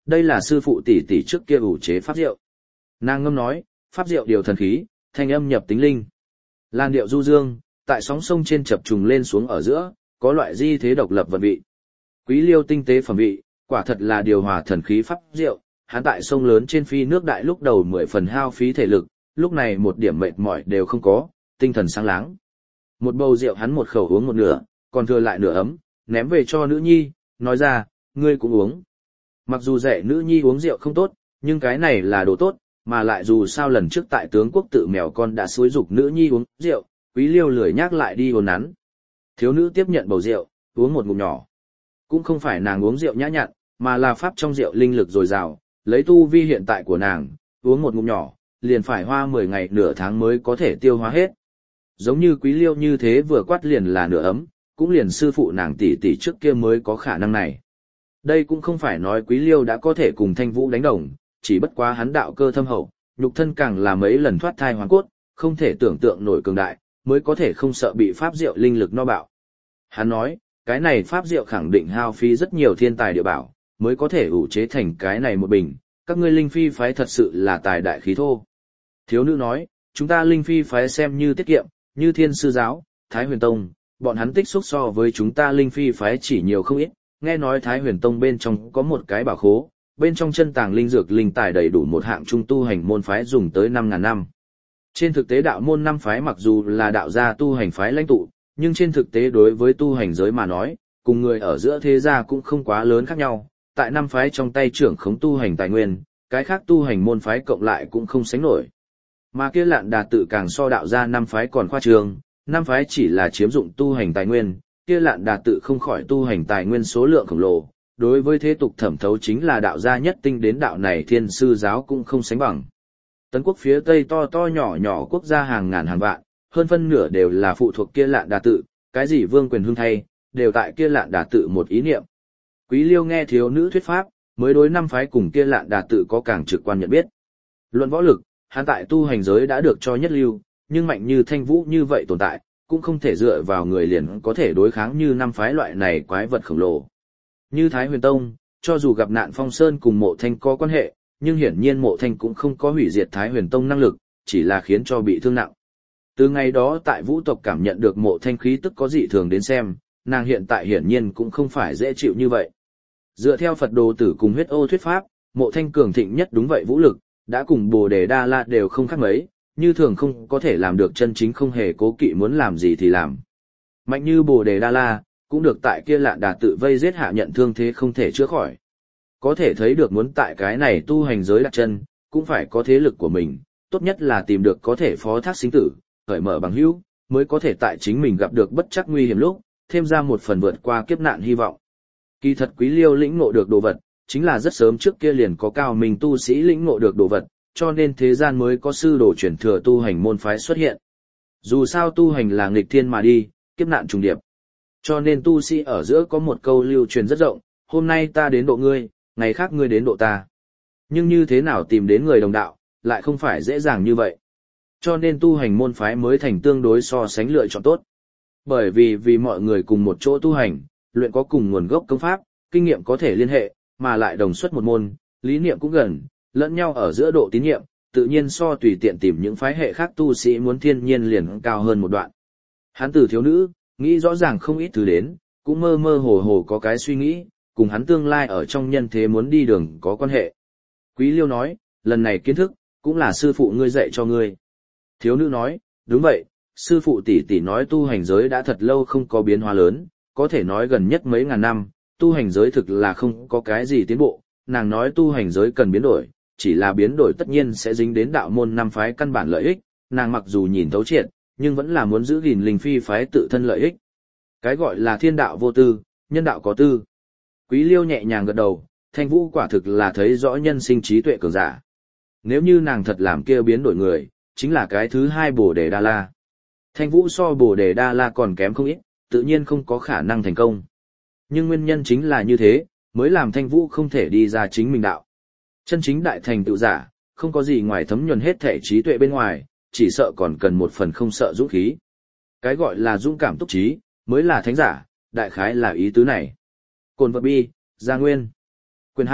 Đây là sư phụ tỷ tỷ trước kia ủ chế pháp rượu. Nàng ngâm nói, pháp rượu điều thần khí, thanh âm nhập tính linh. Làn điệu du dương, tại sóng sông trên chập trùng lên xuống ở giữa, có loại di thế độc lập vận vị. Quý Liêu tinh tế phẩm vị, quả thật là điều hòa thần khí pháp rượu, hắn tại sông lớn trên phi nước đại lúc đầu mười phần hao phí thể lực, lúc này một điểm mệt mỏi đều không có, tinh thần sáng láng. Một bầu rượu hắn một khẩu uống một nửa, còn thừa lại nửa ấm, ném về cho nữ nhi, nói ra, ngươi cũng uống. Mặc dù dạy nữ nhi uống rượu không tốt, nhưng cái này là đồ tốt, mà lại dù sao lần trước tại tướng quốc tự mèo con đã xúi dục nữ nhi uống rượu, Quý Liêu lười nhắc lại đi hồn nắn. Thiếu nữ tiếp nhận bầu rượu, uống một ngụm nhỏ. Cũng không phải nàng uống rượu nhã nhặn, mà là pháp trong rượu linh lực dồi dào, lấy tu vi hiện tại của nàng, uống một ngụm nhỏ, liền phải hoa mười ngày nửa tháng mới có thể tiêu hóa hết. Giống như Quý Liêu như thế vừa quát liền là nửa ấm, cũng liền sư phụ nàng tỷ tỷ trước kia mới có khả năng này. Đây cũng không phải nói Quý Liêu đã có thể cùng Thanh Vũ đánh đồng, chỉ bất quá hắn đạo cơ thâm hậu, nhục thân càng là mấy lần thoát thai hoàn cốt, không thể tưởng tượng nổi cường đại, mới có thể không sợ bị pháp diệu linh lực no bạo. Hắn nói, cái này pháp diệu khẳng định hao phí rất nhiều thiên tài địa bảo, mới có thể ủ chế thành cái này một bình, các ngươi linh phi phái thật sự là tài đại khí thô. Thiếu nữ nói, chúng ta linh phi phái xem như tiết kiệm, như Thiên Sư Giáo, Thái Huyền Tông, bọn hắn tích xúc so với chúng ta linh phi phái chỉ nhiều không ít, nghe nói Thái Huyền Tông bên trong có một cái bảo khố, bên trong chân tàng linh dược linh tài đầy đủ một hạng trung tu hành môn phái dùng tới năm ngàn năm. Trên thực tế đạo môn năm phái mặc dù là đạo gia tu hành phái lãnh tụ, nhưng trên thực tế đối với tu hành giới mà nói, cùng người ở giữa thế gia cũng không quá lớn khác nhau, tại năm phái trong tay trưởng khống tu hành tài nguyên, cái khác tu hành môn phái cộng lại cũng không sánh nổi. Mà kia Lạn Đà tự càng so đạo gia năm phái còn khoa trương, năm phái chỉ là chiếm dụng tu hành tài nguyên, kia Lạn Đà tự không khỏi tu hành tài nguyên số lượng khổng lồ, đối với thế tục thẩm thấu chính là đạo gia nhất tinh đến đạo này Thiên Sư Giáo cũng không sánh bằng. Tấn quốc phía tây to to nhỏ nhỏ quốc gia hàng ngàn hàng vạn, hơn phân nửa đều là phụ thuộc kia Lạn Đà tự, cái gì vương quyền hưng thay, đều tại kia Lạn Đà tự một ý niệm. Quý Liêu nghe thiếu nữ thuyết pháp, mới đối năm phái cùng kia Lạn Đà tự có càng trực quan nhận biết. Luận võ lực, hắn tại tu hành giới đã được cho nhất lưu, nhưng mạnh như Thanh Vũ như vậy tồn tại, cũng không thể dựa vào người liền có thể đối kháng như năm phái loại này quái vật khổng lồ. Như Thái Huyền Tông, cho dù gặp nạn Phong Sơn cùng Mộ Thanh có quan hệ, nhưng hiển nhiên Mộ Thanh cũng không có hủy diệt Thái Huyền Tông năng lực, chỉ là khiến cho bị thương nặng. Từ ngày đó tại Vũ tộc cảm nhận được Mộ Thanh khí tức có dị thường đến xem, nàng hiện tại hiển nhiên cũng không phải dễ chịu như vậy. Dựa theo Phật Đồ Tử cùng huyết ô thuyết pháp, Mộ Thanh cường thịnh nhất đúng vậy vũ lực, đã cùng Bồ Đề Đa La đều không khác mấy, như thường không có thể làm được chân chính không hề cố kỵ muốn làm gì thì làm. Mạnh như Bồ Đề Đa La, cũng được tại kia Lạn Đà tự vây giết hạ nhận thương thế không thể chữa khỏi. Có thể thấy được muốn tại cái này tu hành giới đặt chân, cũng phải có thế lực của mình, tốt nhất là tìm được có thể phó thác sinh tử, cởi mở bằng hữu, mới có thể tại chính mình gặp được bất chắc nguy hiểm lúc, thêm ra một phần vượt qua kiếp nạn hy vọng. Kỳ thật Quý Liêu lĩnh ngộ được đồ vật, chính là rất sớm trước kia liền có cao minh tu sĩ lĩnh ngộ được đồ vật, cho nên thế gian mới có sư đồ truyền thừa tu hành môn phái xuất hiện. Dù sao tu hành là nghịch thiên mà đi, kiếp nạn trùng điệp. Cho nên tu sĩ ở giữa có một câu lưu truyền rất rộng, hôm nay ta đến độ ngươi, ngày khác ngươi đến độ ta. Nhưng như thế nào tìm đến người đồng đạo, lại không phải dễ dàng như vậy. Cho nên tu hành môn phái mới thành tương đối so sánh lựa chọn tốt. Bởi vì vì mọi người cùng một chỗ tu hành, luyện có cùng nguồn gốc công pháp, kinh nghiệm có thể liên hệ, mà lại đồng xuất một môn, lý niệm cũng gần, lẫn nhau ở giữa độ tín nhiệm, tự nhiên so tùy tiện tìm những phái hệ khác tu sĩ muốn thiên nhiên liền cao hơn một đoạn. Hắn từ thiếu nữ, nghĩ rõ ràng không ít thứ đến, cũng mơ mơ hồ hồ có cái suy nghĩ, cùng hắn tương lai ở trong nhân thế muốn đi đường có quan hệ. Quý Liêu nói, lần này kiến thức, cũng là sư phụ ngươi dạy cho ngươi. Thiếu nữ nói, đúng vậy, sư phụ tỷ tỷ nói tu hành giới đã thật lâu không có biến hóa lớn, có thể nói gần nhất mấy ngàn năm, tu hành giới thực là không có cái gì tiến bộ, nàng nói tu hành giới cần biến đổi, chỉ là biến đổi tất nhiên sẽ dính đến đạo môn năm phái căn bản lợi ích, nàng mặc dù nhìn thấu triệt, nhưng vẫn là muốn giữ gìn linh phi phái tự thân lợi ích. Cái gọi là thiên đạo vô tư, nhân đạo có tư. Quý Liêu nhẹ nhàng gật đầu, Thanh Vũ quả thực là thấy rõ nhân sinh trí tuệ cường giả. Nếu như nàng thật làm kia biến đổi người, chính là cái thứ hai Bồ Đề Đa La. Thanh Vũ so Bồ Đề Đa La còn kém không ít, tự nhiên không có khả năng thành công. Nhưng nguyên nhân chính là như thế, mới làm Thanh Vũ không thể đi ra chính mình đạo. Chân chính đại thành tựu giả, không có gì ngoài thấm nhuần hết thể trí tuệ bên ngoài, chỉ sợ còn cần một phần không sợ dũng khí. Cái gọi là dũng cảm túc trí, mới là thánh giả, đại khái là ý tứ này. Cồn vật bi, Gia Nguyên. Quyền hai,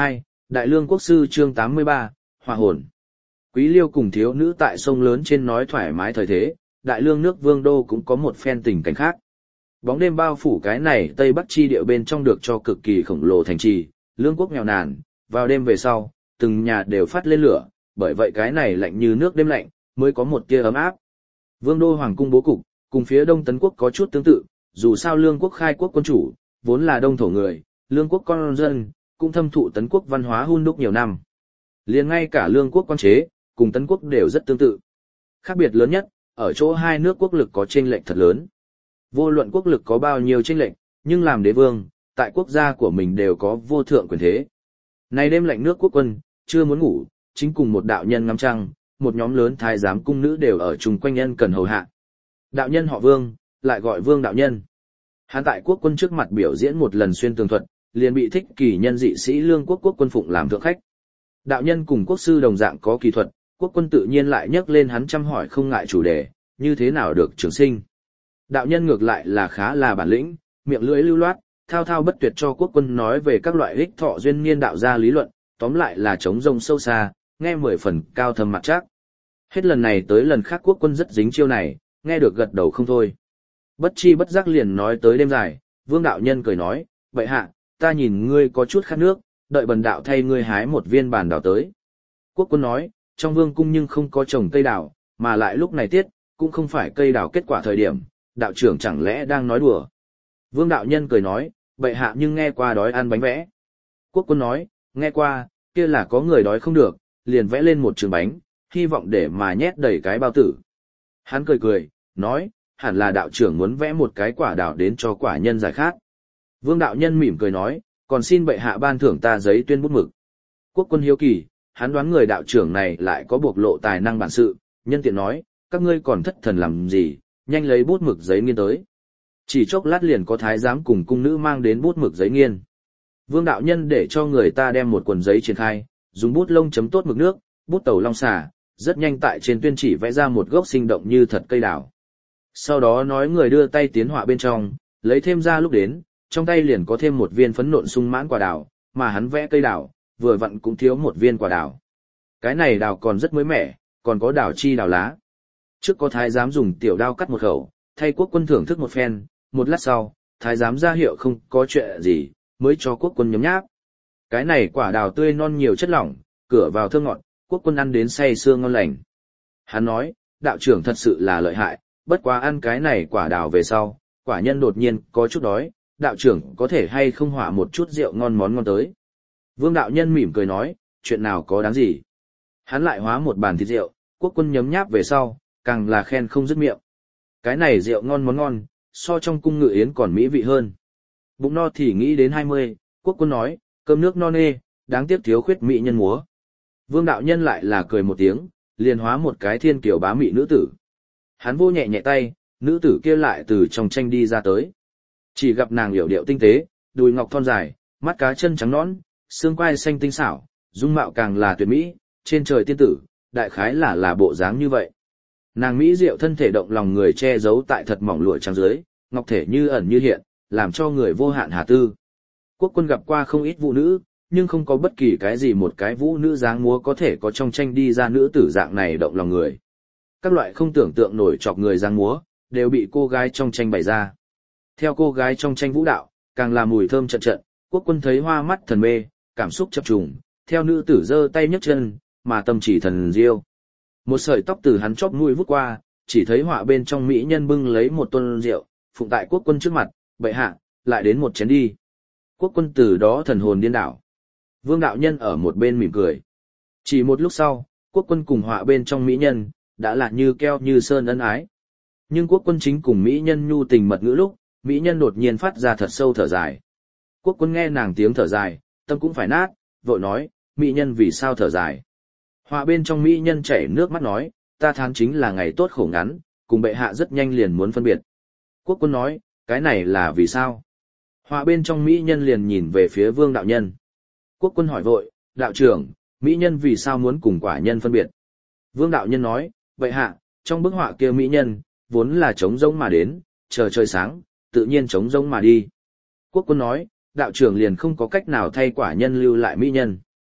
Đại Lương Quốc sư chương tám mươi ba, Hòa hồn. Quý Liêu cùng thiếu nữ tại sông lớn trên nói thoải mái thời thế, Đại Lương nước Vương đô cũng có một phen tình cảnh khác. Bóng đêm bao phủ cái này Tây Bắc chi địa bên trong được cho cực kỳ khổng lồ thành trì, Lương Quốc nghèo nàn, vào đêm về sau, từng nhà đều phát lên lửa, bởi vậy cái này lạnh như nước đêm lạnh, mới có một tia ấm áp. Vương đô hoàng cung bố cục, cùng phía Đông Tấn Quốc có chút tương tự, dù sao Lương Quốc khai quốc quân chủ, vốn là đông thổ người, Lương Quốc con dân, cũng thâm thụ Tấn Quốc văn hóa hun đúc nhiều năm. Liền ngay cả Lương Quốc quan chế, cùng Tấn Quốc đều rất tương tự. Khác biệt lớn nhất, ở chỗ hai nước quốc lực có chênh lệch thật lớn. Vô luận quốc lực có bao nhiêu chênh lệch, nhưng làm đế vương, tại quốc gia của mình đều có vô thượng quyền thế. Nay đêm lạnh nước quốc quân, chưa muốn ngủ, chính cùng một đạo nhân ngắm trăng, một nhóm lớn thái giám cung nữ đều ở chung quanh nhân cần hầu hạ. Đạo nhân họ Vương, lại gọi Vương đạo nhân. Hắn tại quốc quân trước mặt biểu diễn một lần xuyên tường thuật, liền bị thích kỳ nhân dị sĩ Lương Quốc quốc quân phụng làm thượng khách. Đạo nhân cùng quốc sư đồng dạng có kỳ thuật, quốc quân tự nhiên lại nhắc lên hắn chăm hỏi không ngại chủ đề, như thế nào được trường sinh. Đạo nhân ngược lại là khá là bản lĩnh, miệng lưỡi lưu loát, thao thao bất tuyệt cho quốc quân nói về các loại ích thọ duyên niên đạo gia lý luận, tóm lại là trống rông sâu xa, nghe mười phần cao thâm mặt chắc. Hết lần này tới lần khác quốc quân rất dính chiêu này, nghe được gật đầu không thôi. Bất chi bất giác liền nói tới đêm dài, Vương đạo nhân cười nói, vậy hạ, ta nhìn ngươi có chút khát nước, đợi bần đạo thay ngươi hái một viên bàn đào tới. Quốc quân nói, trong vương cung nhưng không có trồng cây đào, mà lại lúc này tiết, cũng không phải cây đào kết quả thời điểm, đạo trưởng chẳng lẽ đang nói đùa. Vương đạo nhân cười nói, vậy hạ nhưng nghe qua đói ăn bánh vẽ. Quốc quân nói, nghe qua, kia là có người đói không được, liền vẽ lên một trường bánh, hy vọng để mà nhét đầy cái bao tử. Hắn cười cười, nói, hẳn là đạo trưởng muốn vẽ một cái quả đào đến cho quả nhân giải khát. Vương đạo nhân mỉm cười nói, còn xin bệ hạ ban thưởng ta giấy tuyên bút mực. Quốc quân hiếu kỳ, hắn đoán người đạo trưởng này lại có bộc lộ tài năng bản sự, nhân tiện nói, các ngươi còn thất thần làm gì, nhanh lấy bút mực giấy nghiên tới. Chỉ chốc lát liền có thái giám cùng cung nữ mang đến bút mực giấy nghiên. Vương đạo nhân để cho người ta đem một quần giấy triển khai, dùng bút lông chấm tốt mực nước, bút tẩu long xà, rất nhanh tại trên tuyên chỉ vẽ ra một gốc sinh động như thật cây đào. Sau đó nói người đưa tay tiến họa bên trong, lấy thêm ra lúc đến, trong tay liền có thêm một viên phấn nộn sung mãn quả đào, mà hắn vẽ cây đào, vừa vặn cũng thiếu một viên quả đào. Cái này đào còn rất mới mẻ, còn có đào chi đào lá. Trước có thái giám dùng tiểu đao cắt một khẩu, thay quốc quân thưởng thức một phen, một lát sau, thái giám ra hiệu không có chuyện gì, mới cho quốc quân nhấm nháp. Cái này quả đào tươi non nhiều chất lỏng, cửa vào thơm ngọt, quốc quân ăn đến say sưa ngon lành. Hắn nói, đạo trưởng thật sự là lợi hại, bất quá ăn cái này quả đào về sau, quả nhân đột nhiên có chút đói, đạo trưởng có thể hay không hỏa một chút rượu ngon món ngon tới. Vương đạo nhân mỉm cười nói, chuyện nào có đáng gì. Hắn lại hóa một bàn thịt rượu, quốc quân nhấm nháp về sau, càng là khen không dứt miệng. Cái này rượu ngon món ngon, so trong cung ngự yến còn mỹ vị hơn. Bụng no thì nghĩ đến hai mươi, quốc quân nói, cơm nước no nê, đáng tiếc thiếu khuyết mỹ nhân múa. Vương đạo nhân lại là cười một tiếng, liền hóa một cái thiên kiều bá mỹ nữ tử. Hắn vô nhẹ nhẹ tay, nữ tử kia lại từ trong tranh đi ra tới. Chỉ gặp nàng yểu điệu tinh tế, đùi ngọc thon dài, mắt cá chân trắng nõn, xương quai xanh tinh xảo, dung mạo càng là tuyệt mỹ, trên trời tiên tử, đại khái là là bộ dáng như vậy. Nàng mỹ diệu thân thể động lòng người che giấu tại thật mỏng lụa trắng dưới, ngọc thể như ẩn như hiện, làm cho người vô hạn hà tư. Quốc quân gặp qua không ít vũ nữ, nhưng không có bất kỳ cái gì một cái vũ nữ dáng múa có thể có trong tranh đi ra nữ tử dạng này động lòng người. Các loại không tưởng tượng nổi chọc người dáng múa, đều bị cô gái trong tranh bày ra. Theo cô gái trong tranh vũ đạo, càng là mùi thơm trận trận, quốc quân thấy hoa mắt thần mê, cảm xúc chập trùng, theo nữ tử giơ tay nhấc chân, mà tâm chỉ thần diêu. Một sợi tóc từ hắn chóp mũi vút qua, chỉ thấy họa bên trong mỹ nhân bưng lấy một tuôn rượu, phụng tại quốc quân trước mặt, bệ hạ, lại đến một chén đi. Quốc quân từ đó thần hồn điên đảo. Vương đạo nhân ở một bên mỉm cười. Chỉ một lúc sau, quốc quân cùng họa bên trong mỹ nhân, đã là như keo như sơn ân ái. Nhưng quốc quân chính cùng mỹ nhân nhu tình mật ngữ lúc, mỹ nhân đột nhiên phát ra thật sâu thở dài. Quốc quân nghe nàng tiếng thở dài, tâm cũng phải nát, vội nói, mỹ nhân vì sao thở dài. Họa bên trong mỹ nhân chảy nước mắt nói, ta thán chính là ngày tốt khổ ngắn, cùng bệ hạ rất nhanh liền muốn phân biệt. Quốc quân nói, cái này là vì sao? Họa bên trong mỹ nhân liền nhìn về phía vương đạo nhân. Quốc quân hỏi vội, đạo trưởng, mỹ nhân vì sao muốn cùng quả nhân phân biệt? Vương đạo nhân nói, vậy hạ, trong bức họa kia mỹ nhân, vốn là trống rỗng mà đến, chờ trời sáng, tự nhiên trống rỗng mà đi. Quốc quân nói, đạo trưởng liền không có cách nào thay quả nhân lưu lại mỹ nhân.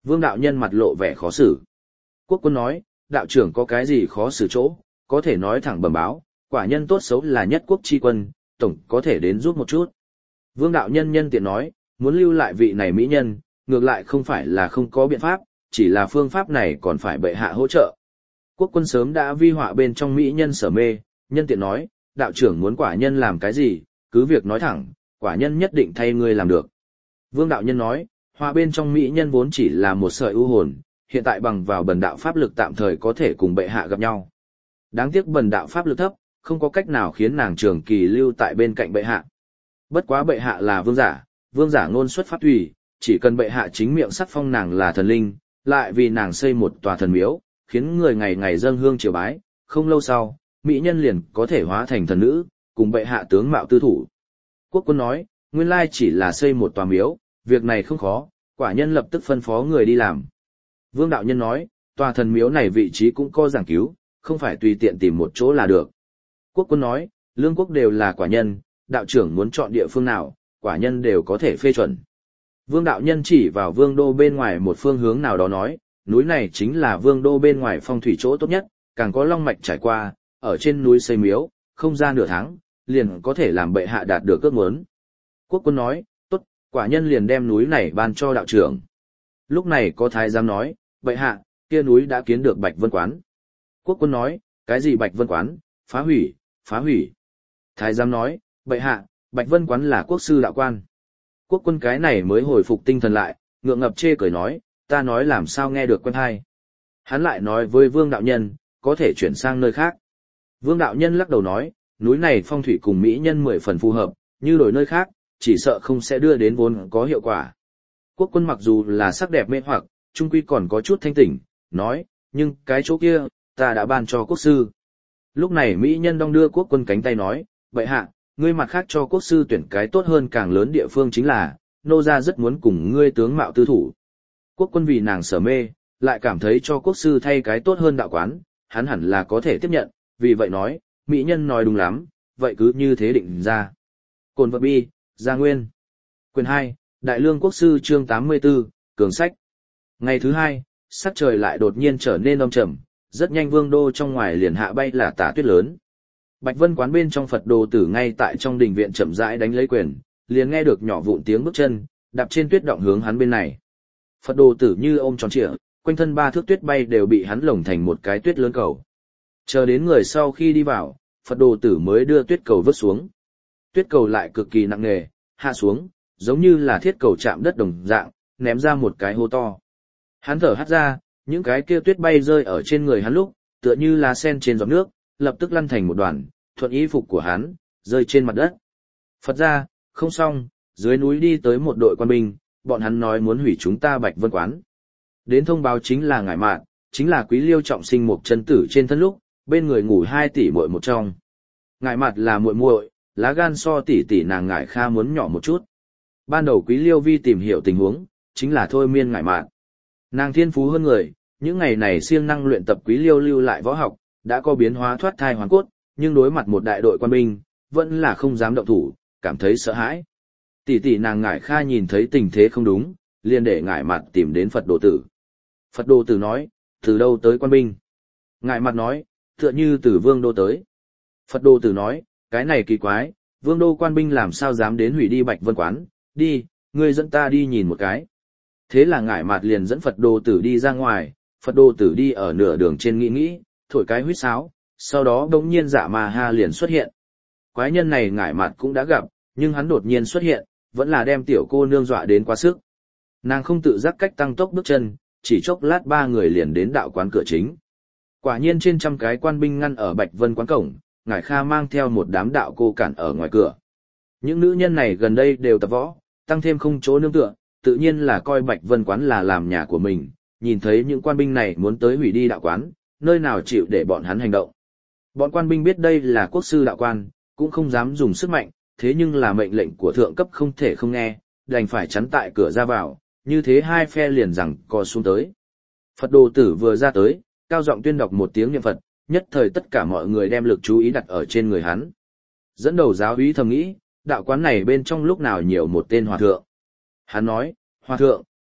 Vương đạo nhân mặt lộ vẻ khó xử. Quốc quân nói, đạo trưởng có cái gì khó xử chỗ, có thể nói thẳng bẩm báo, quả nhân tốt xấu là nhất quốc chi quân, tổng có thể đến giúp một chút. Vương đạo nhân nhân tiện nói, muốn lưu lại vị này mỹ nhân, ngược lại không phải là không có biện pháp, chỉ là phương pháp này còn phải bệ hạ hỗ trợ. Quốc quân sớm đã vi họa bên trong mỹ nhân sở mê, nhân tiện nói, đạo trưởng muốn quả nhân làm cái gì, cứ việc nói thẳng, quả nhân nhất định thay ngươi làm được. Vương đạo nhân nói, họa bên trong mỹ nhân vốn chỉ là một sợi ưu hồn, hiện tại bằng vào bần đạo pháp lực tạm thời có thể cùng bệ hạ gặp nhau. Đáng tiếc bần đạo pháp lực thấp, không có cách nào khiến nàng trường kỳ lưu tại bên cạnh bệ hạ. Bất quá bệ hạ là vương giả, vương giả ngôn xuất pháp tùy, chỉ cần bệ hạ chính miệng sắc phong nàng là thần linh, lại vì nàng xây một tòa thần miếu, khiến người ngày ngày dâng hương triều bái, không lâu sau, mỹ nhân liền có thể hóa thành thần nữ, cùng bệ hạ tướng mạo tư thủ. Quốc quân nói, nguyên lai chỉ là xây một tòa miếu, việc này không khó, quả nhân lập tức phân phó người đi làm. Vương đạo nhân nói, tòa thần miếu này vị trí cũng có giảng cứu, không phải tùy tiện tìm một chỗ là được. Quốc quân nói, lương quốc đều là quả nhân, đạo trưởng muốn chọn địa phương nào, quả nhân đều có thể phê chuẩn. Vương đạo nhân chỉ vào vương đô bên ngoài một phương hướng nào đó nói, núi này chính là vương đô bên ngoài phong thủy chỗ tốt nhất, càng có long mạch trải qua, ở trên núi xây miếu, không ra nửa tháng, liền có thể làm bệ hạ đạt được ước muốn. Quốc quân nói, tốt, quả nhân liền đem núi này ban cho đạo trưởng. Lúc này có thái giám nói, bệ hạ, kia núi đã kiến được Bạch Vân Quán. Quốc quân nói, cái gì Bạch Vân Quán, phá hủy, phá hủy. Thái giám nói, bệ hạ, Bạch Vân Quán là quốc sư đạo quan. Quốc quân cái này mới hồi phục tinh thần lại, ngượng ngập chê cười nói, ta nói làm sao nghe được quen hay. Hắn lại nói với vương đạo nhân, có thể chuyển sang nơi khác. Vương đạo nhân lắc đầu nói, núi này phong thủy cùng mỹ nhân mười phần phù hợp, như đổi nơi khác, chỉ sợ không sẽ đưa đến vốn có hiệu quả. Quốc quân mặc dù là sắc đẹp mê hoặc, trung quy còn có chút thanh tỉnh, nói, nhưng cái chỗ kia, ta đã ban cho quốc sư. Lúc này mỹ nhân đong đưa quốc quân cánh tay nói, bệ hạ, ngươi mặt khác cho quốc sư tuyển cái tốt hơn càng lớn địa phương chính là, nô gia rất muốn cùng ngươi tướng mạo tư thủ. Quốc quân vì nàng sở mê, lại cảm thấy cho quốc sư thay cái tốt hơn đạo quán, hắn hẳn là có thể tiếp nhận, vì vậy nói, mỹ nhân nói đúng lắm, vậy cứ như thế định ra. Cồn vật bi, Gia Nguyên. Quyền hai, Đại Lương Quốc sư chương tám mươi tư, Cường Sách. Ngày thứ hai, sắc trời lại đột nhiên trở nên âm trầm, rất nhanh vương đô trong ngoài liền hạ bay là tả tuyết lớn. Bạch Vân Quán bên trong Phật đồ tử ngay tại trong đình viện chậm rãi đánh lấy quyền, liền nghe được nhỏ vụn tiếng bước chân, đạp trên tuyết động hướng hắn bên này. Phật đồ tử như ôm tròn trịa, quanh thân ba thước tuyết bay đều bị hắn lồng thành một cái tuyết lớn cầu. Chờ đến người sau khi đi vào, Phật đồ tử mới đưa tuyết cầu vứt xuống. Tuyết cầu lại cực kỳ nặng nề, hạ xuống, giống như là thiết cầu chạm đất đồng dạng, ném ra một cái hố to. Hắn thở hắt ra, những cái kia tuyết bay rơi ở trên người hắn lúc, tựa như lá sen trên giọt nước, lập tức lăn thành một đoàn, thuận y phục của hắn, rơi trên mặt đất. Phật ra, không xong, dưới núi đi tới một đội quan binh, bọn hắn nói muốn hủy chúng ta Bạch Vân Quán. Đến thông báo chính là ngải mạn, chính là quý liêu trọng sinh một chân tử trên thân lúc, bên người ngủ hai tỷ muội một trong. Ngải mạn là muội muội, lá gan so tỷ tỷ nàng ngải kha muốn nhỏ một chút. Ban đầu quý liêu vi tìm hiểu tình huống, chính là thôi miên ngải mạn. Nàng thiên phú hơn người, những ngày này siêng năng luyện tập quý liêu lưu lại võ học, đã có biến hóa thoát thai hoàn cốt, nhưng đối mặt một đại đội quan binh, vẫn là không dám động thủ, cảm thấy sợ hãi. Tỷ tỷ nàng ngải kha nhìn thấy tình thế không đúng, liền để ngải mặt tìm đến Phật đồ tử. Phật đồ tử nói, từ đâu tới quan binh? Ngải mặt nói, tựa như từ vương đô tới. Phật đồ tử nói, cái này kỳ quái, vương đô quan binh làm sao dám đến hủy đi Bạch Vân Quán, đi, ngươi dẫn ta đi nhìn một cái. Thế là ngải mặt liền dẫn Phật đồ tử đi ra ngoài, Phật đồ tử đi ở nửa đường trên nghĩ nghĩ, thổi cái huýt sáo, sau đó đống nhiên dạ mà ha liền xuất hiện. Quái nhân này ngải mặt cũng đã gặp, nhưng hắn đột nhiên xuất hiện, vẫn là đem tiểu cô nương dọa đến quá sức. Nàng không tự giác cách tăng tốc bước chân, chỉ chốc lát ba người liền đến đạo quán cửa chính. Quả nhiên trên trăm cái quan binh ngăn ở Bạch Vân Quán cổng, ngải kha mang theo một đám đạo cô cản ở ngoài cửa. Những nữ nhân này gần đây đều tập võ, tăng thêm không chỗ nương tựa, tự nhiên là coi Bạch Vân Quán là làm nhà của mình, nhìn thấy những quan binh này muốn tới hủy đi đạo quán, nơi nào chịu để bọn hắn hành động. Bọn quan binh biết đây là quốc sư đạo quan, cũng không dám dùng sức mạnh, thế nhưng là mệnh lệnh của thượng cấp không thể không nghe, đành phải chắn tại cửa ra vào, như thế hai phe liền rằng co xuống tới. Phật đồ tử vừa ra tới, cao giọng tuyên đọc một tiếng niệm Phật, nhất thời tất cả mọi người đem lực chú ý đặt ở trên người hắn. Dẫn đầu giáo úy thầm nghĩ, đạo quán này bên trong lúc nào nhiều một tên hòa thượng. Hắn nói, hòa thượng,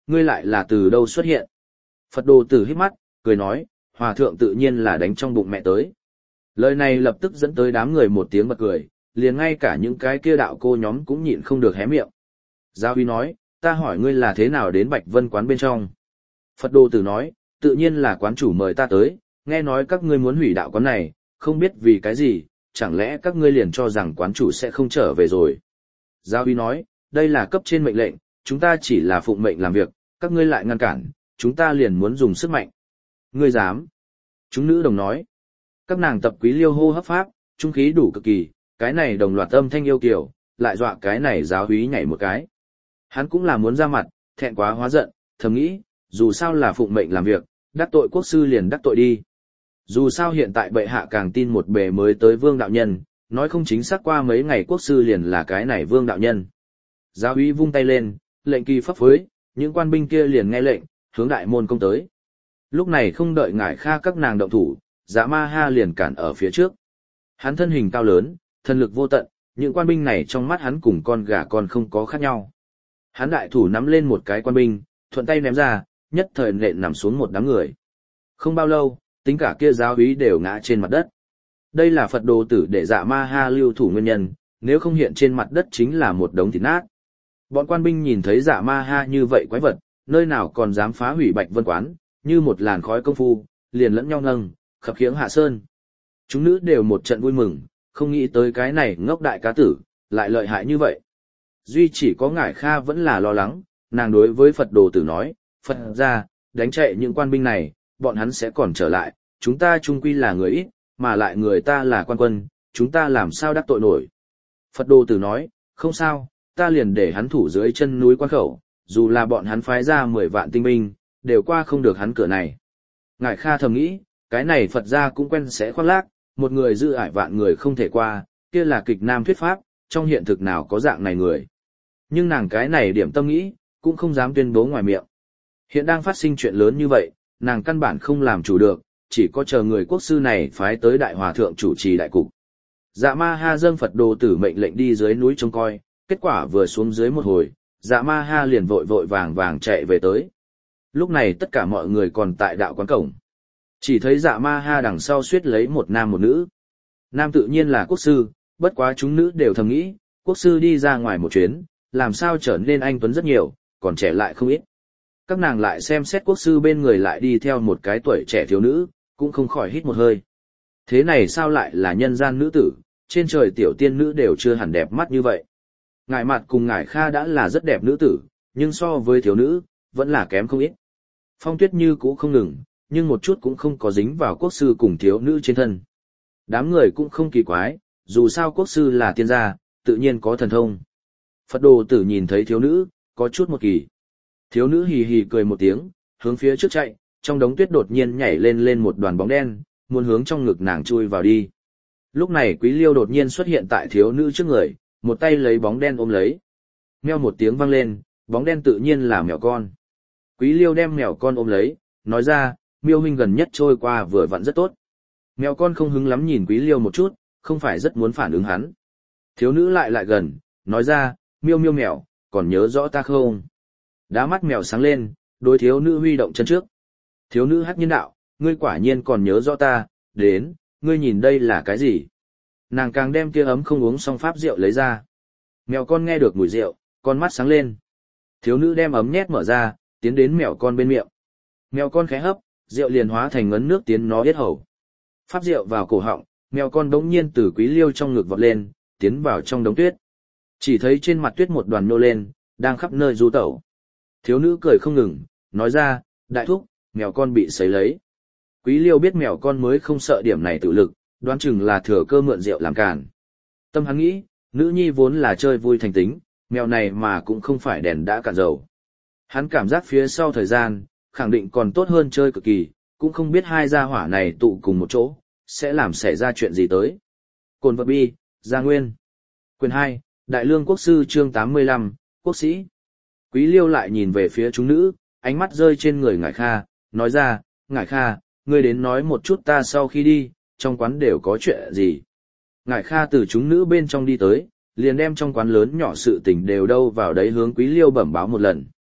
ngươi lại là từ đâu xuất hiện? Phật đồ tử hít mắt, cười nói, hòa thượng tự nhiên là đánh trong bụng mẹ tới. Lời này lập tức dẫn tới đám người một tiếng bật cười, liền ngay cả những cái kia đạo cô nhóm cũng nhịn không được hé miệng. Giáo uy nói, ta hỏi ngươi là thế nào đến Bạch Vân quán bên trong? Phật đồ tử nói, tự nhiên là quán chủ mời ta tới, nghe nói các ngươi muốn hủy đạo quán này, không biết vì cái gì, chẳng lẽ các ngươi liền cho rằng quán chủ sẽ không trở về rồi. Giáo uy nói, đây là cấp trên mệnh lệnh, chúng ta chỉ là phụng mệnh làm việc, các ngươi lại ngăn cản, chúng ta liền muốn dùng sức mạnh. Ngươi dám? Chúng nữ đồng nói. Các nàng tập Quý Liêu hô hấp pháp, trung khí đủ cực kỳ, cái này đồng loạt âm thanh yêu kiều, lại dọa cái này giáo úy nhảy một cái. Hắn cũng là muốn ra mặt, thẹn quá hóa giận, thầm nghĩ, dù sao là phụng mệnh làm việc, đắc tội quốc sư liền đắc tội đi. Dù sao hiện tại bệ hạ càng tin một bề mới tới vương đạo nhân, nói không chính xác qua mấy ngày quốc sư liền là cái này vương đạo nhân. Giáo úy vung tay lên, lệnh kỳ pháp phối, những quan binh kia liền nghe lệnh, hướng đại môn công tới. Lúc này không đợi ngải kha các nàng động thủ, Dạ Ma Ha liền cản ở phía trước. Hắn thân hình cao lớn, thân lực vô tận, những quan binh này trong mắt hắn cùng con gà con không có khác nhau. Hắn đại thủ nắm lên một cái quan binh, thuận tay ném ra, nhất thời nện nằm xuống một đám người. Không bao lâu, tính cả kia giáo úy đều ngã trên mặt đất. Đây là Phật đồ tử để Dạ Ma Ha lưu thủ nguyên nhân, nếu không hiện trên mặt đất chính là một đống thịt nát. Bọn quan binh nhìn thấy Dạ Ma Ha như vậy quái vật, nơi nào còn dám phá hủy Bạch Vân quán, như một làn khói công phu, liền lẫn nhau nâng, khập khiễng hạ sơn. Chúng nữ đều một trận vui mừng, không nghĩ tới cái này ngốc đại cá tử, lại lợi hại như vậy. Duy chỉ có ngải kha vẫn là lo lắng, nàng đối với Phật đồ tử nói, Phật ra, đánh chạy những quan binh này, bọn hắn sẽ còn trở lại, chúng ta chung quy là người ít, mà lại người ta là quan quân, chúng ta làm sao đắc tội nổi. Phật đồ tử nói, không sao, ta liền để hắn thủ dưới chân núi quan khẩu, dù là bọn hắn phái ra mười vạn tinh binh, đều qua không được hắn cửa này. Ngải kha thầm nghĩ, cái này Phật gia cũng quen sẽ khoác lác, một người giữ ải vạn người không thể qua, kia là kịch nam thuyết pháp, trong hiện thực nào có dạng này người. Nhưng nàng cái này điểm tâm nghĩ, cũng không dám tuyên bố ngoài miệng. Hiện đang phát sinh chuyện lớn như vậy, nàng căn bản không làm chủ được, chỉ có chờ người quốc sư này phái tới đại hòa thượng chủ trì đại cục. Dạ Ma Ha dâng Phật đồ tử mệnh lệnh đi dưới núi trông coi, kết quả vừa xuống dưới một hồi, Dạ Ma Ha liền vội vội vàng vàng chạy về tới. Lúc này tất cả mọi người còn tại đạo quán cổng. Chỉ thấy Dạ Ma Ha đằng sau suýt lấy một nam một nữ. Nam tự nhiên là quốc sư, bất quá chúng nữ đều thầm nghĩ, quốc sư đi ra ngoài một chuyến, làm sao trở nên anh tuấn rất nhiều, còn trẻ lại không ít. Các nàng lại xem xét quốc sư bên người lại đi theo một cái tuổi trẻ thiếu nữ, cũng không khỏi hít một hơi. Thế này sao lại là nhân gian nữ tử, trên trời tiểu tiên nữ đều chưa hẳn đẹp mắt như vậy. Ngải Mặt cùng Ngải Kha đã là rất đẹp nữ tử, nhưng so với thiếu nữ, vẫn là kém không ít. Phong Tuyết Như cũ không ngừng, nhưng một chút cũng không có dính vào quốc sư cùng thiếu nữ trên thân. Đám người cũng không kỳ quái, dù sao quốc sư là tiên gia, tự nhiên có thần thông. Phật đồ tử nhìn thấy thiếu nữ, có chút một kỳ. Thiếu nữ hì hì cười một tiếng, hướng phía trước chạy, trong đống tuyết đột nhiên nhảy lên lên một đoàn bóng đen, muốn hướng trong ngực nàng chui vào đi. Lúc này Quý Liêu đột nhiên xuất hiện tại thiếu nữ trước người, một tay lấy bóng đen ôm lấy. Meo một tiếng vang lên, bóng đen tự nhiên là mèo con. Quý Liêu đem mèo con ôm lấy, nói ra, Miêu huynh gần nhất trôi qua vừa vặn rất tốt. Mèo con không hứng lắm nhìn Quý Liêu một chút, không phải rất muốn phản ứng hắn. Thiếu nữ lại lại gần, nói ra, Miêu miêu mèo, còn nhớ rõ ta không? Đá mắt mèo sáng lên, đối thiếu nữ huy động chân trước. Thiếu nữ hắc nhiên đạo, ngươi quả nhiên còn nhớ rõ ta, đến, ngươi nhìn đây là cái gì? Nàng càng đem kia ấm không uống xong pháp rượu lấy ra. Mèo con nghe được mùi rượu, con mắt sáng lên. Thiếu nữ đem ấm nhét mở ra, tiến đến mèo con bên miệng. Mèo con khẽ hấp, rượu liền hóa thành ngấn nước tiến nó yết hầu. Pháp rượu vào cổ họng, mèo con bỗng nhiên từ Quý Liêu trong ngực vọt lên, tiến vào trong đống tuyết. Chỉ thấy trên mặt tuyết một đoàn nô lên, đang khắp nơi du tẩu. Thiếu nữ cười không ngừng, nói ra, đại thúc, mèo con bị sấy lấy. Quý Liêu biết mèo con mới không sợ điểm này tự lực, đoán chừng là thừa cơ mượn rượu làm càn. Tâm hắn nghĩ, nữ nhi vốn là chơi vui thành tính, mèo này mà cũng không phải đèn đã cạn dầu. Hắn cảm giác phía sau thời gian, khẳng định còn tốt hơn chơi cực kỳ, cũng không biết hai gia hỏa này tụ cùng một chỗ, sẽ làm xảy ra chuyện gì tới. Cồn vật bi, Gia Nguyên. Quyền hai, Đại Lương Quốc sư chương tám mươi lăm, Quốc sĩ. Quý Liêu lại nhìn về phía chúng nữ, ánh mắt rơi trên người Ngải Kha, nói ra, Ngải Kha, ngươi đến nói một chút ta sau khi đi, trong quán đều có chuyện gì. Ngải Kha từ chúng nữ bên trong đi tới, liền đem trong quán lớn nhỏ sự tình đều đâu vào đấy hướng Quý Liêu bẩm báo một lần.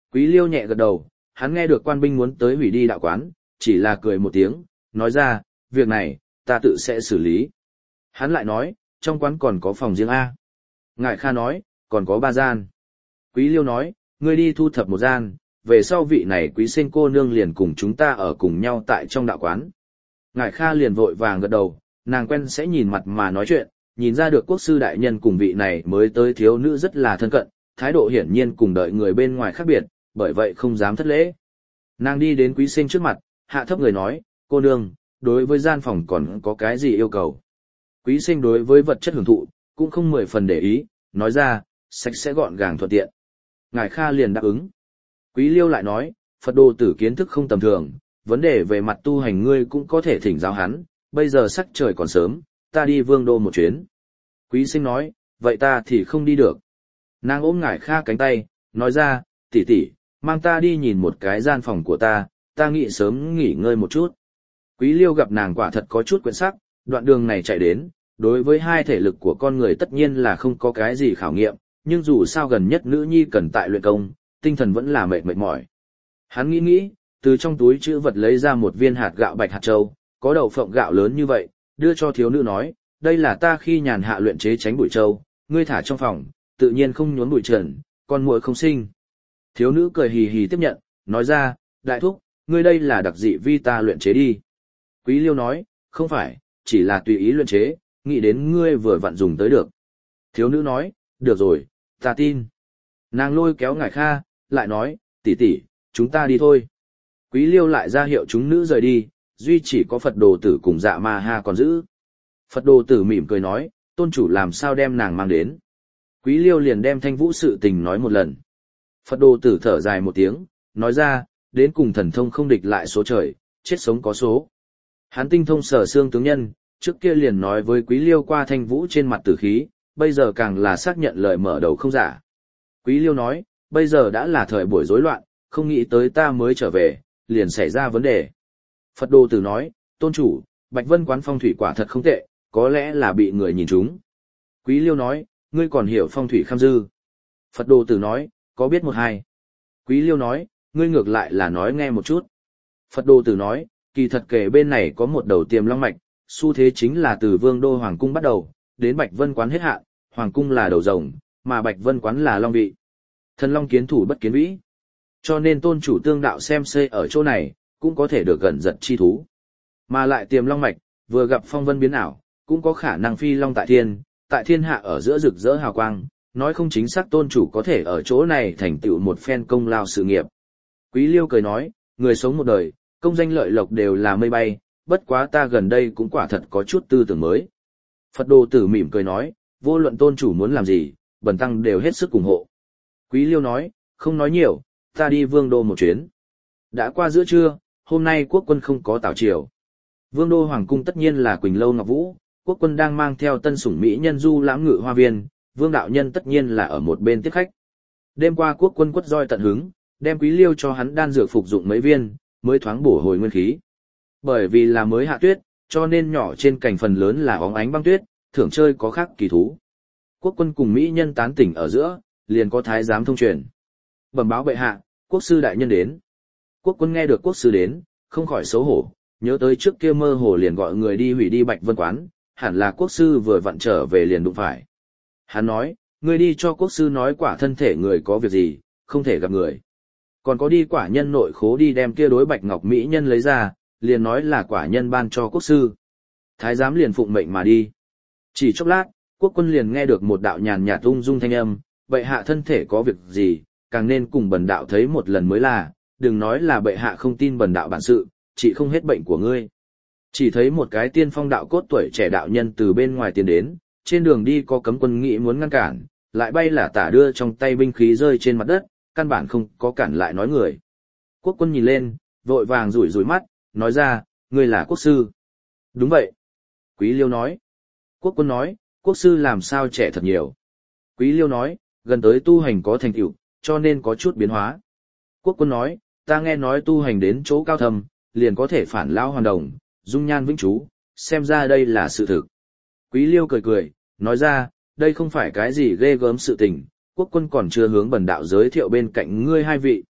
Quý Liêu nhẹ gật đầu, hắn nghe được quan binh muốn tới hủy đi đạo quán, chỉ là cười một tiếng, nói ra, việc này, ta tự sẽ xử lý. Hắn lại nói, trong quán còn có phòng riêng A. Ngải Kha nói, còn có ba gian. Quý Liêu nói, ngươi đi thu thập một gian, về sau vị này quý sinh cô nương liền cùng chúng ta ở cùng nhau tại trong đạo quán. Ngải Kha liền vội vàng gật đầu, nàng quen sẽ nhìn mặt mà nói chuyện, nhìn ra được quốc sư đại nhân cùng vị này mới tới thiếu nữ rất là thân cận, thái độ hiển nhiên cùng đợi người bên ngoài khác biệt, bởi vậy không dám thất lễ. Nàng đi đến quý sinh trước mặt, hạ thấp người nói, cô nương, đối với gian phòng còn có cái gì yêu cầu? Quý sinh đối với vật chất hưởng thụ, cũng không mười phần để ý, nói ra, sạch sẽ gọn gàng thuận tiện. Ngải Kha liền đáp ứng. Quý Liêu lại nói, Phật đồ tử kiến thức không tầm thường, vấn đề về mặt tu hành ngươi cũng có thể thỉnh giáo hắn, bây giờ sắc trời còn sớm, ta đi vương đô một chuyến. Quý sinh nói, vậy ta thì không đi được. Nàng ôm Ngải Kha cánh tay, nói ra, tỷ tỷ, mang ta đi nhìn một cái gian phòng của ta, ta nghĩ sớm nghỉ ngơi một chút. Quý Liêu gặp nàng quả thật có chút quyến sắc, đoạn đường này chạy đến, đối với hai thể lực của con người tất nhiên là không có cái gì khảo nghiệm, nhưng dù sao gần nhất nữ nhi cần tại luyện công, tinh thần vẫn là mệt mệt mỏi. Hắn nghĩ nghĩ, từ trong túi chữ vật lấy ra một viên hạt gạo bạch hạt châu, có đậu phộng gạo lớn như vậy, đưa cho thiếu nữ nói, đây là ta khi nhàn hạ luyện chế tránh bụi châu, ngươi thả trong phòng, tự nhiên không nhốn bụi trần, con muội không sinh. Thiếu nữ cười hì hì tiếp nhận, nói ra, đại thúc, ngươi đây là đặc dị vi ta luyện chế đi. Quý Liêu nói, không phải, chỉ là tùy ý luyện chế, nghĩ đến ngươi vừa vặn dùng tới được. Thiếu nữ nói, được rồi, ta tin. Nàng lôi kéo Ngải Kha, lại nói, tỷ tỷ, chúng ta đi thôi. Quý Liêu lại ra hiệu chúng nữ rời đi, duy chỉ có Phật đồ tử cùng Dạ Ma Ha còn giữ. Phật đồ tử mỉm cười nói, tôn chủ làm sao đem nàng mang đến. Quý Liêu liền đem Thanh Vũ sự tình nói một lần. Phật đồ tử thở dài một tiếng, nói ra, đến cùng thần thông không địch lại số trời, chết sống có số. Hắn tinh thông sở xương tướng nhân, trước kia liền nói với Quý Liêu qua Thanh Vũ trên mặt tử khí, bây giờ càng là xác nhận lời mở đầu không giả. Quý Liêu nói, bây giờ đã là thời buổi rối loạn, không nghĩ tới ta mới trở về, liền xảy ra vấn đề. Phật đồ tử nói, tôn chủ, Bạch Vân quán phong thủy quả thật không tệ, có lẽ là bị người nhìn trúng. Quý Liêu nói, ngươi còn hiểu phong thủy kham dư. Phật đồ tử nói, có biết một hai. Quý Liêu nói, ngươi ngược lại là nói nghe một chút. Phật đồ tử nói, kỳ thật kể bên này có một đầu tiềm long mạch, xu thế chính là từ vương đô hoàng cung bắt đầu, đến Bạch Vân quán hết hạn, hoàng cung là đầu rồng, mà Bạch Vân quán là long vị. Thần long kiến thủ bất kiến vĩ. Cho nên tôn chủ tương đạo xem xây ở chỗ này, cũng có thể được gần giật chi thú. Mà lại tiềm long mạch, vừa gặp phong vân biến ảo, cũng có khả năng phi long tại thiên, tại thiên hạ ở giữa rực rỡ hào quang, nói không chính xác tôn chủ có thể ở chỗ này thành tựu một phen công lao sự nghiệp. Quý Liêu cười nói, người sống một đời, công danh lợi lộc đều là mây bay, bất quá ta gần đây cũng quả thật có chút tư tưởng mới. Phật đồ tử mỉm cười nói, vô luận tôn chủ muốn làm gì, bần tăng đều hết sức ủng hộ. Quý Liêu nói, không nói nhiều, ta đi vương đô một chuyến. Đã qua giữa trưa, hôm nay quốc quân không có tảo triều. Vương đô hoàng cung tất nhiên là Quỳnh Lâu Ngọc Vũ, quốc quân đang mang theo tân sủng mỹ nhân du lãm ngự hoa viên, vương đạo nhân tất nhiên là ở một bên tiếp khách. Đêm qua quốc quân quất roi tận hứng, đem Quý Liêu cho hắn đan dược phục dụng mấy viên, mới thoáng bổ hồi nguyên khí. Bởi vì là mới hạ tuyết, cho nên nhỏ trên cành phần lớn là óng ánh băng tuyết, thưởng chơi có khác kỳ thú. Quốc quân cùng mỹ nhân tán tỉnh ở giữa, liền có thái giám thông truyền. Bẩm báo bệ hạ, quốc sư đại nhân đến. Quốc quân nghe được quốc sư đến, không khỏi xấu hổ, nhớ tới trước kia mơ hồ liền gọi người đi hủy đi Bạch Vân quán, hẳn là quốc sư vừa vặn trở về liền đụng phải. Hắn nói, ngươi đi cho quốc sư nói quả thân thể người có việc gì, không thể gặp người. Còn có đi quả nhân nội khố đi đem kia đối bạch ngọc mỹ nhân lấy ra, liền nói là quả nhân ban cho quốc sư. Thái giám liền phụng mệnh mà đi. Chỉ chốc lát, quốc quân liền nghe được một đạo nhàn nhạt ung dung thanh âm, bệ hạ thân thể có việc gì, càng nên cùng bần đạo thấy một lần mới là, đừng nói là bệ hạ không tin bần đạo bản sự, chỉ không hết bệnh của ngươi. Chỉ thấy một cái tiên phong đạo cốt tuổi trẻ đạo nhân từ bên ngoài tiến đến, trên đường đi có cấm quân nghĩ muốn ngăn cản, lại bay là tả đưa trong tay binh khí rơi trên mặt đất, căn bản không có cản lại nói người. Quốc quân nhìn lên, vội vàng rủi rủi mắt, nói ra, ngươi là quốc sư. Đúng vậy. Quý Liêu nói. Quốc quân nói, quốc sư làm sao trẻ thật nhiều. Quý Liêu nói, gần tới tu hành có thành tựu, cho nên có chút biến hóa. Quốc quân nói, ta nghe nói tu hành đến chỗ cao thầm, liền có thể phản lao hoàn đồng, dung nhan vĩnh trú, xem ra đây là sự thực. Quý Liêu cười cười, nói ra, đây không phải cái gì ghê gớm sự tình, quốc quân còn chưa hướng bần đạo giới thiệu bên cạnh ngươi hai vị,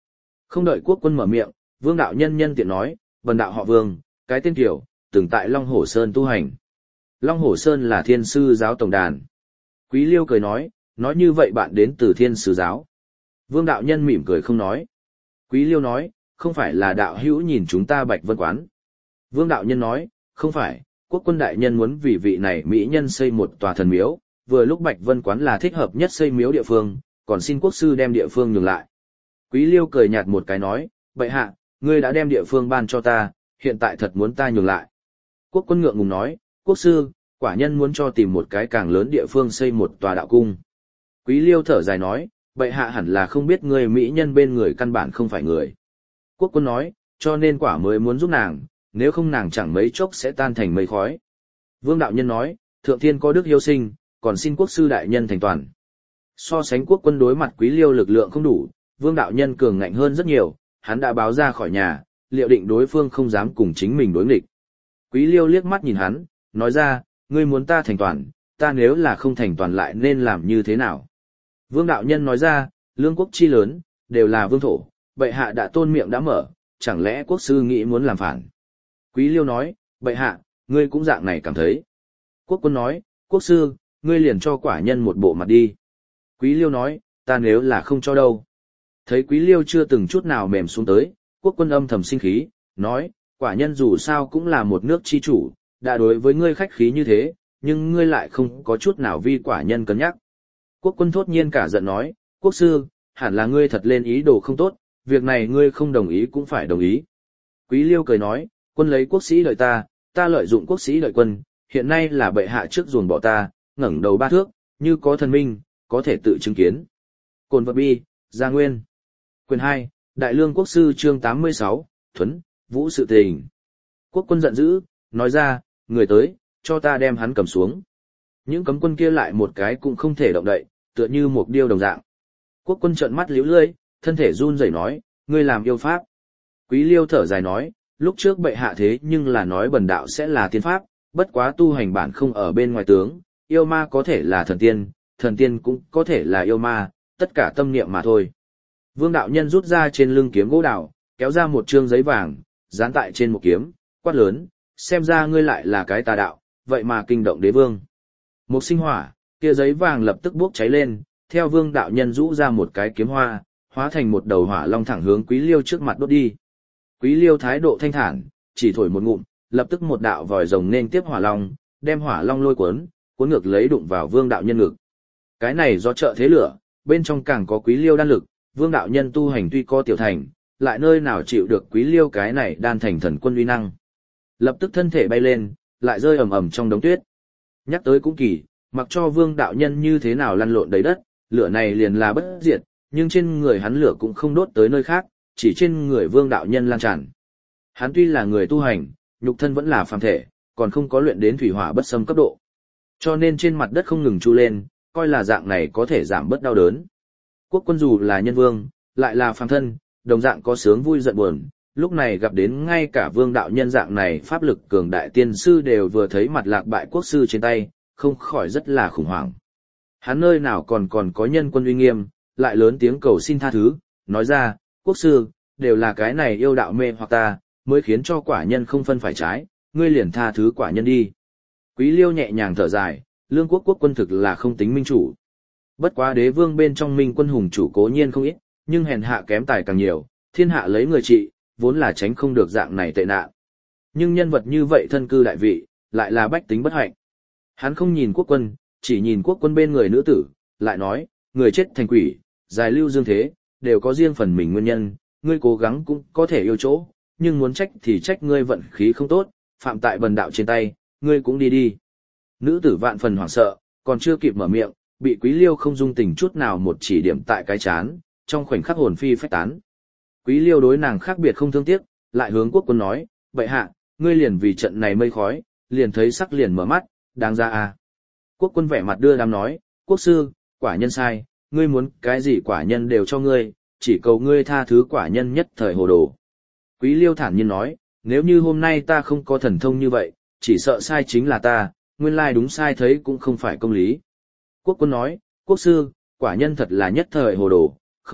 Không đợi quốc quân mở miệng, Vương đạo nhân nhân tiện nói, bần đạo họ Vương, cái tên kiểu, từng tại Long Hổ Sơn tu hành. Long Hổ Sơn là thiên sư giáo tổng đàn. Quý Liêu cười nói, nói như vậy bạn đến từ thiên sư giáo. Vương đạo nhân mỉm cười không nói. Quý Liêu nói, không phải là đạo hữu nhìn chúng ta Bạch Vân Quán. Vương đạo nhân nói, không phải, quốc quân đại nhân muốn vì vị này mỹ nhân xây một tòa thần miếu, vừa lúc Bạch Vân Quán là thích hợp nhất xây miếu địa phương, còn xin quốc sư đem địa phương nhường lại. Quý Liêu cười nhạt một cái nói, bệ hạ, ngươi đã đem địa phương ban cho ta, hiện tại thật muốn ta nhường lại. Quốc quân ngượng ngùng nói, quốc sư, quả nhân muốn cho tìm một cái càng lớn địa phương xây một tòa đạo cung. Quý Liêu thở dài nói, bệ hạ hẳn là không biết người mỹ nhân bên người căn bản không phải người. Quốc quân nói, cho nên quả mới muốn giúp nàng, nếu không nàng chẳng mấy chốc sẽ tan thành mây khói. Vương đạo nhân nói, thượng thiên có đức hiếu sinh, còn xin quốc sư đại nhân thành toàn. So sánh quốc quân đối mặt Quý Liêu lực lượng không đủ, Vương đạo nhân cường ngạnh hơn rất nhiều, hắn đã báo ra khỏi nhà, liệu định đối phương không dám cùng chính mình đối nghịch. Quý Liêu liếc mắt nhìn hắn, nói ra, ngươi muốn ta thành toàn, ta nếu là không thành toàn lại nên làm như thế nào? Vương đạo nhân nói ra, lương quốc chi lớn, đều là vương thổ, bệ hạ đã tôn miệng đã mở, chẳng lẽ quốc sư nghĩ muốn làm phản? Quý Liêu nói, bệ hạ, ngươi cũng dạng này cảm thấy. Quốc quân nói, quốc sư, ngươi liền cho quả nhân một bộ mặt đi. Quý Liêu nói, ta nếu là không cho đâu. Thấy Quý Liêu chưa từng chút nào mềm xuống tới, quốc quân âm thầm sinh khí, nói, quả nhân dù sao cũng là một nước chi chủ, đã đối với ngươi khách khí như thế, nhưng ngươi lại không có chút nào vi quả nhân cân nhắc. Quốc quân thốt nhiên cả giận nói, quốc sư, hẳn là ngươi thật lên ý đồ không tốt, việc này ngươi không đồng ý cũng phải đồng ý. Quý Liêu cười nói, quân lấy quốc sĩ đợi ta, ta lợi dụng quốc sĩ đợi quân, hiện nay là bệ hạ trước ruồng bỏ ta, ngẩng đầu ba thước, như có thần minh, có thể tự chứng kiến. Cồn vật bi, Gia Nguyên. Quyền hai, Đại Lương Quốc sư chương tám mươi sáu, Thuấn, Vũ sự tình. Quốc quân giận dữ, nói ra, người tới, cho ta đem hắn cầm xuống. Những cấm quân kia lại một cái cũng không thể động đậy, tựa như một điêu đồng dạng. Quốc quân trợn mắt liễu lưỡi, thân thể run rẩy nói, ngươi làm yêu pháp. Quý Liêu thở dài nói, lúc trước bệ hạ thế nhưng là nói bần đạo sẽ là tiên pháp, bất quá tu hành bản không ở bên ngoài tướng, yêu ma có thể là thần tiên, thần tiên cũng có thể là yêu ma, tất cả tâm niệm mà thôi. Vương đạo nhân rút ra trên lưng kiếm gỗ đào, kéo ra một trương giấy vàng, dán tại trên một kiếm, quát lớn, xem ra ngươi lại là cái tà đạo, vậy mà kinh động đế vương. Một sinh hỏa, kia giấy vàng lập tức bốc cháy lên, theo vương đạo nhân rũ ra một cái kiếm hoa, hóa thành một đầu hỏa long thẳng hướng Quý Liêu trước mặt đốt đi. Quý Liêu thái độ thanh thản, chỉ thổi một ngụm, lập tức một đạo vòi rồng nên tiếp hỏa long, đem hỏa long lôi cuốn, cuốn ngược lấy đụng vào vương đạo nhân ngực. Cái này do trợ thế lửa, bên trong càng có Quý Liêu đan lực, vương đạo nhân tu hành tuy có tiểu thành, lại nơi nào chịu được Quý Liêu cái này đan thành thần quân uy năng. Lập tức thân thể bay lên, lại rơi ầm ầm trong đống tuyết. Nhắc tới cũng kỳ, mặc cho vương đạo nhân như thế nào lăn lộn đầy đất, lửa này liền là bất diệt, nhưng trên người hắn lửa cũng không đốt tới nơi khác, chỉ trên người vương đạo nhân lan tràn. Hắn tuy là người tu hành, nhục thân vẫn là phàm thể, còn không có luyện đến thủy hỏa bất xâm cấp độ. Cho nên trên mặt đất không ngừng chu lên, coi là dạng này có thể giảm bớt đau đớn. Quốc quân dù là nhân vương, lại là phàm thân, đồng dạng có sướng vui giận buồn, lúc này gặp đến ngay cả vương đạo nhân dạng này pháp lực cường đại tiên sư đều vừa thấy mặt lạc bại quốc sư trên tay, không khỏi rất là khủng hoảng. Hắn nơi nào còn còn có nhân quân uy nghiêm, lại lớn tiếng cầu xin tha thứ, nói ra, quốc sư, đều là cái này yêu đạo mê hoặc ta, mới khiến cho quả nhân không phân phải trái, ngươi liền tha thứ quả nhân đi. Quý Liêu nhẹ nhàng thở dài, lương quốc quốc quân thực là không tính minh chủ. Bất quá đế vương bên trong minh quân hùng chủ cố nhiên không ít, nhưng hèn hạ kém tài càng nhiều, thiên hạ lấy người trị, vốn là tránh không được dạng này tệ nạn. Nhưng nhân vật như vậy thân cư đại vị, lại là bách tính bất hạnh. Hắn không nhìn quốc quân, chỉ nhìn quốc quân bên người nữ tử, lại nói, người chết thành quỷ, dài lưu dương thế, đều có riêng phần mình nguyên nhân, ngươi cố gắng cũng có thể yêu chỗ, nhưng muốn trách thì trách ngươi vận khí không tốt, phạm tại bần đạo trên tay, ngươi cũng đi đi. Nữ tử vạn phần hoảng sợ, còn chưa kịp mở miệng, bị Quý Liêu không dung tình chút nào một chỉ điểm tại cái chán, trong khoảnh khắc hồn phi phách tán. Quý Liêu đối nàng khác biệt không thương tiếc, lại hướng quốc quân nói, vậy hạ, ngươi liền vì trận này mây khói, liền thấy sắc liền mở mắt, đáng ra à. Quốc quân vẻ mặt đưa đám nói, quốc sư, quả nhân sai, ngươi muốn cái gì quả nhân đều cho ngươi, chỉ cầu ngươi tha thứ quả nhân nhất thời hồ đồ. Quý Liêu thản nhiên nói, nếu như hôm nay ta không có thần thông như vậy, chỉ sợ sai chính là ta, nguyên lai đúng sai thấy cũng không phải công lý. Quốc quân nói, quốc sư, quả nhân thật là nhất thời hồ đồ, không,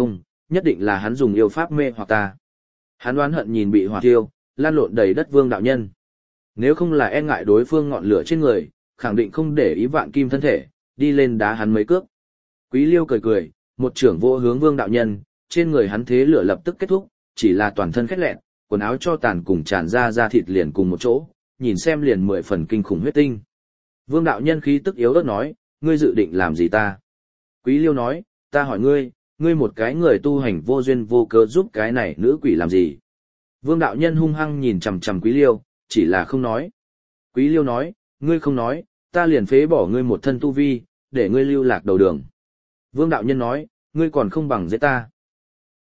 nhất định là hắn dùng yêu pháp mê hoặc ta. Hắn oán hận nhìn bị hỏa thiêu, lan lộn đầy đất Vương đạo nhân. Nếu không là e ngại đối phương ngọn lửa trên người, khẳng định không để ý vạn kim thân thể, đi lên đá hắn mấy cước. Quý Liêu cười cười, một trưởng vô hướng Vương đạo nhân, trên người hắn thế lửa lập tức kết thúc, chỉ là toàn thân khét lẹn, quần áo cho tàn cùng tràn ra da thịt liền cùng một chỗ, nhìn xem liền mười phần kinh khủng huyết tinh. Vương đạo nhân khí tức yếu ớt nói, ngươi dự định làm gì ta? Quý Liêu nói, ta hỏi ngươi, ngươi một cái người tu hành vô duyên vô cớ giúp cái này nữ quỷ làm gì? Vương đạo nhân hung hăng nhìn chằm chằm Quý Liêu, chỉ là không nói. Quý Liêu nói, ngươi không nói, ta liền phế bỏ ngươi một thân tu vi, để ngươi lưu lạc đầu đường. Vương đạo nhân nói, ngươi còn không bằng giết ta.